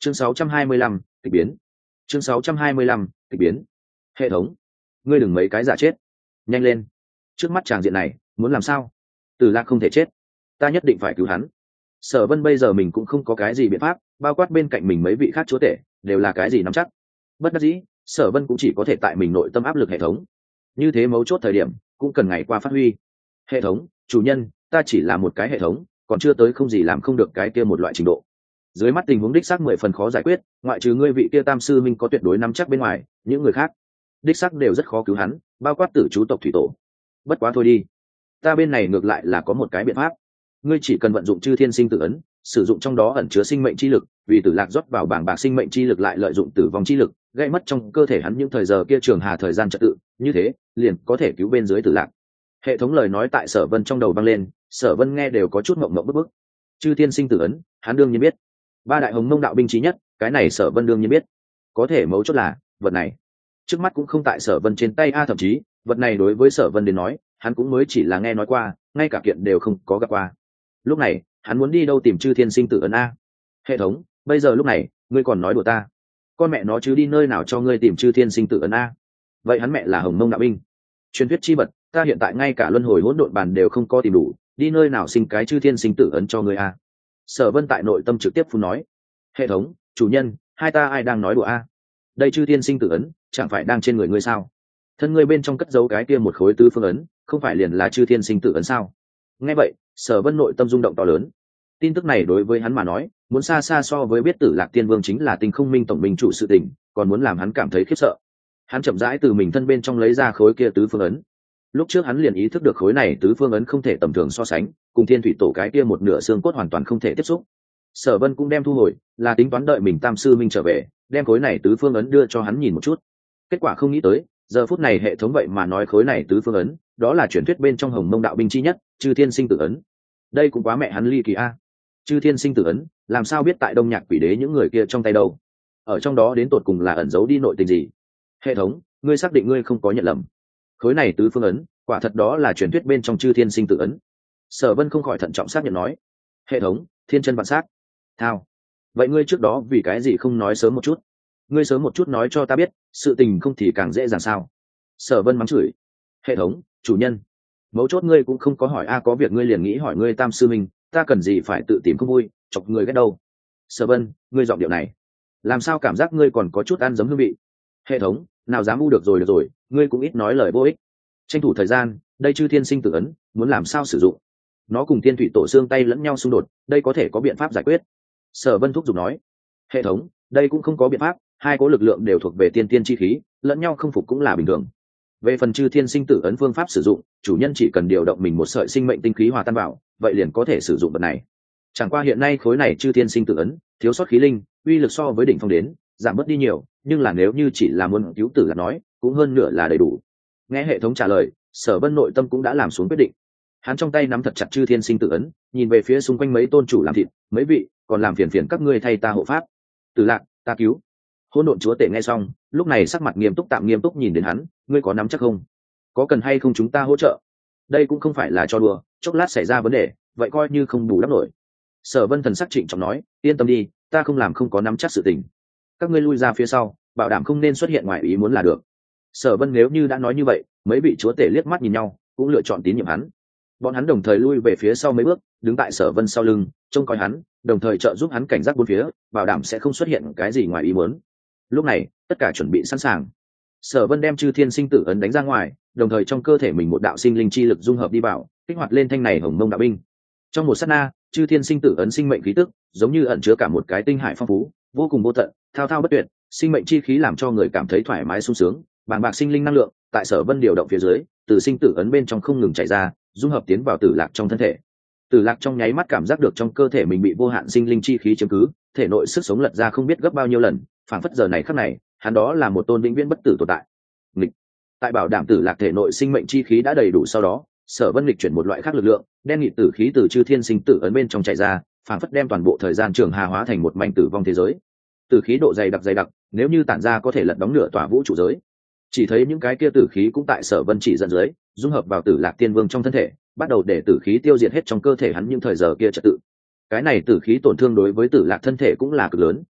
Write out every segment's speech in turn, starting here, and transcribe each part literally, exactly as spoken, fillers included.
chương sáu trăm hai mươi lăm, kịch biến. chương sáu trăm hai mươi lăm, kịch biến. Hệ thống, ngươi đừng mấy cái giả chết, nhanh lên. Trước mắt tràng diện này muốn làm sao? Tử Lạc không thể chết, ta nhất định phải cứu hắn. Sở Vân bây giờ mình cũng không có cái gì biện pháp, bao quát bên cạnh mình mấy vị khác chúa tể đều là cái gì nắm chắc. Bất đắc dĩ, Sở Vân cũng chỉ có thể tại mình nội tâm áp lực hệ thống. Như thế mấu chốt thời điểm cũng cần ngày qua phát huy. Hệ thống, chủ nhân, ta chỉ là một cái hệ thống, còn chưa tới không gì làm không được cái kia một loại trình độ. Dưới mắt tình huống đích xác mười phần khó giải quyết, ngoại trừ ngươi vị kia tam sư minh có tuyệt đối nắm chắc bên ngoài, những người khác đích xác đều rất khó cứu hắn, bao quát tử chú tộc thủy tổ. Bất quá thôi đi, ta bên này ngược lại là có một cái biện pháp. Ngươi chỉ cần vận dụng chư thiên sinh tử ấn, sử dụng trong đó ẩn chứa sinh mệnh chi lực, vì Tử Lạc rót vào bảng bạc sinh mệnh chi lực lại lợi dụng tử vong chi lực, gây mất trong cơ thể hắn những thời giờ kia trường hà thời gian trật tự, như thế liền có thể cứu bên dưới Tử Lạc. Hệ thống lời nói tại Sở Vân trong đầu vang lên, Sở Vân nghe đều có chút ngộng ngộng bức bức. Chư thiên sinh tử ấn, hắn đương nhiên biết. Ba đại hồng mông đạo binh chí nhất, cái này Sở Vân đương nhiên biết. Có thể mấu chốt là, vật này trước mắt cũng không tại Sở Vân trên tay a, thậm chí, vật này đối với Sở Vân đến nói, hắn cũng mới chỉ là nghe nói qua, ngay cả kiện đều không có gặp qua. Lúc này, hắn muốn đi đâu tìm chư thiên sinh tử ấn a? Hệ thống, bây giờ lúc này, ngươi còn nói đùa ta? Con mẹ nó chứ đi nơi nào cho ngươi tìm chư thiên sinh tử ấn a? Vậy hắn mẹ là hồng mông đạo binh, truyền thuyết chi vật, ta hiện tại ngay cả luân hồi hỗn độn bàn đều không có tìm đủ, đi nơi nào sinh cái chư thiên sinh tử ấn cho ngươi a? Sở Vân tại nội tâm trực tiếp phun nói. Hệ thống, chủ nhân, hai ta ai đang nói đùa a? Đây chư thiên sinh tử ấn, chẳng phải đang trên người ngươi sao? Thân ngươi bên trong cất giấu cái kia một khối tứ phương ấn, không phải liền là chư thiên sinh tử ấn sao? Nghe vậy, Sở Vân nội tâm rung động to lớn. Tin tức này đối với hắn mà nói, muốn xa xa so với biết Tử Lạc Tiên Vương chính là Tinh Không Minh tổng minh chủ sự tình, còn muốn làm hắn cảm thấy khiếp sợ. Hắn chậm rãi từ mình thân bên trong lấy ra khối kia tứ phương ấn. Lúc trước hắn liền ý thức được khối này tứ phương ấn không thể tầm thường so sánh, cùng Thiên Thủy Tổ cái kia một nửa xương cốt hoàn toàn không thể tiếp xúc. Sở Vân cũng đem thu hồi, là tính toán đợi mình Tam sư minh trở về, đem khối này tứ phương ấn đưa cho hắn nhìn một chút. Kết quả không nghĩ tới, giờ phút này hệ thống vậy mà nói khối này tứ phương ấn, đó là truyền thuyết bên trong Hồng Mông đạo binh chi nhất, chư thiên sinh tử ấn. Đây cũng quá mẹ hắn ly kỳ a. Chư thiên sinh tử ấn, làm sao biết tại Đông Nhạc Quỷ Đế những người kia trong tay đâu? Ở trong đó đến tột cùng là ẩn giấu đi nội tình gì? Hệ thống, ngươi xác định ngươi không có nhận lầm? Khối này tứ phương ấn, quả thật đó là truyền thuyết bên trong chư thiên sinh tử ấn. Sở Vân không khỏi thận trọng xác nhận nói. Hệ thống, thiên chân vạn sát. Thao. Vậy ngươi trước đó vì cái gì không nói sớm một chút? Ngươi sớm một chút nói cho ta biết, sự tình không thì càng dễ dàng sao? Sở Vân mắng chửi. Hệ thống, chủ nhân, mấu chốt ngươi cũng không có hỏi a, có việc ngươi liền nghĩ hỏi ngươi tam sư minh, ta cần gì phải tự tìm không vui, chọc người ghét đâu. Sở Vân, ngươi giọng điệu này, làm sao cảm giác ngươi còn có chút ăn giấm hương vị? Hệ thống, nào dám u được rồi được rồi, ngươi cũng ít nói lời vô ích. Tranh thủ thời gian, đây chư thiên sinh tử ấn, muốn làm sao sử dụng? Nó cùng Thiên Thủy Tổ xương tay lẫn nhau xung đột, đây có thể có biện pháp giải quyết. Sở Vân thúc giục nói. Hệ thống, đây cũng không có biện pháp, hai cố lực lượng đều thuộc về tiên tiên chi khí, lẫn nhau không phục cũng là bình thường. Về phần chư thiên sinh tử ấn phương pháp sử dụng, chủ nhân chỉ cần điều động mình một sợi sinh mệnh tinh khí hòa tan vào, vậy liền có thể sử dụng vật này. Chẳng qua hiện nay khối này chư thiên sinh tử ấn thiếu sót khí linh, uy lực so với đỉnh phong đến giảm bớt đi nhiều, nhưng là nếu như chỉ là muốn cứu tử là nói, cũng hơn nửa là đầy đủ. Nghe hệ thống trả lời, Sở Vân nội tâm cũng đã làm xuống quyết định. Hắn trong tay nắm thật chặt chư thiên sinh tử ấn, nhìn về phía xung quanh mấy tôn chủ làm thịt, mấy vị, còn làm phiền phiền các ngươi thay ta hộ pháp. Tử Lạc, ta cứu. Hỗn độn chúa tể nghe xong, lúc này sắc mặt nghiêm túc tạm nghiêm túc nhìn đến hắn, ngươi có nắm chắc không? Có cần hay không chúng ta hỗ trợ? Đây cũng không phải là cho đùa, chốc lát xảy ra vấn đề, vậy coi như không bù đắp nổi. Sở Vân thần sắc trịnh trọng nói, yên tâm đi, ta không làm không có nắm chắc sự tình. Các ngươi lui ra phía sau, bảo đảm không nên xuất hiện ngoài ý muốn là được. Sở Vân nếu như đã nói như vậy, mấy vị chúa tể liếc mắt nhìn nhau, cũng lựa chọn tín nhiệm hắn. Bọn hắn đồng thời lui về phía sau mấy bước, đứng tại Sở Vân sau lưng, trông coi hắn, đồng thời trợ giúp hắn cảnh giác bốn phía, bảo đảm sẽ không xuất hiện cái gì ngoài ý muốn. Lúc này, tất cả chuẩn bị sẵn sàng. Sở Vân đem chư thiên sinh tử ấn đánh ra ngoài, đồng thời trong cơ thể mình một đạo sinh linh chi lực dung hợp đi vào, kích hoạt lên thanh này Hồng Mông đạo binh. Trong một sát na, chư thiên sinh tử ấn sinh mệnh khí tức, giống như ẩn chứa cả một cái tinh hải phong phú, vô cùng vô tận, thao thao bất tuyệt, sinh mệnh chi khí làm cho người cảm thấy thoải mái sung sướng, bàng bạc sinh linh năng lượng, tại Sở Vân điều động phía dưới, từ sinh tử ấn bên trong không ngừng chảy ra, dung hợp tiến vào Tử Lạc trong thân thể. Tử Lạc trong nháy mắt cảm giác được trong cơ thể mình bị vô hạn sinh linh chi khí chiếm cứ, thể nội sức sống lật ra không biết gấp bao nhiêu lần, phảng phất giờ này khắc này, hắn đó là một tôn vĩnh viễn bất tử tồn tại. Nghịch. Tại bảo đảm Tử Lạc thể nội sinh mệnh chi khí đã đầy đủ sau đó, Sở Vân nghịch chuyển một loại khác lực lượng, đen nghị tử khí từ chư thiên sinh tử ấn bên trong chạy ra, phảng phất đem toàn bộ thời gian trường hà hóa thành một mảnh tử vong thế giới. Tử khí độ dày đặc dày đặc, nếu như tản ra có thể lật đóng nửa tòa vũ trụ giới. Chỉ thấy những cái kia tử khí cũng tại Sở Vân chỉ dẫn dưới, dung hợp vào Tử Lạc Tiên Vương trong thân thể, bắt đầu để tử khí tiêu diệt hết trong cơ thể hắn những thời giờ kia trật tự. Cái này tử khí tổn thương đối với Tử Lạc thân thể cũng là cực lớn,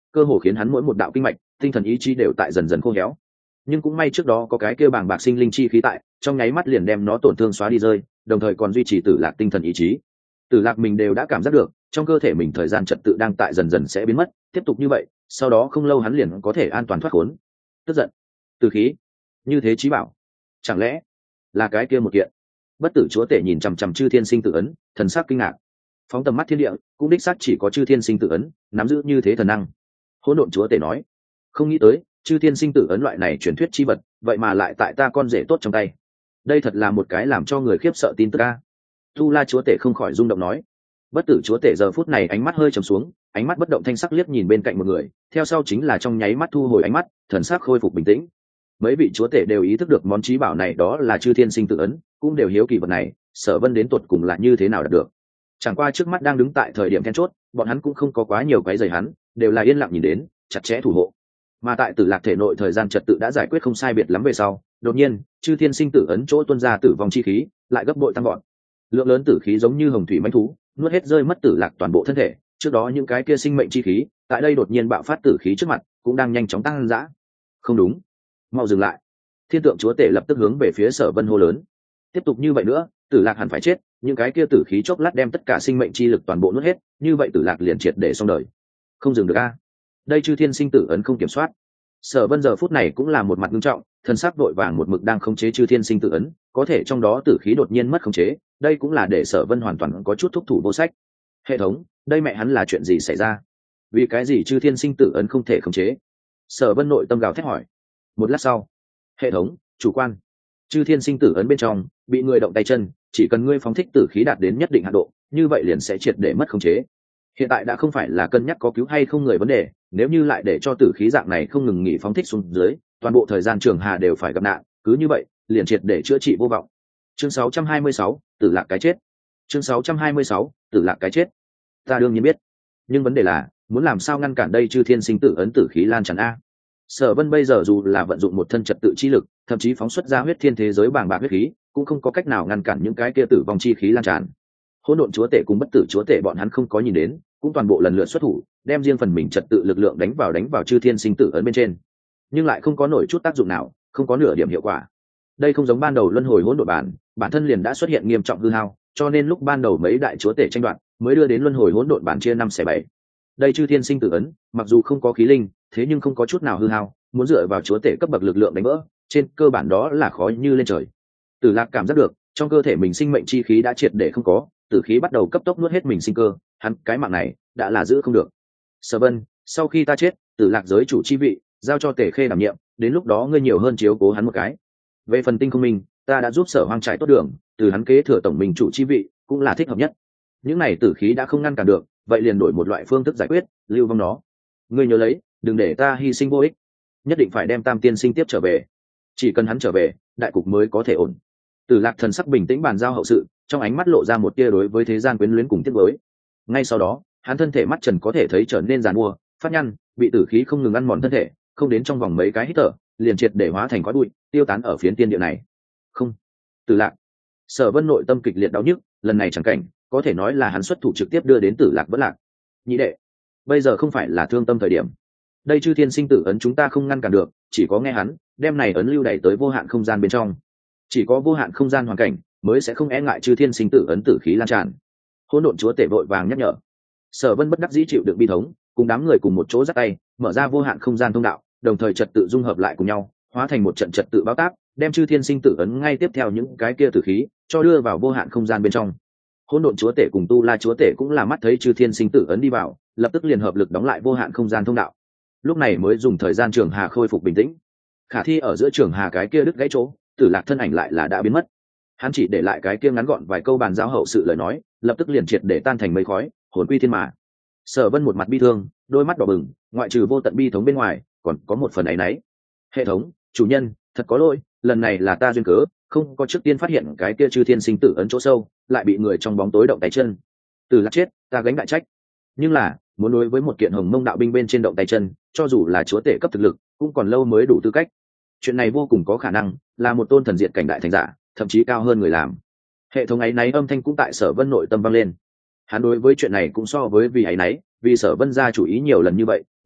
cơ hồ khiến hắn mỗi một đạo kinh mạch tinh thần ý chí đều tại dần dần khô héo. Nhưng cũng may trước đó có cái kia bàng bạc sinh linh chi khí tại, trong nháy mắt liền đem nó tổn thương xóa đi rơi, đồng thời còn duy trì Tử Lạc tinh thần ý chí. Tử Lạc mình đều đã cảm giác được trong cơ thể mình thời gian trật tự đang tại dần dần sẽ biến mất, tiếp tục như vậy sau đó không lâu hắn liền có thể an toàn thoát khốn. Tức giận, từ khí, như thế chí bảo, chẳng lẽ là cái kia một kiện? Bất tử chúa tể nhìn chằm chằm chư thiên sinh tự ấn, thần sắc kinh ngạc. Phóng tầm mắt thiên địa, cũng đích xác chỉ có chư thiên sinh tự ấn nắm giữ như thế thần năng. Hỗn độn chúa tể nói, không nghĩ tới chư thiên sinh tử ấn loại này truyền thuyết chi vật vậy mà lại tại ta con rể tốt trong tay. Đây thật là một cái làm cho người khiếp sợ tin tức a. Tu La chúa tể không khỏi rung động nói. Bất tử chúa tể giờ phút này ánh mắt hơi trầm xuống, ánh mắt bất động thanh sắc liếc nhìn bên cạnh một người, theo sau chính là trong nháy mắt thu hồi ánh mắt, thần sắc khôi phục bình tĩnh. Mấy vị chúa tể đều ý thức được món chí bảo này đó là chư thiên sinh tự ấn, cũng đều hiếu kỳ vật này Sở Vân đến tột cùng là như thế nào đạt được. Chẳng qua trước mắt đang đứng tại thời điểm then chốt, bọn hắn cũng không có quá nhiều quấy rầy hắn, đều là yên lặng nhìn đến, chặt chẽ thủ hộ. Mà tại Tử Lạc thể nội thời gian trật tự đã giải quyết không sai biệt lắm về sau, đột nhiên chư thiên sinh tử ấn chỗ tuôn ra tử vong chi khí lại gấp bội tăng vọt. Lượng lớn tử khí giống như hồng thủy mãnh thú nuốt hết rơi mất Tử Lạc toàn bộ thân thể. Trước đó những cái kia sinh mệnh chi khí tại đây đột nhiên bạo phát tử khí trước mặt cũng đang nhanh chóng tăng dã. Không đúng, mau dừng lại! Thiên tượng chúa tể lập tức hướng về phía Sở Vân hô lớn. Tiếp tục như vậy nữa Tử Lạc hẳn phải chết, những cái kia tử khí chốc lát đem tất cả sinh mệnh chi lực toàn bộ nuốt hết, như vậy Tử Lạc liền triệt để xong đời. Không dừng được a. Đây chư thiên sinh tử ấn không kiểm soát. Sở Vân giờ phút này cũng là một mặt nghiêm trọng, thần sắc vội vàng một mực đang khống chế chư thiên sinh tử ấn, có thể trong đó tử khí đột nhiên mất khống chế, đây cũng là để Sở Vân hoàn toàn có chút thúc thủ vô sách. Hệ thống, đây mẹ hắn là chuyện gì xảy ra? Vì cái gì chư thiên sinh tử ấn không thể khống chế? Sở Vân nội tâm gào thét hỏi. Một lát sau, hệ thống, chủ quan, chư thiên sinh tử ấn bên trong bị người động tay chân, chỉ cần ngươi phóng thích tử khí đạt đến nhất định hạn độ, như vậy liền sẽ triệt để mất khống chế. Hiện tại đã không phải là cân nhắc có cứu hay không người vấn đề, nếu như lại để cho tử khí dạng này không ngừng nghỉ phóng thích xuống dưới, toàn bộ thời gian trường hà đều phải gặp nạn, cứ như vậy liền triệt để chữa trị vô vọng. Chương sáu trăm hai mươi sáu, Tử Lạc cái chết. Chương sáu trăm hai mươi sáu, Tử Lạc cái chết. Ta đương nhiên biết, nhưng vấn đề là muốn làm sao ngăn cản đây chư thiên sinh tử ấn tử khí lan tràn a. Sở Vân bây giờ dù là vận dụng một thân trật tự chi lực, thậm chí phóng xuất ra huyết thiên thế giới bàng bạc huyết khí, cũng không có cách nào ngăn cản những cái kia tử vong chi khí lan tràn. Hỗn độn chúa tể cùng bất tử chúa tể bọn hắn không có nhìn đến, cũng toàn bộ lần lượt xuất thủ, đem riêng phần mình trật tự lực lượng đánh vào đánh vào chư thiên sinh tử ấn bên trên, nhưng lại không có nổi chút tác dụng nào, không có nửa điểm hiệu quả. Đây không giống ban đầu luân hồi hỗn độn bản, bản thân liền đã xuất hiện nghiêm trọng hư hao, cho nên lúc ban đầu mấy đại chúa tể tranh đoạt, mới đưa đến luân hồi hỗn độn bản chia năm xẻ bảy. Đây chư thiên sinh tử ấn, mặc dù không có khí linh, thế nhưng không có chút nào hư hao, muốn dựa vào chúa tể cấp bậc lực lượng đánh vỡ, trên cơ bản đó là khó như lên trời. Tử Lạc cảm giác được, trong cơ thể mình sinh mệnh chi khí đã triệt để không có, tử khí bắt đầu cấp tốc nuốt hết mình sinh cơ, hắn cái mạng này đã là giữ không được. Sở Vân, sau khi ta chết, Tử Lạc giới chủ chi vị giao cho Tề Khê đảm nhiệm, đến lúc đó ngươi nhiều hơn chiếu cố hắn một cái. Về phần Tinh Không Minh, ta đã giúp Sở Hoang trải tốt đường, từ hắn kế thừa tổng minh chủ chi vị cũng là thích hợp nhất. Những này tử khí đã không ngăn cản được, vậy liền đổi một loại phương thức giải quyết, lưu vong nó. Ngươi nhớ lấy, đừng để ta hy sinh vô ích, nhất định phải đem Tam Tiên Sinh tiếp trở về. Chỉ cần hắn trở về, đại cục mới có thể ổn. Tử Lạc thần sắc bình tĩnh bàn giao hậu sự, trong ánh mắt lộ ra một tia đối với thế gian quyến luyến cùng tiếc nuối. Ngay sau đó, hắn thân thể mắt trần có thể thấy trở nên giàn mua, phát nhăn, bị tử khí không ngừng ăn mòn thân thể, không đến trong vòng mấy cái hít thở, liền triệt để hóa thành khói bụi, tiêu tán ở phiến tiên địa này. Không, Tử Lạc. Sở Vân nội tâm kịch liệt đau nhức, lần này chẳng cảnh, có thể nói là hắn xuất thủ trực tiếp đưa đến Tử Lạc vỡ lạc. Nhị đệ, bây giờ không phải là thương tâm thời điểm. Đây chư thiên sinh tử ấn chúng ta không ngăn cản được, chỉ có nghe hắn, đem này ấn lưu đẩy tới vô hạn không gian bên trong. Chỉ có vô hạn không gian hoàn cảnh mới sẽ không e ngại chư thiên sinh tử ấn tử khí lan tràn. Hỗn độn chúa tể vội vàng nhắc nhở. Sở Vân bất đắc dĩ chịu đựng bi thống, cùng đám người cùng một chỗ giắt tay, mở ra vô hạn không gian thông đạo, đồng thời trật tự dung hợp lại cùng nhau, hóa thành một trận trật tự báo táp, đem chư thiên sinh tử ấn ngay tiếp theo những cái kia tử khí cho đưa vào vô hạn không gian bên trong. Hỗn độn chúa tể cùng tu la chúa tể cũng là mắt thấy chư thiên sinh tử ấn đi vào, lập tức liền hợp lực đóng lại vô hạn không gian thông đạo. Lúc này mới dùng thời gian trường hà khôi phục bình tĩnh. Khả thi ở giữa trường hà cái kia đứt gãy chỗ, Tử Lạc thân ảnh lại là đã biến mất. Hắn chỉ để lại cái kia ngắn gọn vài câu bàn giao hậu sự lời nói, lập tức liền triệt để tan thành mây khói, hồn quy thiên mà. Sở Vân một mặt bi thương, đôi mắt đỏ bừng, ngoại trừ vô tận bi thống bên ngoài, còn có một phần áy náy. Hệ thống, chủ nhân, thật có lỗi, lần này là ta duyên cớ, không có trước tiên phát hiện cái kia chư thiên sinh tử ấn chỗ sâu, lại bị người trong bóng tối động tay chân. Tử Lạc chết, ta gánh đại trách. Nhưng là, muốn đối với một kiện hồng mông đạo binh bên trên động tay chân, cho dù là chúa tể cấp thực lực, cũng còn lâu mới đủ tư cách. Chuyện này vô cùng có khả năng là một tôn thần diện cảnh đại thành giả, thậm chí cao hơn người làm. Hệ thống ấy náy âm thanh cũng tại Sở Vân nội tâm vang lên. Hắn đối với chuyện này cũng so với vì ấy náy, vì Sở Vân ra chủ ý nhiều lần như vậy,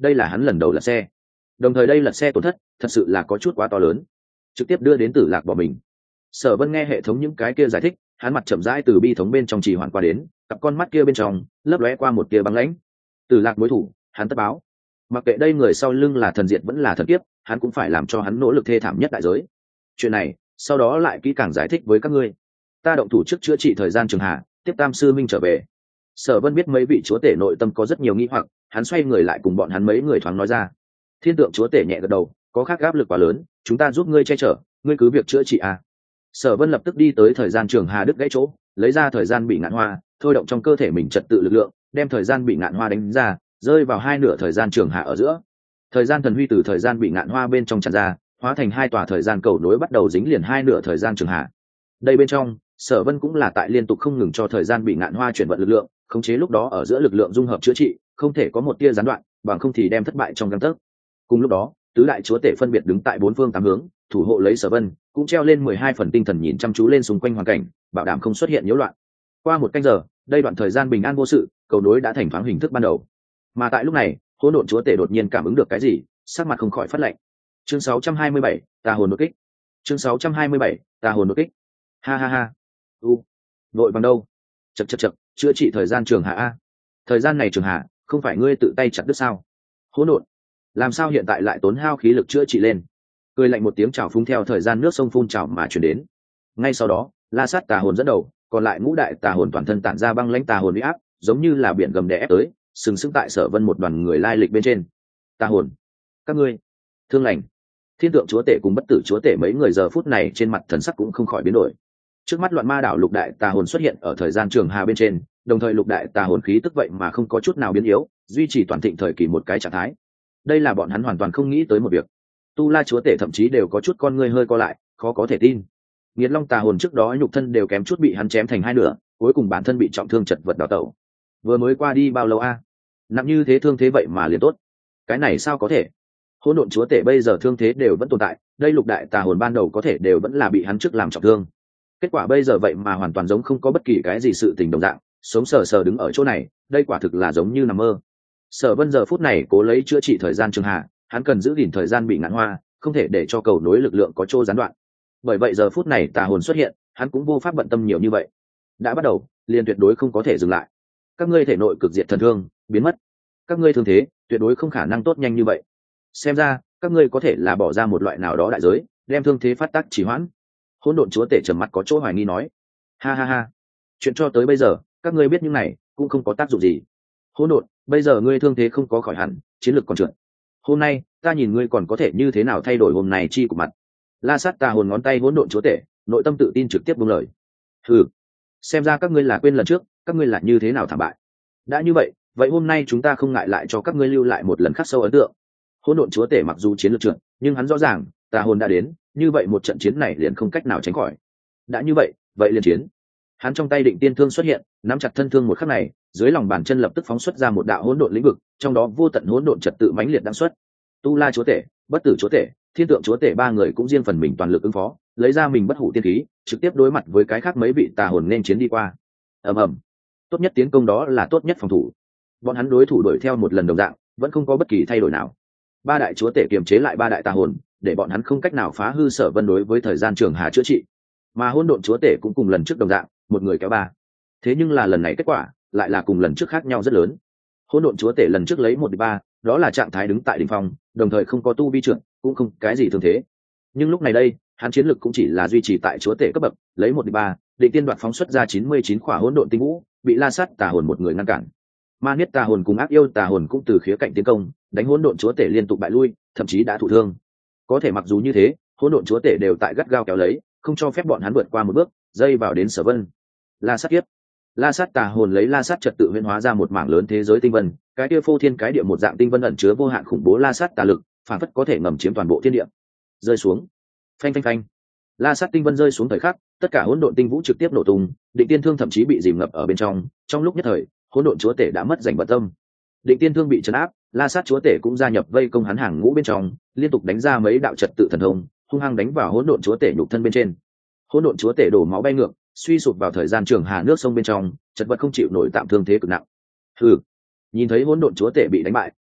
đây là hắn lần đầu lật xe, đồng thời đây lật xe tổn thất thật sự là có chút quá to lớn, trực tiếp đưa đến Tử Lạc bỏ mình. Sở Vân nghe hệ thống những cái kia giải thích, hắn mặt chậm rãi từ bi thống bên trong trì hoãn qua đến, cặp con mắt kia bên trong lấp lóe qua một tia băng lãnh. Tử Lạc đối thủ, hắn tất báo. Mặc kệ đây người sau lưng là thần diệt vẫn là thần kiếp, hắn cũng phải làm cho hắn nỗ lực thê thảm nhất đại giới. Chuyện này, sau đó lại kỹ càng giải thích với các ngươi. Ta động thủ trước chữa trị thời gian trường hạ, tiếp Tam sư minh trở về. Sở Vân biết mấy vị chúa tể nội tâm có rất nhiều nghi hoặc, hắn xoay người lại cùng bọn hắn mấy người thoáng nói ra. Thiên tượng chúa tể nhẹ gật đầu, có khác áp lực quá lớn, chúng ta giúp ngươi che chở, ngươi cứ việc chữa trị a. Sở Vân lập tức đi tới thời gian trường hà đứt gãy chỗ, lấy ra thời gian bị ngạn hoa, thôi động trong cơ thể mình trật tự lực lượng, đem thời gian bị ngạn hoa đánh ra, rơi vào hai nửa thời gian trường hà ở giữa. Thời gian thần huy từ thời gian bị ngạn hoa bên trong tràn ra, hóa thành hai tòa thời gian cầu nối bắt đầu dính liền hai nửa thời gian trường hà. Đây bên trong, Sở Vân cũng là tại liên tục không ngừng cho thời gian bị ngạn hoa chuyển vận lực lượng, khống chế lúc đó ở giữa lực lượng dung hợp chữa trị, không thể có một tia gián đoạn, bằng không thì đem thất bại trong gang tấc. Cùng lúc đó, tứ đại chúa tể phân biệt đứng tại bốn phương tám hướng, thủ hộ lấy Sở Vân, cũng treo lên mười hai phần tinh thần nhìn chăm chú lên xung quanh hoàn cảnh, bảo đảm không xuất hiện nhiễu loạn. Qua một canh giờ, đây đoạn thời gian bình an vô sự, cầu nối đã thành thoáng hình thức ban đầu. Mà tại lúc này, Hỗn Độn chúa tể đột nhiên cảm ứng được cái gì, sắc mặt không khỏi phát lạnh. Chương sáu trăm hai mươi bảy, Tà hồn đột kích. Chương sáu trăm hai mươi bảy, Tà hồn đột kích. Ha ha ha. U, vội bằng đâu? Chậc chậc chậc, chữa trị thời gian trường hạ a. Thời gian này trường hạ, không phải ngươi tự tay chặt đứt sao? Hỗn độn, làm sao hiện tại lại tốn hao khí lực chữa trị lên? Cười lạnh một tiếng trào phúng theo thời gian nước sông phun trào mà truyền đến. Ngay sau đó, La Sát tà hồn dẫn đầu, còn lại ngũ đại tà hồn toàn thân tản ra băng lãnh tà hồn uy áp, giống như là biển gầm đè ép tới, sừng sững tại Sở Vân một đoàn người lai lịch bên trên. Tà hồn, các ngươi, Thương Lành, Thiên Tượng chúa tể cùng Bất Tử chúa tể mấy người giờ phút này trên mặt thần sắc cũng không khỏi biến đổi. Trước mắt loạn ma đảo lục đại tà hồn xuất hiện ở thời gian trường hà bên trên, đồng thời lục đại tà hồn khí tức vậy mà không có chút nào biến yếu, duy trì toàn thịnh thời kỳ một cái trạng thái. Đây là bọn hắn hoàn toàn không nghĩ tới một việc. Tu La chúa tể thậm chí đều có chút con ngươi hơi co lại, khó có thể tin. Nghiệt Long tà hồn trước đó nhục thân đều kém chút bị hắn chém thành hai nửa, cuối cùng bản thân bị trọng thương chật vật đào tẩu. Vừa mới qua đi bao lâu a? Nặng như thế thương thế vậy mà liền tốt. Cái này sao có thể? Hỗn Độn chúa tể bây giờ thương thế đều vẫn tồn tại, đây lục đại tà hồn ban đầu có thể đều vẫn là bị hắn trước làm trọng thương. Kết quả bây giờ vậy mà hoàn toàn giống không có bất kỳ cái gì sự tình đồng dạng, sống sờ sờ đứng ở chỗ này, đây quả thực là giống như nằm mơ. Sở Vân giờ phút này cố lấy chữa trị thời gian trường hạ, hắn cần giữ gìn thời gian bị ngạn hoa, không thể để cho cầu nối lực lượng có chỗ gián đoạn. Bởi vậy giờ phút này tà hồn xuất hiện, hắn cũng vô pháp bận tâm nhiều như vậy. Đã bắt đầu, liền tuyệt đối không có thể dừng lại. Các ngươi thể nội cực diệt thần thương biến mất, các ngươi thương thế tuyệt đối không khả năng tốt nhanh như vậy. Xem ra, các ngươi có thể là bỏ ra một loại nào đó đại giới, đem thương thế phát tác trì hoãn. Hỗn Độn chúa tể trầm mặt có chỗ hoài nghi nói. Ha ha ha, chuyện cho tới bây giờ, các ngươi biết những này cũng không có tác dụng gì. Hỗn Độn, bây giờ ngươi thương thế không có khỏi hẳn, chiến lược còn trượt. Hôm nay, ta nhìn ngươi còn có thể như thế nào thay đổi hôm nay chi của mặt. La Sát tà hồn ngón tay Hỗn Độn chúa tể, nội tâm tự tin trực tiếp buông lời. Hừ, xem ra các ngươi là quên lần trước, các ngươi là như thế nào thảm bại. Đã như vậy, vậy hôm nay chúng ta không ngại lại cho các ngươi lưu lại một lần khắc sâu ấn tượng. Hỗn Độn chúa tể mặc dù chiến lược trượt, nhưng hắn rõ ràng, tà hồn đã đến, như vậy một trận chiến này liền không cách nào tránh khỏi. Đã như vậy, vậy liền chiến. Hắn trong tay định tiên thương xuất hiện, nắm chặt thân thương một khắc này, dưới lòng bàn chân lập tức phóng xuất ra một đạo hỗn độn lĩnh vực, trong đó vô tận hỗn độn trật tự mãnh liệt đang xuất. Tu La chúa tể, Bất Tử chúa tể, Thiên Tượng chúa tể ba người cũng riêng phần mình toàn lực ứng phó, lấy ra mình bất hủ tiên khí, trực tiếp đối mặt với cái khác mấy vị tà hồn nên chiến đi qua. Ầm ầm. Tốt nhất tiến công đó là tốt nhất phòng thủ. Bọn hắn đối thủ đuổi theo một lần đồng dạng, vẫn không có bất kỳ thay đổi nào. Ba đại chúa tể kiềm chế lại ba đại tà hồn, để bọn hắn không cách nào phá hư Sở Vân đối với thời gian trường hà chữa trị. Mà Hỗn Độn chúa tể cũng cùng lần trước đồng dạng, một người kéo ba. Thế nhưng là lần này kết quả lại là cùng lần trước khác nhau rất lớn. Hỗn Độn chúa tể lần trước lấy một địch ba, đó là trạng thái đứng tại đỉnh phong, đồng thời không có tu vi trưởng, cũng không cái gì thương thế. Nhưng lúc này đây, hắn chiến lực cũng chỉ là duy trì tại chúa tể cấp bậc, lấy một địch ba, định tiên đoạt phóng xuất ra chín mươi chín khỏa hỗn độn tinh vũ, bị La Sát tà hồn một người ngăn cản. Ma Niết tà hồn cùng Ác yêu tà hồn cũng từ khía cạnh tiến công, đánh Hỗn Độn chúa tể liên tục bại lui, thậm chí đã thụ thương. Có thể mặc dù như thế, Hỗn Độn chúa tể đều tại gắt gao kéo lấy, không cho phép bọn hắn vượt qua một bước, dây vào đến Sở Vân. La Sát kiếp. La Sát tà hồn lấy La Sát trật tự huyễn hóa ra một mảng lớn thế giới tinh vân, cái kia phô thiên cái địa một dạng tinh vân ẩn chứa vô hạn khủng bố La Sát tà lực, phản phất có thể ngầm chiếm toàn bộ thiên địa. Rơi xuống. Phanh phanh phanh. La Sát tinh vân rơi xuống thời khắc, tất cả hỗn độn tinh vũ trực tiếp nổ tung, định tiên thương thậm chí bị dìm ngập ở bên trong, trong lúc nhất thời, hỗn độn chúa tể đã mất giành bận tâm. Định tiên thương bị trấn áp, La Sát chúa tể cũng gia nhập vây công hắn hàng ngũ bên trong, liên tục đánh ra mấy đạo trật tự thần thông, hung hăng đánh vào hỗn độn chúa tể nhục thân bên trên. Hỗn độn chúa tể đổ máu bay ngược, suy sụp vào thời gian trường hà nước sông bên trong, chật vật không chịu nổi tạm thương thế cực nặng. Hừ, nhìn thấy hỗn độn chúa tể bị đánh bại,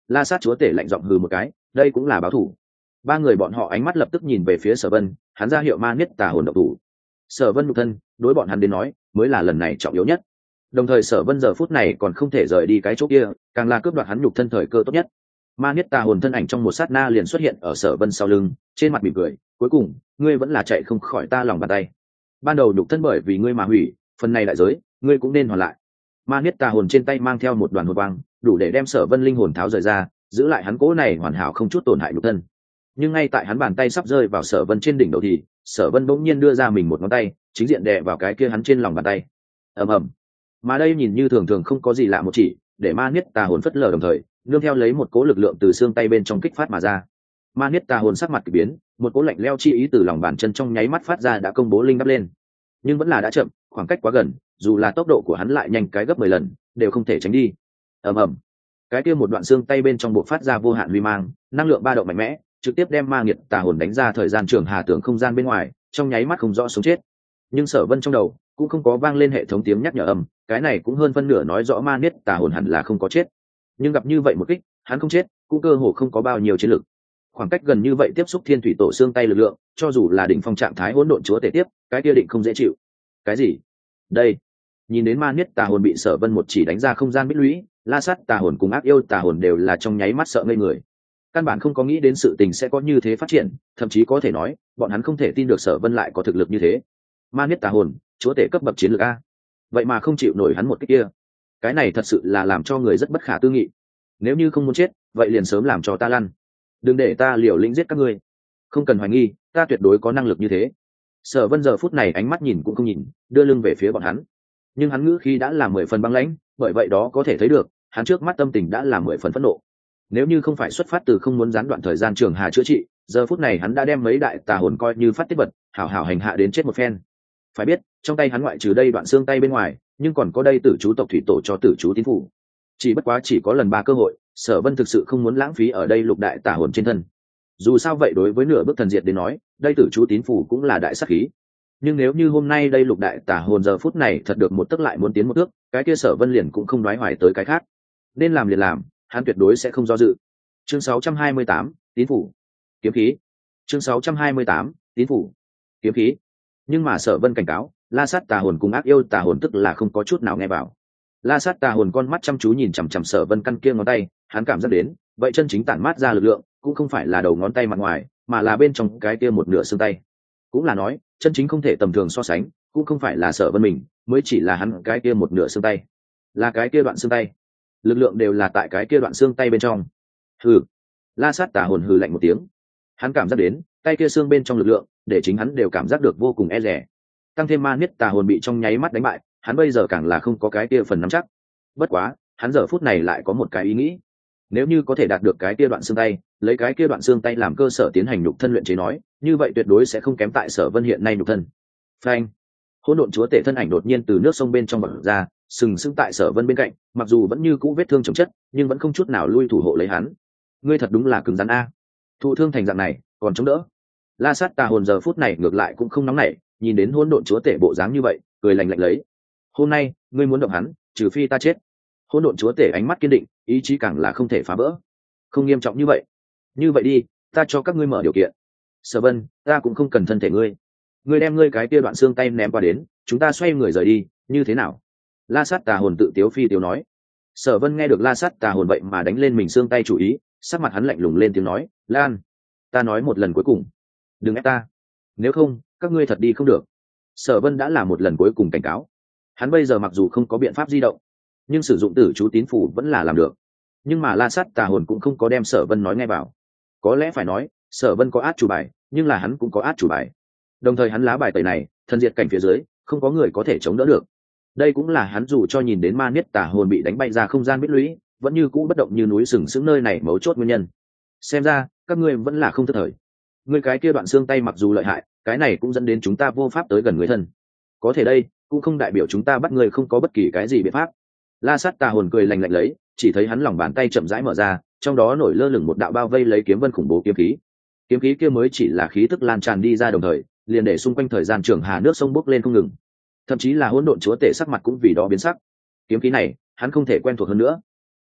La Sát chúa tể lạnh giọng hừ một cái, đây cũng là báo thủ. Ba người bọn họ ánh mắt lập tức nhìn về phía Sở Vân, hắn ra hiệu ma niết tà hồn động thủ. Sở Vân nhục thân, đối bọn hắn đến nói, mới là lần này trọng yếu nhất. Đồng thời Sở Vân giờ phút này còn không thể rời đi cái chỗ kia, càng là cướp đoạt hắn nhục thân thời cơ tốt nhất. Ma niết tà hồn thân ảnh trong một sát na liền xuất hiện ở Sở Vân sau lưng, trên mặt mỉm cười, cuối cùng, ngươi vẫn là chạy không khỏi ta lòng bàn tay. Ban đầu nhục thân bởi vì ngươi mà hủy, phần này đại giới, ngươi cũng nên hoàn lại. Ma niết tà hồn trên tay mang theo một đoàn hồn quang, đủ để đem Sở Vân linh hồn tháo rời ra, giữ lại hắn cố này hoàn hảo không chút tổn hại nhục thân. Nhưng ngay tại hắn bàn tay sắp rơi vào Sở Vân trên đỉnh đầu thì, Sở Vân bỗng nhiên đưa ra mình một ngón tay, chính diện đè vào cái kia hắn trên lòng bàn tay. Ầm ầm. Mà đây nhìn như thường thường không có gì lạ một chỉ, để ma niết tà hồn phất lờ đồng thời, nương theo lấy một cỗ lực lượng từ xương tay bên trong kích phát mà ra. Ma niết tà hồn sắc mặt kỳ biến, một cỗ lạnh lẽo chi ý từ lòng bàn chân trong nháy mắt phát ra đã công bố linh đắp lên. Nhưng vẫn là đã chậm, khoảng cách quá gần, dù là tốc độ của hắn lại nhanh cái gấp mười lần, đều không thể tránh đi. Ầm ầm. Cái kia một đoạn xương tay bên trong bộ phát ra vô hạn uy mang, năng lượng ba động mạnh mẽ, trực tiếp đem ma nghiệt tà hồn đánh ra thời gian trường hà tưởng không gian bên ngoài, trong nháy mắt không rõ sống chết. Nhưng Sở Vân trong đầu cũng không có vang lên hệ thống tiếng nhắc nhở âm, cái này cũng hơn phân nửa nói rõ ma nghiệt tà hồn hẳn là không có chết. Nhưng gặp như vậy một kích, hắn không chết, cũng cơ hồ không có bao nhiêu chiến lực. Khoảng cách gần như vậy tiếp xúc thiên thủy tổ xương tay lực lượng, cho dù là đỉnh phong trạng thái hỗn độn chúa tể tiếp, cái kia định không dễ chịu. Cái gì? Đây. Nhìn đến ma nghiệt tà hồn bị Sở Vân một chỉ đánh ra không gian bích lũy, La Sát tà hồn cùng ác yêu tà hồn đều là trong nháy mắt sợ ngây người. Căn bản không có nghĩ đến sự tình sẽ có như thế phát triển, thậm chí có thể nói, bọn hắn không thể tin được Sở Vân lại có thực lực như thế. Ma niết tà hồn, chúa tể cấp bậc chiến lược a. Vậy mà không chịu nổi hắn một cái kia. Cái này thật sự là làm cho người rất bất khả tư nghị. Nếu như không muốn chết, vậy liền sớm làm cho ta lăn. Đừng để ta liều lĩnh giết các ngươi. Không cần hoài nghi, ta tuyệt đối có năng lực như thế. Sở Vân giờ phút này ánh mắt nhìn cũng không nhìn, đưa lưng về phía bọn hắn. Nhưng hắn ngữ khí đã là mười phần băng lãnh, bởi vậy đó có thể thấy được, hắn trước mắt tâm tình đã là mười phần phẫn nộ. Nếu như không phải xuất phát từ không muốn gián đoạn thời gian trường hà chữa trị, giờ phút này hắn đã đem mấy đại tà hồn coi như phát tiết vật, hảo hảo hành hạ đến chết một phen. Phải biết, trong tay hắn ngoại trừ đây đoạn xương tay bên ngoài, nhưng còn có đây tử chú tộc thủy tổ cho tử chú tín phủ. Chỉ bất quá chỉ có lần ba cơ hội, Sở Vân thực sự không muốn lãng phí ở đây lục đại tà hồn trên thân. Dù sao vậy đối với nửa bước thần diệt đến nói, đây tử chú tín phủ cũng là đại sát khí. Nhưng nếu như hôm nay đây lục đại tà hồn giờ phút này thật được một tức lại muốn tiến một thước, cái kia Sở Vân liền cũng không đoái hoài tới cái khác. Nên làm liền làm, hắn tuyệt đối sẽ không do dự. Chương sáu trăm hai mươi tám, tín phủ, kiếm khí. Chương sáu trăm hai mươi tám, tín phủ, kiếm khí. Nhưng mà Sở Vân cảnh cáo, La Sát tà hồn cùng ác yêu tà hồn tức là không có chút nào nghe vào. La Sát tà hồn con mắt chăm chú nhìn chằm chằm Sở Vân căn kia ngón tay, hắn cảm giác đến, vậy chân chính tản mát ra lực lượng, cũng không phải là đầu ngón tay mặt ngoài, mà là bên trong cái kia một nửa xương tay. Cũng là nói, chân chính không thể tầm thường so sánh, cũng không phải là Sở Vân mình, mới chỉ là hắn cái kia một nửa xương tay, là cái kia đoạn xương tay. Lực lượng đều là tại cái kia đoạn xương tay bên trong. Hừ. La Sát tà hồn hừ lạnh một tiếng. Hắn cảm giác đến, tay kia xương bên trong lực lượng, để chính hắn đều cảm giác được vô cùng e dè. Tăng thêm ma niết tà hồn bị trong nháy mắt đánh bại, hắn bây giờ càng là không có cái kia phần nắm chắc. Bất quá, hắn giờ phút này lại có một cái ý nghĩ. Nếu như có thể đạt được cái kia đoạn xương tay, lấy cái kia đoạn xương tay làm cơ sở tiến hành nhục thân luyện chế nói, như vậy tuyệt đối sẽ không kém tại Sở Vân hiện nay nhục thân. Phanh. Hỗn độn chúa tể thân ảnh đột nhiên từ nước sông bên trong bật ra, sừng sững tại Sở Vân bên cạnh, mặc dù vẫn như cũ vết thương chồng chất, nhưng vẫn không chút nào lui thủ hộ lấy hắn. Ngươi thật đúng là cứng rắn a. Thụ thương thành dạng này, còn chống đỡ. La Sát tà hồn giờ phút này ngược lại cũng không nóng nảy, nhìn đến hỗn độn chúa tể bộ dáng như vậy, cười lạnh lạnh lấy. Hôm nay, ngươi muốn động hắn, trừ phi ta chết. Hỗn độn chúa tể ánh mắt kiên định, ý chí càng là không thể phá vỡ. Không nghiêm trọng như vậy. Như vậy đi, ta cho các ngươi mở điều kiện. Sở Vân, ta cũng không cần thân thể ngươi. Ngươi đem ngươi cái kia đoạn xương tay ném qua đến, chúng ta xoay người rời đi, như thế nào? La Sát tà hồn tự tiếu phi tiếu nói. Sở Vân nghe được La Sát tà hồn vậy mà đánh lên mình xương tay chủ ý, sắc mặt hắn lạnh lùng lên tiếng nói, Lan, ta nói một lần cuối cùng, đừng ép ta, nếu không, các ngươi thật đi không được. Sở Vân đã là một lần cuối cùng cảnh cáo. Hắn bây giờ mặc dù không có biện pháp di động, nhưng sử dụng tử chú tín phủ vẫn là làm được. Nhưng mà La Sát tà hồn cũng không có đem Sở Vân nói nghe vào. Có lẽ phải nói, Sở Vân có át chủ bài, nhưng là hắn cũng có át chủ bài. Đồng thời hắn lá bài tẩy này, thân diệt cảnh phía dưới, không có người có thể chống đỡ được. Đây cũng là hắn dù cho nhìn đến ma niết tà hồn bị đánh bay ra không gian bích lũy, vẫn như cũ bất động như núi sừng sững nơi này mấu chốt nguyên nhân. Xem ra, các ngươi vẫn là không thất thời. Ngươi cái kia đoạn xương tay mặc dù lợi hại, cái này cũng dẫn đến chúng ta vô pháp tới gần người thân. Có thể đây, cũng không đại biểu chúng ta bắt ngươi không có bất kỳ cái gì biện pháp. La Sát tà hồn cười lạnh lạnh lấy, chỉ thấy hắn lòng bàn tay chậm rãi mở ra, trong đó nổi lơ lửng một đạo bao vây lấy kiếm vân khủng bố kiếm khí. Kiếm khí kia mới chỉ là khí tức lan tràn đi ra đồng thời, liền để xung quanh thời gian trường hà nước sông bốc lên không ngừng. Thậm chí là hỗn độn chúa tể sắc mặt cũng vì đó biến sắc. Kiếm khí này, hắn không thể quen thuộc hơn nữa.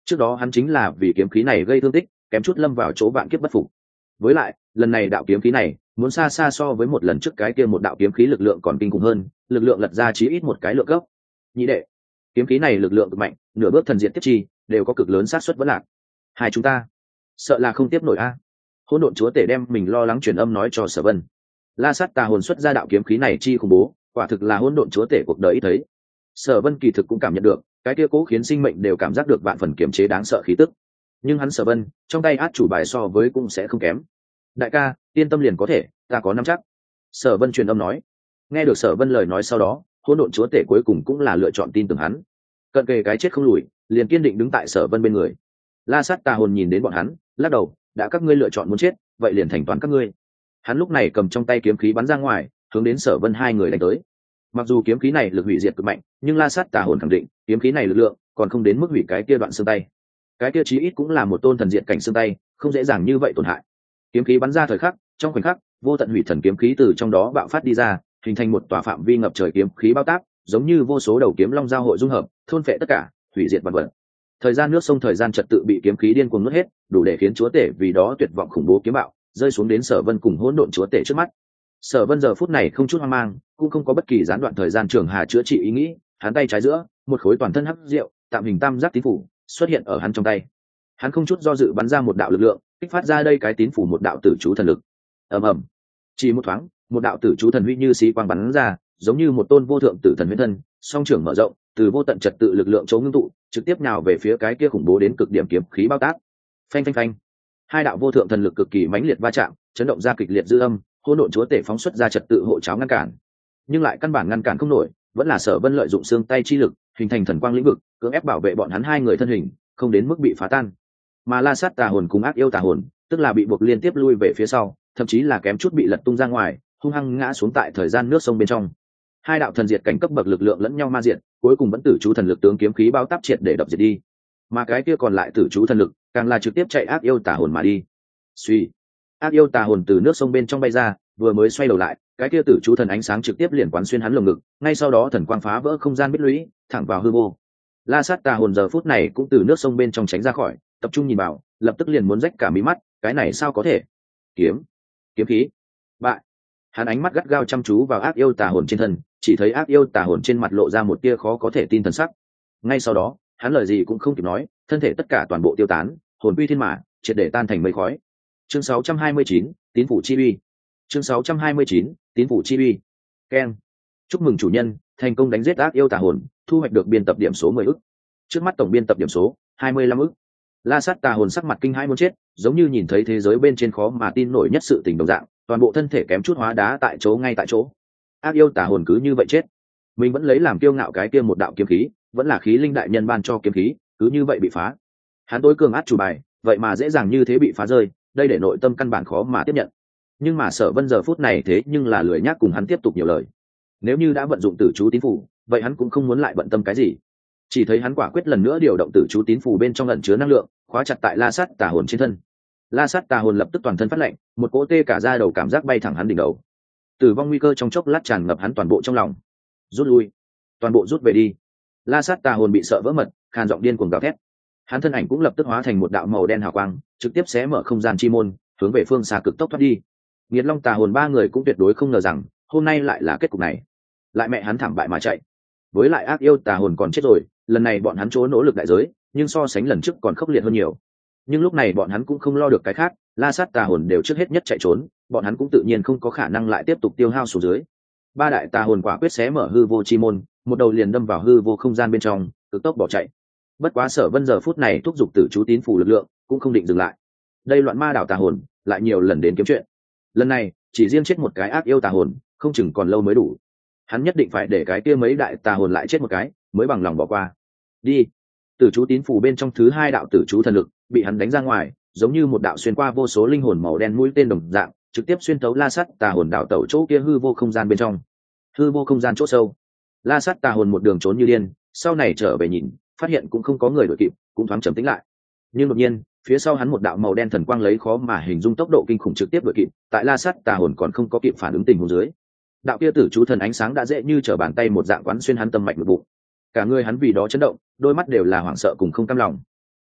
trước đó hắn chính là vì kiếm khí này gây thương tích, kém chút lâm vào chỗ vạn kiếp bất phục. Với lại lần này đạo kiếm khí này muốn xa xa so với một lần trước cái kia một đạo kiếm khí lực lượng còn kinh khủng hơn, lực lượng lật ra chí ít một cái lượng cấp. Nhị đệ, kiếm khí này lực lượng cực mạnh, nửa bước thần diện tiếp chi đều có cực lớn xác suất vẫn lạc. Hai chúng ta sợ là không tiếp nổi a. Hỗn độn chúa tể đem mình lo lắng truyền âm nói cho Sở Vân. La Sát Tà hồn xuất ra đạo kiếm khí này chi khủng bố, quả thực là hỗn độn chúa tể cuộc đời ít thấy. Sở Vân kỳ thực cũng cảm nhận được, cái kia cố khiến sinh mệnh đều cảm giác được vạn phần kiềm chế đáng sợ khí tức. Nhưng hắn Sở Vân, trong tay át chủ bài so với cũng sẽ không kém. Đại ca, yên tâm liền có thể, ta có nắm chắc. Sở Vân truyền âm nói. Nghe được Sở Vân lời nói sau đó, hỗn độn chúa tể cuối cùng cũng là lựa chọn tin tưởng hắn. Cận kề cái chết không lùi, liền kiên định đứng tại Sở Vân bên người. La Sát Tà hồn nhìn đến bọn hắn, lắc đầu, đã các ngươi lựa chọn muốn chết, vậy liền thành toán các ngươi. Hắn lúc này cầm trong tay kiếm khí bắn ra ngoài, hướng đến Sở Vân hai người đánh tới. Mặc dù kiếm khí này lực hủy diệt cực mạnh, nhưng La Sát Tà hồn khẳng định, kiếm khí này lực lượng còn không đến mức hủy cái kia đoạn xương tay. Cái kia chí ít cũng là một tôn thần diện cảnh xương tay, không dễ dàng như vậy tổn hại. Kiếm khí bắn ra thời khắc, trong khoảnh khắc, vô tận hủy thần kiếm khí từ trong đó bạo phát đi ra, hình thành một tòa phạm vi ngập trời kiếm khí bao táp, giống như vô số đầu kiếm long giao hội dung hợp, thôn phệ tất cả, hủy diệt vạn vật. Thời gian nước sông thời gian trật tự bị kiếm khí điên cuồng nuốt hết, đủ để khiến chúa tể vì đó tuyệt vọng khủng bố kiếm bạo rơi xuống đến Sở Vân cùng hỗn độn chúa tể trước mắt. Sở Vân giờ phút này không chút hoang mang, cũng không có bất kỳ gián đoạn thời gian trường hà chữa trị ý nghĩ, hắn tay trái giữa, một khối toàn thân hắc diệu, tạm hình tam giác tín phủ xuất hiện ở hắn trong tay. Hắn không chút do dự bắn ra một đạo lực lượng, kích phát ra đây cái tín phủ một đạo tử chú thần lực. Ầm ầm. Chỉ một thoáng, một đạo tử chú thần huy như xí quang bắn ra, giống như một tôn vô thượng tử thần huyễn thân, song trưởng mở rộng, từ vô tận trật tự lực lượng chống ngưng tụ, trực tiếp nhào về phía cái kia khủng bố đến cực điểm kiếm khí bao tác. Phanh phanh phanh. Hai đạo vô thượng thần lực cực kỳ mãnh liệt va chạm, chấn động ra kịch liệt dư âm, hỗn độn chúa tể phóng xuất ra trật tự hộ cháo ngăn cản. Nhưng lại căn bản ngăn cản không nổi, vẫn là Sở Vân lợi dụng xương tay chi lực, hình thành thần quang lĩnh vực, cưỡng ép bảo vệ bọn hắn hai người thân hình, không đến mức bị phá tan. Mà La Sát Tà hồn cùng ác yêu tà hồn, tức là bị buộc liên tiếp lui về phía sau, thậm chí là kém chút bị lật tung ra ngoài, hung hăng ngã xuống tại thời gian nước sông bên trong. Hai đạo thần diệt cảnh cấp bậc lực lượng lẫn nhau ma diệt, cuối cùng vẫn tử chú thần lực tướng kiếm khí bao táp triệt để đập diệt đi. Mà cái kia còn lại tử chú thần lực, càng là trực tiếp chạy ác yêu tà hồn mà đi. Suy, ác yêu tà hồn từ nước sông bên trong bay ra, vừa mới xoay đầu lại, cái kia tử chú thần ánh sáng trực tiếp liền quán xuyên hắn lồng ngực, ngay sau đó thần quang phá vỡ không gian bích lũy, thẳng vào hư vô. La Sát Tà hồn giờ phút này cũng từ nước sông bên trong tránh ra khỏi, tập trung nhìn vào, lập tức liền muốn rách cả mí mắt, cái này sao có thể? Kiếm, kiếm khí, bại. Hắn ánh mắt gắt gao chăm chú vào ác yêu tà hồn trên thân, chỉ thấy ác yêu tà hồn trên mặt lộ ra một tia khó có thể tin thần sắc. Ngay sau đó, hắn lời gì cũng không kịp nói, thân thể tất cả toàn bộ tiêu tán, hồn quy thiên mã, triệt để tan thành mây khói. Chương sáu trăm hai mươi chín, tín phủ chi uy. Chương sáu trăm hai mươi chín, tín phủ chi uy. Keng. Chúc mừng chủ nhân, thành công đánh giết ác yêu tà hồn, thu hoạch được biên tập điểm số mười ức. Trước mắt tổng biên tập điểm số hai mươi lăm ức. La Sát Tà hồn sắc mặt kinh hãi muốn chết, giống như nhìn thấy thế giới bên trên khó mà tin nổi nhất sự tình đồng dạng, toàn bộ thân thể kém chút hóa đá tại chỗ ngay tại chỗ. Ác yêu tà hồn cứ như vậy chết, mình vẫn lấy làm kiêu ngạo cái kia một đạo kiếm khí, vẫn là khí linh đại nhân ban cho kiếm khí, cứ như vậy bị phá. Hắn tối cường át chủ bài, vậy mà dễ dàng như thế bị phá rơi, đây để nội tâm căn bản khó mà tiếp nhận. Nhưng mà Sở Vân giờ phút này thế nhưng là lười nhác cùng hắn tiếp tục nhiều lời. Nếu như đã vận dụng tử chú tín phủ, vậy hắn cũng không muốn lại bận tâm cái gì. Chỉ thấy hắn quả quyết lần nữa điều động tử chú tín phủ bên trong ẩn chứa năng lượng, khóa chặt tại La Sát Tà hồn trên thân. La Sát Tà hồn lập tức toàn thân phát lạnh, một cỗ tê cả da đầu cảm giác bay thẳng hắn đỉnh đầu. Tử vong nguy cơ trong chốc lát tràn ngập hắn toàn bộ trong lòng. Rút lui, toàn bộ rút về đi. La Sát Tà hồn bị sợ vỡ mật, khàn giọng điên cuồng gào thét. Hắn thân ảnh cũng lập tức hóa thành một đạo màu đen hào quang, trực tiếp xé mở không gian chi môn, hướng về phương xa cực tốc thoát đi. Nghiệt Long Tà hồn ba người cũng tuyệt đối không ngờ rằng hôm nay lại là kết cục này, lại mẹ hắn thảm bại mà chạy. Với lại ác yêu tà hồn còn chết rồi, lần này bọn hắn chỗ nỗ lực đại giới, nhưng so sánh lần trước còn khốc liệt hơn nhiều. Nhưng lúc này bọn hắn cũng không lo được cái khác, La Sát Tà hồn đều trước hết nhất chạy trốn, bọn hắn cũng tự nhiên không có khả năng lại tiếp tục tiêu hao xuống dưới. Ba đại tà hồn quả quyết xé mở hư vô chi môn, một đầu liền đâm vào hư vô không gian bên trong, cực tốc bỏ chạy. Bất quá Sở Vân giờ phút này thúc giục tử chú tín phủ lực lượng, cũng không định dừng lại. Đây loạn ma đảo tà hồn lại nhiều lần đến kiếm chuyện. Lần này chỉ riêng chết một cái ác yêu tà hồn, không chừng còn lâu mới đủ. Hắn nhất định phải để cái kia mấy đại tà hồn lại chết một cái, mới bằng lòng bỏ qua. Đi. Tử chú tín phủ bên trong thứ hai đạo tử chú thần lực bị hắn đánh ra ngoài, giống như một đạo xuyên qua vô số linh hồn màu đen mũi tên đồng dạng, trực tiếp xuyên thấu La Sát Tà hồn đảo tẩu chỗ kia hư vô không gian bên trong. Hư vô không gian chỗ sâu, La Sát Tà hồn một đường trốn như điên, sau này trở về nhìn, phát hiện cũng không có người đuổi kịp, cũng thoáng trầm tĩnh lại. Nhưng đột nhiên, phía sau hắn một đạo màu đen thần quang lấy khó mà hình dung tốc độ kinh khủng trực tiếp đuổi kịp, tại La Sát Tà hồn còn không có kịp phản ứng tình huống dưới. Đạo kia tử chú thần ánh sáng đã dễ như trở bàn tay một dạng quán xuyên hắn tâm mạch nội bụng. Cả người hắn vì đó chấn động, đôi mắt đều là hoảng sợ cùng không cam lòng.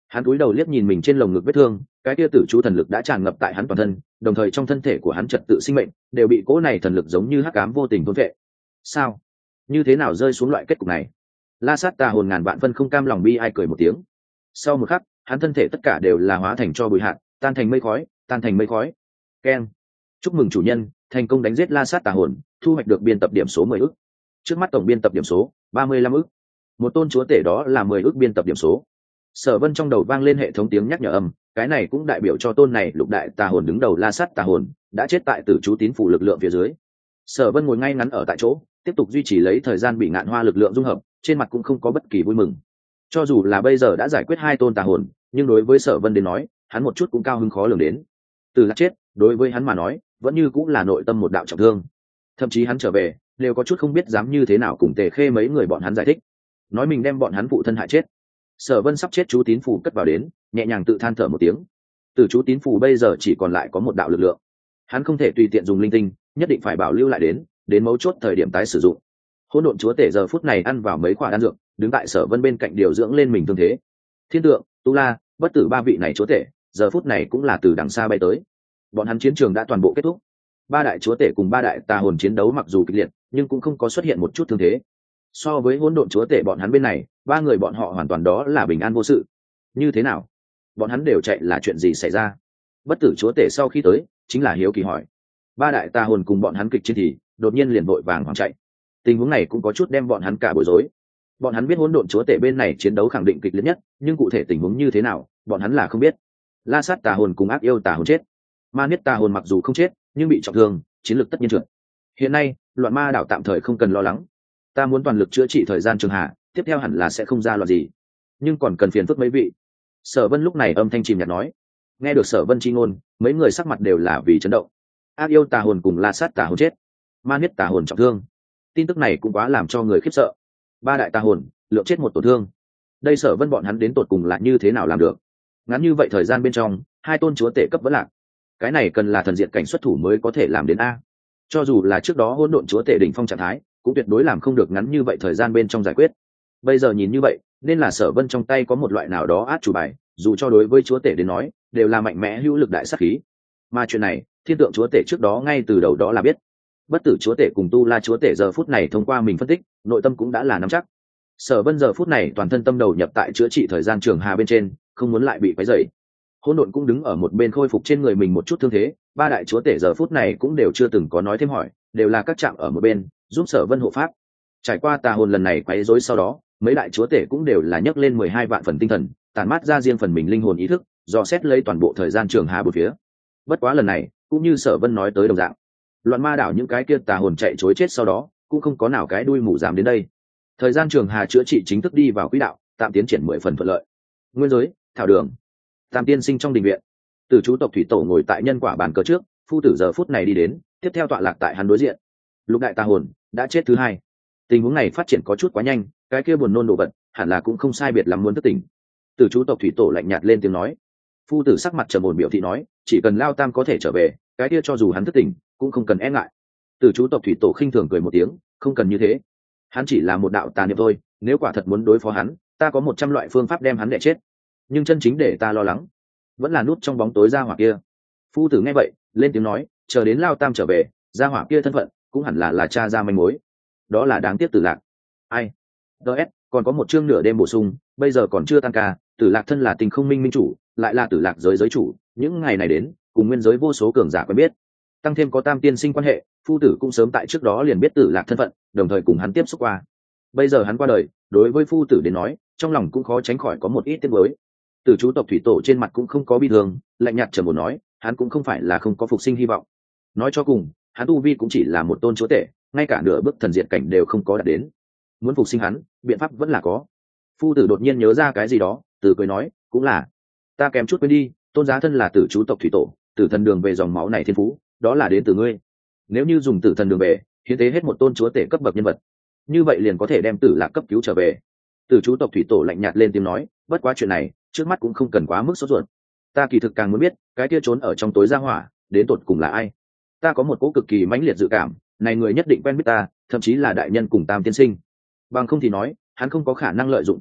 Hắn cúi đầu liếc nhìn mình trên lồng ngực vết thương, cái kia tử chú thần lực đã tràn ngập tại hắn toàn thân, đồng thời trong thân thể của hắn trật tự sinh mệnh đều bị cỗ này thần lực giống như hắc ám vô tình thôn vệ. Sao? Như thế nào rơi xuống loại kết cục này? La Sát tà hồn ngàn vạn phân không cam lòng bi ai cười một tiếng. Sau một khắc, hắn thân thể tất cả đều là hóa thành cho bụi hạt, tan thành mây khói, tan thành mây khói. Keng. Chúc mừng chủ nhân, thành công đánh giết La Sát tà hồn, thu hoạch được biên tập điểm số mười ức. Trước mắt tổng biên tập điểm số ba mươi lăm ức. Một tôn chúa tể đó là mười ức biên tập điểm số. Sở Vân trong đầu vang lên hệ thống tiếng nhắc nhở âm, cái này cũng đại biểu cho tôn này lục đại tà hồn đứng đầu La Sát tà hồn đã chết tại tử chú tín phủ lực lượng phía dưới. Sở Vân ngồi ngay ngắn ở tại chỗ, tiếp tục duy trì lấy thời gian bị ngạn hoa lực lượng dung hợp, trên mặt cũng không có bất kỳ vui mừng. Cho dù là bây giờ đã giải quyết hai tôn tà hồn, nhưng đối với Sở Vân đến nói, hắn một chút cũng cao hứng khó lường đến. Từ Lạc chết, đối với hắn mà nói, vẫn như cũng là nội tâm một đạo trọng thương. Thậm chí hắn trở về, đều có chút không biết dám như thế nào cùng Tề Khê mấy người bọn hắn giải thích, nói mình đem bọn hắn phụ thân hại chết. Sở Vân sắp chết chú tín phù cất vào đến, nhẹ nhàng tự than thở một tiếng. Từ chú tín phù bây giờ chỉ còn lại có một đạo lực lượng, hắn không thể tùy tiện dùng linh tinh, nhất định phải bảo lưu lại đến, đến mấu chốt thời điểm tái sử dụng. Hỗn độn chúa tể giờ phút này ăn vào mấy quả đan dược, đứng tại Sở Vân bên cạnh điều dưỡng lên mình thương thế. Thiên tượng, Tu La, bất tử ba vị này chúa tể, giờ phút này cũng là từ đằng xa bay tới. Bọn hắn chiến trường đã toàn bộ kết thúc. Ba đại chúa tể cùng ba đại tà hồn chiến đấu mặc dù kịch liệt, nhưng cũng không có xuất hiện một chút thương thế. So với hỗn độn chúa tể bọn hắn bên này, ba người bọn họ hoàn toàn đó là bình an vô sự. Như thế nào? Bọn hắn đều chạy là chuyện gì xảy ra? Bất tử chúa tể sau khi tới, chính là hiếu kỳ hỏi. Ba đại tà hồn cùng bọn hắn kịch chiến thì đột nhiên liền vội vàng hoảng chạy. Tình huống này cũng có chút đem bọn hắn cả bối rối. Bọn hắn biết hỗn độn chúa tể bên này chiến đấu khẳng định kịch liệt nhất, nhưng cụ thể tình huống như thế nào, bọn hắn là không biết. La Sát tà hồn cùng ác yêu tà hồn chết, ma niết tà hồn mặc dù không chết, nhưng bị trọng thương, chiến lược tất nhiên trượt. Hiện nay, loạn ma đảo tạm thời không cần lo lắng. Ta muốn toàn lực chữa trị thời gian trường hạ, tiếp theo hẳn là sẽ không ra loạn gì, nhưng còn cần phiền phức mấy vị. Sở Vân lúc này âm thanh chìm nhạt nói. Nghe được Sở Vân chi ngôn, mấy người sắc mặt đều là vì chấn động. Ác yêu tà hồn cùng La Sát tà hồn chết, ma niết tà hồn trọng thương, tin tức này cũng quá làm cho người khiếp sợ. Ba đại tà hồn lượng chết một tổn thương, đây Sở Vân bọn hắn đến tột cùng là như thế nào làm được? Ngắn như vậy thời gian bên trong, hai tôn chúa tể cấp vẫn lạc, cái này cần là thần diện cảnh xuất thủ mới có thể làm đến a. Cho dù là trước đó hỗn độn chúa tể đỉnh phong trạng thái, cũng tuyệt đối làm không được ngắn như vậy thời gian bên trong giải quyết. Bây giờ nhìn như vậy, nên là Sở Vân trong tay có một loại nào đó át chủ bài, dù cho đối với chúa tể đến nói, đều là mạnh mẽ hữu lực đại sát khí. Mà chuyện này, thiên tượng chúa tể trước đó ngay từ đầu đó là biết. Bất tử chúa tể cùng Tu La chúa tể giờ phút này thông qua mình phân tích, nội tâm cũng đã là nắm chắc. Sở Vân giờ phút này toàn thân tâm đầu nhập tại chữa trị thời gian trường hà bên trên, không muốn lại bị quấy rầy. Hỗn độn cũng đứng ở một bên khôi phục trên người mình một chút thương thế, ba đại chúa tể giờ phút này cũng đều chưa từng có nói thêm hỏi, đều là các chạm ở một bên, giúp Sở Vân hộ pháp. Trải qua tà hồn lần này quấy rối sau đó, mấy đại chúa tể cũng đều là nhấc lên mười hai vạn phần tinh thần, tản mát ra riêng phần mình linh hồn ý thức, dò xét lấy toàn bộ thời gian trường hà bốn phía. Bất quá lần này, cũng như Sở Vân nói tới đồng dạng, loạn ma đảo những cái kia tà hồn chạy trối chết sau đó, cũng không có nào cái đuôi mù dám đến đây. Thời gian trường hà chữa trị chính thức đi vào quỹ đạo, tạm tiến triển mười phần thuận lợi. Nguyên giới, thảo đường, Tam tiên sinh trong đình viện, Tử chú tộc thủy tổ ngồi tại nhân quả bàn cờ trước, phu tử giờ phút này đi đến, tiếp theo tọa lạc tại hắn đối diện. Lục đại tà hồn đã chết thứ hai. Tình huống này phát triển có chút quá nhanh, cái kia buồn nôn đồ vật, hẳn là cũng không sai biệt lắm muốn thức tỉnh. Tử chú tộc thủy tổ lạnh nhạt lên tiếng nói. Phu tử sắc mặt trầm ổn biểu thị nói, chỉ cần Lao Tam có thể trở về, cái kia cho dù hắn thức tỉnh, cũng không cần e ngại. Tử chú tộc thủy tổ khinh thường cười một tiếng, không cần như thế. Hắn chỉ là một đạo tà niệm thôi, nếu quả thật muốn đối phó hắn, ta có một trăm loại phương pháp đem hắn đẻ chết. Nhưng chân chính để ta lo lắng, vẫn là nút trong bóng tối gia hỏa kia. Phu tử nghe vậy, lên tiếng nói, chờ đến Lao Tam trở về, gia hỏa kia thân phận cũng hẳn là là cha ra manh mối. Đó là đáng tiếc Tử Lạc. Ai? ds còn có một chương nửa đêm bổ sung, bây giờ còn chưa tan ca. Tử Lạc thân là tình không minh minh chủ, lại là Tử Lạc giới giới chủ, những ngày này đến cùng nguyên giới vô số cường giả quen biết, tăng thêm có Tam tiên sinh quan hệ, phu tử cũng sớm tại trước đó liền biết Tử Lạc thân phận, đồng thời cùng hắn tiếp xúc qua. Bây giờ hắn qua đời, đối với phu tử đến nói, trong lòng cũng khó tránh khỏi có một ít tiếc nuối. Tử chú tộc thủy tổ trên mặt cũng không có bi thương, lạnh nhạt trầm ổn nói, hắn cũng không phải là không có phục sinh hy vọng. Nói cho cùng, hắn tu vi cũng chỉ là một tôn chúa tể, ngay cả nửa bước thần diệt cảnh đều không có đạt đến. Muốn phục sinh hắn, biện pháp vẫn là có. Phu tử đột nhiên nhớ ra cái gì đó, từ cười nói, cũng là, ta kèm chút quên đi, tôn giá thân là tử chú tộc thủy tổ, tử thần đường về dòng máu này thiên phú, đó là đến từ ngươi. Nếu như dùng tử thần đường về, hiến tế hết một tôn chúa tể cấp bậc nhân vật, như vậy liền có thể đem Tử Lạc cấp cứu trở về. Tử chú tộc thủy tổ lạnh nhạt lên tiếng nói, bất quá chuyện này trước mắt cũng không cần quá mức sốt ruột. Ta kỳ thực càng muốn biết, cái kia trốn ở trong tối ra hỏa, đến tột cùng là ai. Ta có một cỗ cực kỳ mãnh liệt dự cảm, này người nhất định quen biết ta, thậm chí là đại nhân cùng Tam tiên sinh. Bằng không thì nói, hắn không có khả năng lợi dụng Tử Lạc,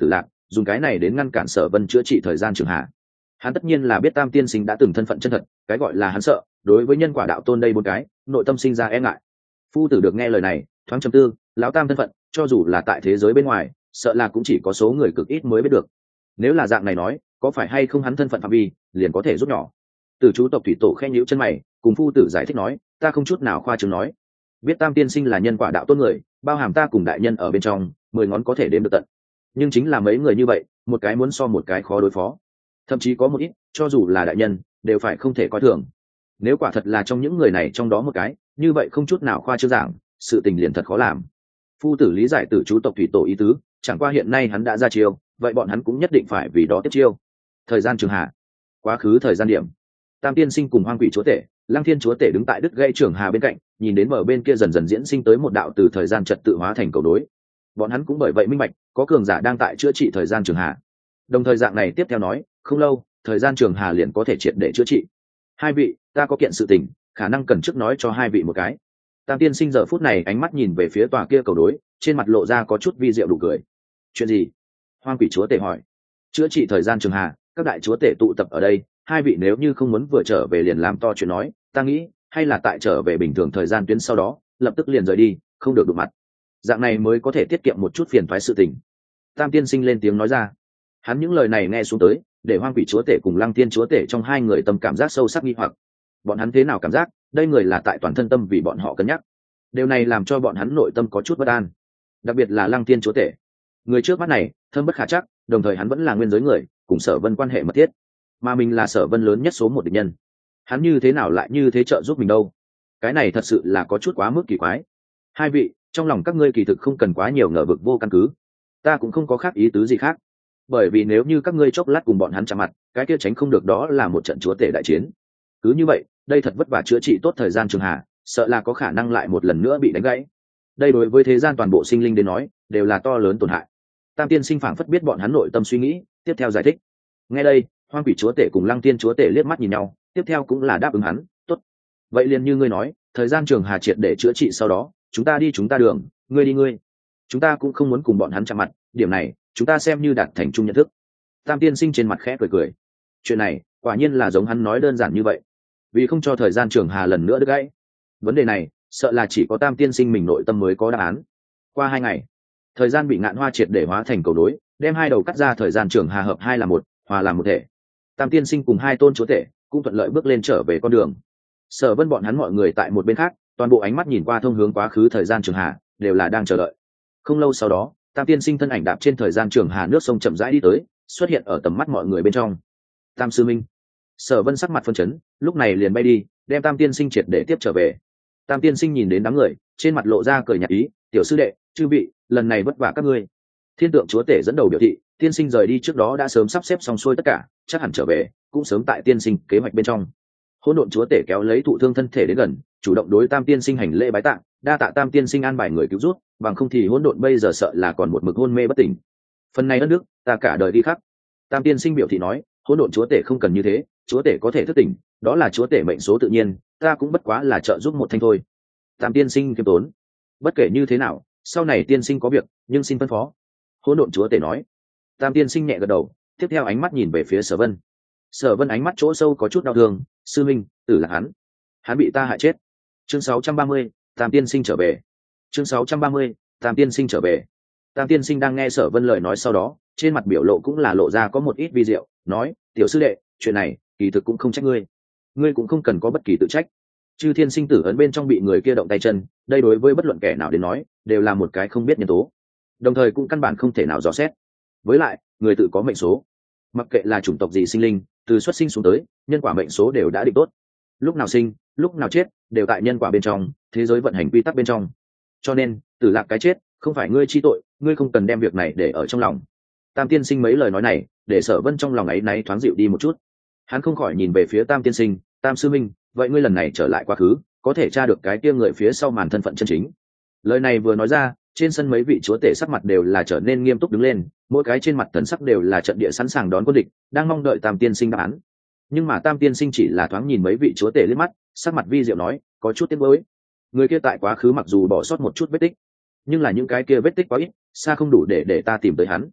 dùng cái này đến ngăn cản Sở Vân chữa trị thời gian trường hạ. Hắn tất nhiên là biết Tam tiên sinh đã từng thân phận chân thật, cái gọi là hắn sợ, đối với nhân quả đạo tôn đây bốn cái, nội tâm sinh ra e ngại. Phu tử được nghe lời này, thoáng trầm tư, lão Tam thân phận, cho dù là tại thế giới bên ngoài, sợ là cũng chỉ có số người cực ít mới biết được. Nếu là dạng này nói, có phải hay không hắn thân phận phạm vi, liền có thể rút nhỏ. Từ chú tộc thủy tổ khen nhíu chân mày, cùng phu tử giải thích nói, ta không chút nào khoa trương nói, biết Tam tiên sinh là nhân quả đạo tôn người, bao hàm ta cùng đại nhân ở bên trong, mười ngón có thể đếm được tận. Nhưng chính là mấy người như vậy, một cái muốn so một cái khó đối phó, thậm chí có một ít, cho dù là đại nhân, đều phải không thể coi thường. Nếu quả thật là trong những người này trong đó một cái, như vậy không chút nào khoa trương giảng, sự tình liền thật khó làm. Phu tử lý giải từ chú tộc thủy tổ ý tứ, chẳng qua hiện nay hắn đã ra chiêu, vậy bọn hắn cũng nhất định phải vì đó tiếp chiêu. Thời gian trường hạ, quá khứ thời gian điểm. Tam tiên sinh cùng hoang quỷ chúa tể, Lăng Thiên chúa tể đứng tại đứt gãy trường hà bên cạnh, nhìn đến bờ bên kia dần dần diễn sinh tới một đạo từ thời gian trật tự hóa thành cầu đối. Bọn hắn cũng bởi vậy minh bạch, có cường giả đang tại chữa trị thời gian trường hà. Đồng thời dạng này tiếp theo nói, không lâu, thời gian trường hà liền có thể triệt để chữa trị. Hai vị, ta có kiện sự tình, khả năng cần trước nói cho hai vị một cái. Tam tiên sinh giờ phút này ánh mắt nhìn về phía tòa kia cầu đối, trên mặt lộ ra có chút vi diệu đủ cười. Chuyện gì? Hoang quỷ chúa tể hỏi. Chữa trị thời gian trường hà, các đại chúa tể tụ tập ở đây, hai vị nếu như không muốn vừa trở về liền làm to chuyện nói, ta nghĩ hay là tại trở về bình thường thời gian tuyến sau đó, lập tức liền rời đi, không được đụng mặt. Dạng này mới có thể tiết kiệm một chút phiền toái sự tình. Tam tiên sinh lên tiếng nói ra. Hắn những lời này nghe xuống tới, để hoang quỷ chúa tể cùng Lăng Tiên chúa tể trong hai người tâm cảm giác sâu sắc nghi hoặc. Bọn hắn thế nào cảm giác, đây người là tại toàn thân tâm vì bọn họ cân nhắc. Điều này làm cho bọn hắn nội tâm có chút bất an. Đặc biệt là Lăng Tiên chúa tể. Người trước mắt này, thâm bất khả chắc, đồng thời hắn vẫn là nguyên giới người, cùng Sở Vân quan hệ mật thiết. Mà mình là Sở Vân lớn nhất số một địch nhân. Hắn như thế nào lại như thế trợ giúp mình đâu? Cái này thật sự là có chút quá mức kỳ quái. Hai vị, trong lòng các ngươi kỳ thực không cần quá nhiều ngờ vực vô căn cứ. Ta cũng không có khác ý tứ gì khác. Bởi vì nếu như các ngươi chốc lát cùng bọn hắn chạm mặt, cái kia tránh không được đó là một trận chúa tể đại chiến. Cứ như vậy, đây thật vất vả chữa trị tốt thời gian trường hạ, sợ là có khả năng lại một lần nữa bị đánh gãy. Đây đối với thế gian toàn bộ sinh linh đến nói, đều là to lớn tổn hại. Tam tiên sinh phảng phất biết bọn hắn nội tâm suy nghĩ, tiếp theo giải thích. Nghe đây, hoang quỷ chúa tể cùng Lăng Tiên chúa tể liếc mắt nhìn nhau, tiếp theo cũng là đáp ứng hắn, tốt. Vậy liền như ngươi nói, thời gian trường hà triệt để chữa trị sau đó, chúng ta đi chúng ta đường, ngươi đi ngươi. Chúng ta cũng không muốn cùng bọn hắn chạm mặt, điểm này, chúng ta xem như đạt thành chung nhận thức. Tam tiên sinh trên mặt khẽ cười cười. Chuyện này, quả nhiên là giống hắn nói đơn giản như vậy. Vì không cho thời gian trường hà lần nữa đứt gãy. Vấn đề này, sợ là chỉ có Tam tiên sinh mình nội tâm mới có đáp án. Qua hai ngày, thời gian bị ngạn hoa triệt để hóa thành cầu đối, đem hai đầu cắt ra thời gian trường hà hợp hai là một, hòa làm một thể. Tam tiên sinh cùng hai tôn chúa tể cũng thuận lợi bước lên trở về con đường. Sở Vân bọn hắn mọi người tại một bên khác, toàn bộ ánh mắt nhìn qua thông hướng quá khứ thời gian trường hà, đều là đang chờ đợi. Không lâu sau đó, Tam tiên sinh thân ảnh đạp trên thời gian trường hà nước sông chậm rãi đi tới, xuất hiện ở tầm mắt mọi người bên trong. Tam sư minh. Sở Vân sắc mặt phân chấn, lúc này liền bay đi, đem Tam tiên sinh triệt để tiếp trở về. Tam tiên sinh nhìn đến đám người, trên mặt lộ ra cười nhạt ý, tiểu sư đệ, chư vị, lần này vất vả các ngươi. Thiên tượng chúa tể dẫn đầu biểu thị, tiên sinh rời đi trước đó đã sớm sắp xếp xong xuôi tất cả, chắc hẳn trở về cũng sớm tại tiên sinh kế hoạch bên trong. Hỗn độn chúa tể kéo lấy thụ thương thân thể đến gần, chủ động đối Tam tiên sinh hành lễ bái tạ, đa tạ Tam tiên sinh an bài người cứu rút, bằng không thì hỗn độn bây giờ sợ là còn một mực hôn mê bất tỉnh. Phần này đất nước, ta cả đời đi khắc. Tam tiên sinh biểu thị nói, hỗn độn chúa tể không cần như thế, chúa tể có thể thức tỉnh, đó là chúa tể mệnh số tự nhiên, ta cũng bất quá là trợ giúp một thanh thôi. Tam tiên sinh kiêm tốn, bất kể như thế nào, sau này tiên sinh có việc, nhưng xin phân phó. Hỗn độn chúa tể nói. Tam tiên sinh nhẹ gật đầu, tiếp theo ánh mắt nhìn về phía Sở Vân. Sở Vân ánh mắt chỗ sâu có chút đau thương, sư minh, tử là hắn, hắn bị ta hại chết. Chương sáu trăm ba mươi, Tam tiên sinh trở về. Chương sáu trăm ba mươi, Tam tiên sinh trở về. Tam tiên sinh đang nghe Sở Vân lời nói sau đó, trên mặt biểu lộ cũng là lộ ra có một ít vi diệu, nói, tiểu sư đệ, chuyện này kỳ thực cũng không trách ngươi, ngươi cũng không cần có bất kỳ tự trách. Chư thiên sinh tử ấn bên trong bị người kia động tay chân, đây đối với bất luận kẻ nào đến nói, đều là một cái không biết nhân tố, đồng thời cũng căn bản không thể nào dò xét. Với lại, người tự có mệnh số, mặc kệ là chủng tộc gì sinh linh, từ xuất sinh xuống tới, nhân quả mệnh số đều đã định tốt. Lúc nào sinh, lúc nào chết, đều tại nhân quả bên trong, thế giới vận hành quy tắc bên trong. Cho nên, tử lạc cái chết, không phải ngươi chi tội, ngươi không cần đem việc này để ở trong lòng. Tam tiên sinh mấy lời nói này, để Sở Vân trong lòng ấy náy thoáng dịu đi một chút. Hắn không khỏi nhìn về phía Tam tiên sinh, Tam sư minh, vậy ngươi lần này trở lại quá khứ, có thể tra được cái kia người phía sau màn thân phận chân chính. Lời này vừa nói ra, trên sân mấy vị chúa tể sắc mặt đều là trở nên nghiêm túc đứng lên, mỗi cái trên mặt thần sắc đều là trận địa sẵn sàng đón quân địch, đang mong đợi Tam tiên sinh đáp án. Nhưng mà Tam tiên sinh chỉ là thoáng nhìn mấy vị chúa tể liếc mắt, sắc mặt vi diệu nói, có chút tiếc nuối. Người kia tại quá khứ mặc dù bỏ sót một chút vết tích, nhưng là những cái kia vết tích quá ít, xa không đủ để để ta tìm tới hắn.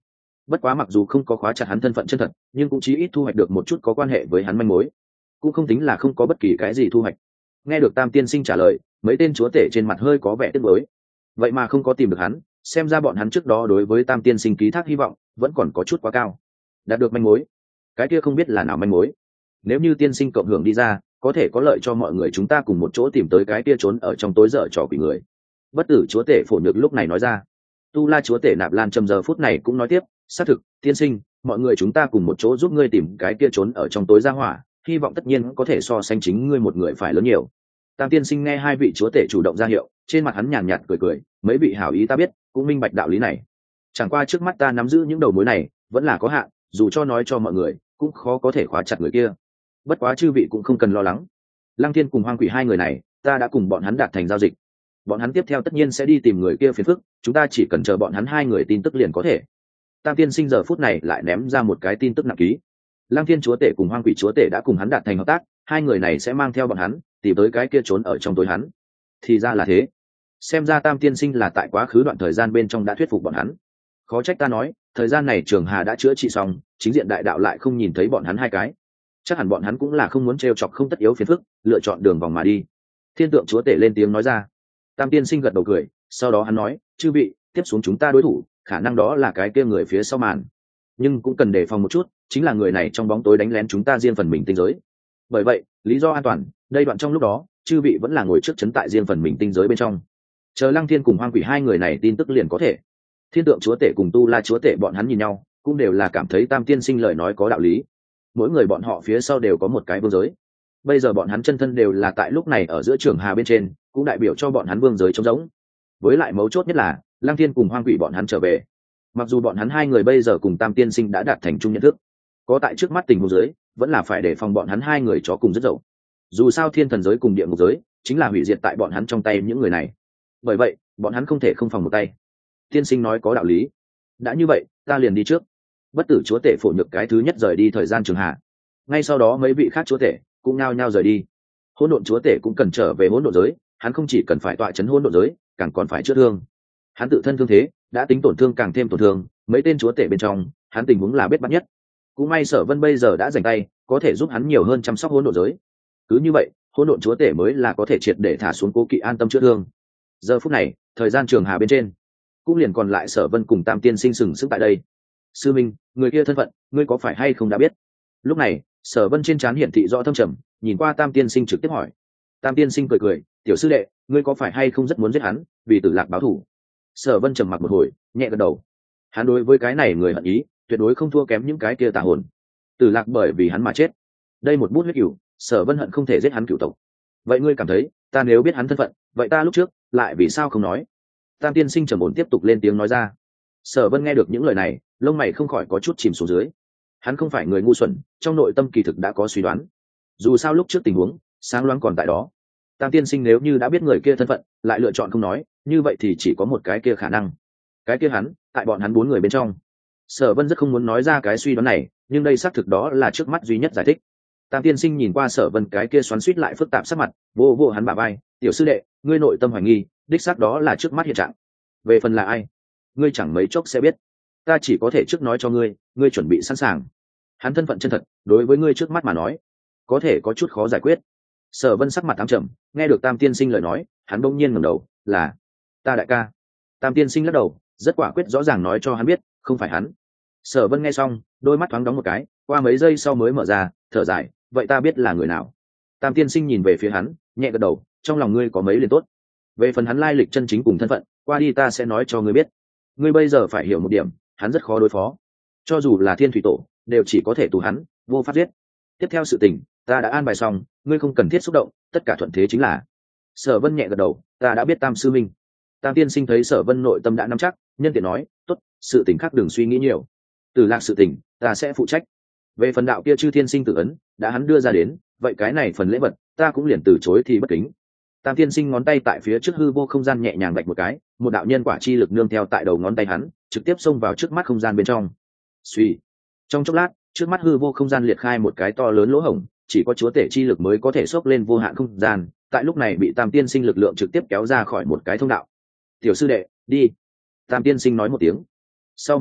bất quá mặc dù không có khóa chặt hắn thân phận chân thật, nhưng cũng chí ít thu hoạch được một chút có quan hệ với hắn manh mối, cũng không tính là không có bất kỳ cái gì thu hoạch. Nghe được Tam tiên sinh trả lời, mấy tên chúa tể trên mặt hơi có vẻ tiếc nuối, vậy mà không có tìm được hắn, xem ra bọn hắn trước đó đối với Tam tiên sinh ký thác hy vọng vẫn còn có chút quá cao. Đạt được manh mối, cái kia không biết là nào manh mối. Nếu như tiên sinh cộng hưởng đi ra, có thể có lợi cho mọi người chúng ta cùng một chỗ tìm tới cái kia trốn ở trong tối dở trò quỷ người. Bất tử chúa tể phổ nhược lúc này nói ra. Tu La chúa tể Nạp Lan Trầm giờ phút này cũng nói tiếp, xác thực, tiên sinh, mọi người chúng ta cùng một chỗ giúp ngươi tìm cái kia trốn ở trong tối ra hỏa, hy vọng tất nhiên có thể so sánh chính ngươi một người phải lớn nhiều. Tam tiên sinh nghe hai vị chúa tể chủ động ra hiệu, trên mặt hắn nhàn nhạt cười cười, mấy vị hảo ý ta biết, cũng minh bạch đạo lý này. Chẳng qua trước mắt ta nắm giữ những đầu mối này, vẫn là có hạn, dù cho nói cho mọi người, cũng khó có thể khóa chặt người kia. Bất quá chư vị cũng không cần lo lắng. Lăng Thiên cùng Hoang Quỷ hai người này, ta đã cùng bọn hắn đạt thành giao dịch. Bọn hắn tiếp theo tất nhiên sẽ đi tìm người kia phiền phức, chúng ta chỉ cần chờ bọn hắn hai người tin tức liền có thể. Tam tiên sinh giờ phút này lại ném ra một cái tin tức nặng ký. Lăng Thiên chúa tể cùng Hoang Quỷ chúa tể đã cùng hắn đạt thành hợp tác, hai người này sẽ mang theo bọn hắn tìm tới cái kia trốn ở trong tối hắn. Thì ra là thế. Xem ra Tam tiên sinh là tại quá khứ đoạn thời gian bên trong đã thuyết phục bọn hắn. Khó trách ta nói, thời gian này Trường Hà đã chữa trị xong, chính diện đại đạo lại không nhìn thấy bọn hắn hai cái. Chắc hẳn bọn hắn cũng là không muốn trêu chọc không tất yếu phiền phức, lựa chọn đường vòng mà đi. Thiên tượng chúa tể lên tiếng nói ra. Tam tiên sinh gật đầu cười, sau đó hắn nói, chư vị, tiếp xuống chúng ta đối thủ, khả năng đó là cái kia người phía sau màn, nhưng cũng cần đề phòng một chút, chính là người này trong bóng tối đánh lén chúng ta riêng phần mình tinh giới. Bởi vậy, lý do an toàn, đây đoạn trong lúc đó, chư vị vẫn là ngồi trước chấn tại riêng phần mình tinh giới bên trong, chờ Lăng Thiên cùng Hoang Quỷ hai người này tin tức liền có thể. Thiên tượng chúa tể cùng Tu La chúa tể bọn hắn nhìn nhau, cũng đều là cảm thấy Tam tiên sinh lời nói có đạo lý. Mỗi người bọn họ phía sau đều có một cái vương giới, bây giờ bọn hắn chân thân đều là tại lúc này ở giữa Trường Hà bên trên, cũng đại biểu cho bọn hắn vương giới trống rỗng. Với lại mấu chốt nhất là Lăng Thiên cùng Hoang Quỷ bọn hắn trở về, mặc dù bọn hắn hai người bây giờ cùng Tam tiên sinh đã đạt thành chung nhận thức, có tại trước mắt tình huống giới vẫn là phải đề phòng bọn hắn hai người chó cùng rất dậu. Dù sao thiên thần giới cùng địa ngục giới chính là hủy diệt tại bọn hắn trong tay những người này, bởi vậy bọn hắn không thể không phòng một tay. Tiên sinh nói có đạo lý, đã như vậy ta liền đi trước. Bất tử chúa tể phổ nhược cái thứ nhất rời đi thời gian Trường Hà, ngay sau đó mấy vị khác chúa tể cũng nao nhao rời đi. Hỗn độn chúa tể cũng cần trở về hỗn độn giới, hắn không chỉ cần phải tọa chấn hỗn độn giới, càng còn phải chữa thương. Hắn tự thân thương thế đã tính tổn thương càng thêm tổn thương, mấy tên chúa tể bên trong hắn tình huống là bết bắt nhất. Cũng may Sở Vân bây giờ đã dành tay, có thể giúp hắn nhiều hơn chăm sóc hỗn độn giới. Cứ như vậy, hỗn độn chúa tể mới là có thể triệt để thả xuống cố kỵ, an tâm chữa thương. Giờ phút này, thời gian Trường Hà bên trên, cũng liền còn lại Sở Vân cùng Tam tiên sinh sừng sững tại đây. Sư minh, người kia thân phận, ngươi có phải hay không đã biết? Lúc này, Sở Vân trên trán hiển thị rõ thâm trầm, nhìn qua Tam tiên sinh trực tiếp hỏi. Tam tiên sinh cười cười, tiểu sư đệ, ngươi có phải hay không rất muốn giết hắn, vì Tử Lạc báo thù? Sở Vân trầm mặc một hồi, nhẹ gật đầu. Hắn đối với cái này người hận ý, tuyệt đối không thua kém những cái kia tà hồn. Tử Lạc bởi vì hắn mà chết, đây một bút huyết cửu, Sở Vân hận không thể giết hắn cửu tộc. Vậy ngươi cảm thấy, ta nếu biết hắn thân phận, vậy ta lúc trước lại vì sao không nói? Tam tiên sinh trầm ổn tiếp tục lên tiếng nói ra. Sở Vân nghe được những lời này, lông mày không khỏi có chút chìm xuống dưới. Hắn không phải người ngu xuẩn, trong nội tâm kỳ thực đã có suy đoán. Dù sao lúc trước tình huống sáng loáng còn tại đó. Tam tiên sinh nếu như đã biết người kia thân phận, lại lựa chọn không nói, như vậy thì chỉ có một cái kia khả năng. Cái kia hắn, tại bọn hắn bốn người bên trong. Sở Vân rất không muốn nói ra cái suy đoán này, nhưng đây xác thực đó là trước mắt duy nhất giải thích. Tam tiên sinh nhìn qua Sở Vân cái kia xoắn xuýt lại phức tạp sắc mặt, vô vô hắn bả vai, "Tiểu sư đệ, ngươi nội tâm hoài nghi, đích xác đó là trước mắt hiện trạng. Về phần là ai, ngươi chẳng mấy chốc sẽ biết. Ta chỉ có thể trước nói cho ngươi, ngươi chuẩn bị sẵn sàng. Hắn thân phận chân thật, đối với ngươi trước mắt mà nói, có thể có chút khó giải quyết." Sở Vân sắc mặt ám trầm, nghe được Tam tiên sinh lời nói, hắn bỗng nhiên ngẩng đầu, "Là ta đại ca." Tam tiên sinh lắc đầu, rất quả quyết rõ ràng nói cho hắn biết, không phải hắn. Sở Vân nghe xong, đôi mắt thoáng đóng một cái, qua mấy giây sau mới mở ra, thở dài, "Vậy ta biết là người nào." Tam tiên sinh nhìn về phía hắn, nhẹ gật đầu, "Trong lòng ngươi có mấy liền tốt. Về phần hắn lai lịch chân chính cùng thân phận, qua đi ta sẽ nói cho ngươi biết. Ngươi bây giờ phải hiểu một điểm, hắn rất khó đối phó. Cho dù là Thiên Thủy Tổ, đều chỉ có thể tù hắn, vô pháp giết. Tiếp theo sự tình, ta đã an bài xong, ngươi không cần thiết xúc động, tất cả thuận thế chính là." Sở Vân nhẹ gật đầu, "Ta đã biết Tam sư minh." Tam tiên sinh thấy Sở Vân nội tâm đã nắm chắc, nhân tiện nói, "Tốt, sự tình khác đừng suy nghĩ nhiều. Tử Lạc sự tình, ta sẽ phụ trách. Về phần đạo kia chư thiên sinh tử ấn, đã hắn đưa ra đến, vậy cái này phần lễ vật, ta cũng liền từ chối thì bất kính." Tam tiên sinh ngón tay tại phía trước hư vô không gian nhẹ nhàng vạch một cái, một đạo nhân quả chi lực nương theo tại đầu ngón tay hắn, trực tiếp xông vào trước mắt không gian bên trong. Suy, trong chốc lát, trước mắt hư vô không gian liệt khai một cái to lớn lỗ hổng, chỉ có chúa tể chi lực mới có thể xốc lên vô hạn không gian, tại lúc này bị Tam tiên sinh lực lượng trực tiếp kéo ra khỏi một cái thông đạo. "Tiểu sư đệ, đi." Tam tiên sinh nói một tiếng. Sau một khắc,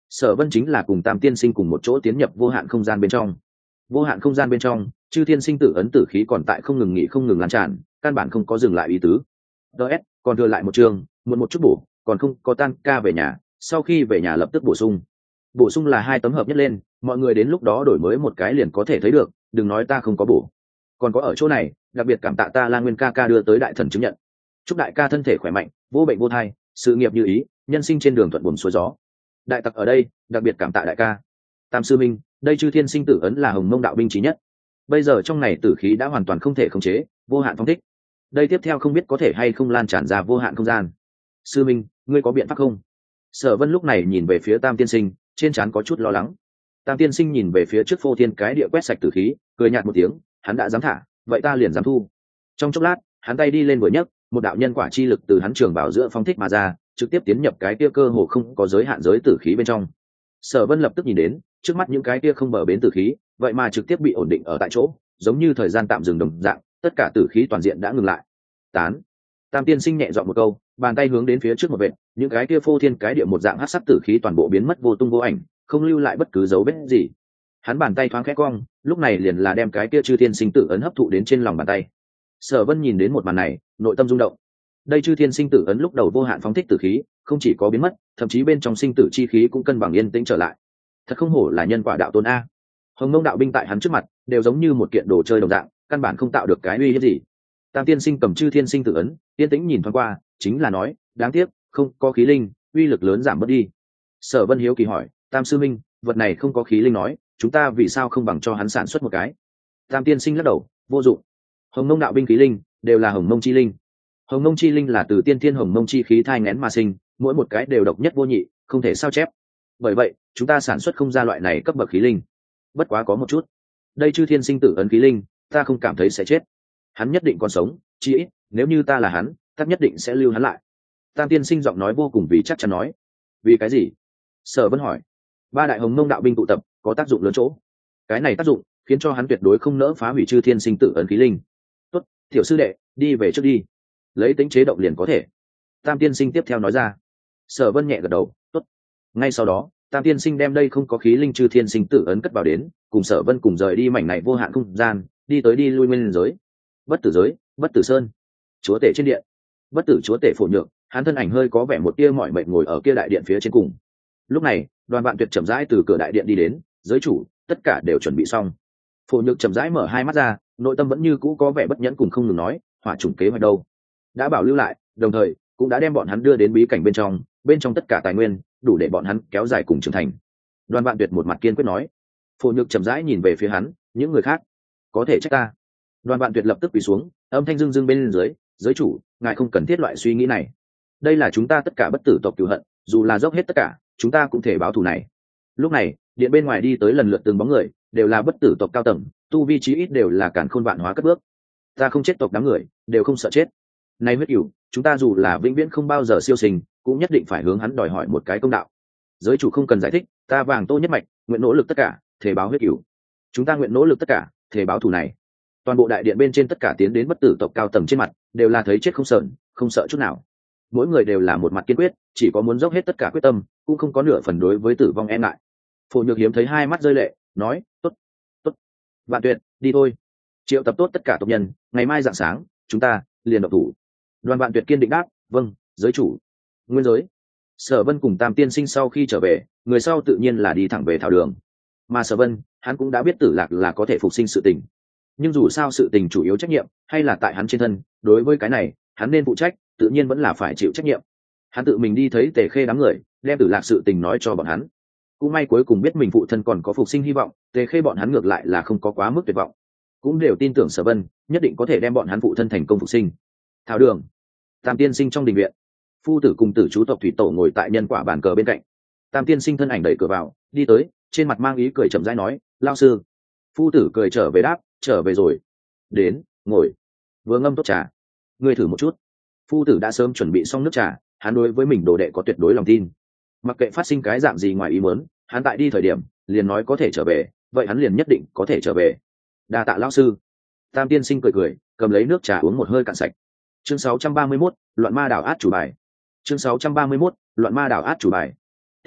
Sở Vân chính là cùng Tam Tiên Sinh cùng một chỗ tiến nhập vô hạn không gian bên trong. Vô hạn không gian bên trong, chư thiên sinh tử ấn tử khí còn tại không ngừng nghỉ không ngừng lan tràn, căn bản không có dừng lại ý tứ. ds còn đưa lại một trường, muộn một chút bổ, còn không có tan ca về nhà, sau khi về nhà lập tức bổ sung. Bổ sung là hai tấm hợp nhất lên, mọi người đến lúc đó đổi mới một cái liền có thể thấy được, đừng nói ta không có bổ. Còn có ở chỗ này, đặc biệt cảm tạ ta La Nguyên ca ca đưa tới đại thần chứng nhận. Chúc đại ca thân thể khỏe mạnh, vô bệnh vô thai, sự nghiệp như ý, nhân sinh trên đường thuận buồm xuôi gió. Đại tặc ở đây, đặc biệt cảm tạ đại ca. Tam sư minh, đây chư thiên sinh tử ấn là hồng mông đạo binh trí nhất. Bây giờ trong này tử khí đã hoàn toàn không thể khống chế, vô hạn phóng thích. Đây tiếp theo không biết có thể hay không lan tràn ra vô hạn không gian. Sư minh, ngươi có biện pháp không? Sở Vân lúc này nhìn về phía Tam tiên sinh, trên trán có chút lo lắng. Tam tiên sinh nhìn về phía trước phô thiên cái địa quét sạch tử khí, cười nhạt một tiếng, hắn đã dám thả, vậy ta liền dám thu. Trong chốc lát, hắn tay đi lên vừa nhấc, một đạo nhân quả chi lực từ hắn trường bảo giữa phóng thích mà ra, trực tiếp tiến nhập cái kia cơ hồ không có giới hạn giới tử khí bên trong. Sở Vân lập tức nhìn đến, trước mắt những cái kia không bờ bến tử khí, vậy mà trực tiếp bị ổn định ở tại chỗ, giống như thời gian tạm dừng đồng dạng, tất cả tử khí toàn diện đã ngừng lại. Tán. Tam tiên sinh nhẹ giọng một câu, bàn tay hướng đến phía trước một vệt, những cái kia phô thiên cái địa một dạng hắc sắc tử khí toàn bộ biến mất vô tung vô ảnh, không lưu lại bất cứ dấu vết gì. Hắn bàn tay thoáng khẽ cong, lúc này liền là đem cái kia chư thiên sinh tử ấn hấp thụ đến trên lòng bàn tay. Sở Vân nhìn đến một màn này, nội tâm rung động. Đây chư thiên sinh tử ấn lúc đầu vô hạn phóng thích tử khí, không chỉ có biến mất, thậm chí bên trong sinh tử chi khí cũng cân bằng yên tĩnh trở lại. Thật không hổ là nhân quả đạo tôn a. Hồng Mông đạo binh tại hắn trước mặt, đều giống như một kiện đồ chơi đồng dạng, căn bản không tạo được cái uy hiếp gì. Tam tiên sinh cầm chư thiên sinh tử ấn, yên tĩnh nhìn thoáng qua, chính là nói, đáng tiếc, không có khí linh, uy lực lớn giảm bớt đi. Sở Vân hiếu kỳ hỏi, Tam sư minh, vật này không có khí linh nói, chúng ta vì sao không bằng cho hắn sản xuất một cái? Tam tiên sinh lắc đầu, vô dụng. Hồng Mông đạo binh khí linh đều là Hồng Mông chi linh. Hồng Mông chi linh là từ tiên thiên Hồng Mông chi khí thai nghén mà sinh, mỗi một cái đều độc nhất vô nhị, không thể sao chép. Bởi vậy, chúng ta sản xuất không ra loại này cấp bậc khí linh. Bất quá có một chút, đây chư thiên sinh tử ấn khí linh, ta không cảm thấy sẽ chết. Hắn nhất định còn sống, chỉ ít, nếu như ta là hắn, ta nhất định sẽ lưu hắn lại. Tam tiên sinh giọng nói vô cùng vì chắc chắn nói. Vì cái gì? Sở Vân hỏi. Ba đại Hồng Mông đạo binh tụ tập, có tác dụng lớn chỗ. Cái này tác dụng, khiến cho hắn tuyệt đối không nỡ phá hủy chư thiên sinh tử ấn khí linh. Tốt, tiểu sư đệ, đi về trước đi. Lấy tính chế động liền có thể. Tam tiên sinh tiếp theo nói ra. Sở Vân nhẹ gật đầu, tốt. Ngay sau đó, Tam tiên sinh đem đây không có khí linh chư thiên sinh tử ấn cất vào đến, cùng Sở Vân cùng rời đi mảnh này vô hạn không gian, đi tới đi lui nguyên giới. Bất tử giới, bất tử sơn, chúa tể trên điện. Bất tử chúa tể Phổ Nhược, hắn thân ảnh hơi có vẻ một tia mỏi mệt ngồi ở kia đại điện phía trên cùng. Lúc này, Đoàn Vạn Tuyệt chậm rãi từ cửa đại điện đi đến, giới chủ, tất cả đều chuẩn bị xong. Phổ Nhược chậm rãi mở hai mắt ra, nội tâm vẫn như cũ có vẻ bất nhẫn cùng không ngừng nói, hỏa chủng kế hoạch đâu? Đã bảo lưu lại, đồng thời cũng đã đem bọn hắn đưa đến bí cảnh bên trong, bên trong tất cả tài nguyên đủ để bọn hắn kéo dài cùng trưởng thành. Đoàn Vạn Tuyệt một mặt kiên quyết nói. Phổ Nhược chậm rãi nhìn về phía hắn, những người khác có thể trách ta. Đoàn Vạn Tuyệt lập tức quỳ xuống, âm thanh rưng rưng bên dưới, giới chủ, ngài không cần thiết loại suy nghĩ này. Đây là chúng ta tất cả bất tử tộc cửu hận, dù là dốc hết tất cả, chúng ta cũng thể báo thù này. Lúc này, điện bên ngoài đi tới lần lượt từng bóng người, đều là bất tử tộc cao tầng, tu vi chí ít đều là càn khôn vạn hóa cất bước. Ta không chết tộc đám người, đều không sợ chết. Nay huyết cửu, chúng ta dù là vĩnh viễn không bao giờ siêu sinh, cũng nhất định phải hướng hắn đòi hỏi một cái công đạo. Giới chủ không cần giải thích, ta Vàng Tô nhất mạch, nguyện nỗ lực tất cả, thể báo huyết cửu. Chúng ta nguyện nỗ lực tất cả, thể báo thù này. Toàn bộ đại điện bên trên tất cả tiến đến bất tử tộc cao tầng trên mặt, đều là thấy chết không sờn, không sợ chút nào. Mỗi người đều là một mặt kiên quyết, chỉ có muốn dốc hết tất cả quyết tâm, cũng không có nửa phần đối với tử vong e ngại. Phổ Nhược hiếm thấy hai mắt rơi lệ, nói, tốt, tốt, Vạn Tuyệt, đi thôi. Triệu tập tốt tất cả tộc nhân, ngày mai rạng sáng, chúng ta liền động thủ. Đoàn Vạn Tuyệt kiên định đáp, vâng, giới chủ. Nguyên giới. Sở Vân cùng Tam tiên sinh sau khi trở về, người sau tự nhiên là đi thẳng về thảo đường. Mà Sở Vân, hắn cũng đã biết Tử Lạc là có thể phục sinh sự tình. Nhưng dù sao sự tình chủ yếu trách nhiệm hay là tại hắn trên thân, đối với cái này, hắn nên phụ trách, tự nhiên vẫn là phải chịu trách nhiệm. Hắn tự mình đi thấy Tề Khê đám người, đem Tử Lạc sự tình nói cho bọn hắn. Cũng may cuối cùng biết mình phụ thân còn có phục sinh hy vọng, Tề Khê bọn hắn ngược lại là không có quá mức tuyệt vọng, cũng đều tin tưởng Sở Vân nhất định có thể đem bọn hắn phụ thân thành công phục sinh. Thảo đường, Tam tiên sinh trong đình viện, phu tử cùng tử chú tộc thủy tổ ngồi tại nhân quả bàn cờ bên cạnh. Tam tiên sinh thân ảnh đẩy cửa vào, đi tới, trên mặt mang ý cười chậm rãi nói, lao sư. Phu tử cười trở về đáp, trở về rồi. Đến, ngồi. Vừa ngâm tốt trà, ngươi thử một chút. Phu tử đã sớm chuẩn bị xong nước trà, hắn đối với mình đồ đệ có tuyệt đối lòng tin. Mặc kệ phát sinh cái dạng gì ngoài ý muốn, hắn tại đi thời điểm liền nói có thể trở về, vậy hắn liền nhất định có thể trở về. Đa tạ lão sư. Tam tiên sinh cười cười, cầm lấy nước trà uống một hơi cạn sạch. Chương sáu trăm ba mươi mốt, loạn ma đảo át chủ bài. Chương sáu trăm ba mươi mốt, loạn ma đảo át chủ bài. Tiếp theo,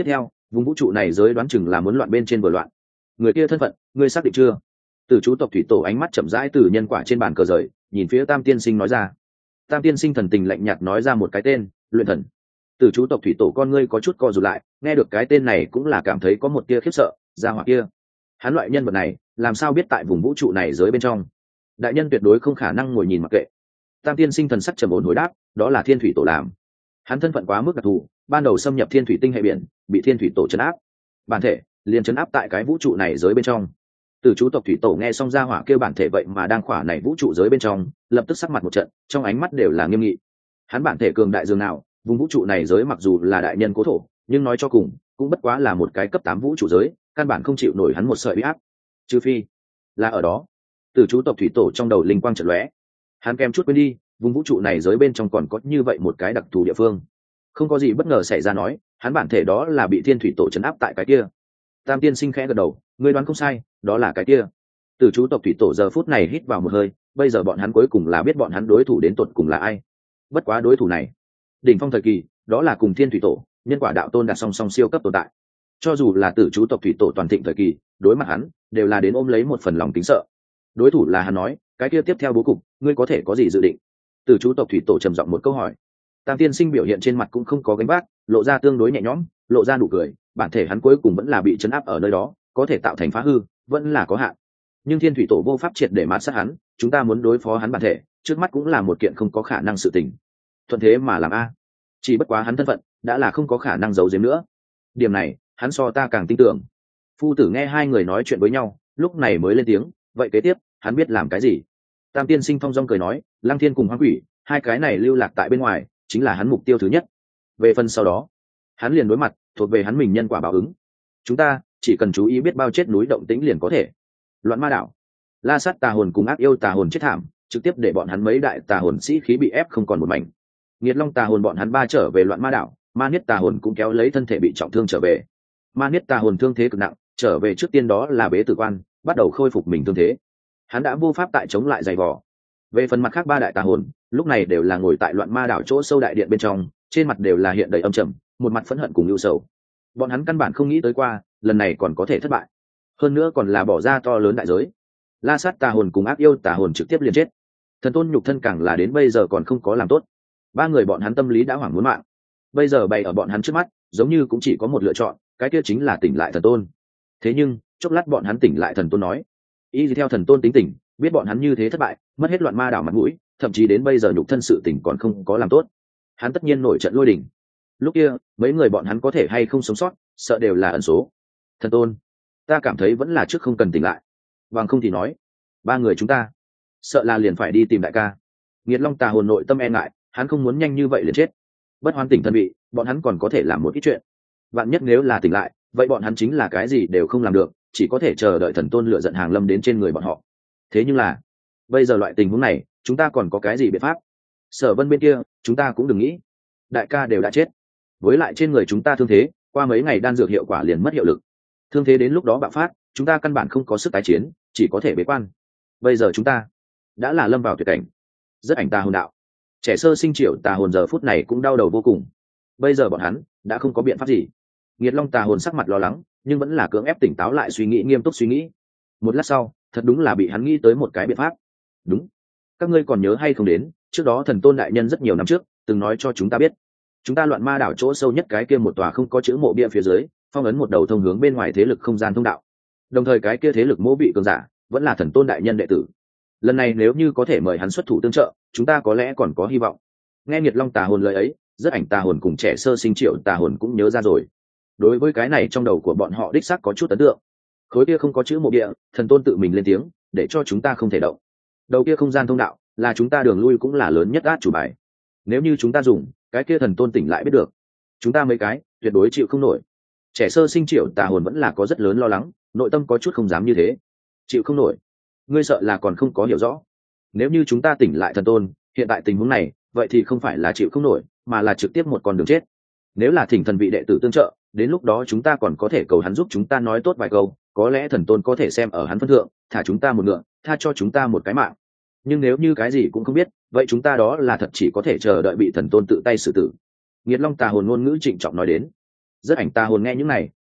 vùng vũ trụ này giới đoán chừng là muốn loạn bên trên vừa loạn. Người kia thân phận ngươi xác định chưa? Từ chú tộc thủy tổ ánh mắt chậm rãi từ nhân quả trên bàn cờ rời, nhìn phía Tam tiên sinh nói ra. Tam tiên sinh thần tình lạnh nhạt nói ra một cái tên, luyện thần. Từ chú tộc thủy tổ con ngươi có chút co rụt lại, nghe được cái tên này cũng là cảm thấy có một tia khiếp sợ. Ra hỏa kia, hắn loại nhân vật này làm sao biết tại vùng vũ trụ này giới bên trong? Đại nhân tuyệt đối không khả năng ngồi nhìn mặc kệ. Tam tiên sinh thần sắc trầm ổn hồi đáp, đó là thiên thủy tổ làm. Hắn thân phận quá mức đặc thù, ban đầu xâm nhập thiên thủy tinh hệ biển, bị thiên thủy tổ trấn áp, bản thể liền trấn áp tại cái vũ trụ này giới bên trong. Từ chú tộc thủy tổ nghe xong ra hỏa kêu bản thể vậy mà đang khỏa này vũ trụ giới bên trong, lập tức sắc mặt một trận, trong ánh mắt đều là nghiêm nghị. Hắn bản thể cường đại dường nào, vùng vũ trụ này giới mặc dù là đại nhân cố thổ, nhưng nói cho cùng cũng bất quá là một cái cấp tám vũ trụ giới, căn bản không chịu nổi hắn một sợi uy áp. Trừ phi là ở đó. Từ chú tộc thủy tổ trong đầu linh quang chợt lóe, hắn kèm chút quên đi, vùng vũ trụ này giới bên trong còn có như vậy một cái đặc thù địa phương. Không có gì bất ngờ xảy ra nói, hắn bản thể đó là bị thiên thủy tổ trấn áp tại cái kia. Tam tiên sinh khẽ gật đầu, ngươi đoán không sai, đó là cái kia. Từ chú tộc thủy tổ giờ phút này hít vào một hơi, bây giờ bọn hắn cuối cùng là biết bọn hắn đối thủ đến tột cùng là ai. Bất quá đối thủ này, đỉnh phong thời kỳ, đó là cùng thiên thủy tổ, nhân quả đạo tôn đặt song song siêu cấp tồn tại. Cho dù là tử chú tộc thủy tổ toàn thịnh thời kỳ, đối mặt hắn, đều là đến ôm lấy một phần lòng kính sợ. Đối thủ là hắn nói, cái kia tiếp theo bố cục, ngươi có thể có gì dự định? Tử chú tộc thủy tổ trầm giọng một câu hỏi. Tam tiên sinh biểu hiện trên mặt cũng không có gánh vác, lộ ra tương đối nhẹ nhõm, lộ ra nụ cười, bản thể hắn cuối cùng vẫn là bị chấn áp ở nơi đó, có thể tạo thành phá hư, vẫn là có hạn. Nhưng thiên thủy tổ vô pháp triệt để mát sát hắn, chúng ta muốn đối phó hắn bản thể, trước mắt cũng là một kiện không có khả năng sự tình. Thuận thế mà làm a. Chỉ bất quá hắn thân phận đã là không có khả năng giấu giếm nữa. Điểm này, hắn so ta càng tin tưởng. Phu tử nghe hai người nói chuyện với nhau, lúc này mới lên tiếng, vậy kế tiếp, hắn biết làm cái gì? Tam tiên sinh thong dong cười nói, Lăng Thiên cùng Hoang Quỷ, hai cái này lưu lạc tại bên ngoài, chính là hắn mục tiêu thứ nhất. Về phần sau đó, hắn liền đối mặt, thuộc về hắn mình nhân quả báo ứng. Chúng ta chỉ cần chú ý biết bao chết núi động tĩnh liền có thể. Loạn ma đảo, La Sát tà hồn cùng ác yêu tà hồn chết thảm, trực tiếp để bọn hắn mấy đại tà hồn sĩ khí bị ép không còn một mảnh. Nghiệt Long tà hồn bọn hắn ba trở về loạn ma đảo, Ma Niết tà hồn cũng kéo lấy thân thể bị trọng thương trở về. Ma Niết tà hồn thương thế cực nặng, trở về trước tiên đó là bế tử quan, bắt đầu khôi phục mình thương thế. Hắn đã vô pháp tại chống lại dày vò. Về phần mặt khác ba đại tà hồn, lúc này đều là ngồi tại loạn ma đảo chỗ sâu đại điện bên trong, trên mặt đều là hiện đầy âm trầm, một mặt phẫn hận cùng ưu sầu. Bọn hắn căn bản không nghĩ tới qua, lần này còn có thể thất bại, hơn nữa còn là bỏ ra to lớn đại giới. La Sát tà hồn cùng ác yêu tà hồn trực tiếp liền chết, thần tôn nhục thân càng là đến bây giờ còn không có làm tốt. Ba người bọn hắn tâm lý đã hoảng muốn mạng, bây giờ bày ở bọn hắn trước mắt, giống như cũng chỉ có một lựa chọn, cái kia chính là tỉnh lại thần tôn. Thế nhưng chốc lát bọn hắn tỉnh lại thần tôn nói, y theo thần tôn tính tình, biết bọn hắn như thế thất bại, mất hết loạn ma đảo mặt mũi, thậm chí đến bây giờ nhục thân sự tỉnh còn không có làm tốt, hắn tất nhiên nổi trận lôi đình. Lúc kia mấy người bọn hắn có thể hay không sống sót, sợ đều là ẩn số. Thần tôn, ta cảm thấy vẫn là trước không cần tỉnh lại, bằng không thì nói ba người chúng ta sợ là liền phải đi tìm đại ca. Nghiệt Long tà hồn nội tâm e ngại, hắn không muốn nhanh như vậy liền chết. Bất hoan tỉnh thân vị, bọn hắn còn có thể làm một ít chuyện. Vạn nhất nếu là tỉnh lại, vậy bọn hắn chính là cái gì đều không làm được, chỉ có thể chờ đợi thần tôn lựa giận hàng lâm đến trên người bọn họ. Thế nhưng là bây giờ loại tình huống này, chúng ta còn có cái gì biện pháp? Sở Vân bên kia, chúng ta cũng đừng nghĩ, đại ca đều đã chết, với lại trên người chúng ta thương thế, qua mấy ngày đan dược hiệu quả liền mất hiệu lực, thương thế đến lúc đó bạo phát, chúng ta căn bản không có sức tái chiến, chỉ có thể bế quan. Bây giờ chúng ta đã là lâm vào tuyệt cảnh. Rất ảnh tà hồn đạo, trẻ sơ sinh triệu tà hồn giờ phút này cũng đau đầu vô cùng. Bây giờ bọn hắn đã không có biện pháp gì. Nghiệt Long tà hồn sắc mặt lo lắng, nhưng vẫn là cưỡng ép tỉnh táo lại, suy nghĩ nghiêm túc suy nghĩ. Một lát sau, thật đúng là bị hắn nghĩ tới một cái biện pháp. Đúng, các ngươi còn nhớ hay không đến, trước đó thần tôn đại nhân rất nhiều năm trước từng nói cho chúng ta biết, chúng ta loạn ma đảo chỗ sâu nhất cái kia một tòa không có chữ mộ bia phía dưới, phong ấn một đầu thông hướng bên ngoài thế lực không gian thông đạo. Đồng thời cái kia thế lực mỗ vị cường giả vẫn là thần tôn đại nhân đệ tử. Lần này nếu như có thể mời hắn xuất thủ tương trợ, chúng ta có lẽ còn có hy vọng. Nghe Nghiệt Long tà hồn lời ấy, rất ảnh tà hồn cùng trẻ sơ sinh triệu tà hồn cũng nhớ ra rồi. Đối với cái này trong đầu của bọn họ đích xác có chút ấn tượng. Khối kia không có chữ mộ bia, thần tôn tự mình lên tiếng, để cho chúng ta không thể động. Đầu kia không gian thông đạo là chúng ta đường lui cũng là lớn nhất át chủ bài. Nếu như chúng ta dùng, cái kia thần tôn tỉnh lại biết được, chúng ta mấy cái tuyệt đối chịu không nổi. Trẻ sơ sinh triệu tà hồn vẫn là có rất lớn lo lắng, nội tâm có chút không dám như thế. Chịu không nổi? Ngươi sợ là còn không có hiểu rõ. Nếu như chúng ta tỉnh lại thần tôn, hiện tại tình huống này, vậy thì không phải là chịu không nổi, mà là trực tiếp một con đường chết. Nếu là thỉnh thần vị đệ tử tương trợ, đến lúc đó chúng ta còn có thể cầu hắn giúp chúng ta nói tốt vài câu, có lẽ thần tôn có thể xem ở hắn phân thượng, thả chúng ta một ngựa, tha cho chúng ta một cái mạng. Nhưng nếu như cái gì cũng không biết, vậy chúng ta đó là thật chỉ có thể chờ đợi bị thần tôn tự tay xử tử. Nghiệt Long tà hồn ngôn ngữ trịnh trọng nói đến. Rất ảnh tà hồn nghe những này,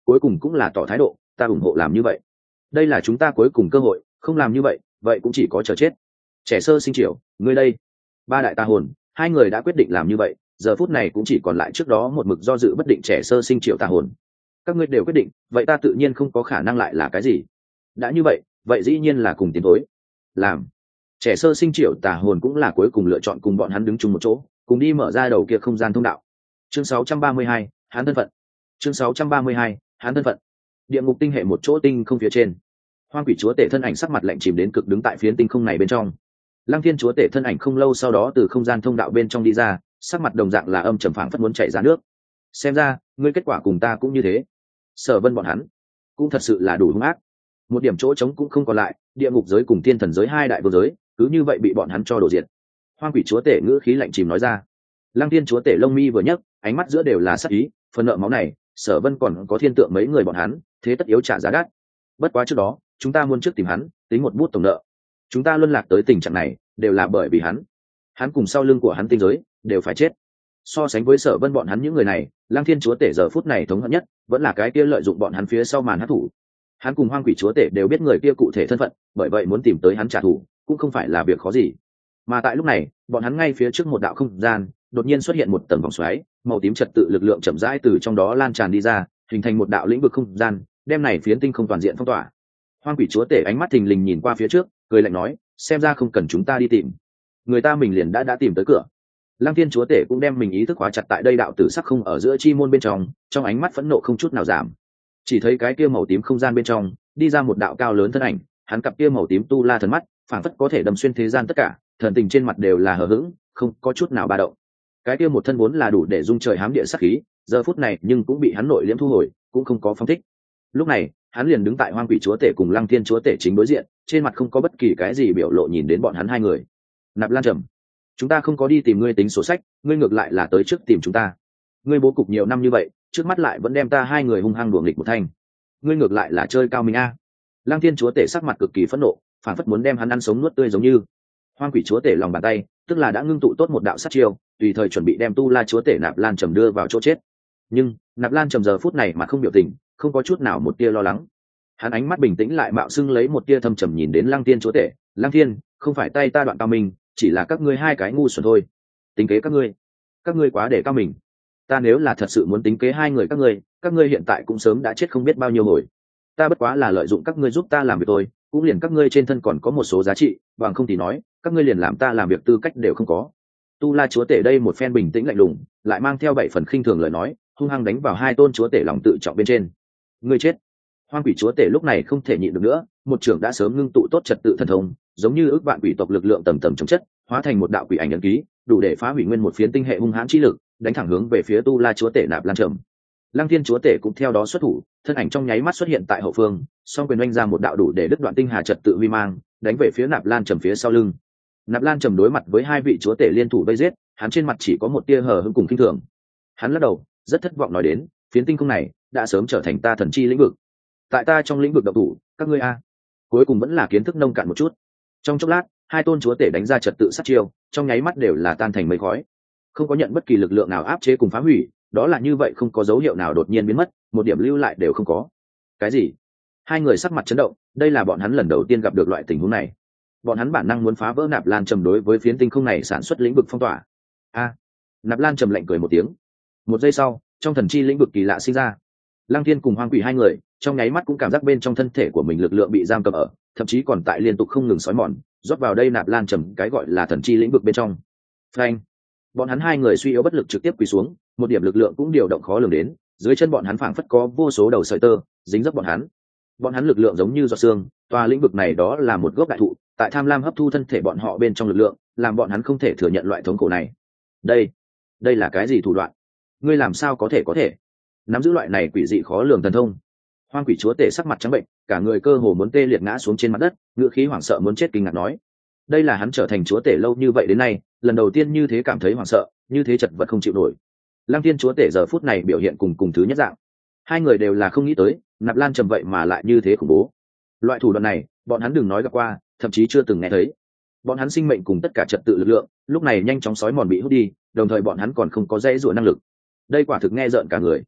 cuối cùng cũng là tỏ thái độ, ta ủng hộ làm như vậy. Đây là chúng ta cuối cùng cơ hội, không làm như vậy vậy cũng chỉ có chờ chết. Trẻ sơ sinh triều, ngươi đây. Ba đại tà hồn, hai người đã quyết định làm như vậy, giờ phút này cũng chỉ còn lại trước đó một mực do dự bất định trẻ sơ sinh triều tà hồn. Các ngươi đều quyết định, vậy ta tự nhiên không có khả năng lại là cái gì. Đã như vậy, vậy dĩ nhiên là cùng tiến thối. Làm. Trẻ sơ sinh triều tà hồn cũng là cuối cùng lựa chọn cùng bọn hắn đứng chung một chỗ, cùng đi mở ra đầu kia không gian thông đạo. Chương sáu trăm ba mươi hai, hắn thân phận. Chương sáu trăm ba mươi hai, hắn thân phận. Địa ngục tinh hệ một chỗ tinh không phía trên. Hoang quỷ chúa tể thân ảnh sắc mặt lạnh chìm đến cực đứng tại phiến tinh không này bên trong. Lăng Thiên chúa tể thân ảnh không lâu sau đó từ không gian thông đạo bên trong đi ra, sắc mặt đồng dạng là âm trầm phảng phất muốn chảy ra nước. Xem ra, ngươi kết quả cùng ta cũng như thế. Sở Vân bọn hắn cũng thật sự là đủ hung ác. Một điểm chỗ trống cũng không còn lại, địa ngục giới cùng thiên thần giới hai đại vô giới, cứ như vậy bị bọn hắn cho đổ diệt. Hoang quỷ chúa tể ngữ khí lạnh chìm nói ra. Lăng Thiên chúa tể lông mi vừa nhấc, ánh mắt giữa đều là sát ý, phần nợ máu này, Sở Vân còn có thiên tượng mấy người bọn hắn, thế tất yếu trả giá đắt. Bất quá trước đó, chúng ta muốn trước tìm hắn, tính một bút tổng nợ. Chúng ta luân lạc tới tình trạng này, đều là bởi vì hắn. Hắn cùng sau lưng của hắn tinh giới, đều phải chết. So sánh với Sở Vân bọn hắn những người này, Lăng Thiên chúa tể giờ phút này thống hận nhất, vẫn là cái kia lợi dụng bọn hắn phía sau màn hắc thủ. Hắn cùng Hoang quỷ chúa tể đều biết người kia cụ thể thân phận, bởi vậy muốn tìm tới hắn trả thù, cũng không phải là việc khó gì. Mà tại lúc này, bọn hắn ngay phía trước một đạo không gian, đột nhiên xuất hiện một tầng vòng xoáy, màu tím trật tự lực lượng chậm rãi từ trong đó lan tràn đi ra, hình thành một đạo lĩnh vực không gian, đem này phiến tinh không toàn diện phong tỏa. Hoang quỷ chúa tể ánh mắt thình lình nhìn qua phía trước, cười lạnh nói, xem ra không cần chúng ta đi tìm, người ta mình liền đã đã tìm tới cửa. Lăng Thiên chúa tể cũng đem mình ý thức hóa chặt tại đây đạo tử sắc không ở giữa chi môn bên trong, trong ánh mắt phẫn nộ không chút nào giảm. Chỉ thấy cái kia màu tím không gian bên trong, đi ra một đạo cao lớn thân ảnh, hắn cặp kia màu tím tu la thần mắt, phảng phất có thể đâm xuyên thế gian tất cả, thần tình trên mặt đều là hờ hững, không có chút nào ba động. Cái kia một thân vốn là đủ để dung trời hám địa sát khí, giờ phút này nhưng cũng bị hắn nội liễm thu hồi, cũng không có phóng thích. Lúc này, hắn liền đứng tại Hoang quỷ chúa tể cùng Lăng Thiên chúa tể chính đối diện, trên mặt không có bất kỳ cái gì biểu lộ nhìn đến bọn hắn hai người. Nạp Lan Trầm, chúng ta không có đi tìm ngươi tính sổ sách, ngươi ngược lại là tới trước tìm chúng ta. Ngươi bố cục nhiều năm như vậy, trước mắt lại vẫn đem ta hai người hung hăng đuổi nghịch một thanh. Ngươi ngược lại là chơi cao minh a. Lăng Thiên chúa tể sắc mặt cực kỳ phẫn nộ, phản phất muốn đem hắn ăn sống nuốt tươi giống như. Hoang quỷ chúa tể lòng bàn tay, tức là đã ngưng tụ tốt một đạo sát chiêu, tùy thời chuẩn bị đem tu la chúa tể Nạp Lan Trầm đưa vào chỗ chết. Nhưng Nạp Lan Trầm giờ phút này mà không biểu tình, không có chút nào một tia lo lắng. Hắn ánh mắt bình tĩnh lại mạo xưng lấy một tia thâm trầm nhìn đến Lăng Thiên chúa tể, Lăng Thiên, không phải tay ta đoạn cao mình, chỉ là các ngươi hai cái ngu xuẩn thôi. Tính kế các ngươi, các ngươi quá để cao mình. Ta nếu là thật sự muốn tính kế hai người các ngươi, các ngươi hiện tại cũng sớm đã chết không biết bao nhiêu hồi. Ta bất quá là lợi dụng các ngươi giúp ta làm việc thôi, cũng liền các ngươi trên thân còn có một số giá trị, bằng không thì nói, các ngươi liền làm ta làm việc tư cách đều không có. Tu La chúa tể đây một phen bình tĩnh lạnh lùng, lại mang theo bảy phần khinh thường lời nói, hung hăng đánh vào hai tôn chúa tể lòng tự trọng bên trên. Ngươi chết. Hoang quỷ chúa tể lúc này không thể nhịn được nữa, một trưởng đã sớm ngưng tụ tốt trật tự thần thông, giống như ước vạn quỷ tộc lực lượng tầng tầng chống chất, hóa thành một đạo quỷ ảnh ấn ký, đủ để phá hủy nguyên một phiến tinh hệ hung hãn chi lực, đánh thẳng hướng về phía Tu La chúa tể Nạp Lan Trầm. Lăng Thiên chúa tể cũng theo đó xuất thủ, thân ảnh trong nháy mắt xuất hiện tại hậu phương, song quyền oanh ra một đạo đủ để đứt đoạn tinh hà trật tự huy mang, đánh về phía Nạp Lan Trầm phía sau lưng. Nạp Lan Trầm đối mặt với hai vị chúa tể liên thủ vây giết, hắn trên mặt chỉ có một tia hờ hững cùng kinh thường. Hắn lắc đầu, rất thất vọng nói đến, phiến tinh không này đã sớm trở thành ta thần chi lĩnh vực. Tại ta trong lĩnh vực độc thủ, các ngươi a, cuối cùng vẫn là kiến thức nông cạn một chút. Trong chốc lát, hai tôn chúa tể đánh ra trật tự sát chiêu, trong nháy mắt đều là tan thành mây khói, không có nhận bất kỳ lực lượng nào áp chế cùng phá hủy, đó là như vậy không có dấu hiệu nào đột nhiên biến mất, một điểm lưu lại đều không có. Cái gì? Hai người sắc mặt chấn động, đây là bọn hắn lần đầu tiên gặp được loại tình huống này. Bọn hắn bản năng muốn phá vỡ Nạp Lan Trầm đối với phiến tinh không này sản xuất lĩnh vực phong tỏa. A! Nạp Lan Trầm lạnh cười một tiếng. Một giây sau, trong thần chi lĩnh vực kỳ lạ sinh ra. Lăng Thiên cùng Hoang Quỷ hai người, trong nháy mắt cũng cảm giác bên trong thân thể của mình lực lượng bị giam cầm ở, thậm chí còn tại liên tục không ngừng xói mòn, rót vào đây Nạp Lan Trầm cái gọi là thần chi lĩnh vực bên trong. Phanh! Bọn hắn hai người suy yếu bất lực trực tiếp quỳ xuống, một điểm lực lượng cũng điều động khó lường đến, dưới chân bọn hắn phảng phất có vô số đầu sợi tơ dính dấp bọn hắn. Bọn hắn lực lượng giống như giọt sương, tòa lĩnh vực này đó là một gốc đại thụ, tại tham lam hấp thu thân thể bọn họ bên trong lực lượng, làm bọn hắn không thể thừa nhận loại thống khổ này. Đây, đây là cái gì thủ đoạn? Ngươi làm sao có thể có thể nắm giữ loại này quỷ dị khó lường thần thông? Hoang quỷ chúa tể sắc mặt trắng bệnh, cả người cơ hồ muốn tê liệt ngã xuống trên mặt đất, ngựa khí hoảng sợ muốn chết kinh ngạc nói: đây là hắn trở thành chúa tể lâu như vậy đến nay, lần đầu tiên như thế cảm thấy hoảng sợ, như thế chật vật không chịu nổi. Lăng Thiên chúa tể giờ phút này biểu hiện cùng cùng thứ nhất dạng, hai người đều là không nghĩ tới Nạp Lan Trầm vậy mà lại như thế khủng bố. Loại thủ đoạn này, bọn hắn đừng nói gặp qua, thậm chí chưa từng nghe thấy. Bọn hắn sinh mệnh cùng tất cả trật tự lực lượng, lúc này nhanh chóng sói mòn bị hút đi, đồng thời bọn hắn còn không có dễ dụa năng lực. Đây quả thực nghe rợn cả người.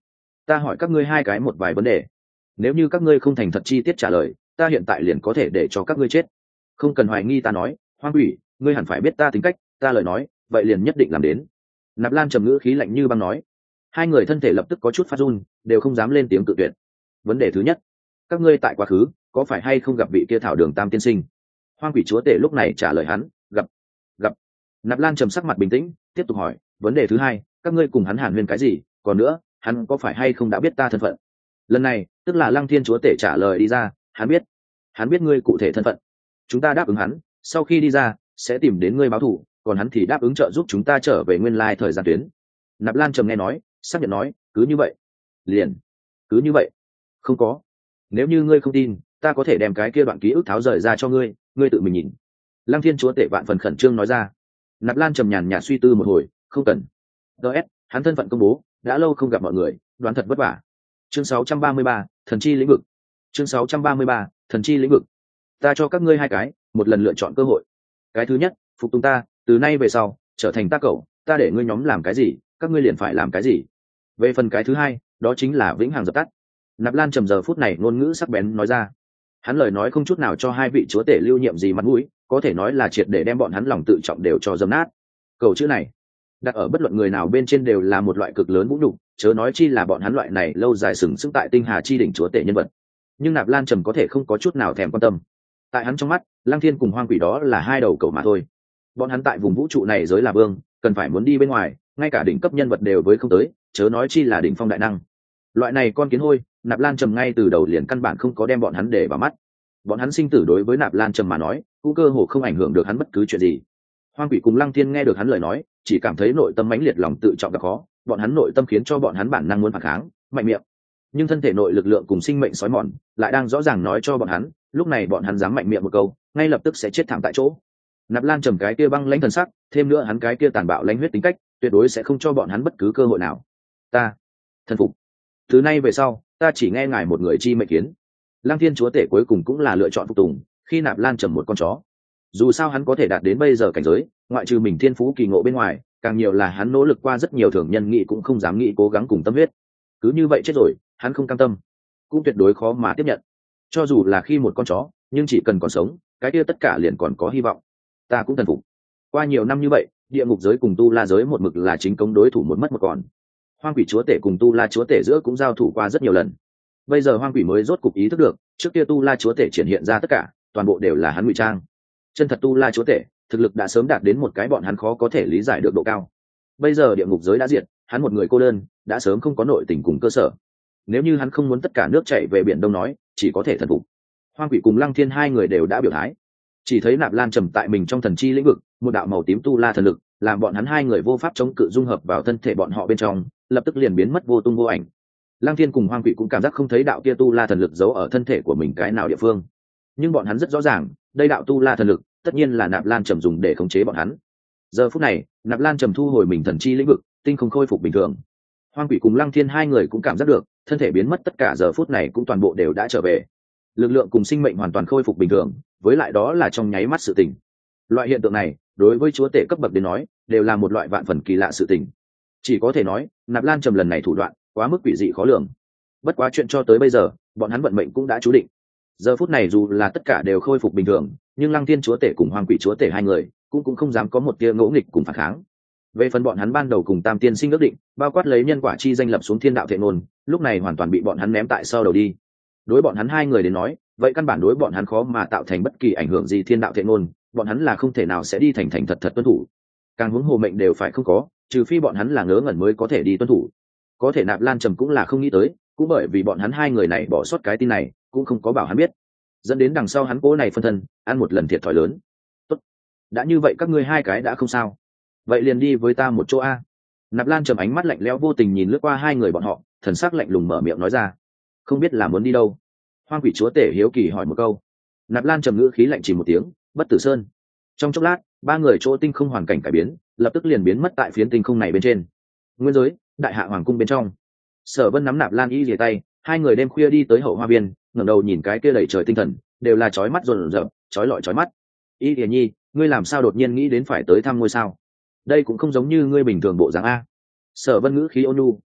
ta hỏi các ngươi hai cái một vài vấn đề, nếu như các ngươi không thành thật chi tiết trả lời, ta hiện tại liền có thể để cho các ngươi chết. Không cần hoài nghi ta nói, Hoang Quỷ, ngươi hẳn phải biết ta tính cách, ta lời nói vậy liền nhất định làm đến. Nạp Lan trầm ngữ khí lạnh như băng nói. Hai người thân thể lập tức có chút phát run, đều không dám lên tiếng cự tuyệt. Vấn đề thứ nhất, các ngươi tại quá khứ có phải hay không gặp vị kia thảo đường tam tiên sinh? Hoang Quỷ chúa tể lúc này trả lời hắn, gặp. Gặp. Nạp Lan trầm sắc mặt bình tĩnh, tiếp tục hỏi, vấn đề thứ hai, các ngươi cùng hắn hàn huyên cái gì? Còn nữa, hắn có phải hay không đã biết ta thân phận? Lần này tức là Lăng Thiên chúa tể trả lời đi ra, hắn biết. Hắn biết ngươi cụ thể thân phận. Chúng ta đáp ứng hắn, sau khi đi ra sẽ tìm đến ngươi báo thù, còn hắn thì đáp ứng trợ giúp chúng ta trở về nguyên lai thời gian tuyến. Nạp Lan trầm nghe nói, xác nhận nói, cứ như vậy. Liền. Cứ như vậy. Không có. Nếu như ngươi không tin, ta có thể đem cái kia đoạn ký ức tháo rời ra cho ngươi, ngươi tự mình nhìn. Lăng Thiên chúa tể vạn phần khẩn trương nói ra. Nạp Lan trầm nhàn nhạt suy tư một hồi, không cần. ds hắn thân phận công bố, đã lâu không gặp mọi người, đoán thật vất vả. Chương sáu trăm ba mươi ba, thần chi lĩnh vực. Chương sáu trăm ba mươi ba, thần chi lĩnh vực. Ta cho các ngươi hai cái, một lần lựa chọn cơ hội. Cái thứ nhất, phục tùng ta, từ nay về sau trở thành ta cậu, ta để ngươi nhóm làm cái gì, các ngươi liền phải làm cái gì. Về phần cái thứ hai, đó chính là vĩnh hằng dập tắt. Nạp Lan trầm giờ phút này ngôn ngữ sắc bén nói ra. Hắn lời nói không chút nào cho hai vị chúa tể lưu nhiệm gì mặt mũi, có thể nói là triệt để đem bọn hắn lòng tự trọng đều cho dâm nát. Cầu chữ này đặt ở bất luận người nào bên trên đều là một loại cực lớn vũ nhục, chớ nói chi là bọn hắn loại này lâu dài sừng sững tại tinh hà chi đỉnh chúa tể nhân vật. Nhưng Nạp Lan trầm có thể không có chút nào thèm quan tâm. Tại hắn trong mắt, Lăng Thiên cùng Hoang Quỷ đó là hai đầu cầu mà thôi. Bọn hắn tại vùng vũ trụ này giới là vương, cần phải muốn đi bên ngoài, ngay cả đỉnh cấp nhân vật đều với không tới, chớ nói chi là đỉnh phong đại năng. Loại này con kiến hôi, Nạp Lan trầm ngay từ đầu liền căn bản không có đem bọn hắn để vào mắt. Bọn hắn sinh tử đối với Nạp Lan trầm mà nói, cũng cơ hồ không ảnh hưởng được hắn bất cứ chuyện gì. Hoang Quỷ cùng Lăng Thiên nghe được hắn lời nói, chỉ cảm thấy nội tâm mãnh liệt, lòng tự trọng gặp khó, bọn hắn nội tâm khiến cho bọn hắn bản năng muốn phản kháng, mạnh miệng. Nhưng thân thể nội lực lượng cùng sinh mệnh sói mòn lại đang rõ ràng nói cho bọn hắn, lúc này bọn hắn dám mạnh miệng một câu, ngay lập tức sẽ chết thảm tại chỗ. Nạp Lan trầm cái kia băng lãnh thần sắc, thêm nữa hắn cái kia tàn bạo lãnh huyết tính cách, tuyệt đối sẽ không cho bọn hắn bất cứ cơ hội nào. Ta thần phục. Từ nay về sau, ta chỉ nghe ngài một người chi mệnh kiến. Lăng Thiên chúa tể cuối cùng cũng là lựa chọn phục tùng, khi Nạp Lan trầm một con chó. Dù sao hắn có thể đạt đến bây giờ cảnh giới, ngoại trừ mình thiên phú kỳ ngộ bên ngoài, càng nhiều là hắn nỗ lực qua rất nhiều thường nhân nghĩ cũng không dám nghĩ cố gắng cùng tâm huyết. Cứ như vậy chết rồi, hắn không cam tâm, cũng tuyệt đối khó mà tiếp nhận. Cho dù là khi một con chó, nhưng chỉ cần còn sống, cái kia tất cả liền còn có hy vọng. Ta cũng thần phục. Qua nhiều năm như vậy, địa ngục giới cùng tu la giới một mực là chính công đối thủ một mất một còn. Hoang Quỷ chúa tể cùng tu la chúa tể giữa cũng giao thủ qua rất nhiều lần. Bây giờ Hoang Quỷ mới rốt cục ý thức được, trước kia tu la chúa tể triển hiện ra tất cả, toàn bộ đều là hắn ngụy trang. Chân thật tu la chúa tể, thực lực đã sớm đạt đến một cái bọn hắn khó có thể lý giải được độ cao. Bây giờ địa ngục giới đã diệt, hắn một người cô đơn, đã sớm không có nội tình cùng cơ sở. Nếu như hắn không muốn tất cả nước chảy về biển đông nói, chỉ có thể thần phục. Hoang Quỷ cùng Lăng Thiên hai người đều đã biểu thái. Chỉ thấy Nạp Lan trầm tại mình trong thần chi lĩnh vực, một đạo màu tím tu la thần lực, làm bọn hắn hai người vô pháp chống cự dung hợp vào thân thể bọn họ bên trong, lập tức liền biến mất vô tung vô ảnh. Lăng Thiên cùng Hoang Quỷ cũng cảm giác không thấy đạo kia tu la thần lực giấu ở thân thể của mình cái nào địa phương. Nhưng bọn hắn rất rõ ràng, đây đạo tu la thần lực, tất nhiên là Nạp Lan trầm dùng để khống chế bọn hắn. Giờ phút này, Nạp Lan trầm thu hồi mình thần chi lĩnh vực, tinh không khôi phục bình thường. Hoang Quỷ cùng Lăng Thiên hai người cũng cảm giác được, thân thể biến mất tất cả giờ phút này cũng toàn bộ đều đã trở về. Lực lượng cùng sinh mệnh hoàn toàn khôi phục bình thường, với lại đó là trong nháy mắt sự tình. Loại hiện tượng này, đối với chúa tể cấp bậc đến nói, đều là một loại vạn phần kỳ lạ sự tình. Chỉ có thể nói, Nạp Lan trầm lần này thủ đoạn quá mức quỷ dị khó lường. Bất quá chuyện cho tới bây giờ, bọn hắn vận mệnh cũng đã chú định. Giờ phút này dù là tất cả đều khôi phục bình thường, nhưng Lăng Thiên chúa tể cùng Hoang Quỷ chúa tể hai người cũng cũng không dám có một tia ngỗ nghịch cùng phản kháng. Về phần bọn hắn ban đầu cùng Tam Tiên Sinh ước định, bao quát lấy nhân quả chi danh lập xuống thiên đạo thệ ngôn, lúc này hoàn toàn bị bọn hắn ném tại sau đầu đi. Đối bọn hắn hai người đến nói, vậy căn bản đối bọn hắn khó mà tạo thành bất kỳ ảnh hưởng gì thiên đạo thệ ngôn, bọn hắn là không thể nào sẽ đi thành thành thật thật tuân thủ. Càng huống hồ mệnh đều phải không có, trừ phi bọn hắn là ngớ ngẩn mới có thể đi tuân thủ. Có thể Nạp Lan trầm cũng là không nghĩ tới, cũng bởi vì bọn hắn hai người này bỏ sót cái tin này, cũng không có bảo hắn biết, dẫn đến đằng sau hắn cố này phân thân ăn một lần thiệt thòi lớn. Tốt, đã như vậy các ngươi hai cái đã không sao, vậy liền đi với ta một chỗ a. Nạp Lan trầm ánh mắt lạnh lẽo vô tình nhìn lướt qua hai người bọn họ, thần sắc lạnh lùng mở miệng nói ra. Không biết là muốn đi đâu? Hoang Quỷ chúa tể hiếu kỳ hỏi một câu. Nạp Lan trầm ngữ khí lạnh chỉ một tiếng, Bất Tử Sơn. Trong chốc lát, ba người chỗ tinh không hoàn cảnh cải biến, lập tức liền biến mất tại phiến tinh không này bên trên. Nguyên giới, đại hạ hoàng cung bên trong. Sở Vân nắm Nạp Lan y rìa tay, hai người đêm khuya đi tới hậu hoa viên, ngẩng đầu nhìn cái kia đầy trời tinh thần, đều là chói mắt rộn rợn, chói lọi chói mắt. Y Rìa Nhi, ngươi làm sao đột nhiên nghĩ đến phải tới thăm ngôi sao? Đây cũng không giống như ngươi bình thường bộ dáng a. Sở Vân ngữ khí ôn nhu,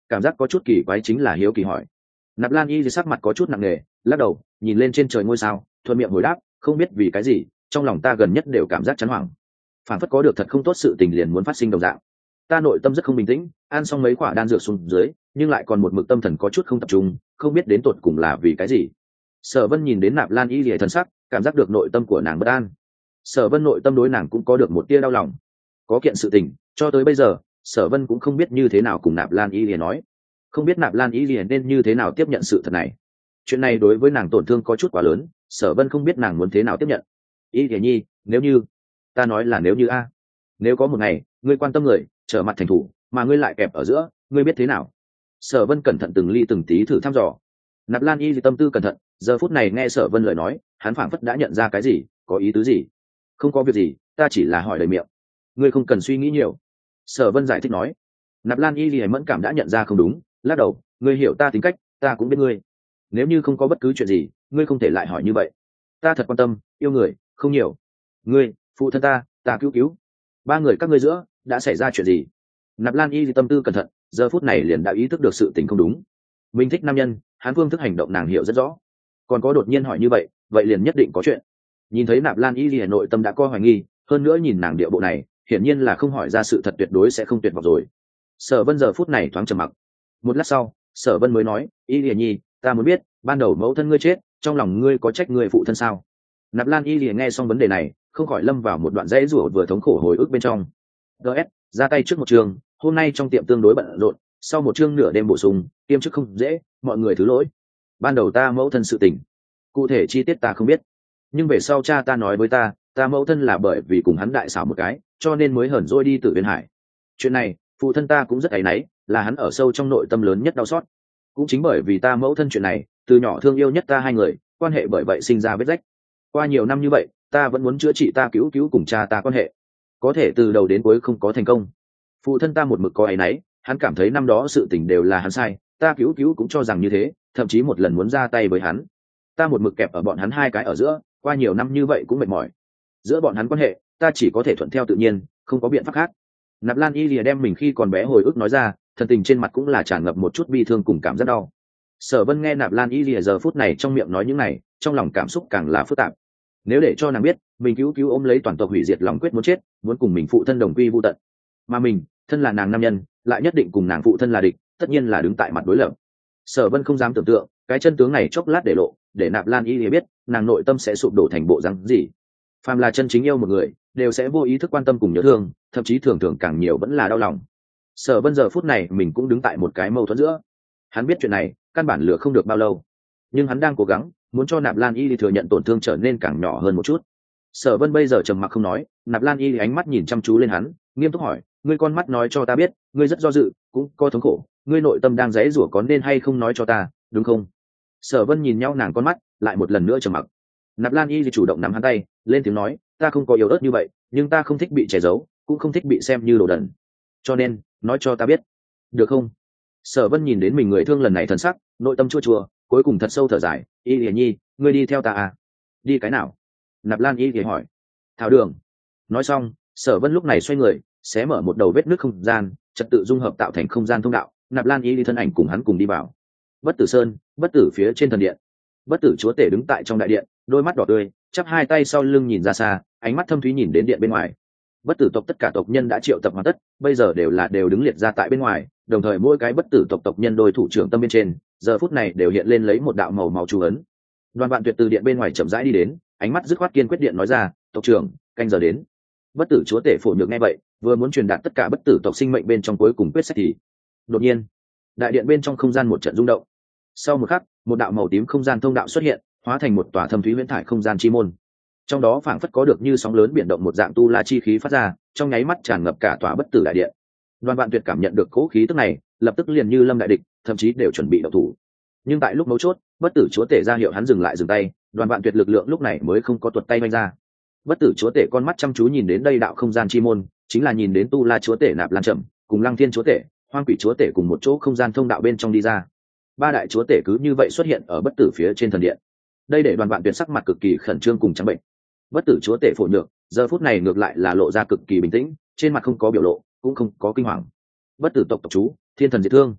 cảm giác có chút kỳ quái chính là hiếu kỳ hỏi. Nạp Lan Y thì sắc mặt có chút nặng nề, lắc đầu nhìn lên trên trời ngôi sao, thuận miệng hồi đáp, không biết vì cái gì trong lòng ta gần nhất đều cảm giác chán hoảng, phản phất có được thật không tốt sự tình liền muốn phát sinh đồng dạng. Ta nội tâm rất không bình tĩnh, ăn xong mấy quả đan dược xuống dưới nhưng lại còn một mực tâm thần có chút không tập trung, không biết đến tột cùng là vì cái gì. Sở Vân nhìn đến Nạp Lan Y lìa thần sắc, cảm giác được nội tâm của nàng bất an. Sở Vân nội tâm đối nàng cũng có được một tia đau lòng. Có kiện sự tình cho tới bây giờ Sở Vân cũng không biết như thế nào cùng Nạp Lan Y lìa nói, không biết Nạp Lan Y lìa nên như thế nào tiếp nhận sự thật này. Chuyện này đối với nàng tổn thương có chút quá lớn, Sở Vân không biết nàng muốn thế nào tiếp nhận. Y lìa nhi, nếu như, ta nói là nếu như a, nếu có một ngày ngươi quan tâm người trở mặt thành thủ mà ngươi lại kẹp ở giữa, ngươi biết thế nào? Sở Vân cẩn thận từng ly từng tí thử thăm dò. Nạp Lan Y tâm tư cẩn thận, giờ phút này nghe Sở Vân lời nói, hắn phảng phất đã nhận ra cái gì, có ý tứ gì. Không có việc gì, ta chỉ là hỏi lời miệng, ngươi không cần suy nghĩ nhiều. Sở Vân giải thích nói. Nạp Lan Y lìa mẫn cảm đã nhận ra không đúng, lắc đầu, ngươi hiểu ta tính cách, ta cũng biết ngươi. Nếu như không có bất cứ chuyện gì, ngươi không thể lại hỏi như vậy. Ta thật quan tâm, yêu người, không nhiều. Ngươi, phụ thân ta, ta cứu cứu. Ba người các ngươi giữa đã xảy ra chuyện gì? Nạp Lan Y tâm tư cẩn thận, giờ phút này liền đã ý thức được sự tình không đúng. Mình thích nam nhân, hắn phương thức hành động nàng hiểu rất rõ. Còn có đột nhiên hỏi như vậy, vậy liền nhất định có chuyện. Nhìn thấy Nạp Lan Y lìa nội tâm đã coi hoài nghi, hơn nữa nhìn nàng điệu bộ này, hiển nhiên là không hỏi ra sự thật tuyệt đối sẽ không tuyệt vọng rồi. Sở Vân giờ phút này thoáng trầm mặc. Một lát sau, Sở Vân mới nói, Y lìa nhi, ta muốn biết, ban đầu mẫu thân ngươi chết, trong lòng ngươi có trách ngươi phụ thân sao? Nạp Lan Y lìa nghe xong vấn đề này, không khỏi lâm vào một đoạn dãy rủa vừa thống khổ hồi ức bên trong. ds ra tay trước một trường, hôm nay trong tiệm tương đối bận rộn, sau một chương nửa đêm bổ sung, kiêm chức không dễ, mọi người thứ lỗi. Ban đầu ta mẫu thân sự tình, cụ thể chi tiết ta không biết, nhưng về sau cha ta nói với ta, ta mẫu thân là bởi vì cùng hắn đại xảo một cái, cho nên mới hờn dỗi đi Tử Viên Hải. Chuyện này, phụ thân ta cũng rất áy náy, là hắn ở sâu trong nội tâm lớn nhất đau xót. Cũng chính bởi vì ta mẫu thân chuyện này, từ nhỏ thương yêu nhất ta hai người, quan hệ bởi vậy sinh ra vết rách. Qua nhiều năm như vậy, ta vẫn muốn chữa trị ta cứu cứu cùng cha ta quan hệ, có thể từ đầu đến cuối không có thành công. Phụ thân ta một mực có áy náy, hắn cảm thấy năm đó sự tình đều là hắn sai, ta cứu cứu cũng cho rằng như thế, thậm chí một lần muốn ra tay với hắn. Ta một mực kẹp ở bọn hắn hai cái ở giữa, qua nhiều năm như vậy cũng mệt mỏi. Giữa bọn hắn quan hệ, ta chỉ có thể thuận theo tự nhiên, không có biện pháp khác. Nạp Lan Y lìa đem mình khi còn bé hồi ức nói ra, thần tình trên mặt cũng là tràn ngập một chút bi thương cùng cảm giác đau. Sở Vân nghe Nạp Lan Y lìa giờ phút này trong miệng nói những này, trong lòng cảm xúc càng là phức tạp. Nếu để cho nàng biết, mình cứu cứu ôm lấy toàn tộc hủy diệt lòng quyết muốn chết, muốn cùng mình phụ thân đồng quy vu tận, mà mình, thân là nàng nam nhân, lại nhất định cùng nàng phụ thân là địch, tất nhiên là đứng tại mặt đối lập. Sở Vân không dám tưởng tượng, cái chân tướng này chốc lát để lộ, để Nạp Lan Y lìa biết, nàng nội tâm sẽ sụp đổ thành bộ dáng gì. Phàm là chân chính yêu một người, đều sẽ vô ý thức quan tâm cùng nhớ thương, thậm chí thường thường càng nhiều vẫn là đau lòng. Sở Vân giờ phút này mình cũng đứng tại một cái mâu thuẫn giữa. Hắn biết chuyện này, căn bản lừa không được bao lâu, nhưng hắn đang cố gắng, muốn cho Nạp Lan Y thừa nhận tổn thương trở nên càng nhỏ hơn một chút. Sở Vân bây giờ trầm mặc không nói, Nạp Lan Y ánh mắt nhìn chăm chú lên hắn, nghiêm túc hỏi, ngươi con mắt nói cho ta biết, ngươi rất do dự, cũng có thống khổ, ngươi nội tâm đang giãy giụa có nên hay không nói cho ta, đúng không? Sở Vân nhìn nhau nàng con mắt, lại một lần nữa trầm mặc. Nạp Lan Y chủ động nắm hắn tay, lên tiếng nói, ta không có yếu ớt như vậy, nhưng ta không thích bị che giấu, cũng không thích bị xem như đồ đần, cho nên nói cho ta biết, được không? Sở Vân nhìn đến mình người thương lần này thần sắc, nội tâm chua chua, cuối cùng thật sâu thở dài, Y lìa nhi, ngươi đi theo ta à? Đi cái nào? Nạp Lan Y thì hỏi. Thảo đường. Nói xong, Sở Vân lúc này xoay người, xé mở một đầu vết nứt không gian, trật tự dung hợp tạo thành không gian thông đạo. Nạp Lan Y đi thân ảnh cùng hắn cùng đi vào. Bất Tử Sơn, Bất Tử phía trên thần điện. Bất Tử chúa tể đứng tại trong đại điện, đôi mắt đỏ tươi, chắp hai tay sau lưng nhìn ra xa, ánh mắt thâm thúy nhìn đến điện bên ngoài. Bất tử tộc tất cả tộc nhân đã triệu tập hoàn tất, bây giờ đều là đều đứng liệt ra tại bên ngoài, đồng thời mỗi cái bất tử tộc tộc nhân đôi thủ trưởng tâm bên trên, giờ phút này đều hiện lên lấy một đạo màu màu chú ấn. Đoàn Vạn Tuyệt từ điện bên ngoài chậm rãi đi đến, ánh mắt dứt khoát kiên quyết điện nói ra, tộc trưởng, canh giờ đến. Bất tử chúa tể phổ nhược nghe vậy, vừa muốn truyền đạt tất cả bất tử tộc sinh mệnh bên trong cuối cùng quyết sách thì đột nhiên, đại điện bên trong không gian một trận rung động. Sau một khắc, một đạo màu tím không gian thông đạo xuất hiện, hóa thành một tòa thâm thúy huyễn thải không gian chi môn. Trong đó phảng phất có được như sóng lớn biển động một dạng tu la chi khí phát ra, trong nháy mắt tràn ngập cả tòa bất tử đại điện. Đoàn Vạn Tuyệt cảm nhận được cỗ khí tức này, lập tức liền như lâm đại địch, thậm chí đều chuẩn bị động thủ. Nhưng tại lúc mấu chốt, bất tử chúa tể ra hiệu hắn dừng lại dừng tay, Đoàn Vạn Tuyệt lực lượng lúc này mới không có tuột tay vung ra. Bất tử chúa tể con mắt chăm chú nhìn đến đây đạo không gian chi môn, chính là nhìn đến tu la chúa tể Nạp Lan Trầm cùng Lăng Thiên chúa tể, Hoang Quỷ chúa tể cùng một chỗ không gian thông đạo bên trong đi ra. Ba đại chúa tể cứ như vậy xuất hiện ở bất tử phía trên thần điện. Đây để Đoàn Vạn Tuyệt sắc mặt cực kỳ khẩn trương cùng trắng bệnh. Bất tử chúa tể phổ nhược, giờ phút này ngược lại là lộ ra cực kỳ bình tĩnh, trên mặt không có biểu lộ, cũng không có kinh hoàng. Bất tử tộc tộc chú, thiên thần diệt thương.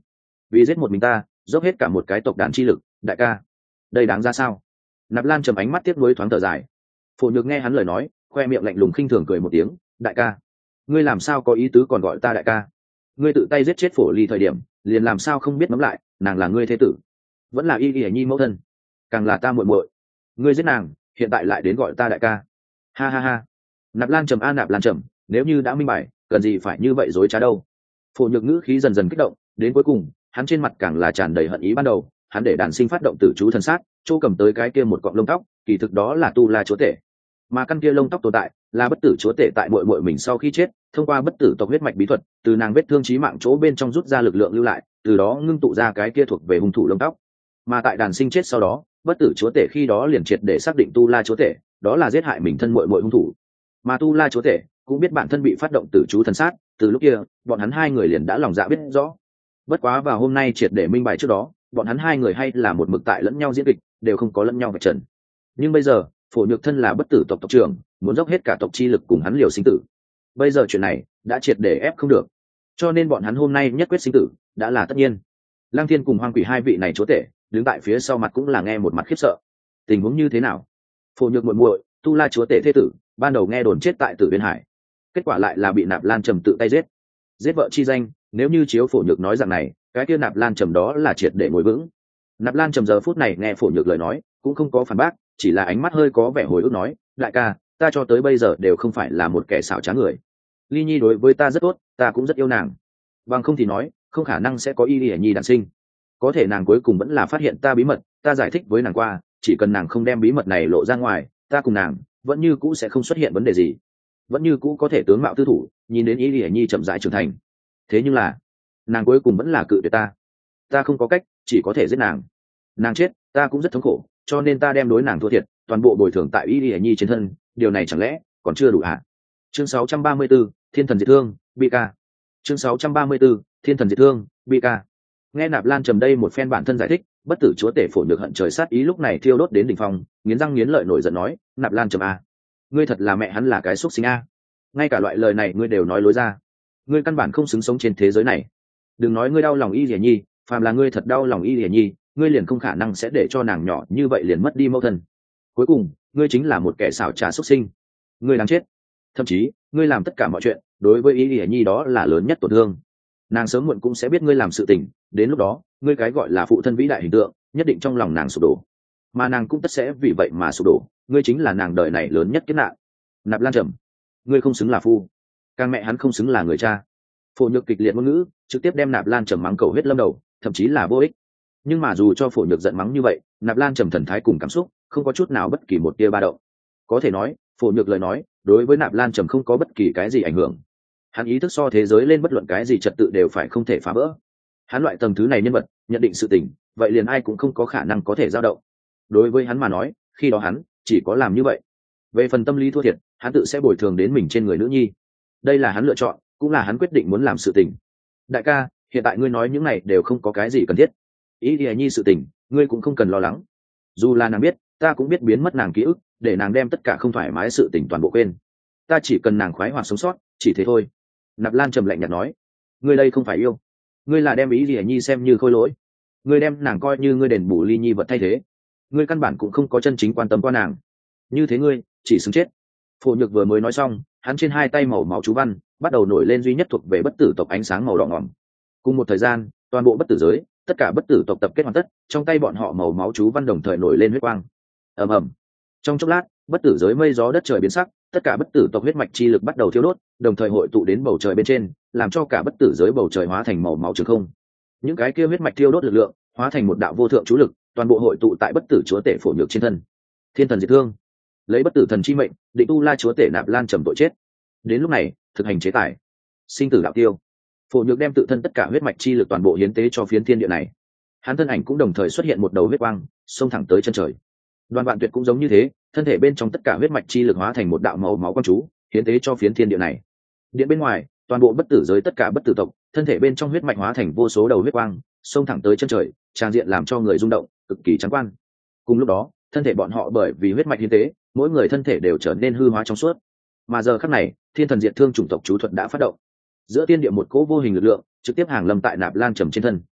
vì giết một mình ta dốc hết cả một cái tộc đàn chi lực, đại ca đây đáng ra sao? Nạp Lan trầm ánh mắt tiếc nuối thoáng thở dài. Phổ Nhược nghe hắn lời nói, khoe miệng lạnh lùng khinh thường cười một tiếng, đại ca ngươi làm sao có ý tứ còn gọi ta đại ca? Ngươi tự tay giết chết Phổ Ly thời điểm liền làm sao không biết ngẫm lại nàng là ngươi thế tử, vẫn là Y Y Nhi mẫu thân, càng là ta muội muội. Ngươi giết nàng hiện tại lại đến gọi ta đại ca, ha ha ha. Nạp Lan trầm a Nạp Lan trầm, nếu như đã minh bạch cần gì phải như vậy dối trá đâu. Phổ Nhược ngữ khí dần dần kích động, đến cuối cùng hắn trên mặt càng là tràn đầy hận ý. Ban đầu hắn để đàn sinh phát động tử chú thần sát, chỗ cầm tới cái kia một cọng lông tóc kỳ thực đó là tu la chúa tể, mà căn kia lông tóc tồn tại là bất tử chúa tể tại muội muội mình sau khi chết thông qua bất tử tộc huyết mạch bí thuật từ nàng vết thương chí mạng chỗ bên trong rút ra lực lượng lưu lại, từ đó ngưng tụ ra cái kia thuộc về hung thủ lông tóc. Mà tại đàn sinh chết sau đó, bất tử chúa tể khi đó liền triệt để xác định tu la chúa tể đó là giết hại mình thân muội muội hung thủ, mà tu la chúa tể cũng biết bản thân bị phát động tử chú thần sát, từ lúc kia bọn hắn hai người liền đã lòng dạ biết rõ. Bất quá vào hôm nay triệt để minh bạch trước đó, bọn hắn hai người hay là một mực tại lẫn nhau diễn kịch, đều không có lẫn nhau vạch trần. Nhưng bây giờ Phổ Nhược thân là bất tử tộc tộc trưởng, muốn dốc hết cả tộc chi lực cùng hắn liều sinh tử. Bây giờ chuyện này đã triệt để ép không được, cho nên bọn hắn hôm nay nhất quyết sinh tử đã là tất nhiên. Lang Thiên cùng Hoang Quỷ hai vị này chúa tể đứng tại phía sau mặt cũng là nghe một mặt khiếp sợ. Tình huống như thế nào? Phổ Nhược muội muội, tu la chúa tể thế tử, ban đầu nghe đồn chết tại Tử Biên Hải, kết quả lại là bị Nạp Lan Trầm tự tay giết. Giết vợ chi danh, nếu như chiếu Phổ Nhược nói rằng này, cái kia Nạp Lan Trầm đó là triệt để ngồi vững. Nạp Lan Trầm giờ phút này nghe Phổ Nhược lời nói, cũng không có phản bác, chỉ là ánh mắt hơi có vẻ hồi ức nói, đại ca, ta cho tới bây giờ đều không phải là một kẻ xảo trá người. Ly Nhi đối với ta rất tốt, ta cũng rất yêu nàng. Bằng không thì nói, không khả năng sẽ có Y Y Nhi đản sinh. Có thể nàng cuối cùng vẫn là phát hiện ta bí mật, ta giải thích với nàng qua, chỉ cần nàng không đem bí mật này lộ ra ngoài, ta cùng nàng vẫn như cũ sẽ không xuất hiện vấn đề gì, vẫn như cũ có thể tướng mạo tư thủ, nhìn đến Y Y Nhi chậm rãi trưởng thành. Thế nhưng là, nàng cuối cùng vẫn là cự tuyệt ta. Ta không có cách, chỉ có thể giết nàng. Nàng chết, ta cũng rất thống khổ, cho nên ta đem đối nàng thua thiệt, toàn bộ bồi thường tại Y Y Nhi trên thân, điều này chẳng lẽ còn chưa đủ hả? Chương sáu trăm ba mươi tư, Thiên thần diệt thương, bị ca. Chương sáu trăm ba mươi tư, Thiên thần diệt thương, bị ca. Nghe Nạp Lan Trầm đây một phen bản thân giải thích, bất tử chúa tể Phổ Nhược hận trời sát ý lúc này thiêu đốt đến đỉnh phong, nghiến răng nghiến lợi nổi giận nói, Nạp Lan Trầm a, ngươi thật là mẹ hắn là cái xúc sinh a, ngay cả loại lời này ngươi đều nói lối ra, ngươi căn bản không xứng sống trên thế giới này. Đừng nói ngươi đau lòng Y Y Nhi, phàm là ngươi thật đau lòng Y Y Nhi, ngươi liền không khả năng sẽ để cho nàng nhỏ như vậy liền mất đi mẫu thân. Cuối cùng ngươi chính là một kẻ xảo trá xúc sinh, ngươi đáng chết. Thậm chí ngươi làm tất cả mọi chuyện đối với Y Y Nhi đó là lớn nhất tổn thương. Nàng sớm muộn cũng sẽ biết ngươi làm sự tình, đến lúc đó ngươi cái gọi là phụ thân vĩ đại hình tượng nhất định trong lòng nàng sụp đổ, mà nàng cũng tất sẽ vì vậy mà sụp đổ. Ngươi chính là nàng đời này lớn nhất kiếp nạn. Nạp Lan Trầm, ngươi không xứng là phu, càng mẹ hắn không xứng là người cha. Phổ Nhược kịch liệt ngôn ngữ trực tiếp đem Nạp Lan Trầm mắng cầu huyết lâm đầu, thậm chí là vô ích. Nhưng mà dù cho Phổ Nhược giận mắng như vậy, Nạp Lan Trầm thần thái cùng cảm xúc không có chút nào bất kỳ một tia ba động. Có thể nói Phổ Nhược lời nói đối với Nạp Lan Trầm không có bất kỳ cái gì ảnh hưởng. Hắn ý thức so thế giới lên bất luận cái gì trật tự đều phải không thể phá vỡ. Hắn loại tầng thứ này nhân vật nhận định sự tình, vậy liền ai cũng không có khả năng có thể dao động. Đối với hắn mà nói, khi đó hắn chỉ có làm như vậy. Về phần tâm lý thua thiệt, hắn tự sẽ bồi thường đến mình trên người nữ nhi. Đây là hắn lựa chọn, cũng là hắn quyết định muốn làm sự tình. Đại ca, hiện tại ngươi nói những này đều không có cái gì cần thiết. Ý thì nhi sự tình, ngươi cũng không cần lo lắng. Dù là nàng biết, ta cũng biết biến mất nàng ký ức, để nàng đem tất cả không thoải mái sự tình toàn bộ quên. Ta chỉ cần nàng khoái hoạt sống sót, chỉ thế thôi. Nạp Lan trầm lạnh nhạt nói, ngươi đây không phải yêu, ngươi là đem Ý thì nhi xem như khôi lỗi, ngươi đem nàng coi như ngươi đền bù Ly Nhi vật thay thế, ngươi căn bản cũng không có chân chính quan tâm qua nàng. Như thế ngươi chỉ xứng chết. Phổ Nhược vừa mới nói xong, hắn trên hai tay màu máu chú văn bắt đầu nổi lên duy nhất thuộc về bất tử tộc ánh sáng màu đỏ ngỏm. Cùng một thời gian, toàn bộ bất tử giới, tất cả bất tử tộc tập kết hoàn tất, trong tay bọn họ màu máu chú văn đồng thời nổi lên huyết quang. Ầm ầm. Trong chốc lát, bất tử giới mây gió đất trời biến sắc, tất cả bất tử tộc huyết mạch chi lực bắt đầu thiêu đốt, đồng thời hội tụ đến bầu trời bên trên, làm cho cả bất tử giới bầu trời hóa thành màu máu trường không. Những cái kia huyết mạch thiêu đốt lực lượng, hóa thành một đạo vô thượng chú lực, toàn bộ hội tụ tại bất tử chúa tể Phổ Nhược trên thân. Thiên thần diệt thương, lấy bất tử thần chi mệnh, định tu la chúa tể Nạp Lan trầm tội chết. Đến lúc này, thực hành chế tài, sinh tử đạo tiêu. Phổ Nhược đem tự thân tất cả huyết mạch chi lực toàn bộ hiến tế cho phiến thiên địa này. Hắn thân ảnh cũng đồng thời xuất hiện một đầu huyết quang, xông thẳng tới chân trời. Đoàn Vạn Tuyệt cũng giống như thế, thân thể bên trong tất cả huyết mạch chi lực hóa thành một đạo màu máu quang chú, hiến tế cho phiến thiên địa này. Điện bên ngoài, toàn bộ bất tử giới tất cả bất tử tộc, thân thể bên trong huyết mạch hóa thành vô số đầu huyết quang, xông thẳng tới chân trời, tràn diện làm cho người rung động, cực kỳ trắng quan. Cùng lúc đó, thân thể bọn họ bởi vì huyết mạch hiến tế, mỗi người thân thể đều trở nên hư hóa trong suốt. Mà giờ khắc này, thiên thần diệt thương chủng tộc chú thuật đã phát động. Giữa tiên địa một cỗ vô hình lực lượng trực tiếp hàng lâm tại Nạp Lan trầm trên thân.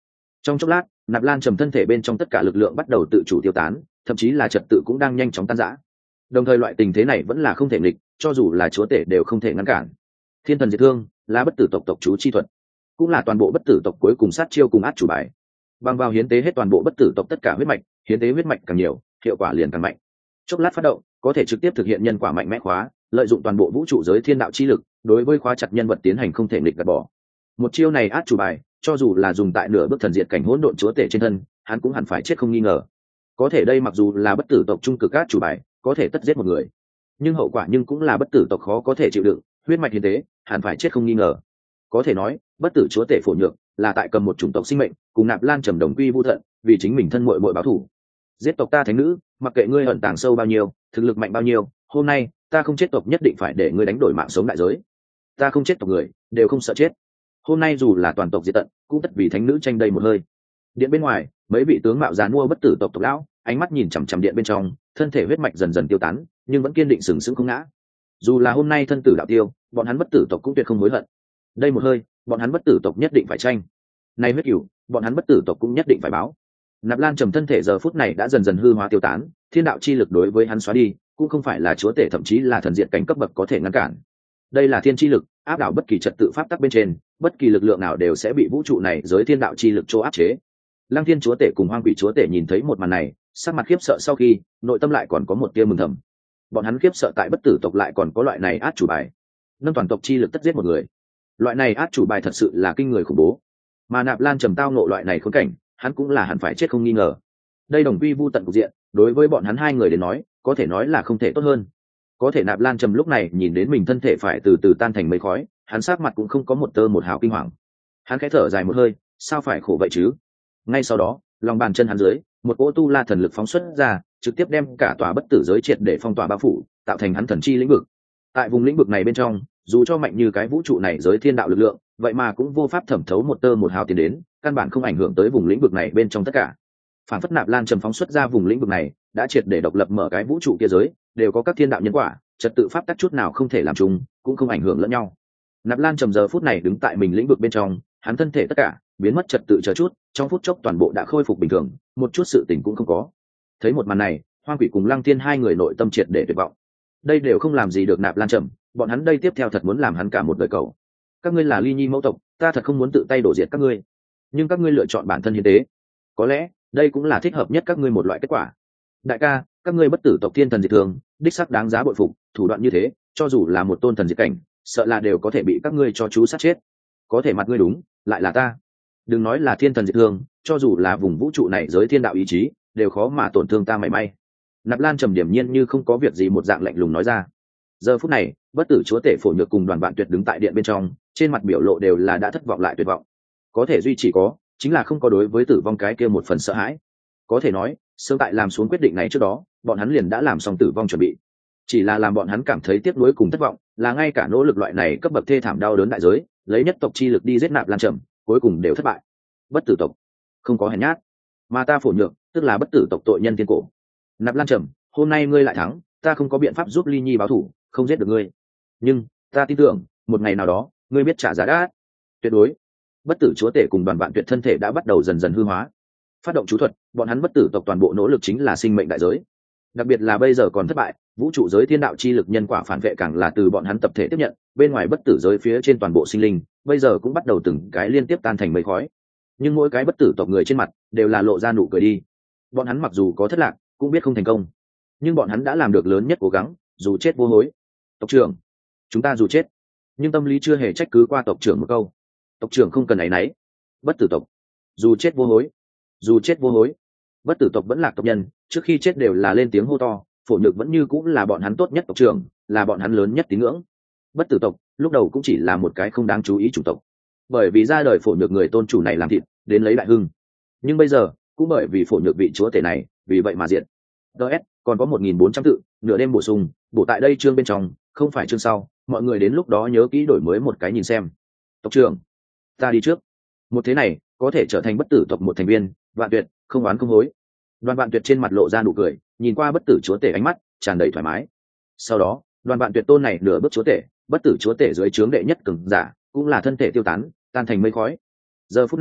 Trong chốc lát, Nạp Lan Trầm thân thể bên trong tất cả lực lượng bắt đầu tự chủ tiêu tán, thậm chí là trật tự cũng đang nhanh chóng tan rã. Đồng thời loại tình thế này vẫn là không thể nghịch, cho dù là chúa tể đều không thể ngăn cản. Thiên thần diệt thương là bất tử tộc tộc chú chi thuật, cũng là toàn bộ bất tử tộc cuối cùng sát chiêu cùng át chủ bài. Bằng vào hiến tế hết toàn bộ bất tử tộc tất cả huyết mạch, hiến tế huyết mạch càng nhiều, hiệu quả liền càng mạnh. Chốc lát phát động, có thể trực tiếp thực hiện nhân quả mạnh mẽ khóa, lợi dụng toàn bộ vũ trụ giới thiên đạo chi lực, đối với khóa chặt nhân vật tiến hành không thể nghịch gạt bỏ. Một chiêu này át chủ bài, cho dù là dùng tại nửa bước thần diệt cảnh hỗn độn chúa tể trên thân, hắn cũng hẳn phải chết không nghi ngờ. Có thể đây mặc dù là bất tử tộc trung cực át chủ bài, có thể tất giết một người, nhưng hậu quả nhưng cũng là bất tử tộc khó có thể chịu đựng, huyết mạch hiến tế, hẳn phải chết không nghi ngờ. Có thể nói, bất tử chúa tể phổ nhược là tại cầm một chủng tộc sinh mệnh, cùng Nạp Lan Trầm đồng quy vu tận, vì chính mình thân muội muội báo thù. Giết tộc ta thánh nữ, mặc kệ ngươi ẩn tàng sâu bao nhiêu, thực lực mạnh bao nhiêu, hôm nay ta không chết tộc nhất định phải để ngươi đánh đổi mạng sống đại giới. Ta không chết tộc người, đều không sợ chết. Hôm nay dù là toàn tộc diệt tận, cũng tất vì thánh nữ tranh đây một hơi. Điện bên ngoài, mấy vị tướng mạo già mua bất tử tộc tộc lão, ánh mắt nhìn chằm chằm điện bên trong, thân thể huyết mạch dần dần tiêu tán, nhưng vẫn kiên định sừng sững không ngã. Dù là hôm nay thân tử đạo tiêu, bọn hắn bất tử tộc cũng tuyệt không hối hận. Đây một hơi, bọn hắn bất tử tộc nhất định phải tranh. Nay huyết cửu, bọn hắn bất tử tộc cũng nhất định phải báo. Nạp Lan Trầm thân thể giờ phút này đã dần dần hư hóa tiêu tán, thiên đạo chi lực đối với hắn xóa đi, cũng không phải là chúa tể thậm chí là thần diện cảnh cấp bậc có thể ngăn cản. Đây là thiên chi lực, áp đảo bất kỳ trật tự pháp tắc bên trên, bất kỳ lực lượng nào đều sẽ bị vũ trụ này giới thiên đạo chi lực chỗ áp chế. Lăng Thiên chúa tể cùng Hoang Quỷ chúa tể nhìn thấy một màn này, sắc mặt khiếp sợ sau khi, nội tâm lại còn có một tia mừng thầm. Bọn hắn khiếp sợ tại bất tử tộc lại còn có loại này át chủ bài, nâng toàn tộc chi lực tất giết một người. Loại này át chủ bài thật sự là kinh người khủng bố. Mà Nạp Lan Trầm tao ngộ loại này khốn cảnh, hắn cũng là hẳn phải chết không nghi ngờ. Đây đồng quy vu tận cục diện, đối với bọn hắn hai người đến nói, có thể nói là không thể tốt hơn. Có thể Nạp Lan Trầm lúc này nhìn đến mình thân thể phải từ từ tan thành mây khói, hắn sắc mặt cũng không có một tơ một hào kinh hoàng. Hắn khẽ thở dài một hơi, sao phải khổ vậy chứ? Ngay sau đó, lòng bàn chân hắn dưới, một cỗ tu la thần lực phóng xuất ra, trực tiếp đem cả tòa bất tử giới triệt để phong tỏa bao phủ, tạo thành hắn thần chi lĩnh vực. Tại vùng lĩnh vực này bên trong, dù cho mạnh như cái vũ trụ này giới thiên đạo lực lượng, vậy mà cũng vô pháp thẩm thấu một tơ một hào tiền đến, căn bản không ảnh hưởng tới vùng lĩnh vực này bên trong tất cả. Phản phất Nạp Lan Trầm phóng xuất ra vùng lĩnh vực này, đã triệt để độc lập mở cái vũ trụ kia giới, đều có các thiên đạo nhân quả, trật tự pháp tắc chút nào không thể làm chung, cũng không ảnh hưởng lẫn nhau. Nạp Lan Trầm giờ phút này đứng tại mình lĩnh vực bên trong, hắn thân thể tất cả biến mất trật tự chờ chút, trong phút chốc toàn bộ đã khôi phục bình thường, một chút sự tình cũng không có. Thấy một màn này, Hoang Quỷ cùng Lăng Thiên hai người nội tâm triệt để tuyệt vọng. Đây đều không làm gì được Nạp Lan Trầm, bọn hắn đây tiếp theo thật muốn làm hắn cả một đời cầu. Các ngươi là Ly Nhi mẫu tộc, ta thật không muốn tự tay đổ diệt các ngươi, nhưng các ngươi lựa chọn bản thân hiến tế, có lẽ đây cũng là thích hợp nhất các ngươi một loại kết quả. Đại ca, các ngươi bất tử tộc thiên thần diệt thường, đích sắc đáng giá bội phục, thủ đoạn như thế, cho dù là một tôn thần diệt cảnh, sợ là đều có thể bị các ngươi cho chú sát chết. Có thể mặt ngươi đúng, lại là ta. Đừng nói là thiên thần diệt thương, cho dù là vùng vũ trụ này giới thiên đạo ý chí, đều khó mà tổn thương ta mảy may. Nạp Lan Trầm điểm nhiên như không có việc gì một dạng lạnh lùng nói ra. Giờ phút này, bất tử chúa tể Phổ Nhược cùng Đoàn Vạn Tuyệt đứng tại điện bên trong, trên mặt biểu lộ đều là đã thất vọng lại tuyệt vọng. Có thể duy chỉ có, chính là không có đối với tử vong cái kia một phần sợ hãi. Có thể nói, sớm tại làm xuống quyết định này trước đó, bọn hắn liền đã làm xong tử vong chuẩn bị. Chỉ là làm bọn hắn cảm thấy tiếc nuối cùng thất vọng, là ngay cả nỗ lực loại này cấp bậc thê thảm đau đớn đại giới, lấy nhất tộc chi lực đi giết Nạp Lan Trầm, cuối cùng đều thất bại. Bất tử tộc không có hèn nhát, mà ta Phổ Nhược, tức là bất tử tộc tội nhân thiên cổ. Nạp Lan Trầm, hôm nay ngươi lại thắng, ta không có biện pháp giúp Ly Nhi báo thù, không giết được ngươi, nhưng ta tin tưởng một ngày nào đó ngươi biết trả giá đắt. Tuyệt đối. Bất tử chúa tể cùng Đoàn Vạn Tuyệt thân thể đã bắt đầu dần dần hư hóa. Phát động chú thuật, bọn hắn bất tử tộc toàn bộ nỗ lực chính là sinh mệnh đại giới. Đặc biệt là bây giờ còn thất bại, vũ trụ giới thiên đạo chi lực nhân quả phản vệ càng là từ bọn hắn tập thể tiếp nhận, bên ngoài bất tử giới phía trên toàn bộ sinh linh, bây giờ cũng bắt đầu từng cái liên tiếp tan thành mây khói. Nhưng mỗi cái bất tử tộc người trên mặt đều là lộ ra nụ cười đi. Bọn hắn mặc dù có thất lạc, cũng biết không thành công, nhưng bọn hắn đã làm được lớn nhất cố gắng, dù chết vô hối. Tộc trưởng, chúng ta dù chết, nhưng tâm lý chưa hề trách cứ qua tộc trưởng một câu. Tộc trưởng không cần áy náy. Bất tử tộc, dù chết vô hối, dù chết vô hối. Bất tử tộc vẫn là tộc nhân, trước khi chết đều là lên tiếng hô to. Phổ Nhược vẫn như cũng là bọn hắn tốt nhất tộc trưởng, là bọn hắn lớn nhất tín ngưỡng. Bất tử tộc lúc đầu cũng chỉ là một cái không đáng chú ý chủng tộc, bởi vì ra đời Phổ Nhược người tôn chủ này làm thịt đến lấy đại hưng, nhưng bây giờ cũng bởi vì Phổ Nhược vị chúa tể này, vì vậy mà diện. ds còn có một nghìn bốn trăm tự, nửa đêm bổ sung bổ tại đây chương bên trong, không phải chương sau, mọi người đến lúc đó nhớ kỹ đổi mới một cái nhìn xem. Tộc trưởng, ta đi trước. Một thế này có thể trở thành bất tử tộc một thành viên, Vạn Tuyệt không oán không hối. Đoàn Vạn Tuyệt trên mặt lộ ra nụ cười, nhìn qua bất tử chúa tể ánh mắt tràn đầy thoải mái. Sau đó, Đoàn Vạn Tuyệt tôn này nửa bước chúa tể, bất tử chúa tể dưới trướng đệ nhất cường giả, cũng là thân thể tiêu tán, tan thành mây khói. Giờ phút này,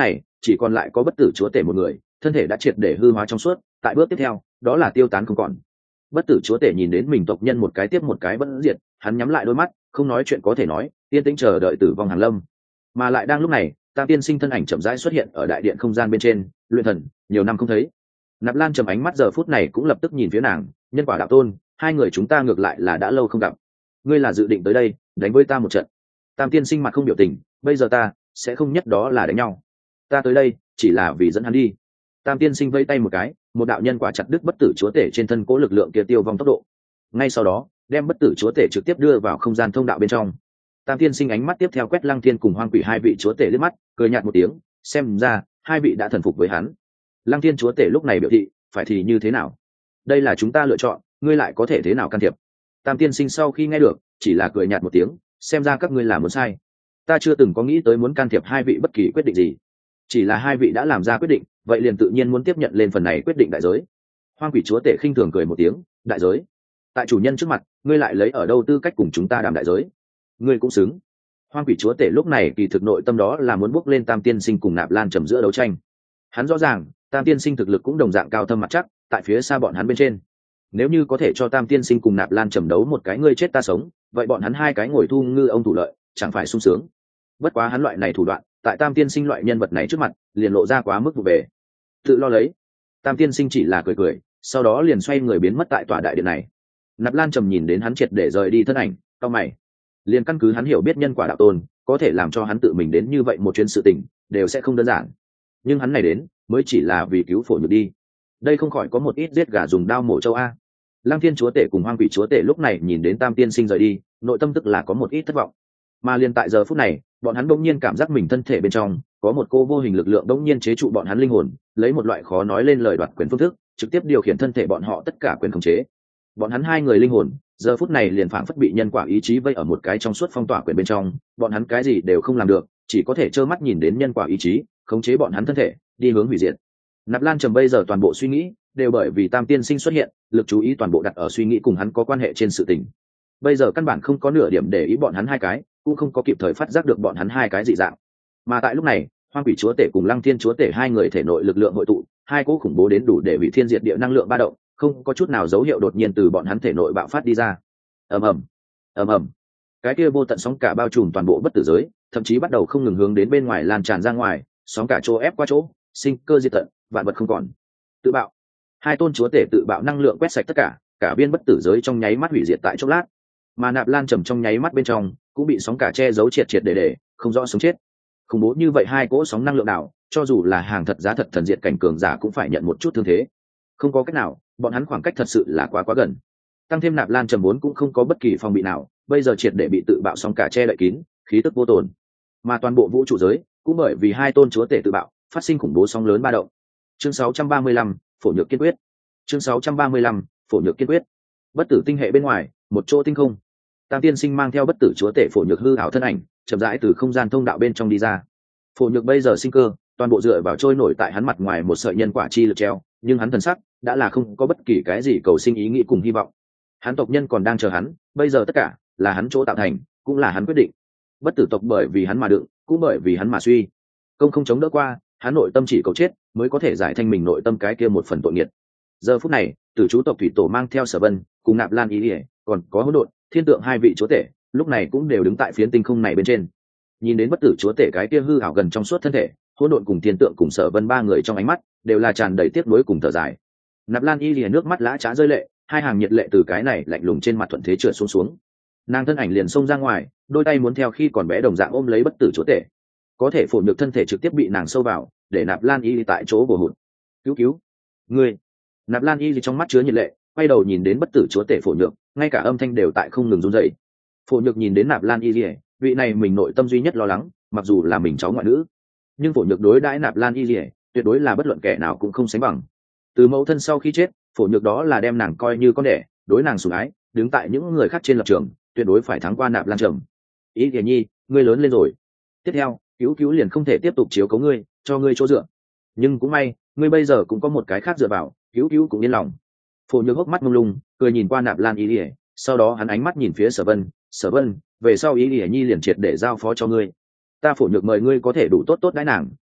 chỉ còn lại có bất tử chúa tể một người, thân thể đã triệt để hư hóa trong suốt, tại bước tiếp theo đó là tiêu tán không còn. Bất tử chúa tể nhìn đến mình tộc nhân một cái tiếp một cái vẫn diệt, hắn nhắm lại đôi mắt, không nói chuyện có thể nói, yên tĩnh chờ đợi tử vong hàng lâm. Mà lại đang lúc này, Tam Tiên Sinh thân ảnh chậm rãi xuất hiện ở đại điện không gian bên trên. Luyện thần, nhiều năm không thấy. Nạp Lan trầm ánh mắt giờ phút này cũng lập tức nhìn phía nàng. Nhân quả đạo tôn, hai người chúng ta ngược lại là đã lâu không gặp. Ngươi là dự định tới đây đánh với ta một trận? Tam Tiên Sinh mặt không biểu tình, bây giờ ta sẽ không nhất đó là đánh nhau. Ta tới đây chỉ là vì dẫn hắn đi. Tam Tiên Sinh vây tay một cái, một đạo nhân quả chặt đứt bất tử chúa tể trên thân cố lực lượng kia tiêu vong tốc độ. Ngay sau đó, đem bất tử chúa tể trực tiếp đưa vào không gian thông đạo bên trong. Tam Tiên Sinh ánh mắt tiếp theo quét Lăng Thiên cùng Hoang Quỷ hai vị chúa tể liếc mắt, cười nhạt một tiếng, xem ra hai vị đã thần phục với hắn. Lăng Thiên chúa tể lúc này biểu thị, phải thì như thế nào? Đây là chúng ta lựa chọn, ngươi lại có thể thế nào can thiệp? Tam Tiên Sinh sau khi nghe được, chỉ là cười nhạt một tiếng, xem ra các ngươi là muốn sai. Ta chưa từng có nghĩ tới muốn can thiệp hai vị bất kỳ quyết định gì, chỉ là hai vị đã làm ra quyết định, vậy liền tự nhiên muốn tiếp nhận lên phần này quyết định đại giới. Hoang Quỷ chúa tể khinh thường cười một tiếng, đại giới? Tại chủ nhân trước mặt, ngươi lại lấy ở đâu tư cách cùng chúng ta đàm đại giới? Ngươi cũng xứng. Hoang Quỷ chúa tể lúc này kỳ thực nội tâm đó là muốn bước lên Tam Tiên Sinh cùng Nạp Lan trầm giữa đấu tranh. Hắn rõ ràng, Tam Tiên Sinh thực lực cũng đồng dạng cao thâm mặt chắc, tại phía xa bọn hắn bên trên. Nếu như có thể cho Tam Tiên Sinh cùng Nạp Lan trầm đấu một cái ngươi chết ta sống, vậy bọn hắn hai cái ngồi thu ngư ông thủ lợi, chẳng phải sung sướng. Bất quá hắn loại này thủ đoạn, tại Tam Tiên Sinh loại nhân vật này trước mặt, liền lộ ra quá mức vụ về. Tự lo lấy. Tam Tiên Sinh chỉ là cười cười, sau đó liền xoay người biến mất tại tòa đại điện này. Nạp Lan trầm nhìn đến hắn triệt để rời đi thân ảnh, cau mày. Liền căn cứ hắn hiểu biết nhân quả đạo tôn, có thể làm cho hắn tự mình đến như vậy một chuyến sự tình, đều sẽ không đơn giản. Nhưng hắn này đến, mới chỉ là vì cứu Phổ Nhược đi. Đây không khỏi có một ít giết gà dùng đao mổ trâu a. Lăng Thiên chúa tể cùng Hoang Quỷ chúa tể lúc này nhìn đến Tam Tiên Sinh rời đi, nội tâm tức là có một ít thất vọng. Mà liền tại giờ phút này, bọn hắn bỗng nhiên cảm giác mình thân thể bên trong có một cô vô hình lực lượng bỗng nhiên chế trụ bọn hắn linh hồn, lấy một loại khó nói lên lời đoạt quyền phương thức, trực tiếp điều khiển thân thể bọn họ tất cả quyền khống chế. Bọn hắn hai người linh hồn, giờ phút này liền phảng phất bị nhân quả ý chí vây ở một cái trong suốt phong tỏa quyền bên trong, bọn hắn cái gì đều không làm được, chỉ có thể trơ mắt nhìn đến nhân quả ý chí khống chế bọn hắn thân thể đi hướng hủy diệt. Nạp Lan trầm bây giờ toàn bộ suy nghĩ đều bởi vì Tam Tiên Sinh xuất hiện, lực chú ý toàn bộ đặt ở suy nghĩ cùng hắn có quan hệ trên sự tình. Bây giờ căn bản không có nửa điểm để ý bọn hắn hai cái, cũng không có kịp thời phát giác được bọn hắn hai cái dị dạng. Mà tại lúc này, Hoang Quỷ chúa tể cùng Lăng Thiên chúa tể hai người thể nội lực lượng hội tụ, hai cỗ khủng bố đến đủ để hủy thiên diệt địa năng lượng ba động, không có chút nào dấu hiệu đột nhiên từ bọn hắn thể nội bạo phát đi ra. Ầm ầm, ầm ầm. Cái kia vô tận sóng cả bao trùm toàn bộ bất tử giới, thậm chí bắt đầu không ngừng hướng đến bên ngoài lan tràn ra ngoài, sóng cả chỗ ép qua chỗ, sinh cơ diệt tận, vạn vật không còn. Tự bạo. Hai tôn chúa tể tự bạo năng lượng quét sạch tất cả, cả viên bất tử giới trong nháy mắt hủy diệt tại chốc lát. Mà Nạp Lan trầm trong nháy mắt bên trong cũng bị sóng cả che giấu triệt triệt để để, không rõ sống chết. Khủng bố như vậy hai cỗ sóng năng lượng nào, cho dù là hàng thật giá thật thần diệt cảnh cường giả cũng phải nhận một chút thương thế. Không có cách nào, bọn hắn khoảng cách thật sự là quá quá gần. Tăng thêm Nạp Lan trầm vốn cũng không có bất kỳ phòng bị nào, bây giờ triệt để bị tự bạo sóng cả che đậy kín, khí tức vô tồn. Mà toàn bộ vũ trụ giới cũng bởi vì hai tôn chúa tể tự bạo, phát sinh khủng bố sóng lớn ba động. Chương sáu trăm ba mươi lăm, Phổ Nhược kiên quyết. Chương sáu trăm ba mươi lăm, Phổ Nhược kiên quyết. Bất tử tinh hệ bên ngoài, một chỗ tinh không. Tam Tiên Sinh mang theo bất tử chúa tể Phổ Nhược hư ảo thân ảnh, chậm rãi từ không gian thông đạo bên trong đi ra. Phổ Nhược bây giờ sinh cơ, toàn bộ dựa vào trôi nổi tại hắn mặt ngoài một sợi nhân quả chi lực treo, nhưng hắn thần sắc đã là không có bất kỳ cái gì cầu sinh ý nghĩ cùng hy vọng. Hắn tộc nhân còn đang chờ hắn, bây giờ tất cả là hắn chỗ tạo thành, cũng là hắn quyết định. Bất tử tộc bởi vì hắn mà đựng, cũng bởi vì hắn mà suy. Công không chống đỡ qua, hắn nội tâm chỉ cầu chết, mới có thể giải thanh mình nội tâm cái kia một phần tội nghiệt. Giờ phút này, tử chú tộc thủy tổ mang theo Sở Vân, cùng Nạp Lan Ý Ỉa, còn có Hỗn Độn, Thiên Tượng hai vị chúa tể, lúc này cũng đều đứng tại phiến tinh không này bên trên. Nhìn đến bất tử chúa tể cái kia hư ảo gần trong suốt thân thể, Hỗn Độn cùng Thiên Tượng cùng Sở Vân ba người trong ánh mắt đều là tràn đầy tiếc nuối cùng thở dài. Nạp Lan Y lìa nước mắt lã chã rơi lệ, hai hàng nhiệt lệ từ cái này lạnh lùng trên mặt thuận thế trượt xuống xuống. Nàng thân ảnh liền xông ra ngoài, đôi tay muốn theo khi còn bé đồng dạng ôm lấy bất tử chúa tể. Có thể Phổ Nhược thân thể trực tiếp bị nàng sâu vào, để Nạp Lan Y tại chỗ bổ hụt. Cứu cứu, ngươi! Nạp Lan Y trong mắt chứa nhiệt lệ, quay đầu nhìn đến bất tử chúa tể Phổ Nhược, ngay cả âm thanh đều tại không ngừng run rẩy. Phổ Nhược nhìn đến Nạp Lan Y lìa, vị này mình nội tâm duy nhất lo lắng, mặc dù là mình cháu ngoại nữ, nhưng Phổ Nhược đối đãi Nạp Lan Y lìa, tuyệt đối là bất luận kẻ nào cũng không sánh bằng. Từ mẫu thân sau khi chết, Phổ Nhược đó là đem nàng coi như con đẻ, đối nàng sủng ái, đứng tại những người khác trên lập trường, tuyệt đối phải thắng qua Nạp Lan Trầm. Ý Kìa Nhi, ngươi lớn lên rồi. Tiếp theo, cứu cứu liền không thể tiếp tục chiếu cố ngươi, cho ngươi chỗ dựa. Nhưng cũng may, ngươi bây giờ cũng có một cái khác dựa vào, cứu cứu cũng yên lòng. Phổ Nhược hốc mắt mông lung, cười nhìn qua Nạp Lan Y lìa, sau đó hắn ánh mắt nhìn phía Sở Vân, Sở Vân, về sau Y lìa Nhi liền triệt để giao phó cho ngươi. Ta Phổ Nhược mời ngươi có thể đủ tốt tốt đãi nàng,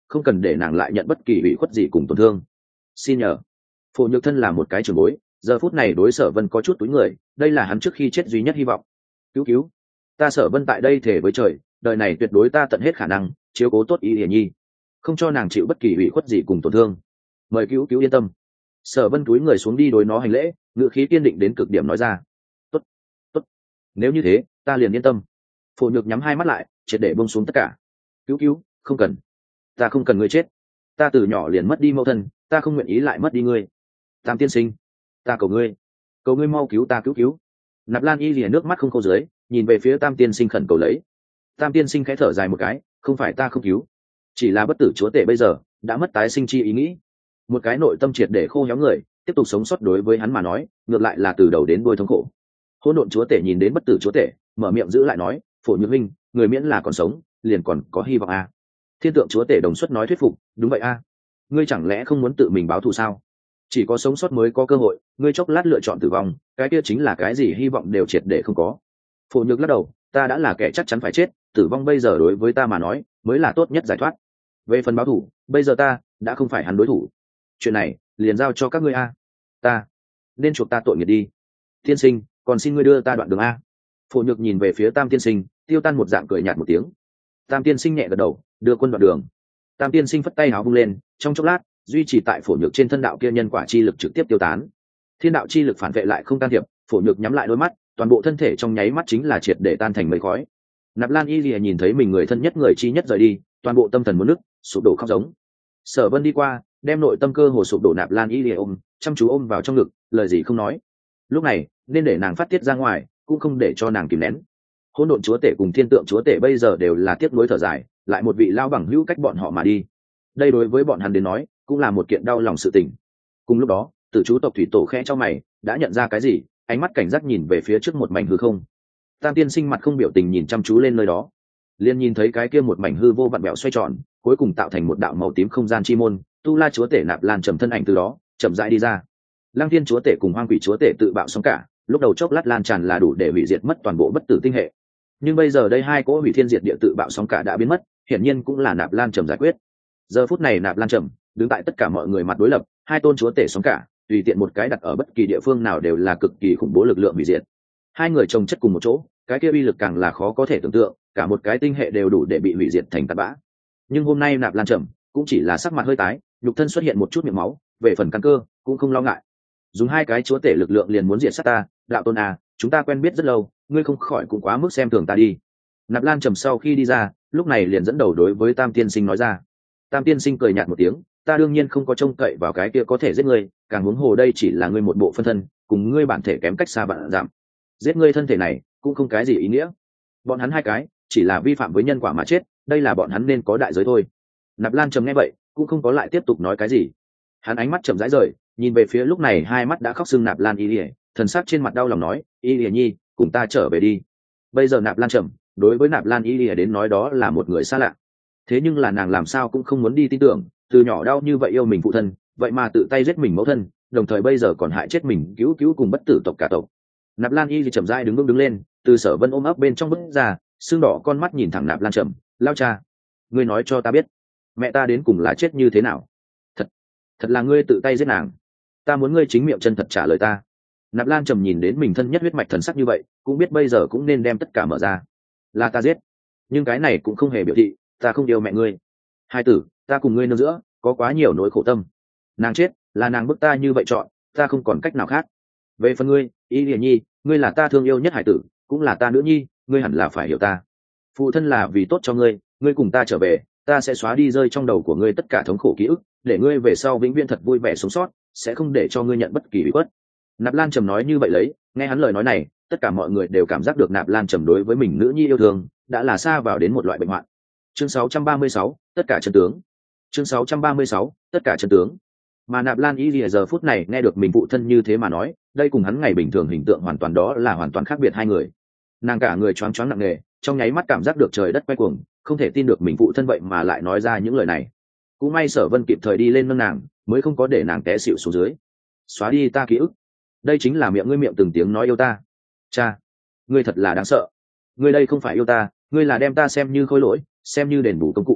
không cần để nàng lại nhận bất kỳ ủy khuất gì cùng tổn thương. Xin nhờ. Phổ Nhược Thân là một cái trưởng bối, giờ phút này đối Sở Vân có chút túi người, đây là hắn trước khi chết duy nhất hy vọng. Cứu cứu, ta Sở Vân tại đây thể với trời, đời này tuyệt đối ta tận hết khả năng chiếu cố tốt Y Lìa Nhi, không cho nàng chịu bất kỳ ủy khuất gì cùng tổn thương. Mời cứu cứu yên tâm. Sở Vân túi người xuống đi đối nó hành lễ, ngữ khí kiên định đến cực điểm nói ra. Tốt, tốt, nếu như thế, ta liền yên tâm. Phổ Nhược nhắm hai mắt lại, triệt để buông xuống tất cả. Cứu cứu, không cần, ta không cần ngươi chết. Ta từ nhỏ liền mất đi mẫu thân, ta không nguyện ý lại mất đi ngươi. Tam tiên sinh, ta cầu ngươi, cầu ngươi mau cứu ta, cứu cứu. Nạp Lan Y lìa nước mắt không khô dưới, nhìn về phía Tam tiên sinh khẩn cầu lấy. Tam tiên sinh khẽ thở dài một cái, không phải ta không cứu, chỉ là bất tử chúa tể bây giờ đã mất tái sinh chi ý nghĩ. Một cái nội tâm triệt để khô héo người tiếp tục sống sót đối với hắn mà nói ngược lại là từ đầu đến đuôi thống khổ. Hỗn độn chúa tể nhìn đến bất tử chúa tể, mở miệng giữ lại nói, Phổ Nhược huynh, người miễn là còn sống liền còn có hy vọng a. Thiên tượng chúa tể đồng xuất nói thuyết phục, đúng vậy a. Ngươi chẳng lẽ không muốn tự mình báo thù sao? Chỉ có sống sót mới có cơ hội, ngươi chốc lát lựa chọn tử vong, cái kia chính là cái gì hy vọng đều triệt để không có. Phổ Nhược lắc đầu, ta đã là kẻ chắc chắn phải chết, tử vong bây giờ đối với ta mà nói mới là tốt nhất giải thoát. Về phần báo thù, bây giờ ta đã không phải hắn đối thủ. Chuyện này liền giao cho các ngươi a. Ta nên chuộc ta tội nghiệp đi. Tiên sinh, còn xin ngươi đưa ta đoạn đường a. Phổ Nhược nhìn về phía Tam tiên sinh, tiêu tan một dạng cười nhạt một tiếng. Tam tiên sinh nhẹ gật đầu, đưa quân đoạn đường. Tam tiên sinh phất tay áo vung lên, trong chốc lát duy trì tại Phổ Nhược trên thân đạo kia nhân quả chi lực trực tiếp tiêu tán. Thiên đạo chi lực phản vệ lại không can thiệp, Phổ Nhược nhắm lại đôi mắt, toàn bộ thân thể trong nháy mắt chính là triệt để tan thành mây khói. Nạp Lan Y Lìa nhìn thấy mình người thân nhất người chi nhất rời đi, toàn bộ tâm thần muốn nứt, sụp đổ khóc giống. Sở Vân đi qua, đem nội tâm cơ hồ sụp đổ Nạp Lan Y Lìa ôm, chăm chú ôm vào trong ngực, lời gì không nói. Lúc này, nên để nàng phát tiết ra ngoài, cũng không để cho nàng kìm nén. Hỗn độn chúa tể cùng thiên tượng chúa tể bây giờ đều là tiếc nuối thở dài, lại một vị lao bằng hữu cách bọn họ mà đi. Đây đối với bọn hắn đến nói, cũng là một kiện đau lòng sự tình. Cùng lúc đó, Tử chú tộc thủy tổ khẽ cho mày, đã nhận ra cái gì, ánh mắt cảnh giác nhìn về phía trước một mảnh hư không. Tam tiên sinh mặt không biểu tình nhìn chăm chú lên nơi đó, liền nhìn thấy cái kia một mảnh hư vô vặn vẹo xoay tròn, cuối cùng tạo thành một đạo màu tím không gian chi môn, tu la chúa tể Nạp Lan trầm thân ảnh từ đó chậm rãi đi ra. Lăng thiên chúa tể cùng hoang quỷ chúa tể tự bạo xong cả, lúc đầu chốc lát lan tràn là đủ để hủy diệt mất toàn bộ bất tử tinh hệ, nhưng bây giờ đây hai cỗ hủy thiên diệt địa tự bạo sóng cả đã biến mất, hiển nhiên cũng là Nạp Lan trầm giải quyết. Giờ phút này Nạp Lan trầm đứng tại tất cả mọi người mặt đối lập, hai tôn chúa tể sóng cả tùy tiện một cái đặt ở bất kỳ địa phương nào đều là cực kỳ khủng bố lực lượng hủy diệt. Hai người chồng chất cùng một chỗ, cái kia uy lực càng là khó có thể tưởng tượng, cả một cái tinh hệ đều đủ để bị hủy diệt thành tạt bã. Nhưng hôm nay Nạp Lan trầm cũng chỉ là sắc mặt hơi tái, nhục thân xuất hiện một chút miệng máu, về phần căn cơ cũng không lo ngại. Dùng hai cái chúa tể lực lượng liền muốn diệt sát ta, đạo tôn à, chúng ta quen biết rất lâu, ngươi không khỏi cũng quá mức xem thường ta đi. Nạp Lan trầm sau khi đi ra, lúc này liền dẫn đầu đối với Tam tiên sinh nói ra. Tam tiên sinh cười nhạt một tiếng, ta đương nhiên không có trông cậy vào cái kia có thể giết ngươi, càng huống hồ đây chỉ là ngươi một bộ phân thân, cùng ngươi bản thể kém cách xa vạn dặm, giết ngươi thân thể này cũng không cái gì ý nghĩa. Bọn hắn hai cái chỉ là vi phạm với nhân quả mà chết, đây là bọn hắn nên có đại giới thôi. Nạp Lan trầm nghe vậy cũng không có lại tiếp tục nói cái gì, hắn ánh mắt chậm rãi rời, nhìn về phía lúc này hai mắt đã khóc sưng Nạp Lan Y Lìa, thần sắc trên mặt đau lòng nói, Y Lìa nhi, cùng ta trở về đi. Bây giờ Nạp Lan trầm đối với Nạp Lan Y Lìa đến nói đó là một người xa lạ, thế nhưng là nàng làm sao cũng không muốn đi tin tưởng, từ nhỏ đau như vậy yêu mình phụ thân, vậy mà tự tay giết mình mẫu thân, đồng thời bây giờ còn hại chết mình cứu cứu cùng bất tử tộc cả tộc. Nạp Lan Y thì chậm rãi đứng bước đứng lên, từ Sở Vân ôm ấp bên trong bước ra, xương đỏ con mắt nhìn thẳng Nạp Lan trầm, lao cha, ngươi nói cho ta biết, mẹ ta đến cùng là chết như thế nào? Thật, thật là ngươi tự tay giết nàng? Ta muốn ngươi chính miệng chân thật trả lời ta. Nạp Lan trầm nhìn đến mình thân nhất huyết mạch thần sắc như vậy, cũng biết bây giờ cũng nên đem tất cả mở ra. Là ta giết, nhưng cái này cũng không hề biểu thị ta không yêu mẹ ngươi. Hai tử, ta cùng ngươi nương giữa có quá nhiều nỗi khổ tâm. Nàng chết là nàng bức ta như vậy chọn, ta không còn cách nào khác. Về phần ngươi, Y Lìa nhi, ngươi là ta thương yêu nhất hải tử, cũng là ta nữ nhi, ngươi hẳn là phải hiểu ta. Phụ thân là vì tốt cho ngươi, ngươi cùng ta trở về, ta sẽ xóa đi rơi trong đầu của ngươi tất cả thống khổ ký ức, để ngươi về sau vĩnh viễn thật vui vẻ sống sót, sẽ không để cho ngươi nhận bất kỳ ủy khuất. Nạp Lan trầm nói như vậy lấy, nghe hắn lời nói này, tất cả mọi người đều cảm giác được Nạp Lan trầm đối với mình nữ nhi yêu thương đã là xa vào đến một loại bệnh hoạn. Chương sáu trăm ba mươi sáu, tất cả chân tướng. Chương sáu trăm ba mươi sáu, tất cả chân tướng. Mà Nạp Lan Y Lìa giờ phút này nghe được mình phụ thân như thế mà nói, đây cùng hắn ngày bình thường hình tượng hoàn toàn đó là hoàn toàn khác biệt hai người. Nàng cả người choáng choáng nặng nề, trong nháy mắt cảm giác được trời đất quay cuồng, không thể tin được mình phụ thân vậy mà lại nói ra những lời này. Cũng may Sở Vân kịp thời đi lên nâng nàng, mới không có để nàng té xỉu xuống dưới. Xóa đi ta ký ức, đây chính là miệng ngươi miệng từng tiếng nói yêu ta. Cha, ngươi thật là đáng sợ. Ngươi đây không phải yêu ta, ngươi là đem ta xem như khối lỗi, xem như đền bù công cụ.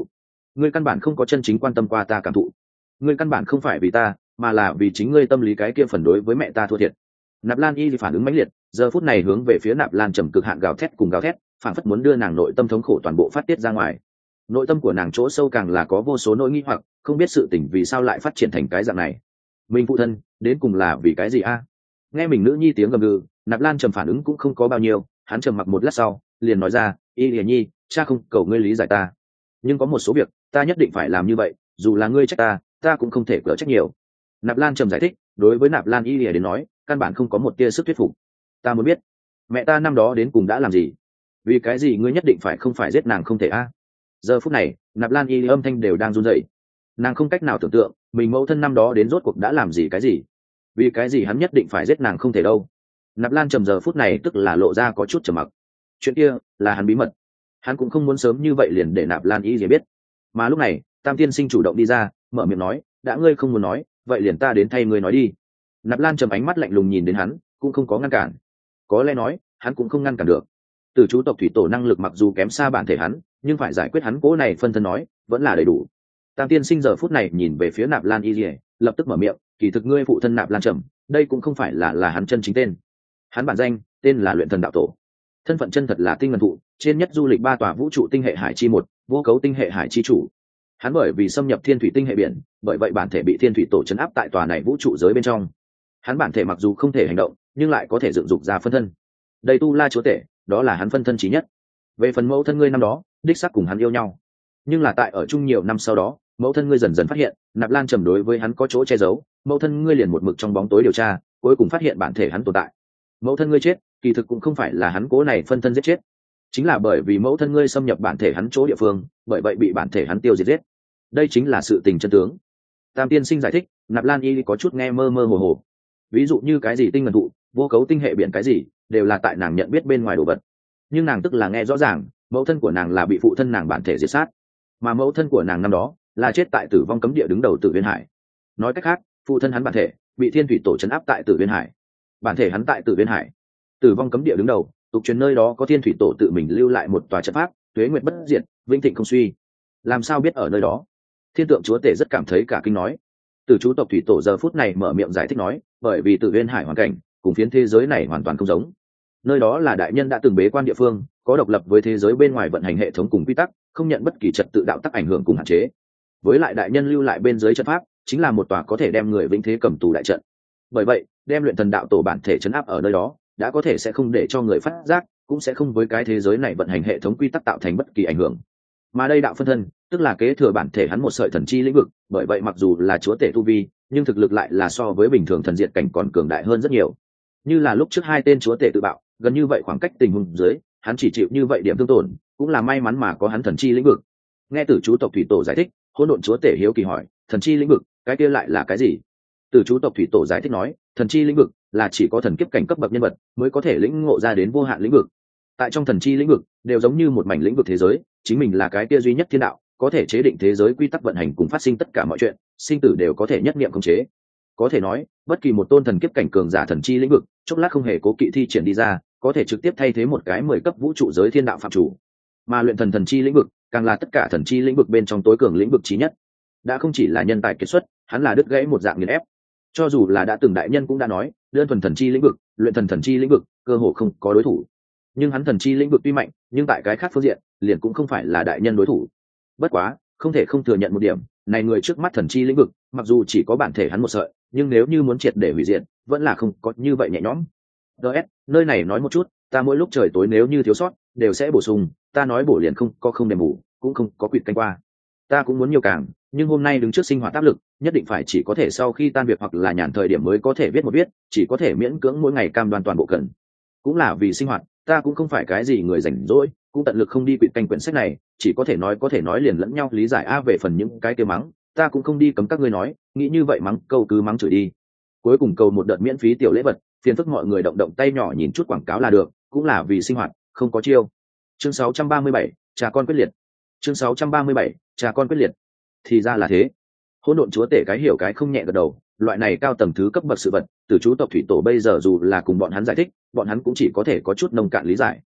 ngươi căn bản không có chân chính quan tâm qua ta cảm thụ, ngươi căn bản không phải vì ta mà là vì chính ngươi tâm lý cái kia phần đối với mẹ ta thua thiệt. Nạp Lan Y phản ứng mãnh liệt, giờ phút này hướng về phía Nạp Lan Trầm cực hạn gào thét cùng gào thét, phản phất muốn đưa nàng nội tâm thống khổ toàn bộ phát tiết ra ngoài. Nội tâm của nàng chỗ sâu càng là có vô số nỗi nghi hoặc, không biết sự tình vì sao lại phát triển thành cái dạng này. Mình phụ thân đến cùng là vì cái gì a? Nghe mình nữ nhi tiếng gầm gừ, Nạp Lan Trầm phản ứng cũng không có bao nhiêu, hắn trầm mặc một lát sau liền nói ra, Y Lìa Nhi, cha không cầu ngươi lý giải ta, nhưng có một số việc ta nhất định phải làm như vậy, dù là ngươi trách ta ta cũng không thể cỡ trách nhiều. Nạp Lan Trầm giải thích, đối với Nạp Lan Y Lìa đến nói căn bản không có một tia sức thuyết phục. Ta muốn biết mẹ ta năm đó đến cùng đã làm gì, vì cái gì ngươi nhất định phải không phải giết nàng không thể a? Giờ phút này Nạp Lan Y âm thanh đều đang run rẩy, nàng không cách nào tưởng tượng mình mẫu thân năm đó đến rốt cuộc đã làm gì cái gì, vì cái gì hắn nhất định phải giết nàng không thể đâu. Nạp Lan Trầm giờ phút này tức là lộ ra có chút trầm mặc, chuyện kia là hắn bí mật, hắn cũng không muốn sớm như vậy liền để Nạp Lan Y gì biết. Mà lúc này Tam Tiên Sinh chủ động đi ra mở miệng nói, đã ngươi không muốn nói vậy liền ta đến thay ngươi nói đi. Nạp Lan Trầm ánh mắt lạnh lùng nhìn đến hắn, cũng không có ngăn cản, có lẽ nói hắn cũng không ngăn cản được. Từ chú tộc thủy tổ năng lực mặc dù kém xa bản thể hắn, nhưng phải giải quyết hắn cố này phân thân nói vẫn là đầy đủ. Tam Tiên Sinh giờ phút này nhìn về phía Nạp Lan Y Lìa, lập tức mở miệng, kỳ thực ngươi phụ thân Nạp Lan Trầm đây cũng không phải là là hắn chân chính tên, hắn bản danh tên là Luyện Thần Đạo Tổ, thân phận chân thật là Tinh Ngân Thụ, trên nhất du lịch ba tòa vũ trụ tinh hệ hải chi một, vô cấu tinh hệ hải chi chủ. Hắn bởi vì xâm nhập thiên thủy tinh hệ biển, bởi vậy bản thể bị thiên thủy tổ chấn áp tại tòa này vũ trụ giới bên trong. Hắn bản thể mặc dù không thể hành động nhưng lại có thể dựng dục ra phân thân, đây tu la chúa tể đó là hắn phân thân trí nhất. Về phần mẫu thân ngươi năm đó đích xác cùng hắn yêu nhau, nhưng là tại ở chung nhiều năm sau đó mẫu thân ngươi dần dần phát hiện Nạp Lan Trầm đối với hắn có chỗ che giấu, mẫu thân ngươi liền một mực trong bóng tối điều tra, cuối cùng phát hiện bản thể hắn tồn tại. Mẫu thân ngươi chết kỳ thực cũng không phải là hắn cố này phân thân giết chết, chính là bởi vì mẫu thân ngươi xâm nhập bản thể hắn chỗ địa phương, bởi vậy bị bản thể hắn tiêu diệt giết. Đây chính là sự tình chân tướng. Tam Tiên Sinh giải thích, Nạp Lan Y có chút nghe mơ mơ hồ hồ. Ví dụ như cái gì tinh ngân thụ, vô cấu tinh hệ biển cái gì, đều là tại nàng nhận biết bên ngoài đồ vật. Nhưng nàng tức là nghe rõ ràng, mẫu thân của nàng là bị phụ thân nàng bản thể diệt sát, mà mẫu thân của nàng năm đó là chết tại Tử Vong Cấm Địa đứng đầu Tử Viên Hải. Nói cách khác, phụ thân hắn bản thể bị Thiên Thủy Tổ trấn áp tại Tử Viên Hải, bản thể hắn tại Tử Viên Hải, Tử Vong Cấm Địa đứng đầu, tục truyền nơi đó có Thiên Thủy Tổ tự mình lưu lại một tòa trận pháp, tuế nguyệt bất diệt, vĩnh thịnh không suy. Làm sao biết ở nơi đó? Thiên Tượng Chúa Tể rất cảm thấy cả kinh nói. Từ chú tộc thủy tổ giờ phút này mở miệng giải thích nói, bởi vì Tử Viên Hải hoàn cảnh cùng phiến thế giới này hoàn toàn không giống. Nơi đó là đại nhân đã từng bế quan địa phương, có độc lập với thế giới bên ngoài vận hành hệ thống cùng quy tắc, không nhận bất kỳ trật tự đạo tắc ảnh hưởng cùng hạn chế. Với lại đại nhân lưu lại bên dưới trận pháp, chính là một tòa có thể đem người vĩnh thế cầm tù đại trận. Bởi vậy, đem Luyện Thần Đạo Tổ bản thể trấn áp ở nơi đó, đã có thể sẽ không để cho người phát giác, cũng sẽ không với cái thế giới này vận hành hệ thống quy tắc tạo thành bất kỳ ảnh hưởng. Mà đây đạo phân thân tức là kế thừa bản thể hắn một sợi thần chi lĩnh vực, bởi vậy mặc dù là chúa tể tu vi nhưng thực lực lại là so với bình thường thần diệt cảnh còn cường đại hơn rất nhiều. Như là lúc trước hai tên chúa tể tự bạo gần như vậy khoảng cách tình huống dưới, hắn chỉ chịu như vậy điểm thương tổn, cũng là may mắn mà có hắn thần chi lĩnh vực. Nghe Tử chú tộc thủy tổ giải thích, Hỗn Độn chúa tể hiếu kỳ hỏi, thần chi lĩnh vực cái kia lại là cái gì? Tử chú tộc thủy tổ giải thích nói, thần chi lĩnh vực là chỉ có thần kiếp cảnh cấp bậc nhân vật mới có thể lĩnh ngộ ra đến vô hạn lĩnh vực. Tại trong thần chi lĩnh vực đều giống như một mảnh lĩnh vực thế giới, chính mình là cái kia duy nhất thiên đạo, có thể chế định thế giới quy tắc vận hành cùng phát sinh tất cả mọi chuyện, sinh tử đều có thể nhất niệm khống chế. Có thể nói, bất kỳ một tôn thần kiếp cảnh cường giả thần chi lĩnh vực, chốc lát không hề cố kỵ thi triển đi ra, có thể trực tiếp thay thế một cái mười cấp vũ trụ giới thiên đạo phạm chủ. Mà luyện thần thần chi lĩnh vực, càng là tất cả thần chi lĩnh vực bên trong tối cường lĩnh vực chí nhất. Đã không chỉ là nhân tài kiệt xuất, hắn là đứt gãy một dạng nghiền ép. Cho dù là đã từng đại nhân cũng đã nói, đơn thuần thần chi lĩnh vực, luyện thần thần chi lĩnh vực, cơ hồ không có đối thủ. Nhưng hắn thần chi lĩnh vực tuy mạnh, nhưng tại cái khác phương diện, liền cũng không phải là đại nhân đối thủ. Bất quá, không thể không thừa nhận một điểm, này người trước mắt thần chi lĩnh vực, mặc dù chỉ có bản thể hắn một sợi, nhưng nếu như muốn triệt để hủy diệt, vẫn là không có như vậy nhẹ nhõm. ds nơi này nói một chút, ta mỗi lúc trời tối nếu như thiếu sót đều sẽ bổ sung, ta nói bổ liền không có không đền bù, cũng không có quỵt canh qua. Ta cũng muốn nhiều càng, nhưng hôm nay đứng trước sinh hoạt áp lực, nhất định phải chỉ có thể sau khi tan việc hoặc là nhàn thời điểm mới có thể viết một viết, chỉ có thể miễn cưỡng mỗi ngày cam đoan toàn bộ cần. Cũng là vì sinh hoạt, ta cũng không phải cái gì người rảnh rỗi, cũng tận lực không đi quỵt canh quyển sách này, chỉ có thể nói có thể nói liền lẫn nhau lý giải a về phần những cái kia mắng, ta cũng không đi cấm các ngươi nói, nghĩ như vậy mắng câu cứ mắng chửi đi. Cuối cùng cầu một đợt miễn phí tiểu lễ vật, phiền phức mọi người động động tay nhỏ nhìn chút quảng cáo là được, cũng là vì sinh hoạt, không có chiêu. Chương sáu trăm ba mươi bảy, cha con quyết liệt. Chương sáu trăm ba mươi bảy, cha con quyết liệt. Thì ra là thế. Hỗn Độn chúa tể cái hiểu cái không nhẹ gật đầu, loại này cao tầng thứ cấp bậc sự vật, từ chú tộc thủy tổ bây giờ dù là cùng bọn hắn giải thích, bọn hắn cũng chỉ có thể có chút nông cạn lý giải.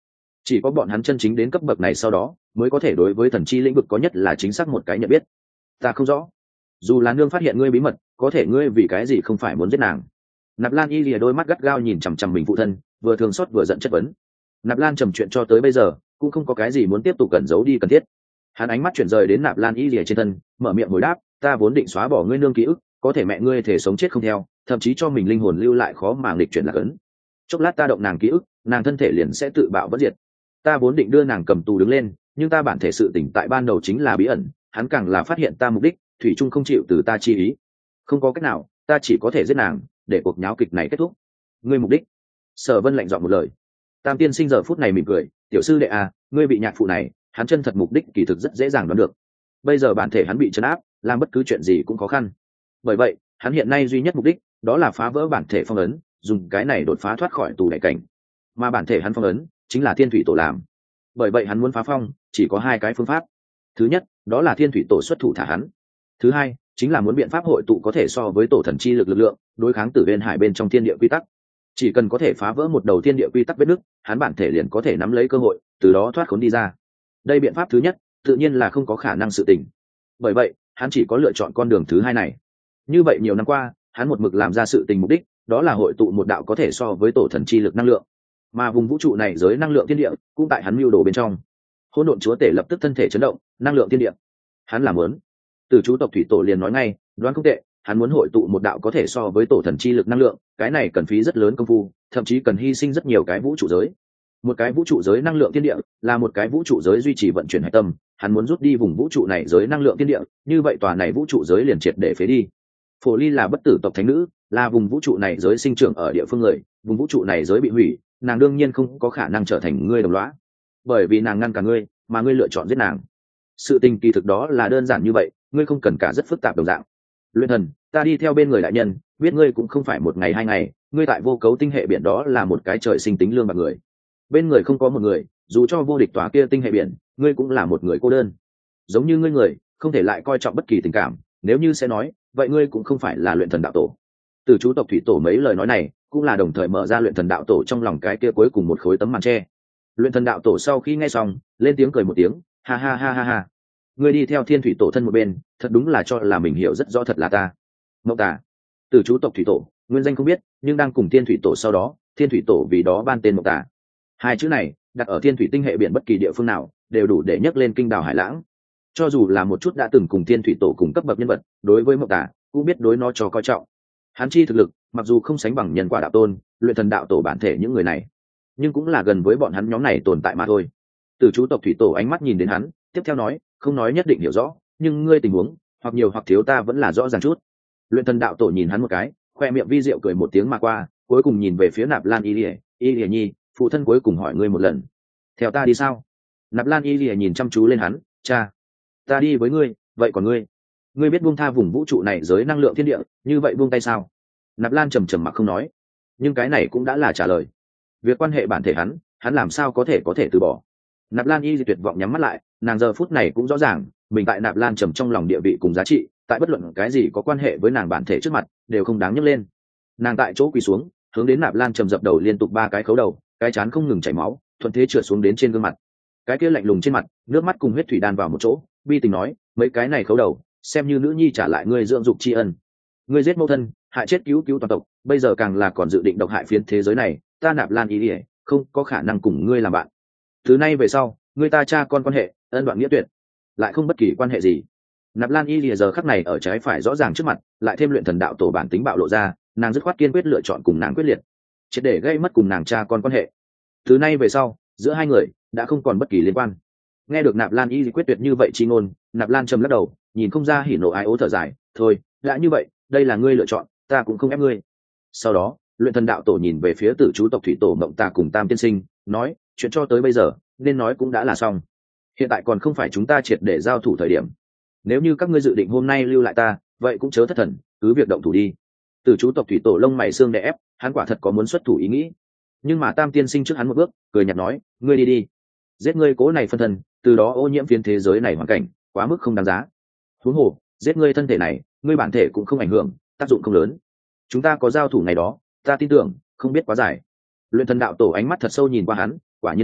chỉ có bọn hắn chân chính đến cấp bậc này sau đó mới có thể đối với thần chi lĩnh vực có nhất là chính xác một cái nhận biết. Ta không rõ, dù là nương phát hiện ngươi bí mật, có thể ngươi vì cái gì không phải muốn giết nàng? Nạp Lan Y lìa đôi mắt gắt gao nhìn chằm chằm mình phụ thân, vừa thương xót vừa giận chất vấn. Nạp Lan trầm chuyện cho tới bây giờ cũng không có cái gì muốn tiếp tục cẩn giấu đi cần thiết. Hắn ánh mắt chuyển rời đến Nạp Lan Y lìa trên thân, mở miệng hồi đáp, ta vốn định xóa bỏ ngươi nương ký ức, có thể mẹ ngươi thể sống chết không theo, thậm chí cho mình linh hồn lưu lại khó mà nghịch chuyển lạc ấn. Chốc lát ta động nàng ký ức, nàng thân thể liền sẽ tự bạo vỡ diệt. Ta vốn định đưa nàng cầm tù đứng lên, nhưng ta bản thể sự tỉnh tại ban đầu chính là bí ẩn, hắn càng là phát hiện ta mục đích, thủy trung không chịu từ ta chi ý. Không có cách nào, ta chỉ có thể giết nàng, để cuộc nháo kịch này kết thúc. Ngươi mục đích? Sở Vân lạnh giọng một lời. Tam tiên sinh giờ phút này mỉm cười, tiểu sư đệ à, ngươi bị nhạc phụ này, hắn chân thật mục đích kỳ thực rất dễ dàng đoán được. Bây giờ bản thể hắn bị trấn áp, làm bất cứ chuyện gì cũng khó khăn. Bởi vậy, hắn hiện nay duy nhất mục đích, đó là phá vỡ bản thể phong ấn, dùng cái này đột phá thoát khỏi tù đại cảnh. Mà bản thể hắn phong ấn, chính là Thiên Thủy Tổ làm. Bởi vậy hắn muốn phá phong, chỉ có hai cái phương pháp. Thứ nhất, đó là Thiên Thủy Tổ xuất thủ thả hắn. Thứ hai, chính là muốn biện pháp hội tụ có thể so với tổ thần chi lực lực lượng, đối kháng Tử Viên Hải bên trong thiên địa quy tắc. Chỉ cần có thể phá vỡ một đầu thiên địa quy tắc vết nứt, hắn bản thể liền có thể nắm lấy cơ hội, từ đó thoát khốn đi ra. Đây biện pháp thứ nhất, tự nhiên là không có khả năng sự tình. Bởi vậy, hắn chỉ có lựa chọn con đường thứ hai này. Như vậy nhiều năm qua, hắn một mực làm ra sự tình mục đích, đó là hội tụ một đạo có thể so với tổ thần chi lực năng lượng. Mà vùng vũ trụ này giới năng lượng thiên địa, cũng tại hắn mưu đồ bên trong. Hỗn độn chúa tể lập tức thân thể chấn động, năng lượng thiên địa. Hắn làm muốn. Từ chú tộc thủy tổ liền nói ngay, đoán không tệ, hắn muốn hội tụ một đạo có thể so với tổ thần chi lực năng lượng, cái này cần phí rất lớn công phu, thậm chí cần hy sinh rất nhiều cái vũ trụ giới. Một cái vũ trụ giới năng lượng thiên địa là một cái vũ trụ giới duy trì vận chuyển hải tâm, hắn muốn rút đi vùng vũ trụ này giới năng lượng thiên địa, như vậy tòa này vũ trụ giới liền triệt để phế đi. Phổ Ly là bất tử tộc thánh nữ, là vùng vũ trụ này giới sinh trưởng ở địa phương người, vùng vũ trụ này giới bị hủy, nàng đương nhiên không có khả năng trở thành ngươi đồng lõa, bởi vì nàng ngăn cả ngươi, mà ngươi lựa chọn giết nàng. Sự tình kỳ thực đó là đơn giản như vậy, ngươi không cần cả rất phức tạp đồng dạng. Luyện thần, ta đi theo bên người đại nhân, biết ngươi cũng không phải một ngày hai ngày, ngươi tại vô cấu tinh hệ biển đó là một cái trời sinh tính lương bạc người. Bên người không có một người, dù cho vô địch tòa kia tinh hệ biển, ngươi cũng là một người cô đơn. Giống như ngươi người, không thể lại coi trọng bất kỳ tình cảm, nếu như sẽ nói, vậy ngươi cũng không phải là luyện thần đạo tổ. Từ chú tộc thủy tổ mấy lời nói này, cũng là đồng thời mở ra luyện thần đạo tổ trong lòng cái kia cuối cùng một khối tấm màn tre. Luyện thần đạo tổ sau khi nghe xong, lên tiếng cười một tiếng, ha ha ha ha ha. Ngươi đi theo Thiên Thủy tổ thân một bên, thật đúng là cho là mình hiểu rất rõ thật là ta. Mộng Tà, từ chú tộc thủy tổ, nguyên danh không biết, nhưng đang cùng Thiên Thủy tổ sau đó, Thiên Thủy tổ vì đó ban tên Mộng Tà. Hai chữ này, đặt ở Thiên Thủy tinh hệ biển bất kỳ địa phương nào, đều đủ để nhấc lên kinh đảo hải lãng. Cho dù là một chút đã từng cùng Thiên Thủy tổ cùng cấp bậc nhân vật, đối với Mộng Tà, cũng biết đối nó cho coi trọng. Hắn chi thực lực, mặc dù không sánh bằng nhân quả đạo tôn, luyện thần đạo tổ bản thể những người này, nhưng cũng là gần với bọn hắn nhóm này tồn tại mà thôi. Từ chú tộc thủy tổ ánh mắt nhìn đến hắn, tiếp theo nói, không nói nhất định hiểu rõ, nhưng ngươi tình huống, hoặc nhiều hoặc thiếu ta vẫn là rõ ràng chút. Luyện thần đạo tổ nhìn hắn một cái, khoe miệng vi diệu cười một tiếng mà qua, cuối cùng nhìn về phía Nạp Lan Y Lìa, Y Lìa nhi, phụ thân cuối cùng hỏi ngươi một lần, theo ta đi sao? Nạp Lan Y Lìa nhìn chăm chú lên hắn, cha, ta đi với ngươi, vậy còn ngươi, ngươi biết buông tha vùng vũ trụ này giới năng lượng thiên địa, như vậy buông tay sao? Nạp Lan trầm trầm mặc không nói, nhưng cái này cũng đã là trả lời. Việc quan hệ bản thể hắn, hắn làm sao có thể có thể từ bỏ? Nạp Lan Y tuyệt vọng nhắm mắt lại, nàng giờ phút này cũng rõ ràng, mình tại Nạp Lan trầm trong lòng địa vị cùng giá trị, tại bất luận cái gì có quan hệ với nàng bản thể trước mặt, đều không đáng nhấc lên. Nàng tại chỗ quỳ xuống, hướng đến Nạp Lan trầm dập đầu liên tục ba cái khấu đầu, cái chán không ngừng chảy máu, thuận thế trượt xuống đến trên gương mặt. Cái kia lạnh lùng trên mặt, nước mắt cùng huyết thủy đan vào một chỗ, bi tình nói, mấy cái này khấu đầu, xem như nữ nhi trả lại ngươi dưỡng dục tri ân. Ngươi giết mẫu thân, hại chết cứu cứu toàn tộc, bây giờ càng là còn dự định độc hại phiến thế giới này, ta Nạp Lan Y Lìa, không có khả năng cùng ngươi làm bạn. Từ nay về sau, ngươi ta cha con quan hệ, ân đoạn nghĩa tuyệt, lại không bất kỳ quan hệ gì. Nạp Lan Y Lìa giờ khắc này ở trái phải rõ ràng trước mặt, lại thêm luyện thần đạo tổ bản tính bạo lộ ra, nàng dứt khoát kiên quyết lựa chọn cùng nàng quyết liệt, triệt để gây mất cùng nàng cha con quan hệ. Từ nay về sau, giữa hai người đã không còn bất kỳ liên quan. Nghe được Nạp Lan Y quyết tuyệt như vậy chi ngôn, Nạp Lan trầm lắc đầu, nhìn không ra hỉ nộ ái ố thở dài, thôi, đã như vậy, đây là ngươi lựa chọn, ta cũng không ép ngươi. Sau đó, luyện thần đạo tổ nhìn về phía tử chú tộc thủy tổ Mộng Tà cùng Tam tiên sinh, nói, chuyện cho tới bây giờ, nên nói cũng đã là xong. Hiện tại còn không phải chúng ta triệt để giao thủ thời điểm. Nếu như các ngươi dự định hôm nay lưu lại ta, vậy cũng chớ thất thần, cứ việc động thủ đi. Tử chú tộc thủy tổ lông mày xương đè ép, hắn quả thật có muốn xuất thủ ý nghĩ. Nhưng mà Tam tiên sinh trước hắn một bước, cười nhạt nói, ngươi đi đi. Giết ngươi cố này phân thân, từ đó ô nhiễm phiến thế giới này hoàn cảnh, quá mức không đáng giá. Huống hồ, giết ngươi thân thể này, ngươi bản thể cũng không ảnh hưởng, tác dụng không lớn. Chúng ta có giao thủ ngày đó, ta tin tưởng, không biết quá dài. Luyện thần đạo tổ ánh mắt thật sâu nhìn qua hắn, quả nhiên a,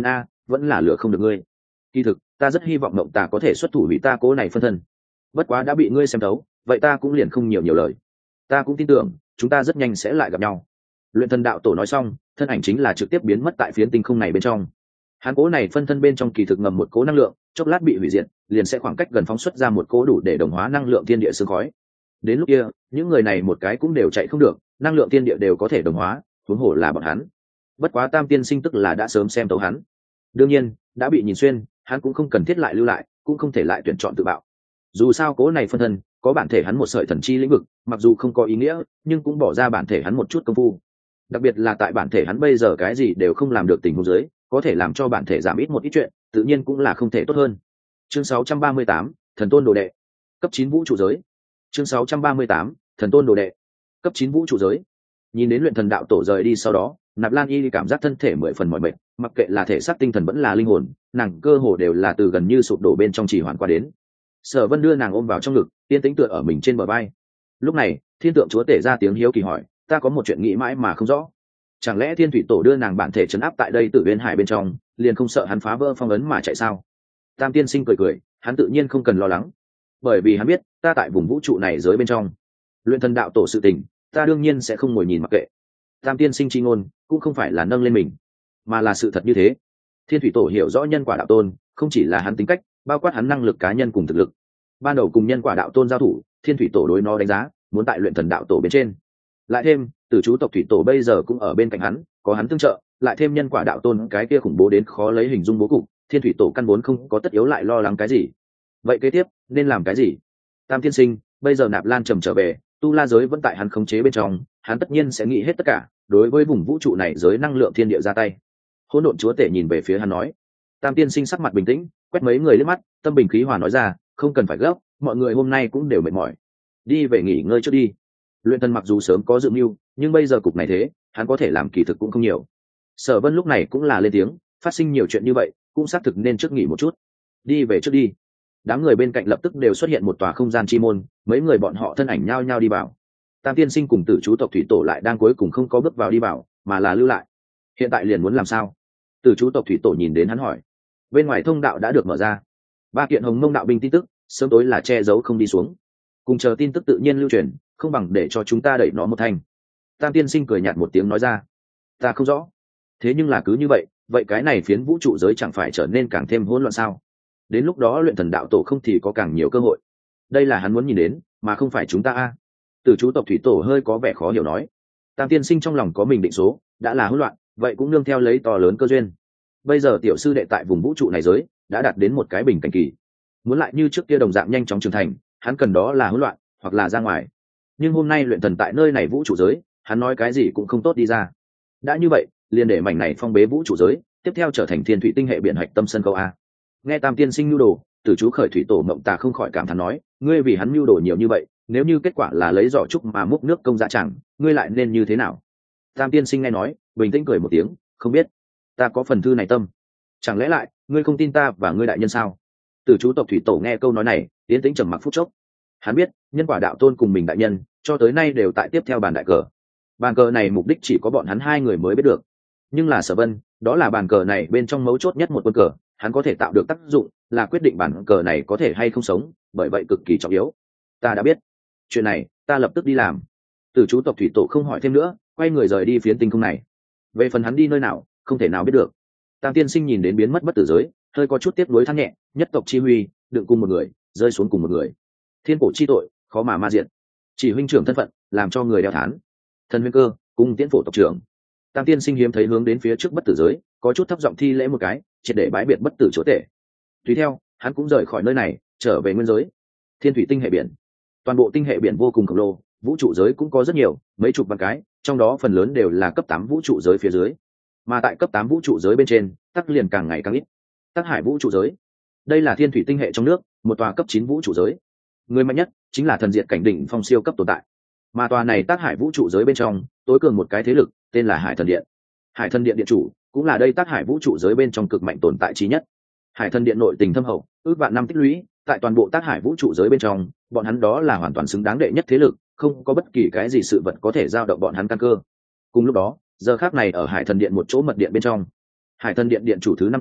vẫn là lừa không được ngươi. Kỳ thực ta rất hy vọng mộng tà có thể xuất thủ hủy ta cố này phân thân, bất quá đã bị ngươi xem thấu, vậy ta cũng liền không nhiều nhiều lời. Ta cũng tin tưởng chúng ta rất nhanh sẽ lại gặp nhau. Luyện thần đạo tổ nói xong, thân ảnh chính là trực tiếp biến mất tại phiến tinh không này bên trong. Hắn cố này phân thân bên trong kỳ thực ngầm một cố năng lượng, chốc lát bị hủy diệt, liền sẽ khoảng cách gần phóng xuất ra một cố đủ để đồng hóa năng lượng thiên địa sương khói. Đến lúc kia, những người này một cái cũng đều chạy không được, năng lượng thiên địa đều có thể đồng hóa, huống hồ là bọn hắn. Bất quá Tam Tiên Sinh tức là đã sớm xem tấu hắn. Đương nhiên, đã bị nhìn xuyên, hắn cũng không cần thiết lại lưu lại, cũng không thể lại tuyển chọn tự bạo. Dù sao cố này phân thân, có bản thể hắn một sợi thần chi lĩnh vực, mặc dù không có ý nghĩa, nhưng cũng bỏ ra bản thể hắn một chút công phu. Đặc biệt là tại bản thể hắn bây giờ cái gì đều không làm được tình huống dưới, có thể làm cho bản thể giảm ít một ít chuyện, tự nhiên cũng là không thể tốt hơn. Chương sáu trăm ba mươi tám, Thần Tôn Đồ Đệ, cấp chín vũ trụ giới. Chương sáu trăm ba mươi tám, Thần Tôn Đồ Đệ, cấp chín vũ trụ giới. Nhìn đến luyện thần đạo tổ rời đi sau đó, Nạp Lan Y cảm giác thân thể mười phần mỏi mệt, mặc kệ là thể xác tinh thần vẫn là linh hồn, nàng cơ hồ đều là từ gần như sụp đổ bên trong trì hoãn qua đến. Sở Vân đưa nàng ôm vào trong ngực, yên tĩnh tựa ở mình trên bờ vai. Lúc này, Thiên Tượng Chúa Tể ra tiếng hiếu kỳ hỏi, ta có một chuyện nghĩ mãi mà không rõ. Chẳng lẽ Thiên Thủy Tổ đưa nàng bản thể trấn áp tại đây Tử Bên Hải bên trong, liền không sợ hắn phá vỡ phong ấn mà chạy sao? Tam Tiên Sinh cười cười, hắn tự nhiên không cần lo lắng, bởi vì hắn biết, ta tại vùng vũ trụ này giới bên trong, luyện thần đạo tổ sự tình, ta đương nhiên sẽ không ngồi nhìn mặc kệ. Tam Tiên Sinh chi ngôn cũng không phải là nâng lên mình, mà là sự thật như thế. Thiên Thủy Tổ hiểu rõ nhân quả đạo tôn, không chỉ là hắn tính cách, bao quát hắn năng lực cá nhân cùng thực lực. Ban đầu cùng nhân quả đạo tôn giao thủ, Thiên Thủy Tổ đối nó đánh giá, muốn tại luyện thần đạo tổ bên trên. Lại thêm, Tử chú tộc Thủy Tổ bây giờ cũng ở bên cạnh hắn, có hắn tương trợ, lại thêm nhân quả đạo tôn cái kia khủng bố đến khó lấy hình dung bố cục, Thiên Thủy Tổ căn vốn không có tất yếu lại lo lắng cái gì. Vậy kế tiếp nên làm cái gì? Tam Tiên Sinh, bây giờ Nạp Lan trầm trở về, tu la giới vẫn tại hắn khống chế bên trong, hắn tất nhiên sẽ nghĩ hết tất cả, đối với vùng vũ trụ này giới năng lượng thiên địa ra tay. Hỗn độn chúa tể nhìn về phía hắn nói. Tam Tiên Sinh sắc mặt bình tĩnh, quét mấy người liếc mắt, tâm bình khí hòa nói ra, không cần phải gấp, mọi người hôm nay cũng đều mệt mỏi, đi về nghỉ ngơi trước đi. Luyện thần mặc dù sớm có dự mưu, nhưng bây giờ cục này thế, hắn có thể làm kỳ thực cũng không nhiều. Sở Vân lúc này cũng là lên tiếng, phát sinh nhiều chuyện như vậy, cũng xác thực nên trước nghỉ một chút. Đi về trước đi. Đám người bên cạnh lập tức đều xuất hiện một tòa không gian chi môn, mấy người bọn họ thân ảnh nhao nhao đi vào. Tam Tiên Sinh cùng Tử chú tộc Thủy Tổ lại đang cuối cùng không có bước vào đi vào, mà là lưu lại. Hiện tại liền muốn làm sao? Tử chú tộc Thủy Tổ nhìn đến hắn hỏi. Bên ngoài thông đạo đã được mở ra, ba kiện hồng mông đạo binh tin tức sớm tối là che giấu không đi xuống, cùng chờ tin tức tự nhiên lưu truyền, không bằng để cho chúng ta đẩy nó một thành. Tam Tiên Sinh cười nhạt một tiếng nói ra. Ta không rõ, thế nhưng là cứ như vậy, vậy cái này phiến vũ trụ giới chẳng phải trở nên càng thêm hỗn loạn sao? Đến lúc đó luyện thần đạo tổ không thì có càng nhiều cơ hội. Đây là hắn muốn nhìn đến, mà không phải chúng ta a. Tử chú tộc Thủy Tổ hơi có vẻ khó hiểu nói. Tam Tiên Sinh trong lòng có mình định số, đã là hỗn loạn, vậy cũng nương theo lấy to lớn cơ duyên. Bây giờ tiểu sư đệ tại vùng vũ trụ này giới đã đạt đến một cái bình cảnh kỳ, muốn lại như trước kia đồng dạng nhanh chóng trưởng thành, hắn cần đó là hỗn loạn hoặc là ra ngoài. Nhưng hôm nay luyện thần tại nơi này vũ trụ giới, hắn nói cái gì cũng không tốt đi ra. Đã như vậy, liền để mảnh này phong bế vũ trụ giới, tiếp theo trở thành thiên thủy tinh hệ biển hạch tâm sân khấu a. Nghe Tam Tiên Sinh nhu đồ, Tử chú khởi Thủy Tổ Mộng Tà không khỏi cảm thán nói, ngươi vì hắn nhu đồ nhiều như vậy, nếu như kết quả là lấy giỏ trúc mà múc nước công dạ chẳng, ngươi lại nên như thế nào? Tam Tiên Sinh nghe nói, bình tĩnh cười một tiếng, không biết, ta có phần thư này tâm, chẳng lẽ lại ngươi không tin ta và ngươi đại nhân sao? Tử chú tộc Thủy Tổ nghe câu nói này, tiến tĩnh trầm mặc phút chốc. Hắn biết, nhân quả đạo tôn cùng mình đại nhân, cho tới nay đều tại tiếp theo bàn đại cờ. Bàn cờ này mục đích chỉ có bọn hắn hai người mới biết được. Nhưng là Sở Vân, đó là bàn cờ này bên trong mấu chốt nhất một quân cờ, hắn có thể tạo được tác dụng, là quyết định bàn cờ này có thể hay không sống, bởi vậy cực kỳ trọng yếu. Ta đã biết, chuyện này, ta lập tức đi làm. Tử chú tộc Thủy Tổ không hỏi thêm nữa, quay người rời đi phiến tinh không này. Về phần hắn đi nơi nào, không thể nào biết được. Tam Tiên Sinh nhìn đến biến mất bất tử giới, hơi có chút tiếc nuối than nhẹ, nhất tộc chi huy, đựng cùng một người, rơi xuống cùng một người. Thiên cổ chi tội, khó mà ma diện. Chỉ huynh trưởng thân phận, làm cho người đeo thán. Thần huynh cơ, cùng tiễn phổ tộc trưởng. Tam Tiên Sinh hiếm thấy hướng đến phía trước bất tử giới, có chút thấp giọng thi lễ một cái, triệt để bái biệt bất tử chúa tể. Tùy theo, hắn cũng rời khỏi nơi này, trở về nguyên giới. Thiên thủy tinh hệ biển, toàn bộ tinh hệ biển vô cùng khổng lồ, vũ trụ giới cũng có rất nhiều, mấy chục vạn cái, trong đó phần lớn đều là cấp tám vũ trụ giới phía dưới. Mà tại cấp tám vũ trụ giới bên trên, tắc liền càng ngày càng ít. Tắc hải vũ trụ giới, đây là thiên thủy tinh hệ trong nước, một tòa cấp chín vũ trụ giới. Người mạnh nhất chính là thần diệt cảnh đỉnh phong siêu cấp tồn tại. Mà tòa này Tắc hải vũ trụ giới bên trong, tối cường một cái thế lực, tên là Hải Thần Điện. Hải Thần Điện điện chủ, cũng là đây Tắc hải vũ trụ giới bên trong cực mạnh tồn tại chí nhất. Hải Thần Điện nội tình thâm hậu, ước vạn năm tích lũy, tại toàn bộ Tắc hải vũ trụ giới bên trong, bọn hắn đó là hoàn toàn xứng đáng đệ nhất thế lực, không có bất kỳ cái gì sự vật có thể giao động bọn hắn căn cơ. Cùng lúc đó, giờ khác này ở Hải Thần Điện một chỗ mật điện bên trong, Hải Thần Điện điện chủ thứ năm con,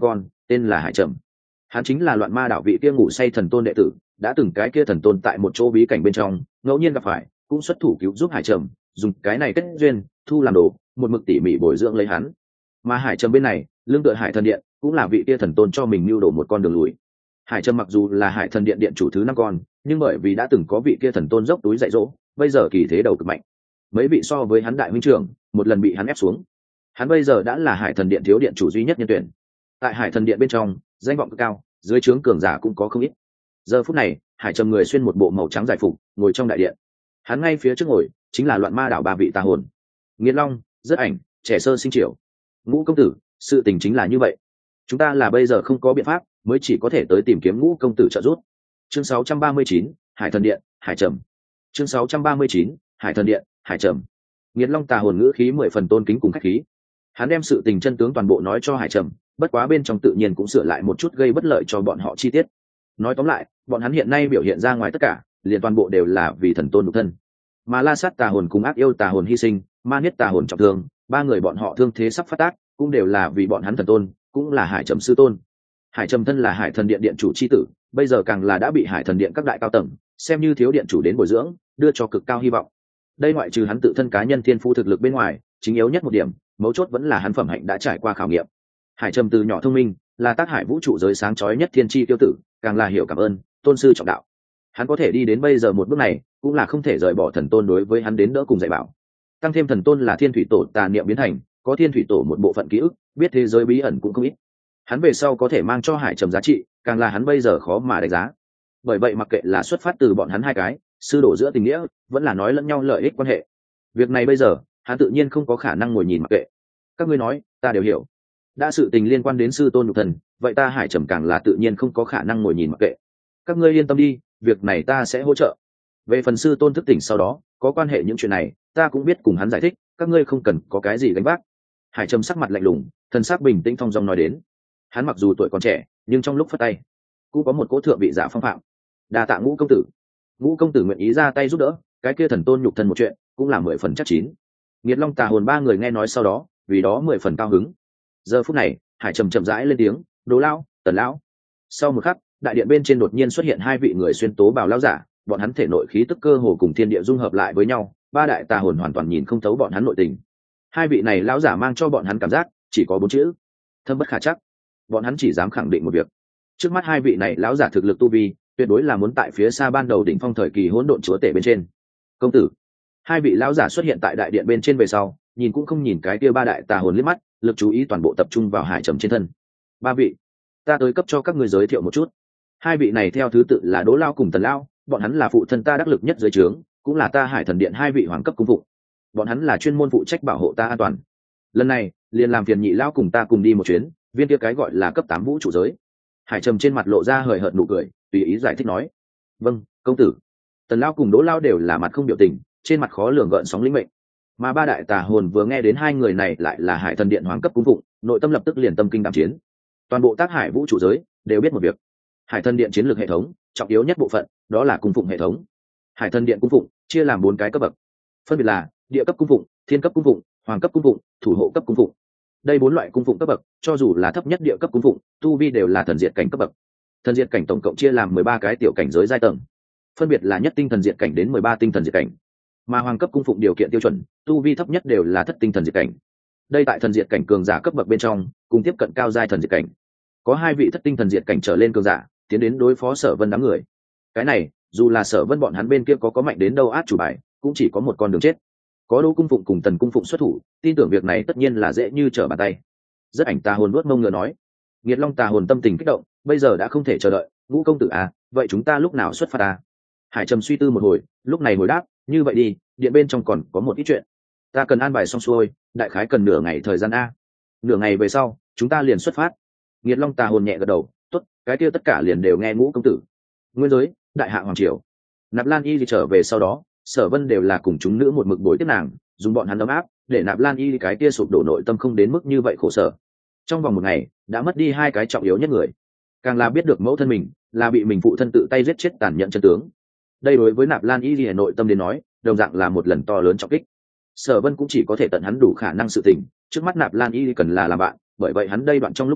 tên là Hải Trầm. Hắn chính là Loạn Ma đảo vị kia ngủ say thần tôn đệ tử, đã từng cái kia thần tôn tại một chỗ bí cảnh bên trong ngẫu nhiên gặp phải, cũng xuất thủ cứu giúp Hải Trầm, dùng cái này kết duyên thu làm đồ, một mực tỉ mỉ bồi dưỡng lấy hắn. Mà Hải Trầm bên này lương tựa Hải Thần Điện, cũng là vị kia thần tôn cho mình mưu đồ một con đường lùi. Hải Trầm mặc dù là Hải Thần Điện điện chủ thứ năm con, nhưng bởi vì đã từng có vị kia thần tôn dốc túi dạy dỗ, bây giờ kỳ thế đầu cực mạnh. Mấy vị so với hắn đại huynh trưởng, một lần bị hắn ép xuống. Hắn bây giờ đã là Hải Thần Điện thiếu điện chủ duy nhất nhân tuyển. Tại Hải Thần Điện bên trong, danh vọng cực cao, dưới trướng cường giả cũng có không ít. Giờ phút này, Hải Trầm người xuyên một bộ màu trắng giải phục, ngồi trong đại điện. Hắn ngay phía trước ngồi chính là Loạn Ma đảo ba vị tà hồn. Nghiệt Long, Rất Ảnh, Trẻ Sơ Sinh Triều. Ngũ công tử, sự tình chính là như vậy. Chúng ta là bây giờ không có biện pháp, mới chỉ có thể tới tìm kiếm Ngũ công tử trợ giúp. Chương sáu trăm ba mươi chín, Hải Thần Điện, Hải Trầm. Chương sáu trăm ba mươi chín, Hải Thần Điện, Hải Trầm. Nghiệt Long tà hồn ngữ khí mười phần tôn kính cùng khách khí. Hắn đem sự tình chân tướng toàn bộ nói cho Hải Trầm, bất quá bên trong tự nhiên cũng sửa lại một chút gây bất lợi cho bọn họ chi tiết. Nói tóm lại, bọn hắn hiện nay biểu hiện ra ngoài tất cả, liền toàn bộ đều là vì thần tôn độc thân. Mà La Sát tà hồn cùng Ác Yêu tà hồn hy sinh, Ma Niết tà hồn trọng thương, ba người bọn họ thương thế sắp phát tác, cũng đều là vì bọn hắn thần tôn, cũng là Hải Trầm sư tôn. Hải Trầm thân là Hải Thần Điện điện chủ chi tử, bây giờ càng là đã bị Hải Thần Điện các đại cao tầng xem như thiếu điện chủ đến bồi dưỡng, đưa cho cực cao hy vọng. Đây ngoại trừ hắn tự thân cá nhân thiên phú thực lực bên ngoài, chính yếu nhất một điểm, mấu chốt vẫn là hắn phẩm hạnh đã trải qua khảo nghiệm. Hải Trầm từ nhỏ thông minh, là tác hải vũ trụ giới sáng chói nhất thiên chi tiêu tử, càng là hiểu cảm ơn tôn sư trọng đạo. Hắn có thể đi đến bây giờ một bước này, cũng là không thể rời bỏ thần tôn đối với hắn đến đỡ cùng dạy bảo. Tăng thêm thần tôn là thiên thủy tổ tà niệm biến thành, có thiên thủy tổ một bộ phận ký ức, biết thế giới bí ẩn cũng không ít. Hắn về sau có thể mang cho Hải Trầm giá trị, càng là hắn bây giờ khó mà đánh giá. Bởi vậy mặc kệ là xuất phát từ bọn hắn hai cái sư đổ giữa tình nghĩa, vẫn là nói lẫn nhau lợi ích quan hệ, việc này bây giờ hắn tự nhiên không có khả năng ngồi nhìn mặc kệ. Các ngươi nói ta đều hiểu, đã sự tình liên quan đến sư tôn nhục thần, vậy ta Hải Trầm càng là tự nhiên không có khả năng ngồi nhìn mặc kệ. Các ngươi yên tâm đi, việc này ta sẽ hỗ trợ. Về phần sư tôn thức tỉnh sau đó có quan hệ những chuyện này, ta cũng biết cùng hắn giải thích, các ngươi không cần có cái gì gánh vác. Hải Trầm sắc mặt lạnh lùng, thần sắc bình tĩnh thong dong nói đến. Hắn mặc dù tuổi còn trẻ, nhưng trong lúc phất tay cũng có một cỗ thượng vị giả phong phạm. Đa tạ Ngũ công tử. Ngũ công tử nguyện ý ra tay giúp đỡ, cái kia thần tôn nhục thân một chuyện cũng là mười phần chắc chín. Nghiệt Long tà hồn ba người nghe nói sau đó, vì đó mười phần cao hứng. Giờ phút này, Hải Trầm chậm rãi lên tiếng, Đỗ lão, Tần lão. Sau một khắc, đại điện bên trên đột nhiên xuất hiện hai vị người xuyên tố bào lão giả, bọn hắn thể nội khí tức cơ hồ cùng thiên địa dung hợp lại với nhau, ba đại tà hồn hoàn toàn nhìn không thấu bọn hắn nội tình. Hai vị này lão giả mang cho bọn hắn cảm giác chỉ có bốn chữ: thâm bất khả chắc. Bọn hắn chỉ dám khẳng định một việc, trước mắt hai vị này lão giả thực lực tu vi tuyệt đối là muốn tại phía xa ban đầu đỉnh phong thời kỳ hỗn độn chúa tể bên trên. Công tử. Hai vị lão giả xuất hiện tại đại điện bên trên về sau, nhìn cũng không nhìn cái kia ba đại tà hồn liếc mắt, lực chú ý toàn bộ tập trung vào Hải Trầm trên thân. Ba vị, ta tới cấp cho các ngươi giới thiệu một chút. Hai vị này theo thứ tự là Đỗ lão cùng Tần lão, bọn hắn là phụ thân ta đắc lực nhất dưới trướng, cũng là ta Hải Thần Điện hai vị hoàng cấp cung phụ. Bọn hắn là chuyên môn phụ trách bảo hộ ta an toàn. Lần này, liền làm phiền nhị lão cùng ta cùng đi một chuyến, viên kia cái gọi là cấp tám vũ trụ giới. Hải Trầm trên mặt lộ ra hời hợt nụ cười, tùy ý giải thích nói. Vâng, công tử. Tần lão cùng Đỗ lão đều là mặt không biểu tình, trên mặt khó lường gợn sóng linh mệnh. Mà ba đại tà hồn vừa nghe đến hai người này lại là Hải Thần Điện hoàng cấp cung phụng, nội tâm lập tức liền tâm kinh đảm chiến. Toàn bộ tác hải vũ trụ giới đều biết một việc: Hải Thần Điện chiến lược hệ thống trọng yếu nhất bộ phận đó là cung phụng hệ thống. Hải Thần Điện cung phụng chia làm bốn cái cấp bậc, phân biệt là địa cấp cung phụng, thiên cấp cung phụng, hoàng cấp cung phụng, thủ hộ cấp cung phụng. Đây bốn loại cung phụng cấp bậc, cho dù là thấp nhất địa cấp cung phụng, tu vi đều là thần diệt cảnh cấp bậc. Thần diệt cảnh tổng cộng chia làm mười ba cái tiểu cảnh giới giai tầng, phân biệt là nhất tinh thần diệt cảnh đến mười ba tinh thần diệt cảnh. Mà hoàng cấp cung phụng điều kiện tiêu chuẩn, tu vi thấp nhất đều là thất tinh thần diệt cảnh. Đây tại thần diệt cảnh cường giả cấp bậc bên trong, cùng tiếp cận cao giai thần diệt cảnh. Có hai vị thất tinh thần diệt cảnh trở lên cường giả tiến đến đối phó Sở Vân đám người. Cái này, dù là Sở Vân bọn hắn bên kia có có mạnh đến đâu át chủ bài, cũng chỉ có một con đường chết. Có Đỗ cung phụng cùng Tần cung phụng xuất thủ, tin tưởng việc này tất nhiên là dễ như trở bàn tay. Rất Ảnh tà hồn nuốt mông ngựa nói. Nghiệt Long tà hồn tâm tình kích động, bây giờ đã không thể chờ đợi, Ngũ công tử à, vậy chúng ta lúc nào xuất phát à? Hải Trầm suy tư một hồi, lúc này hồi đáp, như vậy đi, điện bên trong còn có một ít chuyện, ta cần an bài xong xuôi, đại khái cần nửa ngày thời gian a. Nửa ngày về sau, chúng ta liền xuất phát. Nghiệt Long tà hồn nhẹ gật đầu, tốt, cái kia tất cả liền đều nghe Ngũ công tử. Nguyên giới, đại hạ hoàng triều. Nạp Lan Y thì trở về sau đó, Sở Vân đều là cùng chúng nữ một mực bồi tiếp nàng, dùng bọn hắn ấm áp, để Nạp Lan Y cái kia sụp đổ nội tâm không đến mức như vậy khổ sở. Trong vòng một ngày, đã mất đi hai cái trọng yếu nhất người, càng là biết được mẫu thân mình là bị mình phụ thân tự tay giết chết tàn nhẫn chân tướng. Đây đối với Nạp Lan Y thì nội tâm đến nói, đồng dạng là một lần to lớn trọng kích. Sở Vân cũng chỉ có thể tận hắn đủ khả năng sự tình, trước mắt Nạp Lan Y cần là làm bạn, bởi vậy hắn đây đoạn trong lúc đó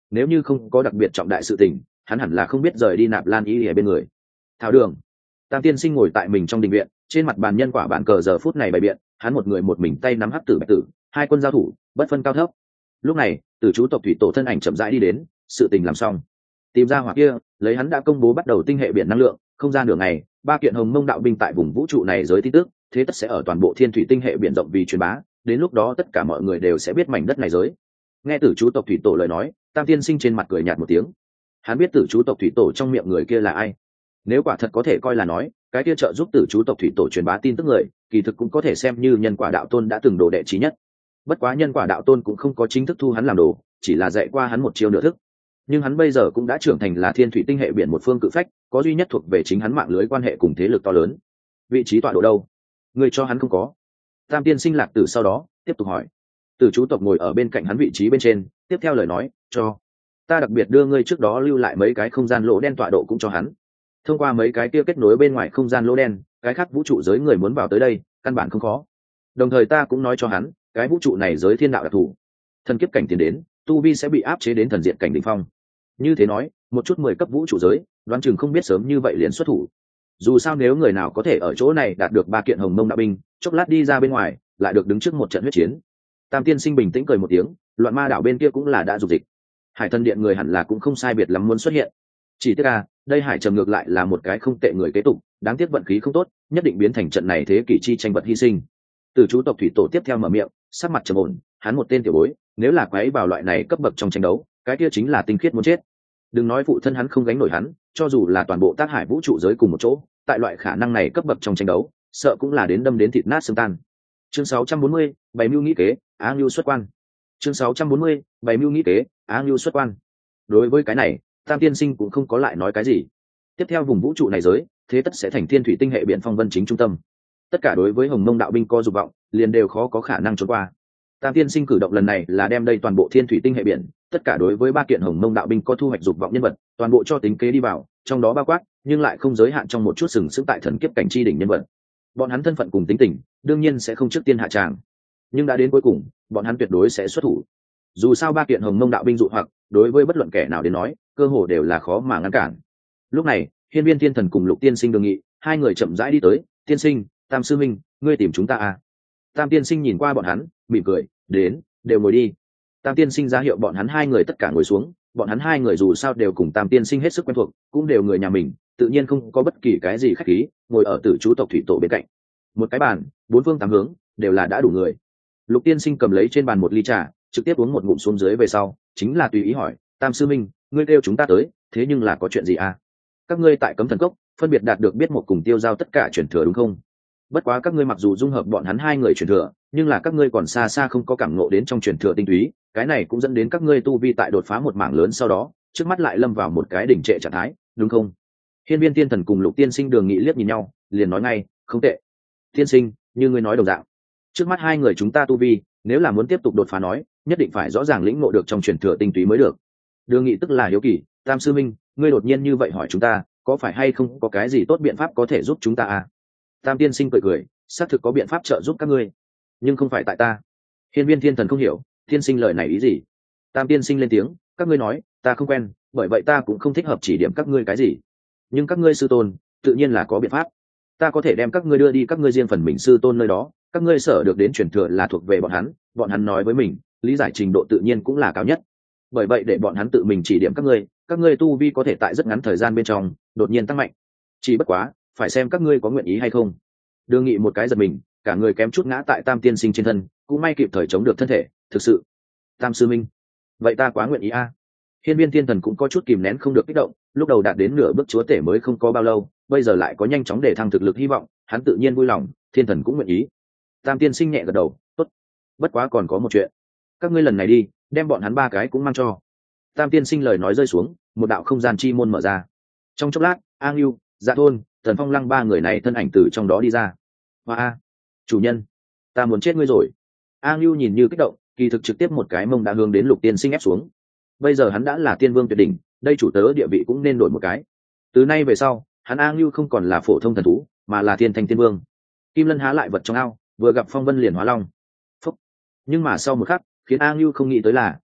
nếu như không có đặc biệt trọng đại sự tình hắn hẳn là không biết rời đi Nạp Lan Y ở bên người. Thảo đường, Tam tiên sinh ngồi tại mình trong đình viện, trên mặt bàn nhân quả bàn cờ giờ phút này bày biện, hắn một người một mình tay nắm hắc tử bạch tử, hai quân giao thủ bất phân cao thấp. Lúc này từ chú tộc thủy tổ thân ảnh chậm rãi đi đến, sự tình làm xong tìm ra hỏa kia, lấy hắn đã công bố bắt đầu tinh hệ biển năng lượng không gian nửa ngày, ba kiện hồng mông đạo binh tại vùng vũ trụ này giới tin tức thế tất sẽ ở toàn bộ thiên thủy tinh hệ biển rộng vì truyền bá, đến lúc đó tất cả mọi người đều sẽ biết mảnh đất này giới. Nghe tử chú tộc thủy tổ lời nói, Tam tiên sinh trên mặt cười nhạt một tiếng. Hắn biết tử chú tộc thủy tổ trong miệng người kia là ai, nếu quả thật có thể coi là nói cái kia trợ giúp tử chú tộc thủy tổ truyền bá tin tức người, kỳ thực cũng có thể xem như nhân quả đạo tôn đã từng đồ đệ trí nhất. Bất quá nhân quả đạo tôn cũng không có chính thức thu hắn làm đồ, chỉ là dạy qua hắn một chiêu nửa thức. Nhưng hắn bây giờ cũng đã trưởng thành là thiên thủy tinh hệ biển một phương cự phách, có duy nhất thuộc về chính hắn mạng lưới quan hệ cùng thế lực to lớn. Vị trí tọa độ đâu, người cho hắn không có. Tam tiên sinh lạc tử sau đó tiếp tục hỏi. Tử chú tộc ngồi ở bên cạnh hắn vị trí bên trên, tiếp theo lời nói, cho ta đặc biệt đưa ngươi trước đó lưu lại mấy cái không gian lỗ đen tọa độ cũng cho hắn. Thông qua mấy cái kia kết nối bên ngoài không gian lỗ đen, cái khác vũ trụ giới người muốn vào tới đây căn bản không khó. Đồng thời ta cũng nói cho hắn, cái vũ trụ này giới thiên đạo đặc thù, thần kiếp cảnh tiến đến tu vi sẽ bị áp chế đến thần diện cảnh đỉnh phong. Như thế nói, một chút mười cấp vũ trụ giới đoán chừng không biết sớm như vậy liền xuất thủ. Dù sao nếu người nào có thể ở chỗ này đạt được ba kiện hồng mông đạo binh, chốc lát đi ra bên ngoài lại được đứng trước một trận huyết chiến. Tam tiên sinh bình tĩnh cười một tiếng, loạn ma đảo bên kia cũng là đã dục dịch, hải thần điện người hẳn là cũng không sai biệt lắm muốn xuất hiện. Chỉ tiếc à, đây hải trầm ngược lại là một cái không tệ người kế tục, đáng tiếc vận khí không tốt, nhất định biến thành trận này thế kỷ chi tranh vật hy sinh. Từ chú tộc thủy tổ tiếp theo mở miệng, sắc mặt trầm ổn, hắn một tên tiểu bối, nếu là quấy vào loại này cấp bậc trong tranh đấu, cái kia chính là tinh khiết muốn chết. Đừng nói phụ thân hắn không gánh nổi hắn, cho dù là toàn bộ tác hải vũ trụ giới cùng một chỗ, tại loại khả năng này cấp bậc trong tranh đấu, sợ cũng là đến đâm đến thịt nát xương tan. Chương sáu trăm bốn mươi, bày mưu nghĩ kế, á ngưu xuất quan. Chương sáu trăm bốn mươi, bày mưu nghĩ kế, á ngưu xuất quan. Đối với cái này, Tam tiên sinh cũng không có lại nói cái gì. Tiếp theo vùng vũ trụ này giới, thế tất sẽ thành thiên thủy tinh hệ biển phong vân chính trung tâm. Tất cả đối với hồng mông đạo binh có dục vọng, liền đều khó có khả năng trốn qua. Tam tiên sinh cử động lần này là đem đây toàn bộ thiên thủy tinh hệ biển, tất cả đối với ba kiện hồng mông đạo binh có thu hoạch dục vọng nhân vật, toàn bộ cho tính kế đi vào, trong đó bao quát, nhưng lại không giới hạn trong một chút sừng sững tại thần kiếp cảnh chi đỉnh nhân vật. Bọn hắn thân phận cùng tính tình, đương nhiên sẽ không trước tiên hạ tràng, nhưng đã đến cuối cùng, bọn hắn tuyệt đối sẽ xuất thủ. Dù sao ba kiện hồng mông đạo binh dụ hoặc, đối với bất luận kẻ nào đến nói, cơ hồ đều là khó mà ngăn cản. Lúc này, Hiên Viên Thiên Thần cùng Lục Tiên Sinh đường nghị, hai người chậm rãi đi tới. Tiên sinh, Tam sư minh, ngươi tìm chúng ta à? Tam tiên sinh nhìn qua bọn hắn, mỉm cười, đến, đều ngồi đi. Tam tiên sinh ra hiệu bọn hắn hai người tất cả ngồi xuống. Bọn hắn hai người dù sao đều cùng Tam tiên sinh hết sức quen thuộc, cũng đều người nhà mình, tự nhiên không có bất kỳ cái gì khách khí, ngồi ở tử chú tộc thủy tổ bên cạnh. Một cái bàn, bốn phương tám hướng đều là đã đủ người. Lục Tiên Sinh cầm lấy trên bàn một ly trà, trực tiếp uống một ngụm xuống dưới về sau, chính là tùy ý hỏi, Tam sư minh, ngươi kêu chúng ta tới, thế nhưng là có chuyện gì à? Các ngươi tại Cấm Thần Cốc phân biệt đạt được biết một cùng tiêu giao tất cả truyền thừa đúng không? Bất quá các ngươi mặc dù dung hợp bọn hắn hai người truyền thừa, nhưng là các ngươi còn xa xa không có cảm ngộ đến trong truyền thừa tinh túy, cái này cũng dẫn đến các ngươi tu vi tại đột phá một mảng lớn sau đó, trước mắt lại lâm vào một cái đỉnh trệ trạng thái, đúng không? Hiên Viên Tiên Thần cùng Lục Tiên Sinh đường nghị liếc nhìn nhau, liền nói ngay, không tệ. Tiên sinh, như ngươi nói đồng dạng, trước mắt hai người chúng ta tu vi, nếu là muốn tiếp tục đột phá nói, nhất định phải rõ ràng lĩnh ngộ được trong truyền thừa tinh túy mới được. Đường nghị tức là hiếu kỳ, Tam sư minh, ngươi đột nhiên như vậy hỏi chúng ta, có phải hay không có cái gì tốt biện pháp có thể giúp chúng ta à? Tam tiên sinh cười cười, xác thực có biện pháp trợ giúp các ngươi, nhưng không phải tại ta. Hiên Viên Thiên Thần không hiểu, tiên sinh lời này ý gì? Tam tiên sinh lên tiếng, các ngươi nói, ta không quen, bởi vậy ta cũng không thích hợp chỉ điểm các ngươi cái gì. Nhưng các ngươi sư tôn, tự nhiên là có biện pháp. Ta có thể đem các ngươi đưa đi các ngươi riêng phần mình sư tôn nơi đó, các ngươi sở được đến truyền thừa là thuộc về bọn hắn, bọn hắn nói với mình, lý giải trình độ tự nhiên cũng là cao nhất. Bởi vậy để bọn hắn tự mình chỉ điểm các ngươi, các ngươi tu vi có thể tại rất ngắn thời gian bên trong đột nhiên tăng mạnh. Chỉ bất quá, phải xem các ngươi có nguyện ý hay không. Đường nghị một cái giật mình, cả người kém chút ngã tại Tam tiên sinh trên thân, cũng may kịp thời chống được thân thể. Thực sự, Tam sư minh, vậy ta quá nguyện ý a. À. Hiên Viên Thiên Thần cũng có chút kìm nén không được kích động, lúc đầu đạt đến nửa bước chúa tể mới không có bao lâu, bây giờ lại có nhanh chóng để thăng thực lực hy vọng, hắn tự nhiên vui lòng, Thiên Thần cũng nguyện ý. Tam tiên sinh nhẹ gật đầu, tốt. Bất quá còn có một chuyện, các ngươi lần này đi, đem bọn hắn ba cái cũng mang cho. Tam tiên sinh lời nói rơi xuống, một đạo không gian chi môn mở ra. Trong chốc lát, A Ngưu, Dạ Thôn, Tần Phong Lăng ba người này thân ảnh từ trong đó đi ra. Hoa a, chủ nhân, ta muốn chết ngươi rồi. A Ngưu nhìn như kích động, kỳ thực trực tiếp một cái mông đã hướng đến Lục tiên sinh ép xuống. Bây giờ hắn đã là tiên vương tuyệt đỉnh, đây chủ tớ địa vị cũng nên đổi một cái. Từ nay về sau, hắn A Ngưu không còn là phổ thông thần thú, mà là thiên thanh tiên vương. Kim Lân há lại vật trong ao, vừa gặp phong vân liền hóa long. Phúc. Nhưng mà sau một khắc, khiến A Ngưu không nghĩ tới là,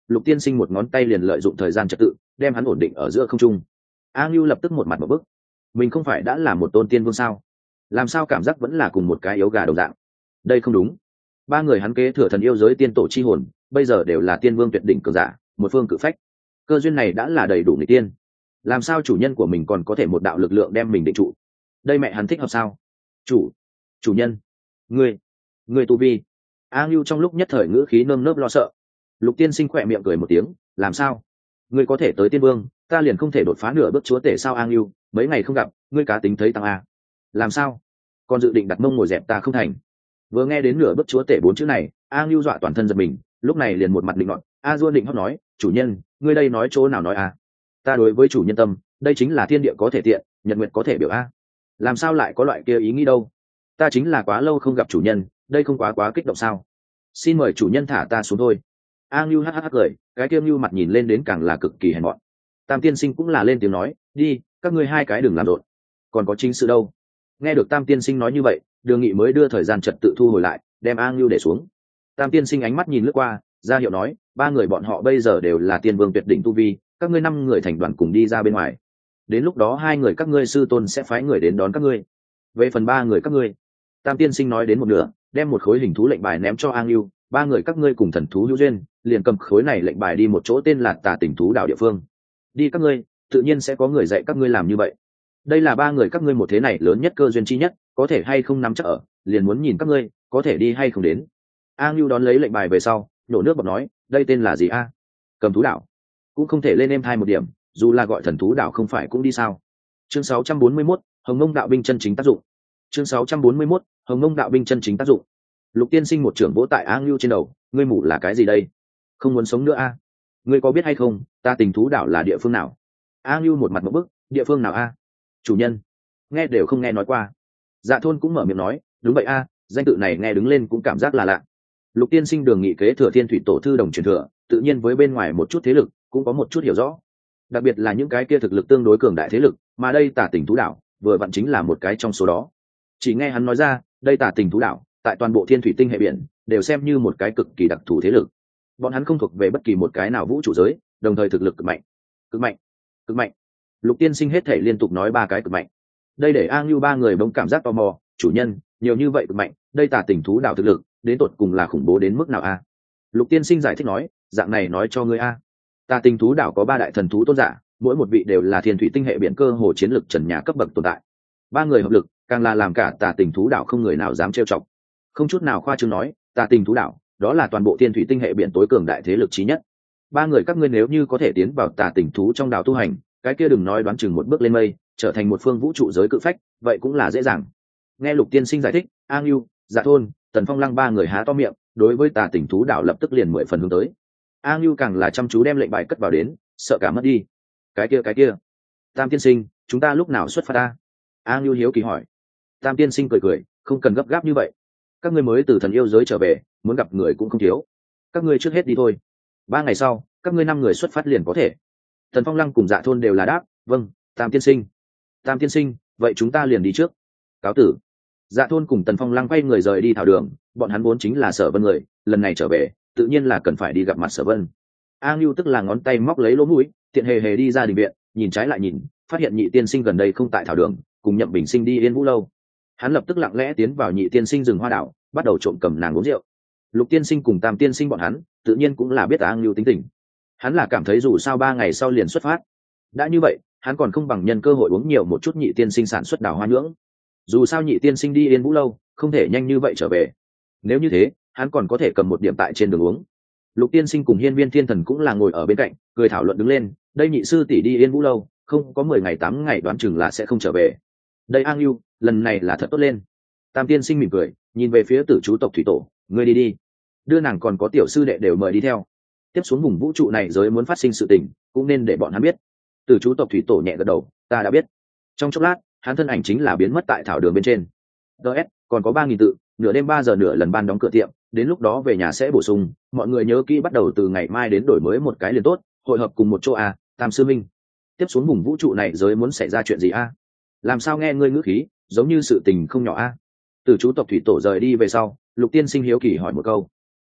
Lục tiên sinh một ngón tay liền lợi dụng thời gian trật tự đem hắn ổn định ở giữa không trung. A Ngưu lập tức một mặt một bức, mình không phải đã là một tôn tiên vương sao, làm sao cảm giác vẫn là cùng một cái yếu gà đồng dạng. Đây không đúng, ba người hắn kế thừa thần yêu giới tiên tổ chi hồn bây giờ đều là tiên vương tuyệt đỉnh cường giả, một phương cự phách, cơ duyên này đã là đầy đủ người tiên, làm sao chủ nhân của mình còn có thể một đạo lực lượng đem mình định trụ? Đây mẹ hắn thích hợp sao? Chủ, chủ nhân, ngươi, ngươi tu vi. A Ngưu trong lúc nhất thời ngữ khí nơm nớp lo sợ. Lục tiên sinh khỏe miệng cười một tiếng, làm sao? Ngươi có thể tới tiên vương, ta liền không thể đột phá nửa bước chúa tể sao? A Ngưu, mấy ngày không gặp, ngươi cá tính thấy tăng a? Làm sao? Còn dự định đặt mông ngồi dẹp ta không thành? Vừa nghe đến nửa bước chúa tể bốn chữ này, A Ngưu dọa toàn thân giật mình, lúc này liền một mặt định nọt. A Duôn định hót nói, chủ nhân, ngươi đây nói chỗ nào nói a? Ta đối với chủ nhân tâm, đây chính là thiên địa có thể tiện, nhật nguyệt có thể biểu a. Làm sao lại có loại kia ý nghĩ đâu? Ta chính là quá lâu không gặp chủ nhân, đây không quá quá kích động sao? Xin mời chủ nhân thả ta xuống thôi. A Ngưu hắc hắc cười, cái kia Ngưu mặt nhìn lên đến càng là cực kỳ hèn mọn. Tam tiên sinh cũng là lên tiếng nói, đi, các ngươi hai cái đừng làm rộn. Còn có chính sự đâu? Nghe được Tam tiên sinh nói như vậy, Đường Nghị mới đưa thời gian trật tự thu hồi lại, đem A Ngưu để xuống. Tam tiên sinh ánh mắt nhìn lướt qua, ra hiệu nói, ba người bọn họ bây giờ đều là tiên vương tuyệt đỉnh tu vi, các ngươi năm người thành đoàn cùng đi ra bên ngoài. Đến lúc đó hai người các ngươi sư tôn sẽ phái người đến đón các ngươi. Về phần ba người các ngươi, Tam tiên sinh nói đến một nửa, đem một khối hình thú lệnh bài ném cho A Ngưu, ba người các ngươi cùng thần thú hữu duyên, liền cầm khối này lệnh bài đi một chỗ tên là Tà Tỉnh thú đảo địa phương. Đi các ngươi, tự nhiên sẽ có người dạy các ngươi làm như vậy. Đây là ba người các ngươi một thế này lớn nhất cơ duyên chi nhất, có thể hay không nắm chắc ở, liền muốn nhìn các ngươi có thể đi hay không đến. A Ngưu đón lấy lệnh bài về sau, nhổ nước bọt nói, đây tên là gì a? Cầm thú đảo. Cũng không thể lên êm thai một điểm, dù là gọi thần thú đảo không phải cũng đi sao? Chương sáu trăm bốn mươi mốt, Hồng Mông đạo binh chân chính tác dụng. Chương sáu trăm bốn mươi mốt, Hồng Mông đạo binh chân chính tác dụng. Lục tiên sinh một trưởng vỗ tại A Ngưu trên đầu, ngươi mù là cái gì đây? Không muốn sống nữa a? Ngươi có biết hay không, ta Tình thú đảo là địa phương nào? A Ngưu một mặt một bức, địa phương nào a? Chủ nhân, nghe đều không nghe nói qua. Dạ Thôn cũng mở miệng nói, đúng vậy a, danh tự này nghe đứng lên cũng cảm giác là lạ. Lục tiên sinh Đường Nghị kế thừa Thiên Thủy tổ thư đồng truyền thừa, tự nhiên với bên ngoài một chút thế lực cũng có một chút hiểu rõ, đặc biệt là những cái kia thực lực tương đối cường đại thế lực, mà đây Tà Tỉnh thú đảo vừa vặn chính là một cái trong số đó. Chỉ nghe hắn nói ra, đây Tà Tỉnh thú đảo tại toàn bộ Thiên Thủy tinh hệ biển đều xem như một cái cực kỳ đặc thù thế lực. Bọn hắn không thuộc về bất kỳ một cái nào vũ trụ giới, đồng thời thực lực cực mạnh, cực mạnh, cực mạnh. Lục tiên sinh hết thể liên tục nói ba cái cực mạnh. Đây để A Ngưu ba người bỗng cảm giác tò mò, chủ nhân, nhiều như vậy cực mạnh, đây Tà Tỉnh thú đảo thực lực đến tột cùng là khủng bố đến mức nào a? Lục tiên sinh giải thích nói, dạng này nói cho ngươi a. Tà Tỉnh thú đảo có ba đại thần thú tôn giả, mỗi một vị đều là Thiên Thủy tinh hệ biển cơ hồ chiến lực trần nhà cấp bậc tồn tại. Ba người hợp lực, càng là làm cả Tà Tỉnh thú đảo không người nào dám trêu chọc. Không chút nào khoa trương nói, Tà Tỉnh thú đảo đó là toàn bộ Thiên Thủy tinh hệ biển tối cường đại thế lực chí nhất. Ba người các ngươi nếu như có thể tiến vào Tà Tỉnh thú trong đảo tu hành, cái kia đừng nói đoán chừng một bước lên mây, trở thành một phương vũ trụ giới cự phách, vậy cũng là dễ dàng. Nghe Lục tiên sinh giải thích, A Ngưu, Dạ Thôn, Tần Phong Lăng ba người há to miệng, đối với Tà Tỉnh thú đảo lập tức liền mười phần hướng tới. A Ngưu càng là chăm chú đem lệnh bài cất vào đến, sợ cả mất đi. Cái kia cái kia, Tam tiên sinh, chúng ta lúc nào xuất phát ta? A Ngưu hiếu kỳ hỏi. Tam tiên sinh cười cười, không cần gấp gáp như vậy. Các ngươi mới từ thần yêu giới trở về, muốn gặp người cũng không thiếu. Các ngươi trước hết đi thôi. Ba ngày sau, các ngươi năm người xuất phát liền có thể. Tần Phong Lăng cùng Dạ Thôn đều là đáp, vâng, Tam tiên sinh. Tam tiên sinh, vậy chúng ta liền đi trước. Cáo tử. Dạ Thôn cùng Tần Phong Lăng quay người rời đi thảo đường, bọn hắn vốn chính là Sở Vân người, lần này trở về, tự nhiên là cần phải đi gặp mặt Sở Vân. A Ngưu tức là ngón tay móc lấy lỗ mũi, tiện hề hề đi ra đình viện, nhìn trái lại nhìn, phát hiện Nhị tiên sinh gần đây không tại thảo đường, cùng Nhậm Bình Sinh đi Yên Vũ lâu. Hắn lập tức lặng lẽ tiến vào Nhị tiên sinh rừng hoa đảo, bắt đầu trộm cầm nàng uống rượu. Lục tiên sinh cùng Tam tiên sinh bọn hắn, tự nhiên cũng là biết A Ngưu tính tình. Hắn là cảm thấy dù sao ba ngày sau liền xuất phát, đã như vậy, hắn còn không bằng nhân cơ hội uống nhiều một chút Nhị tiên sinh sản xuất đào hoa nhưỡng. Dù sao Nhị tiên sinh đi Yên Vũ lâu, không thể nhanh như vậy trở về. Nếu như thế, hắn còn có thể cầm một điểm tại trên đường uống. Lục tiên sinh cùng Hiên Viên Thiên Thần cũng là ngồi ở bên cạnh, cười thảo luận đứng lên, đây Nhị sư tỷ đi Yên Vũ lâu, không có mười ngày tám ngày đoán chừng là sẽ không trở về. Đây A Ngưu, lần này là thật tốt lên. Tam tiên sinh mỉm cười, nhìn về phía Tử chú tộc thủy tổ, ngươi đi đi, đưa nàng còn có tiểu sư đệ đều mời đi theo. Tiếp xuống vùng vũ trụ này giới muốn phát sinh sự tình, cũng nên để bọn hắn biết. Tử chú tộc thủy tổ nhẹ gật đầu, ta đã biết. Trong chốc lát, hắn thân ảnh chính là biến mất tại thảo đường bên trên. ds còn có ba nghìn tự, nửa đêm ba giờ nửa lần ban đóng cửa tiệm, đến lúc đó về nhà sẽ bổ sung, mọi người nhớ kỹ bắt đầu từ ngày mai đến đổi mới một cái liền tốt, hội hợp cùng một chỗ a. Tam sư minh, tiếp xuống vùng vũ trụ này giới muốn xảy ra chuyện gì a? Làm sao nghe ngươi ngữ khí giống như sự tình không nhỏ a? Tử chú tộc thủy tổ rời đi về sau, Lục tiên sinh hiếu kỳ hỏi một câu.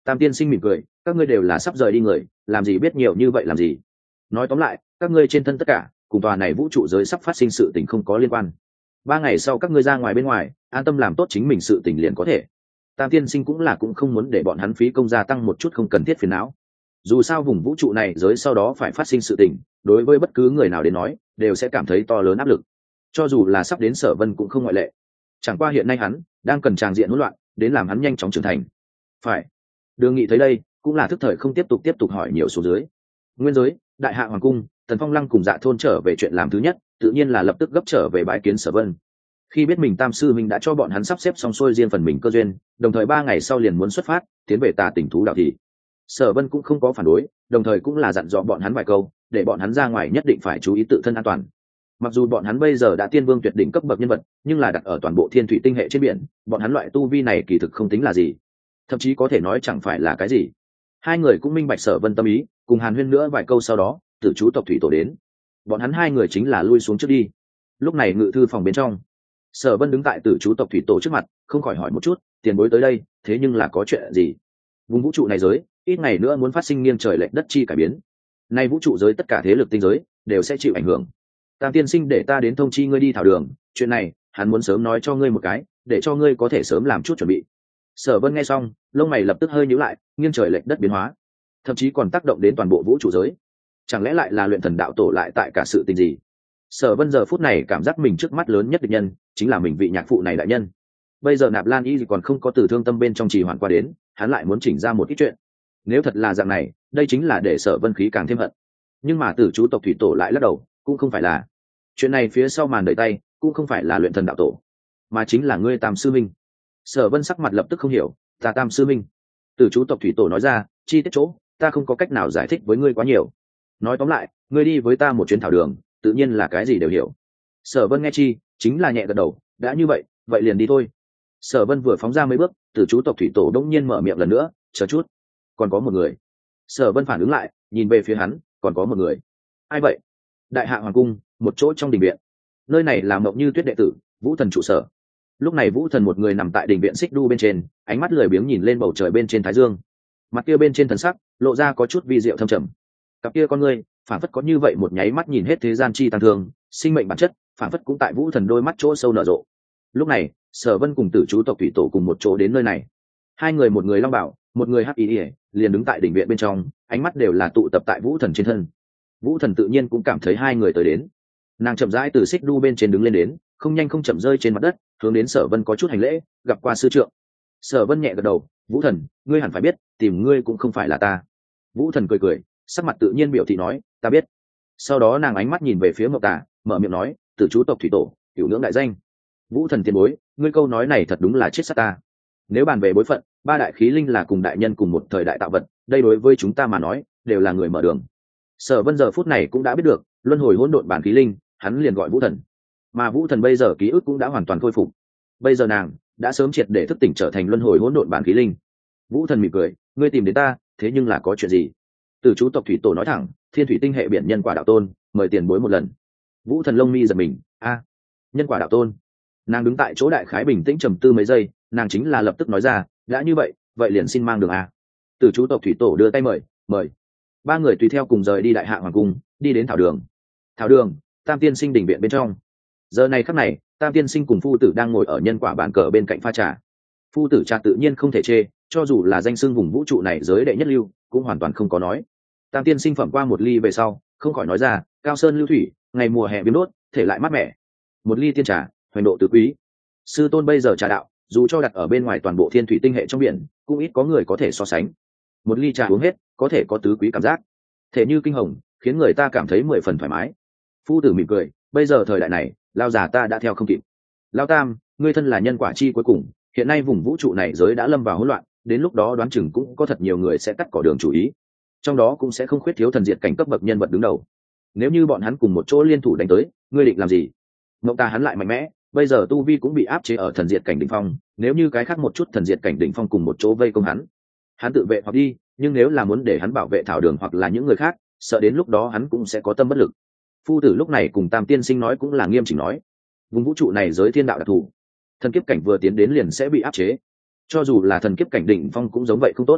Tam tiên sinh mỉm cười, các ngươi đều là sắp rời đi người, làm gì biết nhiều như vậy làm gì. Nói tóm lại, các ngươi trên thân tất cả cùng tòa này vũ trụ giới sắp phát sinh sự tình không có liên quan. Ba ngày sau các ngươi ra ngoài bên ngoài, an tâm làm tốt chính mình sự tình liền có thể. Tam tiên sinh cũng là cũng không muốn để bọn hắn phí công gia tăng một chút không cần thiết phiền não. Dù sao vùng vũ trụ này giới sau đó phải phát sinh sự tình, đối với bất cứ người nào đến nói đều sẽ cảm thấy to lớn áp lực, cho dù là sắp đến Sở Vân cũng không ngoại lệ. Chẳng qua hiện nay hắn đang cần tràng diện hỗn loạn đến làm hắn nhanh chóng trưởng thành. Phải. Đường Nghị thấy đây cũng là thức thời không tiếp tục tiếp tục hỏi nhiều số dưới. Nguyên giới, Đại Hạ Hoàng cung, Tần Phong Lăng cùng Dạ Thôn trở về chuyện làm thứ nhất, tự nhiên là lập tức gấp trở về bãi kiến Sở Vân. Khi biết mình Tam sư huynh đã cho bọn hắn sắp xếp xong xuôi riêng phần mình cơ duyên, đồng thời ba ngày sau liền muốn xuất phát tiến về Tà Tỉnh thú đạo thì Sở Vân cũng không có phản đối, đồng thời cũng là dặn dò bọn hắn vài câu, để bọn hắn ra ngoài nhất định phải chú ý tự thân an toàn. Mặc dù bọn hắn bây giờ đã tiên vương tuyệt đỉnh cấp bậc nhân vật, nhưng là đặt ở toàn bộ Thiên Thủy tinh hệ trên biển, bọn hắn loại tu vi này kỳ thực không tính là gì, thậm chí có thể nói chẳng phải là cái gì. Hai người cũng minh bạch Sở Vân tâm ý, cùng hàn huyên nữa vài câu sau đó, Tử chú tộc thủy tổ đến. Bọn hắn hai người chính là lui xuống trước đi. Lúc này ngự thư phòng bên trong, Sở Vân đứng tại Tử chú tộc thủy tổ trước mặt, không khỏi hỏi một chút, tiền bối tới đây, thế nhưng là có chuyện gì? Vùng vũ trụ này giới, ít ngày nữa muốn phát sinh nghiêng trời lệch đất chi cải biến. Nay vũ trụ giới tất cả thế lực tinh giới đều sẽ chịu ảnh hưởng. Tam tiên sinh để ta đến thông chi ngươi đi thảo đường, chuyện này hắn muốn sớm nói cho ngươi một cái, để cho ngươi có thể sớm làm chút chuẩn bị. Sở Vân nghe xong, lông mày lập tức hơi nhíu lại, nghiêng trời lệch đất biến hóa, thậm chí còn tác động đến toàn bộ vũ trụ giới. Chẳng lẽ lại là luyện thần đạo tổ lại tại cả sự tình gì? Sở Vân giờ phút này cảm giác mình trước mắt lớn nhất địch nhân chính là mình vị nhạc phụ này đại nhân. Bây giờ Nạp Lan Y còn không có từ thương tâm bên trong trì hoãn qua đến, hắn lại muốn chỉnh ra một ít chuyện. Nếu thật là dạng này, đây chính là để Sở Vân khí càng thêm hận. Nhưng mà Tử chú tộc thủy tổ lại lắc đầu, cũng không phải là. Chuyện này phía sau màn đợi tay, cũng không phải là luyện thần đạo tổ, mà chính là ngươi Tam sư minh. Sở Vân sắc mặt lập tức không hiểu, ta Tam sư minh? Tử chú tộc thủy tổ nói ra, chi tiết chỗ, ta không có cách nào giải thích với ngươi quá nhiều. Nói tóm lại, ngươi đi với ta một chuyến thảo đường, tự nhiên là cái gì đều hiểu. Sở Vân nghe chi, chính là nhẹ gật đầu, đã như vậy, vậy liền đi thôi. Sở Vân vừa phóng ra mấy bước, Tử chú tộc thủy tổ đống nhiên mở miệng lần nữa, chờ chút, còn có một người. Sở Vân phản ứng lại, nhìn về phía hắn, còn có một người. Ai vậy? Đại Hạ Hoàng cung, một chỗ trong đình viện. Nơi này là Mộng Như Tuyết đệ tử, Vũ Thần trụ sở. Lúc này Vũ Thần một người nằm tại đình viện xích đu bên trên, ánh mắt lười biếng nhìn lên bầu trời bên trên thái dương. Mặt kia bên trên thần sắc lộ ra có chút vi diệu thâm trầm. Cặp kia con ngươi, phản phất có như vậy một nháy mắt nhìn hết thế gian chi tăng thương, sinh mệnh bản chất, phản phất cũng tại Vũ Thần đôi mắt chỗ sâu nở rộ. Lúc này, Sở Vân cùng Tử chú tộc thủy tổ cùng một chỗ đến nơi này. Hai người, một người long bảo, một người hắc y, liền đứng tại đỉnh viện bên trong, ánh mắt đều là tụ tập tại Vũ Thần trên thân. Vũ Thần tự nhiên cũng cảm thấy hai người tới đến. Nàng chậm rãi từ xích đu bên trên đứng lên đến, không nhanh không chậm rơi trên mặt đất, hướng đến Sở Vân có chút hành lễ, gặp qua sư trượng. Sở Vân nhẹ gật đầu, Vũ Thần, ngươi hẳn phải biết, tìm ngươi cũng không phải là ta. Vũ Thần cười cười, sắc mặt tự nhiên biểu thị nói, ta biết. Sau đó nàng ánh mắt nhìn về phía Mộc Tà, mở miệng nói, Tử chú tộc thủy tổ, cửu ngưỡng đại danh. Vũ Thần tiền bối, ngươi câu nói này thật đúng là chết sát ta. Nếu bàn về bối phận, ba đại khí linh là cùng đại nhân cùng một thời đại tạo vật, đây đối với chúng ta mà nói, đều là người mở đường. Sở Vân giờ phút này cũng đã biết được, luân hồi hỗn độn bản khí linh, hắn liền gọi Vũ Thần. Mà Vũ Thần bây giờ ký ức cũng đã hoàn toàn khôi phục. Bây giờ nàng đã sớm triệt để thức tỉnh trở thành luân hồi hỗn độn bản khí linh. Vũ Thần mỉm cười, ngươi tìm đến ta, thế nhưng là có chuyện gì? Tử chú tộc thủy tổ nói thẳng, Thiên Thủy tinh hệ biển nhân quả đạo tôn, mời tiền bối một lần. Vũ Thần lông mi giật mình, a, nhân quả đạo tôn. Nàng đứng tại chỗ đại khái bình tĩnh trầm tư mấy giây, nàng chính là lập tức nói ra, đã như vậy, vậy liền xin mang đường a. Tử chú tộc thủy tổ đưa tay mời, mời. Ba người tùy theo cùng rời đi Đại Hạ Hoàng cung, đi đến thảo đường. Thảo đường, Tam tiên sinh đình viện bên trong. Giờ này khắc này, Tam tiên sinh cùng phu tử đang ngồi ở nhân quả bàn cờ bên cạnh pha trà. Phu tử trà tự nhiên không thể chê, cho dù là danh xưng vùng vũ trụ này giới đệ nhất lưu, cũng hoàn toàn không có nói. Tam tiên sinh phẩm qua một ly về sau, không khỏi nói ra, cao sơn lưu thủy, ngày mùa hè biếm đốt, thể lại mát mẻ. Một ly tiên trà, hoành độ tứ quý. Sư tôn bây giờ trà đạo, dù cho đặt ở bên ngoài toàn bộ Thiên Thủy tinh hệ trong biển, cũng ít có người có thể so sánh. Một ly trà uống hết, có thể có tứ quý cảm giác, thể như kinh hồng, khiến người ta cảm thấy mười phần thoải mái. Phu tử mỉm cười, bây giờ thời đại này, lao già ta đã theo không kịp. Lao Tam, ngươi thân là nhân quả chi cuối cùng, hiện nay vùng vũ trụ này giới đã lâm vào hỗn loạn, đến lúc đó đoán chừng cũng có thật nhiều người sẽ cắt cỏ đường chủ ý, trong đó cũng sẽ không khuyết thiếu thần diệt cảnh cấp bậc nhân vật đứng đầu. Nếu như bọn hắn cùng một chỗ liên thủ đánh tới, ngươi định làm gì? Mộng Ta hắn lại mạnh mẽ, bây giờ tu vi cũng bị áp chế ở thần diệt cảnh đỉnh phong, nếu như cái khác một chút thần diệt cảnh đỉnh phong cùng một chỗ vây công hắn, hắn tự vệ hoặc đi, nhưng nếu là muốn để hắn bảo vệ thảo đường hoặc là những người khác, sợ đến lúc đó hắn cũng sẽ có tâm bất lực. Phu tử lúc này cùng Tam tiên sinh nói cũng là nghiêm chỉnh nói, vùng vũ trụ này giới thiên đạo đặc thù, thần kiếp cảnh vừa tiến đến liền sẽ bị áp chế, cho dù là thần kiếp cảnh đỉnh phong cũng giống vậy không tốt.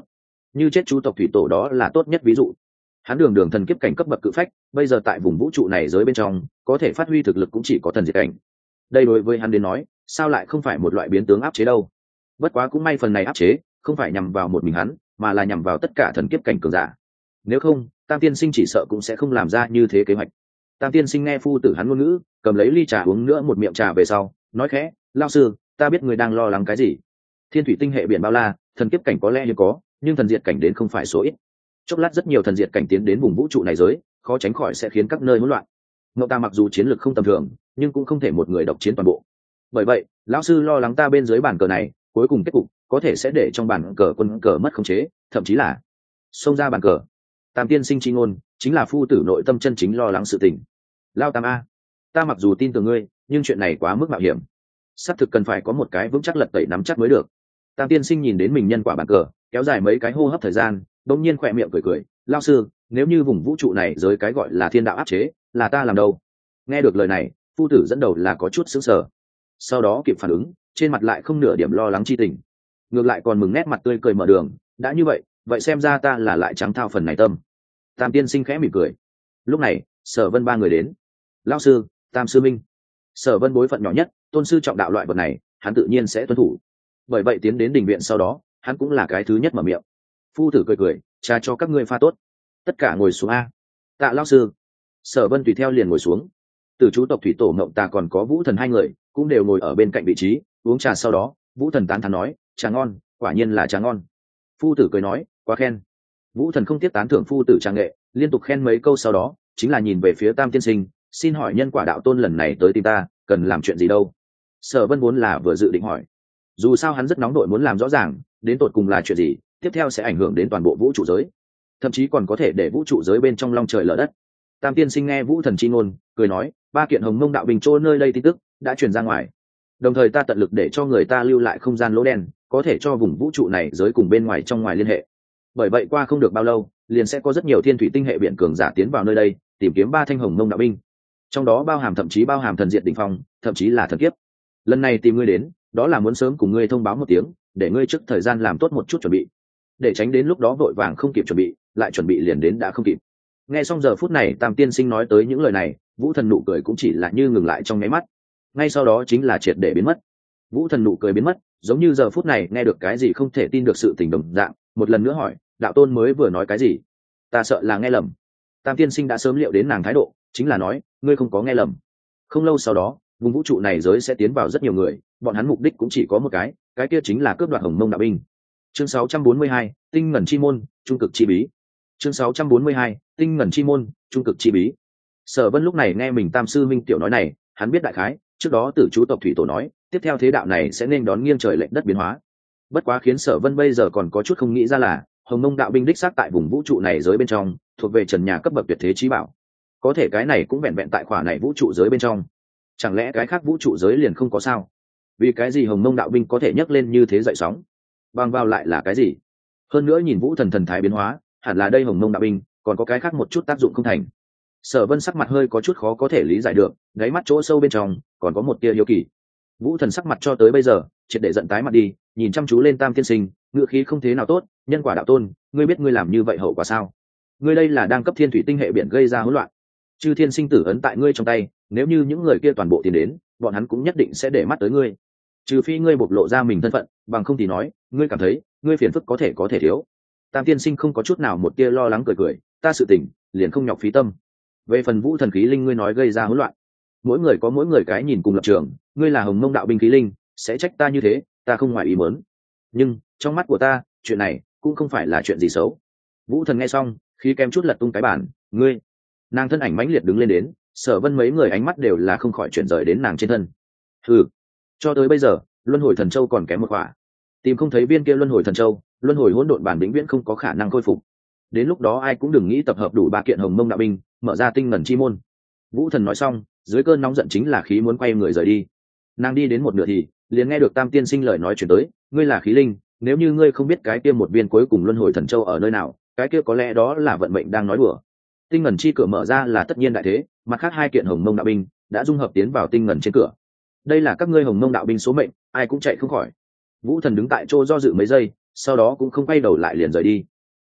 như chết chú tộc thủy tổ đó là tốt nhất ví dụ. Hắn đường đường thần kiếp cảnh cấp bậc cự phách, bây giờ tại vùng vũ trụ này giới bên trong có thể phát huy thực lực cũng chỉ có thần diệt cảnh. Đây đối với hắn đến nói sao lại không phải một loại biến tướng áp chế đâu. Bất quá cũng may phần này áp chế không phải nhằm vào một mình hắn, mà là nhằm vào tất cả thần kiếp cảnh cường giả. Nếu không, Tam tiên sinh chỉ sợ cũng sẽ không làm ra như thế kế hoạch. Tam tiên sinh nghe phu tử hắn ngôn ngữ, cầm lấy ly trà uống nữa một miệng trà về sau, nói khẽ, lao sư, ta biết người đang lo lắng cái gì. Thiên thủy tinh hệ biển bao la, thần kiếp cảnh có lẽ như có, nhưng thần diệt cảnh đến không phải số ít. Chốc lát rất nhiều thần diệt cảnh tiến đến vùng vũ trụ này giới, khó tránh khỏi sẽ khiến các nơi hỗn loạn. Ngộ ta mặc dù chiến lược không tầm thường, nhưng cũng không thể một người độc chiến toàn bộ. Bởi vậy, lão sư lo lắng ta bên dưới bàn cờ này, cuối cùng kết cục có thể sẽ để trong bàn cờ quân cờ mất khống chế, thậm chí là xông ra bàn cờ. Tam tiên sinh chi ngôn chính là phu tử nội tâm chân chính lo lắng sự tình. Lao Tam a, ta mặc dù tin tưởng ngươi, nhưng chuyện này quá mức mạo hiểm, xác thực cần phải có một cái vững chắc lật tẩy nắm chắc mới được. Tam tiên sinh nhìn đến mình nhân quả bàn cờ, kéo dài mấy cái hô hấp thời gian, đột nhiên khỏe miệng cười cười, lao sư, nếu như vùng vũ trụ này giới cái gọi là thiên đạo áp chế, là ta làm đâu? Nghe được lời này, phu tử dẫn đầu là có chút sững sờ, sau đó kịp phản ứng, trên mặt lại không nửa điểm lo lắng chi tình, ngược lại còn mừng nét mặt tươi cười mở đường. Đã như vậy, vậy xem ra ta là lại trắng thao phần này tâm. Tam tiên sinh khẽ mỉm cười. Lúc này, Sở Vân ba người đến. Lão sư, Tam sư minh. Sở Vân bối phận nhỏ nhất, tôn sư trọng đạo loại vật này, hắn tự nhiên sẽ tuân thủ. Bởi vậy tiến đến đình viện sau đó, hắn cũng là cái thứ nhất mở miệng. Phu tử cười cười, trà cho các ngươi pha tốt. Tất cả ngồi xuống a. Tạ lão sư. Sở Vân tùy theo liền ngồi xuống. Từ chú tộc thủy tổ Ngộng Tà còn có Vũ Thần hai người, cũng đều ngồi ở bên cạnh vị trí, uống trà sau đó, Vũ Thần tán thán nói, trà ngon, quả nhiên là trà ngon. Phu tử cười nói, quá khen. Vũ Thần không tiếc tán thưởng phu tử trà nghệ, liên tục khen mấy câu sau đó, chính là nhìn về phía Tam tiên sinh, xin hỏi nhân quả đạo tôn lần này tới tìm ta, cần làm chuyện gì đâu? Sở Vân vốn là vừa dự định hỏi, dù sao hắn rất nóng đội muốn làm rõ ràng, đến tột cùng là chuyện gì, tiếp theo sẽ ảnh hưởng đến toàn bộ vũ trụ giới, thậm chí còn có thể để vũ trụ giới bên trong long trời lở đất. Tam tiên sinh nghe Vũ Thần chi ngôn, cười nói, ba kiện hồng mông đạo bình trôi nơi đây tin tức đã truyền ra ngoài, đồng thời ta tận lực để cho người ta lưu lại không gian lỗ đen, có thể cho vùng vũ trụ này giới cùng bên ngoài trong ngoài liên hệ. Bởi vậy qua không được bao lâu, liền sẽ có rất nhiều thiên thủy tinh hệ biển cường giả tiến vào nơi đây, tìm kiếm ba thanh hồng mông đạo binh, trong đó bao hàm thậm chí bao hàm thần diệt đỉnh phong, thậm chí là thần kiếp. Lần này tìm ngươi đến, đó là muốn sớm cùng ngươi thông báo một tiếng, để ngươi trước thời gian làm tốt một chút chuẩn bị, để tránh đến lúc đó vội vàng không kịp chuẩn bị, lại chuẩn bị liền đến đã không kịp. Nghe xong giờ phút này Tam tiên sinh nói tới những lời này, Vũ Thần nụ cười cũng chỉ là như ngừng lại trong nháy mắt, ngay sau đó chính là triệt để biến mất. Vũ Thần nụ cười biến mất, giống như giờ phút này nghe được cái gì không thể tin được sự tình đồng dạng, một lần nữa hỏi, đạo tôn mới vừa nói cái gì? Ta sợ là nghe lầm. Tam tiên sinh đã sớm liệu đến nàng thái độ, chính là nói, ngươi không có nghe lầm. Không lâu sau đó, vùng vũ trụ này giới sẽ tiến vào rất nhiều người, bọn hắn mục đích cũng chỉ có một cái, cái kia chính là cướp đoạt hồng mông đạo binh. Chương sáu trăm bốn mươi hai, tinh ngẩn chi môn, trung cực chi bí. Chương sáu trăm bốn mươi hai, tinh ngẩn chi môn, trung cực chi bí. Sở Vân lúc này nghe mình Tam sư minh tiểu nói này, hắn biết đại khái, trước đó tử chú tộc thủy tổ nói, tiếp theo thế đạo này sẽ nên đón nghiêng trời lệch đất biến hóa. Bất quá khiến Sở Vân bây giờ còn có chút không nghĩ ra là, hồng mông đạo binh đích xác tại vùng vũ trụ này giới bên trong, thuộc về trần nhà cấp bậc tuyệt thế chí bảo. Có thể cái này cũng vẹn vẹn tại khỏa này vũ trụ giới bên trong. Chẳng lẽ cái khác vũ trụ giới liền không có sao? Vì cái gì hồng mông đạo binh có thể nhấc lên như thế dậy sóng? Bằng vào lại là cái gì? Hơn nữa nhìn Vũ Thần thần thái biến hóa, hẳn là đây hồng mông đạo binh, còn có cái khác một chút tác dụng không thành. Sở Vân sắc mặt hơi có chút khó có thể lý giải được, đáy mắt chỗ sâu bên trong còn có một tia hiếu kỳ. Vũ Thần sắc mặt cho tới bây giờ triệt để giận tái mặt đi, nhìn chăm chú lên Tam tiên sinh, ngựa khí không thế nào tốt, nhân quả đạo tôn, ngươi biết ngươi làm như vậy hậu quả sao? Ngươi đây là đang cấp thiên thủy tinh hệ biển gây ra hỗn loạn. Chư thiên sinh tử ấn tại ngươi trong tay, nếu như những người kia toàn bộ tiến đến, bọn hắn cũng nhất định sẽ để mắt tới ngươi. Trừ phi ngươi bộc lộ ra mình thân phận, bằng không thì nói, ngươi cảm thấy, ngươi phiền phức có thể có thể thiếu. Tam tiên sinh không có chút nào một tia lo lắng cười cười, ta sự tình, liền không nhọc phí tâm. Về phần Vũ Thần khí linh ngươi nói gây ra hỗn loạn, mỗi người có mỗi người cái nhìn cùng lập trường, ngươi là hồng mông đạo binh khí linh, sẽ trách ta như thế, ta không ngoài ý muốn. Nhưng trong mắt của ta, chuyện này cũng không phải là chuyện gì xấu. Vũ Thần nghe xong, khí kém chút lật tung cái bản, ngươi. Nàng thân ảnh mãnh liệt đứng lên đến, Sở Vân mấy người ánh mắt đều là không khỏi chuyển rời đến nàng trên thân. Hừ, cho tới bây giờ, luân hồi thần châu còn kém một quả, tìm không thấy viên kia luân hồi thần châu, luân hồi hỗn độn bản vĩnh viễn không có khả năng khôi phục. Đến lúc đó ai cũng đừng nghĩ tập hợp đủ ba kiện hồng mông đạo binh, mở ra tinh ngẩn chi môn. Vũ Thần nói xong, dưới cơn nóng giận chính là khí muốn quay người rời đi. Nàng đi đến một nửa thì liền nghe được Tam tiên sinh lời nói chuyển tới, ngươi là khí linh, nếu như ngươi không biết cái kia một viên cuối cùng luân hồi thần châu ở nơi nào, cái kia có lẽ đó là vận mệnh đang nói đùa. Tinh ngẩn chi cửa mở ra là tất nhiên đại thế, mặt khác hai kiện hồng mông đạo binh đã dung hợp tiến vào tinh ngẩn trên cửa. Đây là các ngươi hồng mông đạo binh số mệnh, ai cũng chạy không khỏi. Vũ Thần đứng tại chỗ do dự mấy giây, sau đó cũng không quay đầu lại liền rời đi.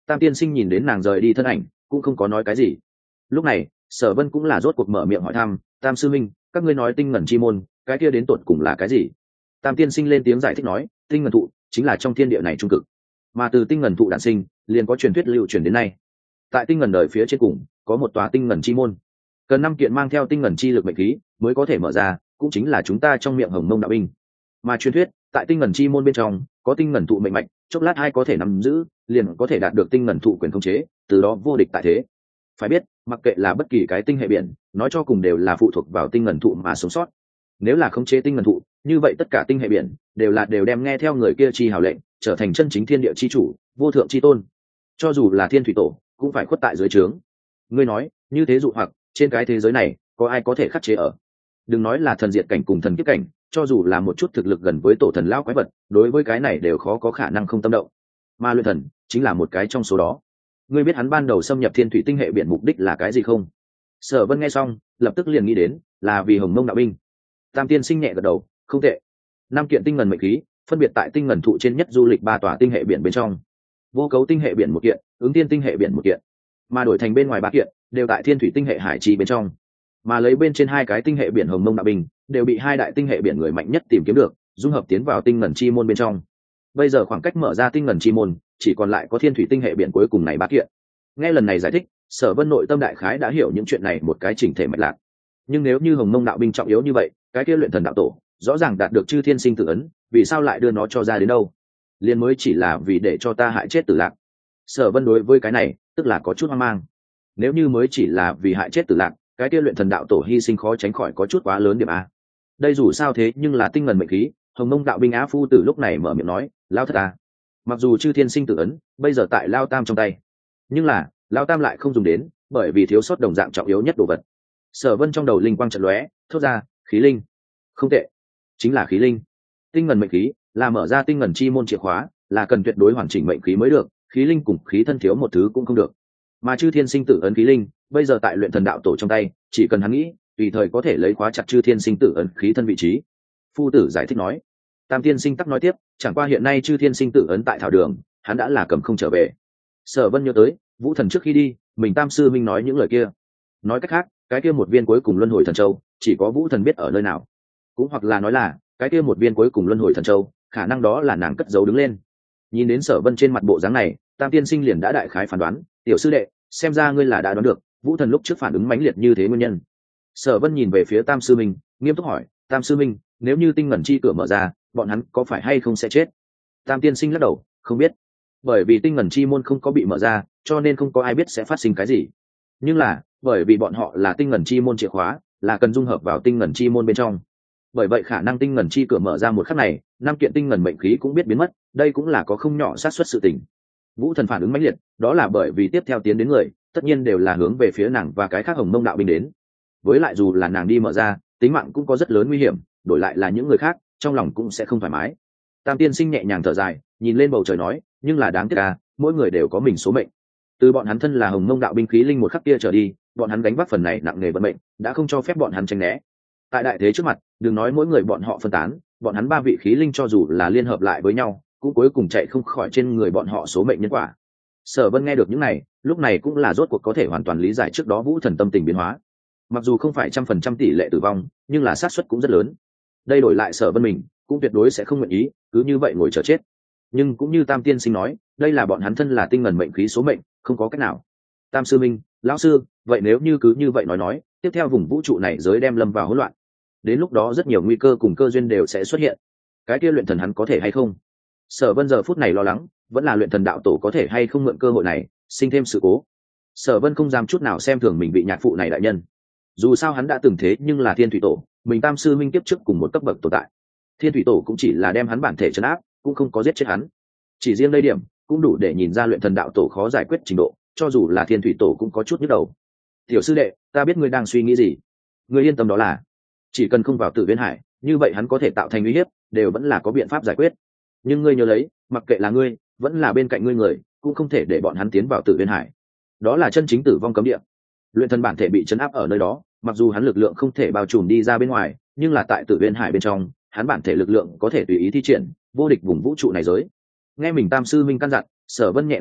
Tam tiên sinh nhìn đến nàng rời đi thân ảnh cũng không có nói cái gì. Lúc này Sở Vân cũng là rốt cuộc mở miệng hỏi thăm, Tam sư minh, các ngươi nói tinh ngần chi môn cái kia đến tột cùng là cái gì? Tam tiên sinh lên tiếng giải thích nói, tinh ngần thụ chính là trong thiên địa này trung cực, mà từ tinh ngần thụ đản sinh liền có truyền thuyết lưu truyền đến nay. Tại tinh ngần đời phía trên cùng có một tòa tinh ngần chi môn, cần năm kiện mang theo tinh ngần chi lực mệnh khí mới có thể mở ra, cũng chính là chúng ta trong miệng Hồng Mông đạo binh. Mà truyền thuyết tại tinh ngần chi môn bên trong có tinh ngần thụ mệnh mạch, chốc lát ai có thể nắm giữ liền có thể đạt được tinh ngần thụ quyền khống chế, từ đó vô địch tại thế. Phải biết mặc kệ là bất kỳ cái tinh hệ biển, nói cho cùng đều là phụ thuộc vào tinh ngần thụ mà sống sót. Nếu là khống chế tinh ngần thụ, như vậy tất cả tinh hệ biển đều là đều đem nghe theo người kia chi hào lệnh, trở thành chân chính thiên địa chi chủ, vô thượng chi tôn. Cho dù là thiên thủy tổ cũng phải khuất tại dưới trướng. Ngươi nói như thế dụ hoặc trên cái thế giới này có ai có thể khắc chế ở? Đừng nói là thần diệt cảnh cùng thần kiếp cảnh, cho dù là một chút thực lực gần với tổ thần lão quái vật, đối với cái này đều khó có khả năng không tâm động. Mà luyện thần chính là một cái trong số đó. Ngươi biết hắn ban đầu xâm nhập thiên thủy tinh hệ biển mục đích là cái gì không? Sở Vân nghe xong lập tức liền nghĩ đến là vì Hồng Mông đạo binh. Tam tiên sinh nhẹ gật đầu, không tệ. Năm kiện tinh ngần mệnh khí phân biệt tại tinh ngần thụ trên nhất du lịch ba tòa tinh hệ biển bên trong. Vô cấu tinh hệ biển một kiện, ứng tiên tinh hệ biển một kiện, mà đổi thành bên ngoài ba kiện đều tại thiên thủy tinh hệ hải trì bên trong. Mà lấy bên trên hai cái tinh hệ biển Hồng Mông đạo binh đều bị hai đại tinh hệ biển người mạnh nhất tìm kiếm được, dung hợp tiến vào tinh ngần chi môn bên trong. Bây giờ khoảng cách mở ra tinh ngần chi môn chỉ còn lại có thiên thủy tinh hệ biển cuối cùng này ba kiện. Nghe lần này giải thích, Sở Vân nội tâm đại khái đã hiểu những chuyện này một cái chỉnh thể mạch lạc. Nhưng nếu như Hồng Mông đạo binh trọng yếu như vậy, cái kia luyện thần đạo tổ rõ ràng đạt được chư thiên sinh tử ấn, vì sao lại đưa nó cho ra đến đâu? Liên mới chỉ là vì để cho ta hại chết Tử Lạc. Sở Vân đối với cái này tức là có chút hoang mang. Nếu như mới chỉ là vì hại chết Tử Lạc, cái kia luyện thần đạo tổ hy sinh khó tránh khỏi có chút quá lớn điểm a. Đây dù sao thế nhưng là tinh ngần mệnh khí. Hồng Mông đạo binh Á Phu Tử lúc này mở miệng nói, lao thất à. Mặc dù chư thiên sinh tử ấn bây giờ tại Lao Tam trong tay, nhưng là Lao Tam lại không dùng đến, bởi vì thiếu sót đồng dạng trọng yếu nhất đồ vật. Sở Vân trong đầu linh quang chợt lóe, thốt ra, khí linh. Không tệ, chính là khí linh. Tinh ngần mệnh khí là mở ra tinh ngần chi môn chìa khóa, là cần tuyệt đối hoàn chỉnh mệnh khí mới được, khí linh cùng khí thân thiếu một thứ cũng không được. Mà chư thiên sinh tử ấn khí linh bây giờ tại luyện thần đạo tổ trong tay, chỉ cần hắn nghĩ tùy thời có thể lấy khóa chặt chư thiên sinh tử ấn khí thân vị trí. Phu tử giải thích nói. Tam tiên sinh tắc nói tiếp, chẳng qua hiện nay chư thiên sinh tử ấn tại thảo đường, hắn đã là cầm không trở về. Sở Vân nhớ tới Vũ Thần trước khi đi mình Tam sư minh nói những lời kia. Nói cách khác, cái kia một viên cuối cùng luân hồi thần châu chỉ có Vũ Thần biết ở nơi nào, cũng hoặc là nói là cái kia một viên cuối cùng luân hồi thần châu khả năng đó là nàng cất giấu đứng lên. Nhìn đến Sở Vân trên mặt bộ dáng này, Tam tiên sinh liền đã đại khái phán đoán, tiểu sư đệ, xem ra ngươi là đã đoán được Vũ Thần lúc trước phản ứng mãnh liệt như thế nguyên nhân. Sở Vân nhìn về phía Tam sư minh, nghiêm túc hỏi, Tam sư minh, nếu như tinh ngần chi cửa mở ra, bọn hắn có phải hay không sẽ chết? Tam tiên sinh lắc đầu, không biết, bởi vì tinh ngần chi môn không có bị mở ra, cho nên không có ai biết sẽ phát sinh cái gì. Nhưng là bởi vì bọn họ là tinh ngần chi môn chìa khóa, là cần dung hợp vào tinh ngần chi môn bên trong, bởi vậy khả năng tinh ngần chi cửa mở ra một khắc này, năm kiện tinh ngần mệnh khí cũng biết biến mất, đây cũng là có không nhỏ xác suất sự tình. Vũ Thần phản ứng mãnh liệt, đó là bởi vì tiếp theo tiến đến người tất nhiên đều là hướng về phía nàng và cái khác Hồng Mông đạo binh đến. Với lại dù là nàng đi mở ra, tính mạng cũng có rất lớn nguy hiểm, đổi lại là những người khác trong lòng cũng sẽ không thoải mái. Tam tiên sinh nhẹ nhàng thở dài, nhìn lên bầu trời nói, nhưng là đáng tiếc à, mỗi người đều có mình số mệnh. Từ bọn hắn thân là Hồng Mông đạo binh khí linh một khắc kia trở đi, bọn hắn gánh vác phần này nặng nề vận mệnh, đã không cho phép bọn hắn tránh né. Tại đại thế trước mặt, đừng nói mỗi người bọn họ phân tán, bọn hắn ba vị khí linh cho dù là liên hợp lại với nhau, cũng cuối cùng chạy không khỏi trên người bọn họ số mệnh nhân quả. Sở Vân nghe được những này, lúc này cũng là rốt cuộc có thể hoàn toàn lý giải trước đó Vũ Thần tâm tình biến hóa. Mặc dù không phải trăm phần trăm tỷ lệ tử vong, nhưng là xác suất cũng rất lớn. Đây đổi lại Sở Vân mình cũng tuyệt đối sẽ không nguyện ý cứ như vậy ngồi chờ chết. Nhưng cũng như Tam tiên sinh nói, đây là bọn hắn thân là tinh ngần mệnh khí số mệnh, không có cách nào. Tam sư minh, lão sư, vậy nếu như cứ như vậy nói nói, tiếp theo vùng vũ trụ này giới đem lâm vào hỗn loạn, đến lúc đó rất nhiều nguy cơ cùng cơ duyên đều sẽ xuất hiện. Cái kia luyện thần hắn có thể hay không? Sở Vân giờ phút này lo lắng, vẫn là luyện thần đạo tổ có thể hay không mượn cơ hội này sinh thêm sự cố. Sở Vân không dám chút nào xem thường mình bị nhạc phụ này đại nhân. Dù sao hắn đã từng thế nhưng là Thiên Thủy Tổ, mình Tam sư minh tiếp trước cùng một cấp bậc tồn tại. Thiên Thủy Tổ cũng chỉ là đem hắn bản thể trấn áp, cũng không có giết chết hắn. Chỉ riêng đây điểm cũng đủ để nhìn ra luyện thần đạo tổ khó giải quyết trình độ, cho dù là Thiên Thủy Tổ cũng có chút nhức đầu. Tiểu sư đệ, ta biết ngươi đang suy nghĩ gì. Ngươi yên tâm, đó là chỉ cần không vào Tử Viên Hải, như vậy hắn có thể tạo thành uy hiếp, đều vẫn là có biện pháp giải quyết. Nhưng ngươi nhớ lấy, mặc kệ là ngươi, vẫn là bên cạnh ngươi người, cũng không thể để bọn hắn tiến vào Tử Viên Hải. Đó là chân chính tử vong cấm địa. Luyện thần bản thể bị trấn áp ở nơi đó, mặc dù hắn lực lượng không thể bao trùm đi ra bên ngoài, nhưng là tại Tử Viên Hải bên trong, hắn bản thể lực lượng có thể tùy ý thi triển, vô địch vùng vũ trụ này giới. Nghe mình Tam sư minh căn dặn, Sở Vân nhẹ gật đầu,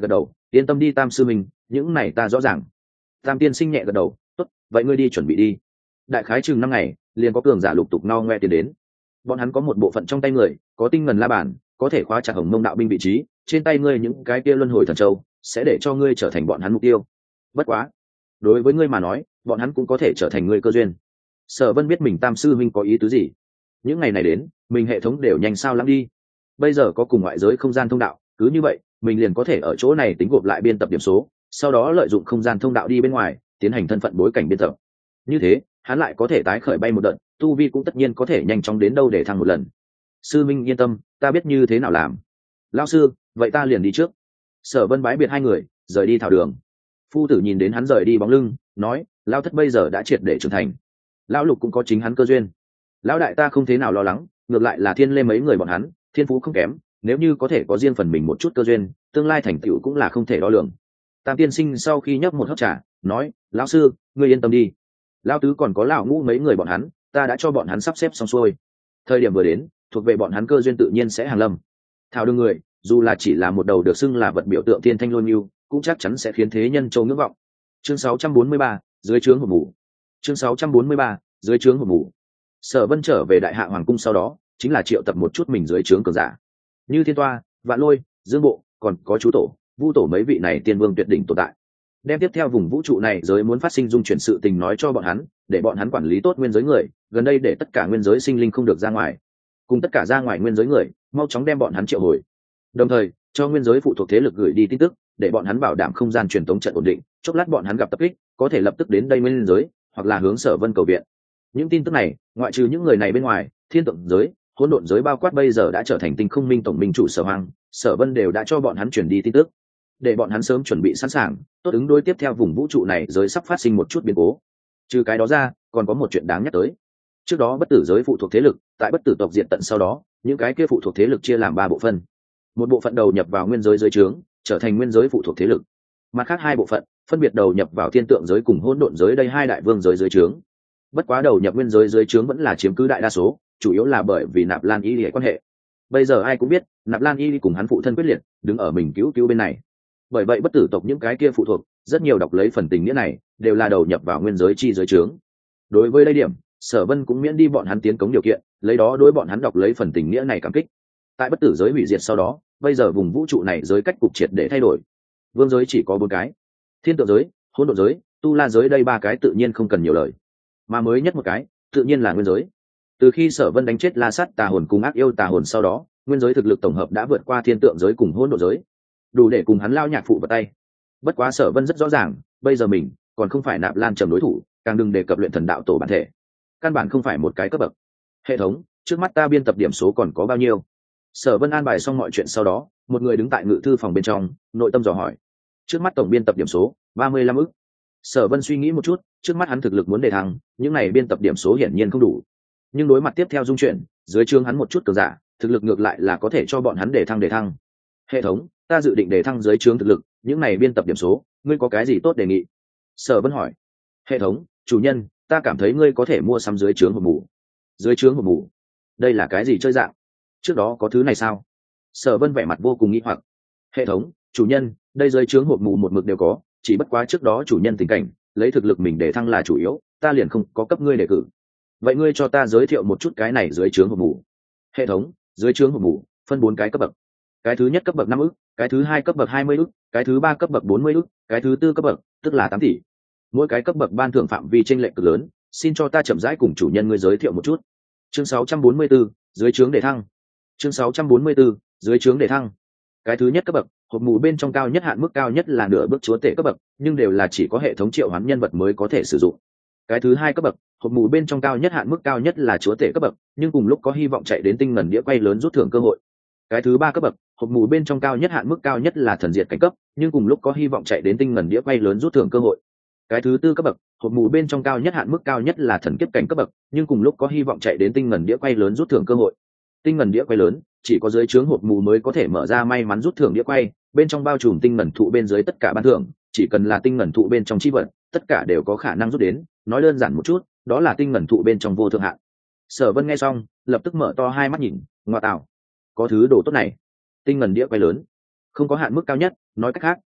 yên tâm đi Tam sư mình, những này ta rõ ràng. Tam tiên sinh nhẹ gật đầu, tốt, vậy ngươi đi chuẩn bị đi. Đại khái chừng năm ngày liền có cường giả lục tục no ngoe tiến đến. Bọn hắn có một bộ phận trong tay người có tinh ngần la bàn, có thể khóa chặt hồng mông đạo binh vị trí, trên tay ngươi những cái kia luân hồi thần châu sẽ để cho ngươi trở thành bọn hắn mục tiêu. Bất quá đối với ngươi mà nói, bọn hắn cũng có thể trở thành ngươi cơ duyên. Sở Vân biết mình Tam sư huynh có ý tứ gì. Những ngày này đến mình hệ thống đều nhanh sao lắm đi, bây giờ có cùng ngoại giới không gian thông đạo, cứ như vậy mình liền có thể ở chỗ này tính gộp lại biên tập điểm số, sau đó lợi dụng không gian thông đạo đi bên ngoài tiến hành thân phận bối cảnh biên tập. Như thế hắn lại có thể tái khởi bay một đợt, tu vi cũng tất nhiên có thể nhanh chóng đến đâu để thăng một lần. Sư minh yên tâm, ta biết như thế nào làm. Lão sư, vậy ta liền đi trước. Sở Vân bái biệt hai người rời đi thảo đường. Phu tử nhìn đến hắn rời đi bóng lưng, nói: Lão thất bây giờ đã triệt để trưởng thành, lão lục cũng có chính hắn cơ duyên. Lão đại ta không thế nào lo lắng, ngược lại là Thiên Lê mấy người bọn hắn thiên phú không kém, nếu như có thể có riêng phần mình một chút cơ duyên, tương lai thành tựu cũng là không thể đo lường. Tam tiên sinh sau khi nhấp một hớp trà, nói: Lão sư, ngươi yên tâm đi, lão tứ còn có lão ngũ mấy người bọn hắn, ta đã cho bọn hắn sắp xếp xong xuôi. Thời điểm vừa đến, thuộc về bọn hắn cơ duyên tự nhiên sẽ hàng lâm. Thảo đường người, dù là chỉ là một đầu được xưng là vật biểu tượng thiên thanh lôi lưu, cũng chắc chắn sẽ khiến thế nhân châu ngưỡng vọng. Chương sáu trăm bốn mươi ba, dưới trướng hộp mù. Chương sáu trăm bốn mươi ba, dưới trướng hộp mù. Sở Vân trở về Đại Hạ Hoàng cung sau đó, chính là triệu tập một chút mình dưới trướng cường giả, như Thiên Toa, Vạn Lôi, Dương Bộ, còn có chú tổ, Vu tổ mấy vị này tiên vương tuyệt đỉnh tồn tại. Đem tiếp theo vùng vũ trụ này giới muốn phát sinh dung chuyển sự tình nói cho bọn hắn, để bọn hắn quản lý tốt nguyên giới người, gần đây để tất cả nguyên giới sinh linh không được ra ngoài, cùng tất cả ra ngoài nguyên giới người, mau chóng đem bọn hắn triệu hồi. Đồng thời, cho nguyên giới phụ thuộc thế lực gửi đi tin tức, để bọn hắn bảo đảm không gian truyền tống trận ổn định, chốc lát bọn hắn gặp tập kích, có thể lập tức đến đây nguyên giới, hoặc là hướng Sở Vân cầu viện. Những tin tức này, ngoại trừ những người này bên ngoài, thiên tượng giới, hỗn độn giới bao quát bây giờ đã trở thành tinh không minh tổng minh chủ Sở Hoàng, Sở Vân đều đã cho bọn hắn truyền đi tin tức, để bọn hắn sớm chuẩn bị sẵn sàng, tốt ứng đối tiếp theo vùng vũ trụ này giới sắp phát sinh một chút biến cố. Trừ cái đó ra, còn có một chuyện đáng nhắc tới. Trước đó bất tử giới phụ thuộc thế lực, tại bất tử tộc diệt tận sau đó, những cái kia phụ thuộc thế lực chia làm ba bộ phận. Một bộ phận đầu nhập vào nguyên giới giới trướng, trở thành nguyên giới phụ thuộc thế lực. Mặt khác hai bộ phận, phân biệt đầu nhập vào thiên tượng giới cùng hỗn độn giới đây hai đại vương giới giới trướng. Bất quá đầu nhập nguyên giới giới trướng vẫn là chiếm cứ đại đa số, chủ yếu là bởi vì Nạp Lan Y Lìa quan hệ. Bây giờ ai cũng biết, Nạp Lan Y cùng hắn phụ thân quyết liệt, đứng ở mình cứu cứu bên này. Bởi vậy bất tử tộc những cái kia phụ thuộc, rất nhiều đọc lấy phần tình nghĩa này, đều là đầu nhập vào nguyên giới chi giới trướng. Đối với đây điểm, Sở Vân cũng miễn đi bọn hắn tiến cống điều kiện, lấy đó đối bọn hắn đọc lấy phần tình nghĩa này cảm kích. Tại bất tử giới hủy diệt sau đó, bây giờ vùng vũ trụ này giới cách cục triệt để thay đổi. Vương giới chỉ có bốn cái: thiên tượng giới, hỗn độn giới, tu la giới, đây ba cái tự nhiên không cần nhiều lời. Mà mới nhất một cái, tự nhiên là nguyên giới. Từ khi Sở Vân đánh chết La Sát tà hồn cùng ác yêu tà hồn sau đó, nguyên giới thực lực tổng hợp đã vượt qua thiên tượng giới cùng hỗn độn giới, đủ để cùng hắn lao nhạc phụ vào tay. Bất quá Sở Vân rất rõ ràng, bây giờ mình còn không phải Nạp Lan Trầm đối thủ, càng đừng đề cập luyện thần đạo tổ bản thể, căn bản không phải một cái cấp bậc. Hệ thống, trước mắt ta biên tập điểm số còn có bao nhiêu? Sở Vân an bài xong mọi chuyện sau đó, một người đứng tại ngự thư phòng bên trong, nội tâm dò hỏi. Trước mắt tổng biên tập điểm số ba mươi lăm ức. Sở Vân suy nghĩ một chút, trước mắt hắn thực lực muốn đề thăng, những này biên tập điểm số hiển nhiên không đủ. Nhưng đối mặt tiếp theo dung chuyển, dưới trướng hắn một chút cường giả, thực lực ngược lại là có thể cho bọn hắn đề thăng đề thăng. Hệ thống, ta dự định đề thăng dưới trướng thực lực, những này biên tập điểm số, ngươi có cái gì tốt đề nghị? Sở Vân hỏi. Hệ thống, chủ nhân, ta cảm thấy ngươi có thể mua sắm dưới trướng hộp mù. Dưới trướng hộp mù? Đây là cái gì chơi dạng? Trước đó có thứ này sao? Sở Vân vẻ mặt vô cùng nghi hoặc. Hệ thống, chủ nhân, đây dưới trướng hộp mù một mực đều có, chỉ bất quá trước đó chủ nhân tình cảnh, lấy thực lực mình để thăng là chủ yếu, ta liền không có cấp ngươi đề cử. Vậy ngươi cho ta giới thiệu một chút cái này dưới trướng hộp mù. Hệ thống, dưới trướng hộp mù phân bốn cái cấp bậc. Cái thứ nhất cấp bậc năm ức, cái thứ hai cấp bậc hai mươi ức, cái thứ ba cấp bậc bốn mươi ức, cái thứ tư cấp bậc, tức là tám tỷ. Mỗi cái cấp bậc ban thưởng phạm vi chênh lệch cực lớn, xin cho ta chậm rãi cùng chủ nhân ngươi giới thiệu một chút. Chương sáu trăm bốn mươi 44, dưới trướng để thăng. Chương sáu trăm bốn mươi 44, dưới trướng để thăng. Cái thứ nhất cấp bậc, hộp mù bên trong cao nhất hạn mức cao nhất là nửa bước chúa tể cấp bậc, nhưng đều là chỉ có hệ thống triệu hoán nhân vật mới có thể sử dụng. Cái thứ hai cấp bậc, hộp mù bên trong cao nhất hạn mức cao nhất là chúa tể cấp bậc, nhưng cùng lúc có hy vọng chạy đến tinh ngần đĩa quay lớn rút thưởng cơ hội. Cái thứ ba cấp bậc, hộp mù bên trong cao nhất hạn mức cao nhất là thần diệt cảnh cấp, nhưng cùng lúc có hy vọng chạy đến tinh ngần đĩa quay lớn rút thưởng cơ hội. Cái thứ tư cấp bậc, hộp mù bên trong cao nhất hạn mức cao nhất là thần kiếp cảnh cấp bậc, nhưng cùng lúc có hy vọng chạy đến tinh ngần đĩa quay lớn rút thưởng cơ hội. Tinh ngần đĩa quay lớn chỉ có dưới trướng hộp mù mới có thể mở ra may mắn rút thưởng đĩa quay, bên trong bao trùm tinh ngần thụ bên dưới tất cả ban thưởng, chỉ cần là tinh ngần thụ bên trong chi vật, tất cả đều có khả năng rút đến, nói đơn giản một chút, đó là tinh ngần thụ bên trong vô thượng hạn. Sở Vân nghe xong, lập tức mở to hai mắt nhìn, ngoa tạo, có thứ đồ tốt này. Tinh ngần đĩa quay lớn, không có hạn mức cao nhất, nói cách khác,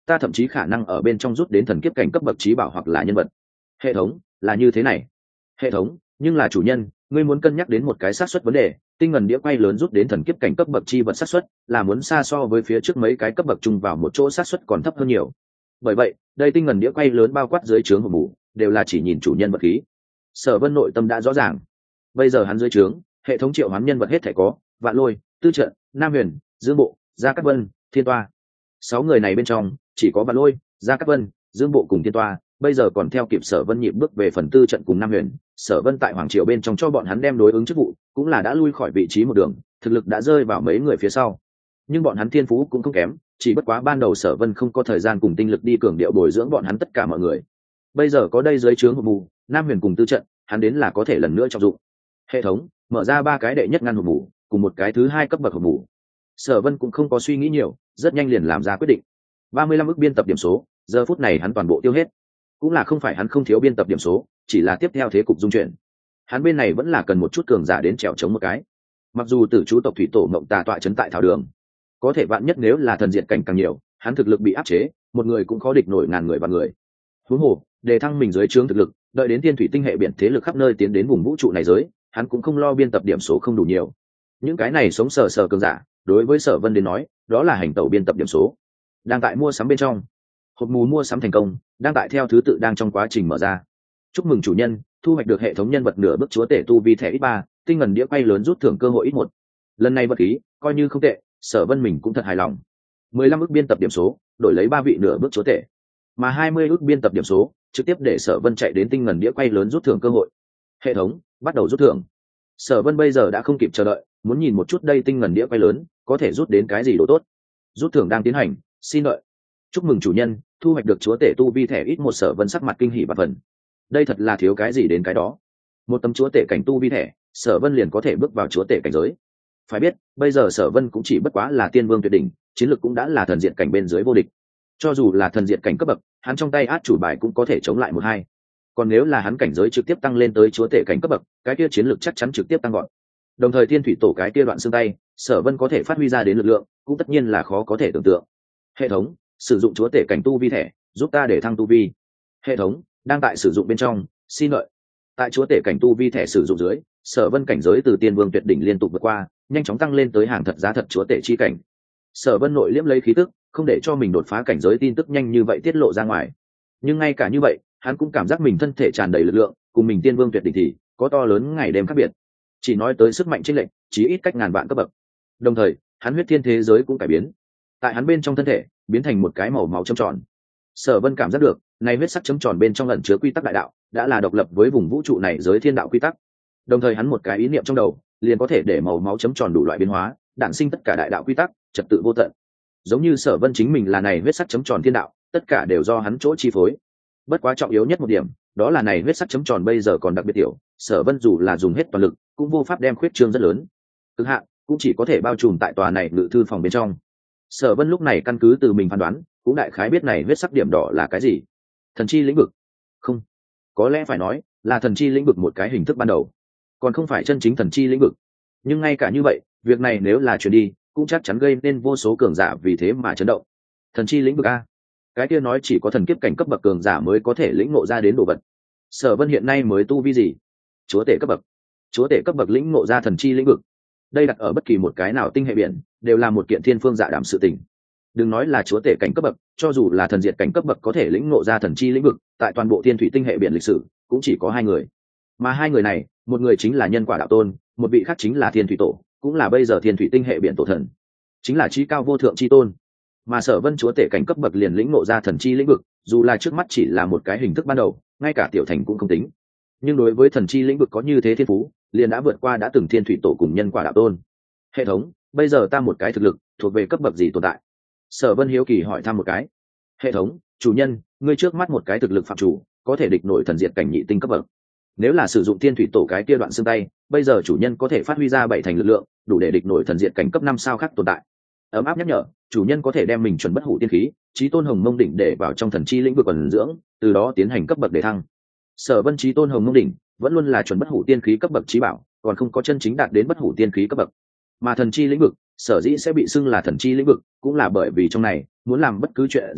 ta thậm chí khả năng ở bên trong rút đến thần kiếp cảnh cấp bậc trí bảo hoặc là nhân vật. Hệ thống là như thế này. Hệ thống, nhưng là chủ nhân, ngươi muốn cân nhắc đến một cái xác suất vấn đề, tinh ngần đĩa quay lớn rút đến thần kiếp cảnh cấp bậc chi vật xác suất là muốn xa so với phía trước mấy cái cấp bậc chung vào một chỗ xác suất còn thấp hơn nhiều. Bởi vậy, đây tinh ngần đĩa quay lớn bao quát dưới trướng hộp mù đều là chỉ nhìn chủ nhân vật khí. Sở Vân nội tâm đã rõ ràng. Bây giờ hắn dưới trướng, hệ thống triệu hoán nhân vật hết thể có Vạn Lôi, Tư Trận, Nam Huyền, Dương Bộ, Gia Cát Vân, Thiên Toa. Sáu người này bên trong, chỉ có Vạn Lôi, Gia Cát Vân, Dương Bộ cùng Thiên Toa, bây giờ còn theo kịp Sở Vân nhịp bước về phần Tư Trận cùng Nam Huyền. Sở Vân tại Hoàng Triều bên trong cho bọn hắn đem đối ứng chức vụ, cũng là đã lui khỏi vị trí một đường, thực lực đã rơi vào mấy người phía sau. Nhưng bọn hắn thiên phú cũng không kém, chỉ bất quá ban đầu Sở Vân không có thời gian cùng tinh lực đi cường điệu bồi dưỡng bọn hắn tất cả mọi người. Bây giờ có đây dưới trướng hộp mù, Nam Huyền cùng Tư Trận, hắn đến là có thể lần nữa trọng dụng. Hệ thống mở ra ba cái đệ nhất ngăn hộp mù, cùng một cái thứ hai cấp bậc hộp mù. Sở Vân cũng không có suy nghĩ nhiều, rất nhanh liền làm ra quyết định. ba mươi lăm ức biên tập điểm số, giờ phút này hắn toàn bộ tiêu hết. Cũng là không phải hắn không thiếu biên tập điểm số, chỉ là tiếp theo thế cục dung chuyển. Hắn bên này vẫn là cần một chút cường giả đến trèo chống một cái. Mặc dù tử chú tộc thủy tổ Mộng Tà tọa trấn tại thảo đường, có thể vạn nhất nếu là thần diệt cảnh càng nhiều, hắn thực lực bị áp chế, một người cũng khó địch nổi ngàn người và người. Huống hồ, để thăng mình dưới trướng thực lực, đợi đến thiên thủy tinh hệ biển thế lực khắp nơi tiến đến vùng vũ trụ này giới, hắn cũng không lo biên tập điểm số không đủ nhiều. Những cái này sống sờ sờ cường giả, đối với Sở Vân đến nói, đó là hành tẩu biên tập điểm số. Đang tại mua sắm bên trong, hộp mù mua sắm thành công, đang tại theo thứ tự đang trong quá trình mở ra. Chúc mừng chủ nhân, thu hoạch được hệ thống nhân vật nửa bước chúa tể tu vi thẻ ít ba, tinh ngần đĩa quay lớn rút thưởng cơ hội ít một. Lần này vật khí coi như không tệ, Sở Vân mình cũng thật hài lòng. mười lăm ức biên tập điểm số, đổi lấy ba vị nửa bước chúa tể, mà hai mươi ức biên tập điểm số, trực tiếp để Sở Vân chạy đến tinh ngần đĩa quay lớn rút thưởng cơ hội. Hệ thống bắt đầu rút thưởng. Sở Vân bây giờ đã không kịp chờ đợi, muốn nhìn một chút đây tinh ngần đĩa quay lớn có thể rút đến cái gì đồ tốt. Rút thưởng đang tiến hành, xin đợi. Chúc mừng chủ nhân, thu hoạch được chúa tể tu vi thẻ ít một. Sở Vân sắc mặt kinh hỉ và phần. Đây thật là thiếu cái gì đến cái đó. Một tấm chúa tể cảnh tu vi thẻ, Sở Vân liền có thể bước vào chúa tể cảnh giới. Phải biết, bây giờ Sở Vân cũng chỉ bất quá là tiên vương tuyệt đỉnh, chiến lược cũng đã là thần diện cảnh bên dưới vô địch. Cho dù là thần diện cảnh cấp bậc, hắn trong tay át chủ bài cũng có thể chống lại một hai. Còn nếu là hắn cảnh giới trực tiếp tăng lên tới chúa tể cảnh cấp bậc, cái kia chiến lược chắc chắn trực tiếp tăng gọn. Đồng thời thiên thủy tổ cái kia đoạn xương tay, Sở Vân có thể phát huy ra đến lực lượng, cũng tất nhiên là khó có thể tưởng tượng. Hệ thống sử dụng chúa tể cảnh tu vi thẻ, giúp ta để thăng tu vi. Hệ thống đang tại sử dụng bên trong, xin lợi. Tại chúa tể cảnh tu vi thẻ sử dụng dưới, Sở Vân cảnh giới từ tiên vương tuyệt đỉnh liên tục vượt qua, nhanh chóng tăng lên tới hàng thật giá thật chúa tể chi cảnh. Sở Vân nội liễm lấy khí tức, không để cho mình đột phá cảnh giới tin tức nhanh như vậy tiết lộ ra ngoài. Nhưng ngay cả như vậy, hắn cũng cảm giác mình thân thể tràn đầy lực lượng, cùng mình tiên vương tuyệt đỉnh thì có to lớn ngày đêm khác biệt. Chỉ nói tới sức mạnh chênh lệch, chỉ ít cách ngàn vạn cấp bậc. Đồng thời, hắn huyết thiên thế giới cũng cải biến. Tại hắn bên trong thân thể, biến thành một cái màu máu chấm tròn. Sở Vân cảm giác được, này huyết sắc chấm tròn bên trong ẩn chứa quy tắc đại đạo, đã là độc lập với vùng vũ trụ này giới thiên đạo quy tắc. Đồng thời hắn một cái ý niệm trong đầu, liền có thể để màu máu chấm tròn đủ loại biến hóa, đản sinh tất cả đại đạo quy tắc, trật tự vô tận. Giống như Sở Vân chính mình là này huyết sắc chấm tròn thiên đạo, tất cả đều do hắn chỗ chi phối. Bất quá trọng yếu nhất một điểm, đó là này huyết sắc chấm tròn bây giờ còn đặc biệt tiểu, Sở Vân dù là dùng hết toàn lực, cũng vô pháp đem khuyết trương rất lớn. Cực hạn, cũng chỉ có thể bao trùm tại tòa này ngự thư phòng bên trong. Sở Vân lúc này căn cứ từ mình phán đoán, cũng đại khái biết này huyết sắc điểm đỏ là cái gì. Thần chi lĩnh vực? Không, có lẽ phải nói là thần chi lĩnh vực một cái hình thức ban đầu, còn không phải chân chính thần chi lĩnh vực. Nhưng ngay cả như vậy, việc này nếu là truyền đi, cũng chắc chắn gây nên vô số cường giả vì thế mà chấn động. Thần chi lĩnh vực a? Cái kia nói chỉ có thần kiếp cảnh cấp bậc cường giả mới có thể lĩnh ngộ ra đến đồ vật. Sở Vân hiện nay mới tu vi gì? Chúa tể cấp bậc. Chúa tể cấp bậc lĩnh ngộ ra thần chi lĩnh vực. Đây đặt ở bất kỳ một cái nào tinh hệ biển, đều là một kiện thiên phương dạ đảm sự tình. Đừng nói là chúa tể cảnh cấp bậc, cho dù là thần diệt cảnh cấp bậc có thể lĩnh ngộ ra thần chi lĩnh vực, tại toàn bộ thiên thủy tinh hệ biển lịch sử, cũng chỉ có hai người. Mà hai người này, một người chính là Nhân Quả Đạo Tôn, một vị khác chính là Thiên Thủy Tổ, cũng là bây giờ thiên thủy tinh hệ biển tổ thần, chính là chí cao vô thượng chi tôn. Mà Sở Vân chúa tể cảnh cấp bậc liền lĩnh ngộ ra thần chi lĩnh vực, dù là trước mắt chỉ là một cái hình thức ban đầu, ngay cả tiểu thành cũng không tính. Nhưng đối với thần chi lĩnh vực có như thế thiên phú, liền đã vượt qua đã từng Thiên Thủy Tổ cùng Nhân Quả Đạo Tôn. Hệ thống, bây giờ ta một cái thực lực thuộc về cấp bậc gì tồn tại? Sở Vân hiếu kỳ hỏi thăm một cái. Hệ thống, chủ nhân, ngươi trước mắt một cái thực lực phạm chủ, có thể địch nổi thần diệt cảnh nhị tinh cấp bậc. Nếu là sử dụng Thiên Thủy Tổ cái kia đoạn xương tay, bây giờ chủ nhân có thể phát huy ra bảy thành lực lượng, đủ để địch nổi thần diệt cảnh cấp năm sao khác tồn tại. Ấm áp nhắc nhở, chủ nhân có thể đem mình chuẩn bất hủ tiên khí, chí tôn hồng mông đỉnh để vào trong thần chi lĩnh vực ẩn dưỡng, từ đó tiến hành cấp bậc để thăng. Sở Vân chí tôn hồng mông đỉnh vẫn luôn là chuẩn bất hủ tiên khí cấp bậc chí bảo, còn không có chân chính đạt đến bất hủ tiên khí cấp bậc. Mà thần chi lĩnh vực, sở dĩ sẽ bị xưng là thần chi lĩnh vực, cũng là bởi vì trong này muốn làm bất cứ chuyện gì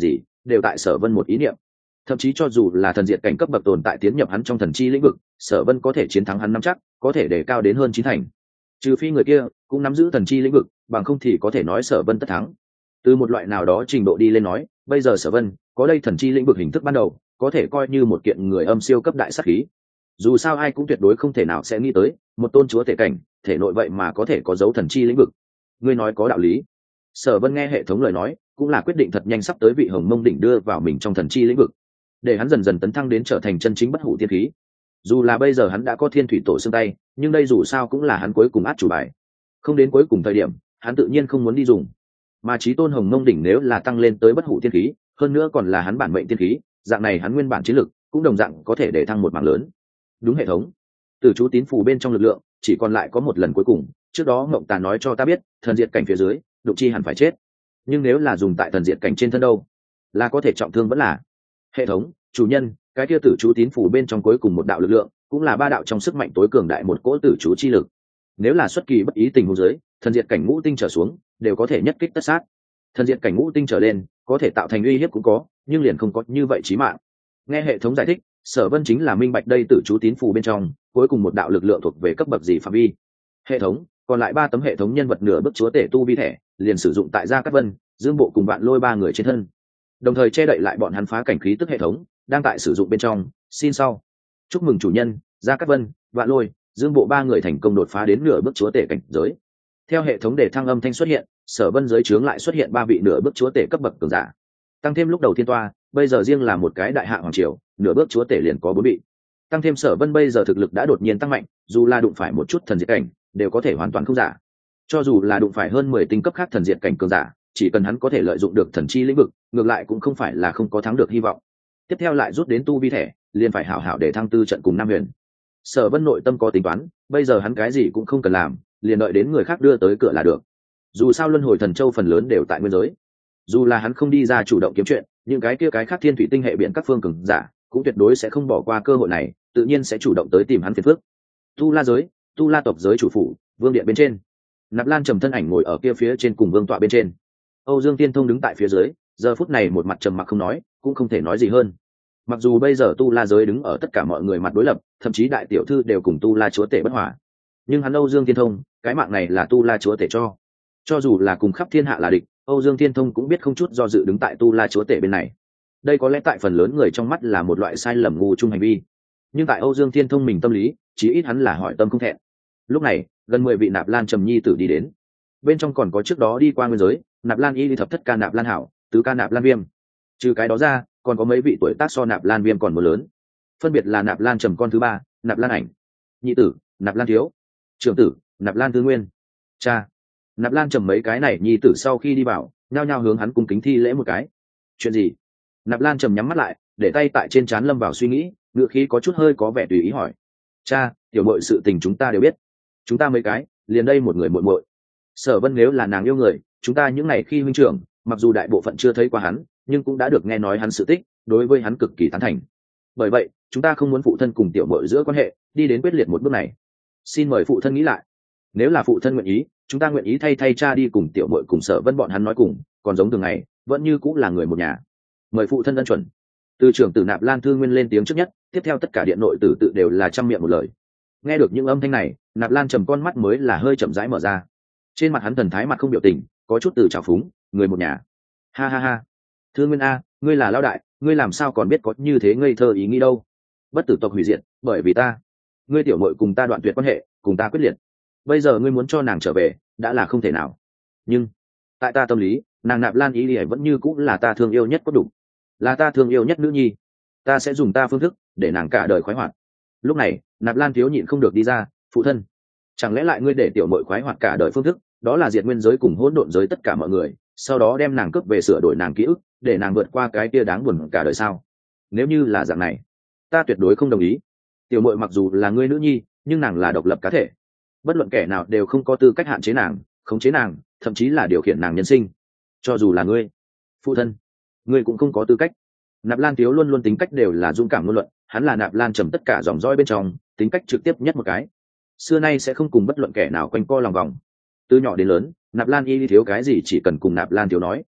đều tại Sở Vân một ý niệm. Thậm chí cho dù là thần diệt cảnh cấp bậc tồn tại tiến nhập hắn trong thần chi lĩnh vực, Sở Vân có thể chiến thắng hắn nắm chắc, có thể để cao đến hơn chín thành. Trừ phi người kia cũng nắm giữ thần chi lĩnh vực, bằng không thì có thể nói Sở Vân tất thắng. Từ một loại nào đó trình độ đi lên nói, bây giờ Sở Vân có đây thần chi lĩnh vực hình thức ban đầu, có thể coi như một kiện người âm siêu cấp đại sát khí. Dù sao ai cũng tuyệt đối không thể nào sẽ nghĩ tới, một tôn chúa thể cảnh, thể nội vậy mà có thể có dấu thần chi lĩnh vực. Ngươi nói có đạo lý. Sở Vân nghe hệ thống lời nói, cũng là quyết định thật nhanh sắp tới vị Hồng Mông đỉnh đưa vào mình trong thần chi lĩnh vực, để hắn dần dần tấn thăng đến trở thành chân chính bất hủ tiên khí. Dù là bây giờ hắn đã có Thiên Thủy Tổ xương tay, nhưng đây dù sao cũng là hắn cuối cùng át chủ bài. Không đến cuối cùng thời điểm, hắn tự nhiên không muốn đi dùng. Mà Chí Tôn Hồng Mông đỉnh nếu là tăng lên tới bất hủ tiên khí, hơn nữa còn là hắn bản mệnh tiên khí, dạng này hắn nguyên bản chiến lực cũng đồng dạng có thể để thăng một mảng lớn. Đúng hệ thống. Từ chú tín phù bên trong lực lượng, chỉ còn lại có một lần cuối cùng, trước đó Mộng Tà nói cho ta biết, thần diệt cảnh phía dưới, Đục Chi hẳn phải chết. Nhưng nếu là dùng tại thần diệt cảnh trên thân đâu, là có thể trọng thương vẫn là. Hệ thống, chủ nhân, cái kia tử chú tín phù bên trong cuối cùng một đạo lực lượng, cũng là ba đạo trong sức mạnh tối cường đại một cỗ tử chú chi lực. Nếu là xuất kỳ bất ý tình huống dưới, thần diệt cảnh ngũ tinh trở xuống, đều có thể nhất kích tất sát. Thần diệt cảnh ngũ tinh trở lên, có thể tạo thành uy hiếp cũng có, nhưng liền không có như vậy chí mạng. Nghe hệ thống giải thích, Sở Vân chính là minh bạch đây tử chú tín phù bên trong, cuối cùng một đạo lực lượng thuộc về cấp bậc gì phạm vi. Hệ thống, còn lại ba tấm hệ thống nhân vật nửa bước chúa tể tu vi thẻ, liền sử dụng tại Gia Cát Vân, Dương Bộ cùng Vạn Lôi ba người trên thân. Đồng thời che đậy lại bọn hắn phá cảnh khí tức hệ thống, đang tại sử dụng bên trong, xin sau. Chúc mừng chủ nhân, Gia Cát Vân, Vạn Lôi, Dương Bộ ba người thành công đột phá đến nửa bước chúa tể cảnh giới. Theo hệ thống để thăng âm thanh xuất hiện, Sở Vân dưới trướng lại xuất hiện ba vị nửa bước chúa tể cấp bậc cường giả. Tăng thêm lúc đầu thiên toa, bây giờ riêng là một cái đại hạ hoàng triều, nửa bước chúa tể liền có bốn vị. Tăng thêm Sở Vân bây giờ thực lực đã đột nhiên tăng mạnh, dù là đụng phải một chút thần diệt cảnh, đều có thể hoàn toàn không giả. Cho dù là đụng phải hơn mười tinh cấp khác thần diệt cảnh cường giả, chỉ cần hắn có thể lợi dụng được thần chi lĩnh vực, ngược lại cũng không phải là không có thắng được hy vọng. Tiếp theo lại rút đến tu vi thẻ, liền phải hảo hảo để thăng tư trận cùng Nam Huyền. Sở Vân nội tâm có tính toán, bây giờ hắn cái gì cũng không cần làm, liền đợi đến người khác đưa tới cửa là được. Dù sao luân hồi thần châu phần lớn đều tại nguyên giới, dù là hắn không đi ra chủ động kiếm chuyện, những cái kia cái khác thiên thủy tinh hệ biển các phương cường giả cũng tuyệt đối sẽ không bỏ qua cơ hội này, tự nhiên sẽ chủ động tới tìm hắn phiền phức. Tu La giới, Tu La tộc giới chủ phủ, vương điện bên trên, Nạp Lan trầm thân ảnh ngồi ở kia phía trên cùng vương tọa bên trên. Âu Dương Tiên Thông đứng tại phía dưới, giờ phút này một mặt trầm mặc không nói, cũng không thể nói gì hơn. Mặc dù bây giờ Tu La giới đứng ở tất cả mọi người mặt đối lập, thậm chí đại tiểu thư đều cùng Tu La chúa tể bất hòa, nhưng hắn Âu Dương Tiên Thông, cái mạng này là Tu La chúa tể cho. Cho dù là cùng khắp thiên hạ là địch, Âu Dương Tiên Thông cũng biết không chút do dự đứng tại Tu La chúa tể bên này. Đây có lẽ tại phần lớn người trong mắt là một loại sai lầm ngu chung hành vi, nhưng tại Âu Dương Tiên Thông mình tâm lý, chí ít hắn là hỏi tâm không thẹn. Lúc này, gần mười vị Nạp Lan trầm nhi tử đi đến, bên trong còn có trước đó đi qua nguyên giới, Nạp Lan Y đi thập thất ca Nạp Lan Hảo, tứ ca Nạp Lan Viêm. Trừ cái đó ra, còn có mấy vị tuổi tác so Nạp Lan Viêm còn một lớn, phân biệt là Nạp Lan trầm con thứ ba, Nạp Lan Ảnh, nhị tử, Nạp Lan Thiếu, trưởng tử, Nạp Lan Tư Nguyên. Cha, Nạp Lan trầm mấy cái này nhi tử sau khi đi vào, nhao nhao hướng hắn cung kính thi lễ một cái. Chuyện gì? Nạp Lan trầm nhắm mắt lại, để tay tại trên trán lâm vào suy nghĩ, ngựa khí có chút hơi có vẻ tùy ý hỏi. Cha, tiểu muội sự tình chúng ta đều biết, chúng ta mấy cái, liền đây một người muội muội. Sở Vân nếu là nàng yêu người, chúng ta những ngày khi huynh trưởng, mặc dù đại bộ phận chưa thấy qua hắn, nhưng cũng đã được nghe nói hắn sự tích, đối với hắn cực kỳ tán thành. Bởi vậy, chúng ta không muốn phụ thân cùng tiểu muội giữa quan hệ đi đến quyết liệt một bước này. Xin mời phụ thân nghĩ lại. Nếu là phụ thân nguyện ý, chúng ta nguyện ý thay thay cha đi cùng tiểu muội cùng Sở Vân bọn hắn nói cùng, còn giống thường ngày, vẫn như cũng là người một nhà. Mời phụ thân ân chuẩn. Từ trưởng tử Nạp Lan Thư Nguyên lên tiếng trước nhất, tiếp theo tất cả điện nội tử tự đều là trăm miệng một lời. Nghe được những âm thanh này, Nạp Lan trầm con mắt mới là hơi chậm rãi mở ra. Trên mặt hắn thần thái mặt không biểu tình, có chút từ trào phúng, người một nhà. Ha ha ha. Thư Nguyên a, ngươi là lão đại, ngươi làm sao còn biết có như thế ngây thơ ý nghĩ đâu? Bất tử tộc hủy diệt, bởi vì ta. Ngươi tiểu muội cùng ta đoạn tuyệt quan hệ, cùng ta quyết liệt. Bây giờ ngươi muốn cho nàng trở về, đã là không thể nào. Nhưng, tại ta tâm lý, nàng Nạp Lan Ý Lệ vẫn như cũng là ta thương yêu nhất có đủ, là ta thương yêu nhất nữ nhi. Ta sẽ dùng ta phương thức để nàng cả đời khoái hoạt. Lúc này, Nạp Lan thiếu nhịn không được đi ra, phụ thân, chẳng lẽ lại ngươi để tiểu muội khoái hoạt cả đời phương thức, đó là diệt nguyên giới cùng hỗn độn giới tất cả mọi người, sau đó đem nàng cướp về sửa đổi nàng ký ức, để nàng vượt qua cái kia đáng buồn cả đời sao? Nếu như là dạng này, ta tuyệt đối không đồng ý. Tiểu muội mặc dù là ngươi nữ nhi, nhưng nàng là độc lập cá thể, bất luận kẻ nào đều không có tư cách hạn chế nàng, khống chế nàng, thậm chí là điều khiển nàng nhân sinh. Cho dù là ngươi, phụ thân, ngươi cũng không có tư cách. Nạp Lan thiếu luôn luôn tính cách đều là dũng cảm ngôn luận, hắn là Nạp Lan trầm tất cả dòng dõi bên trong tính cách trực tiếp nhất một cái, xưa nay sẽ không cùng bất luận kẻ nào quanh co lòng vòng. Từ nhỏ đến lớn, Nạp Lan y thiếu cái gì chỉ cần cùng Nạp Lan thiếu nói.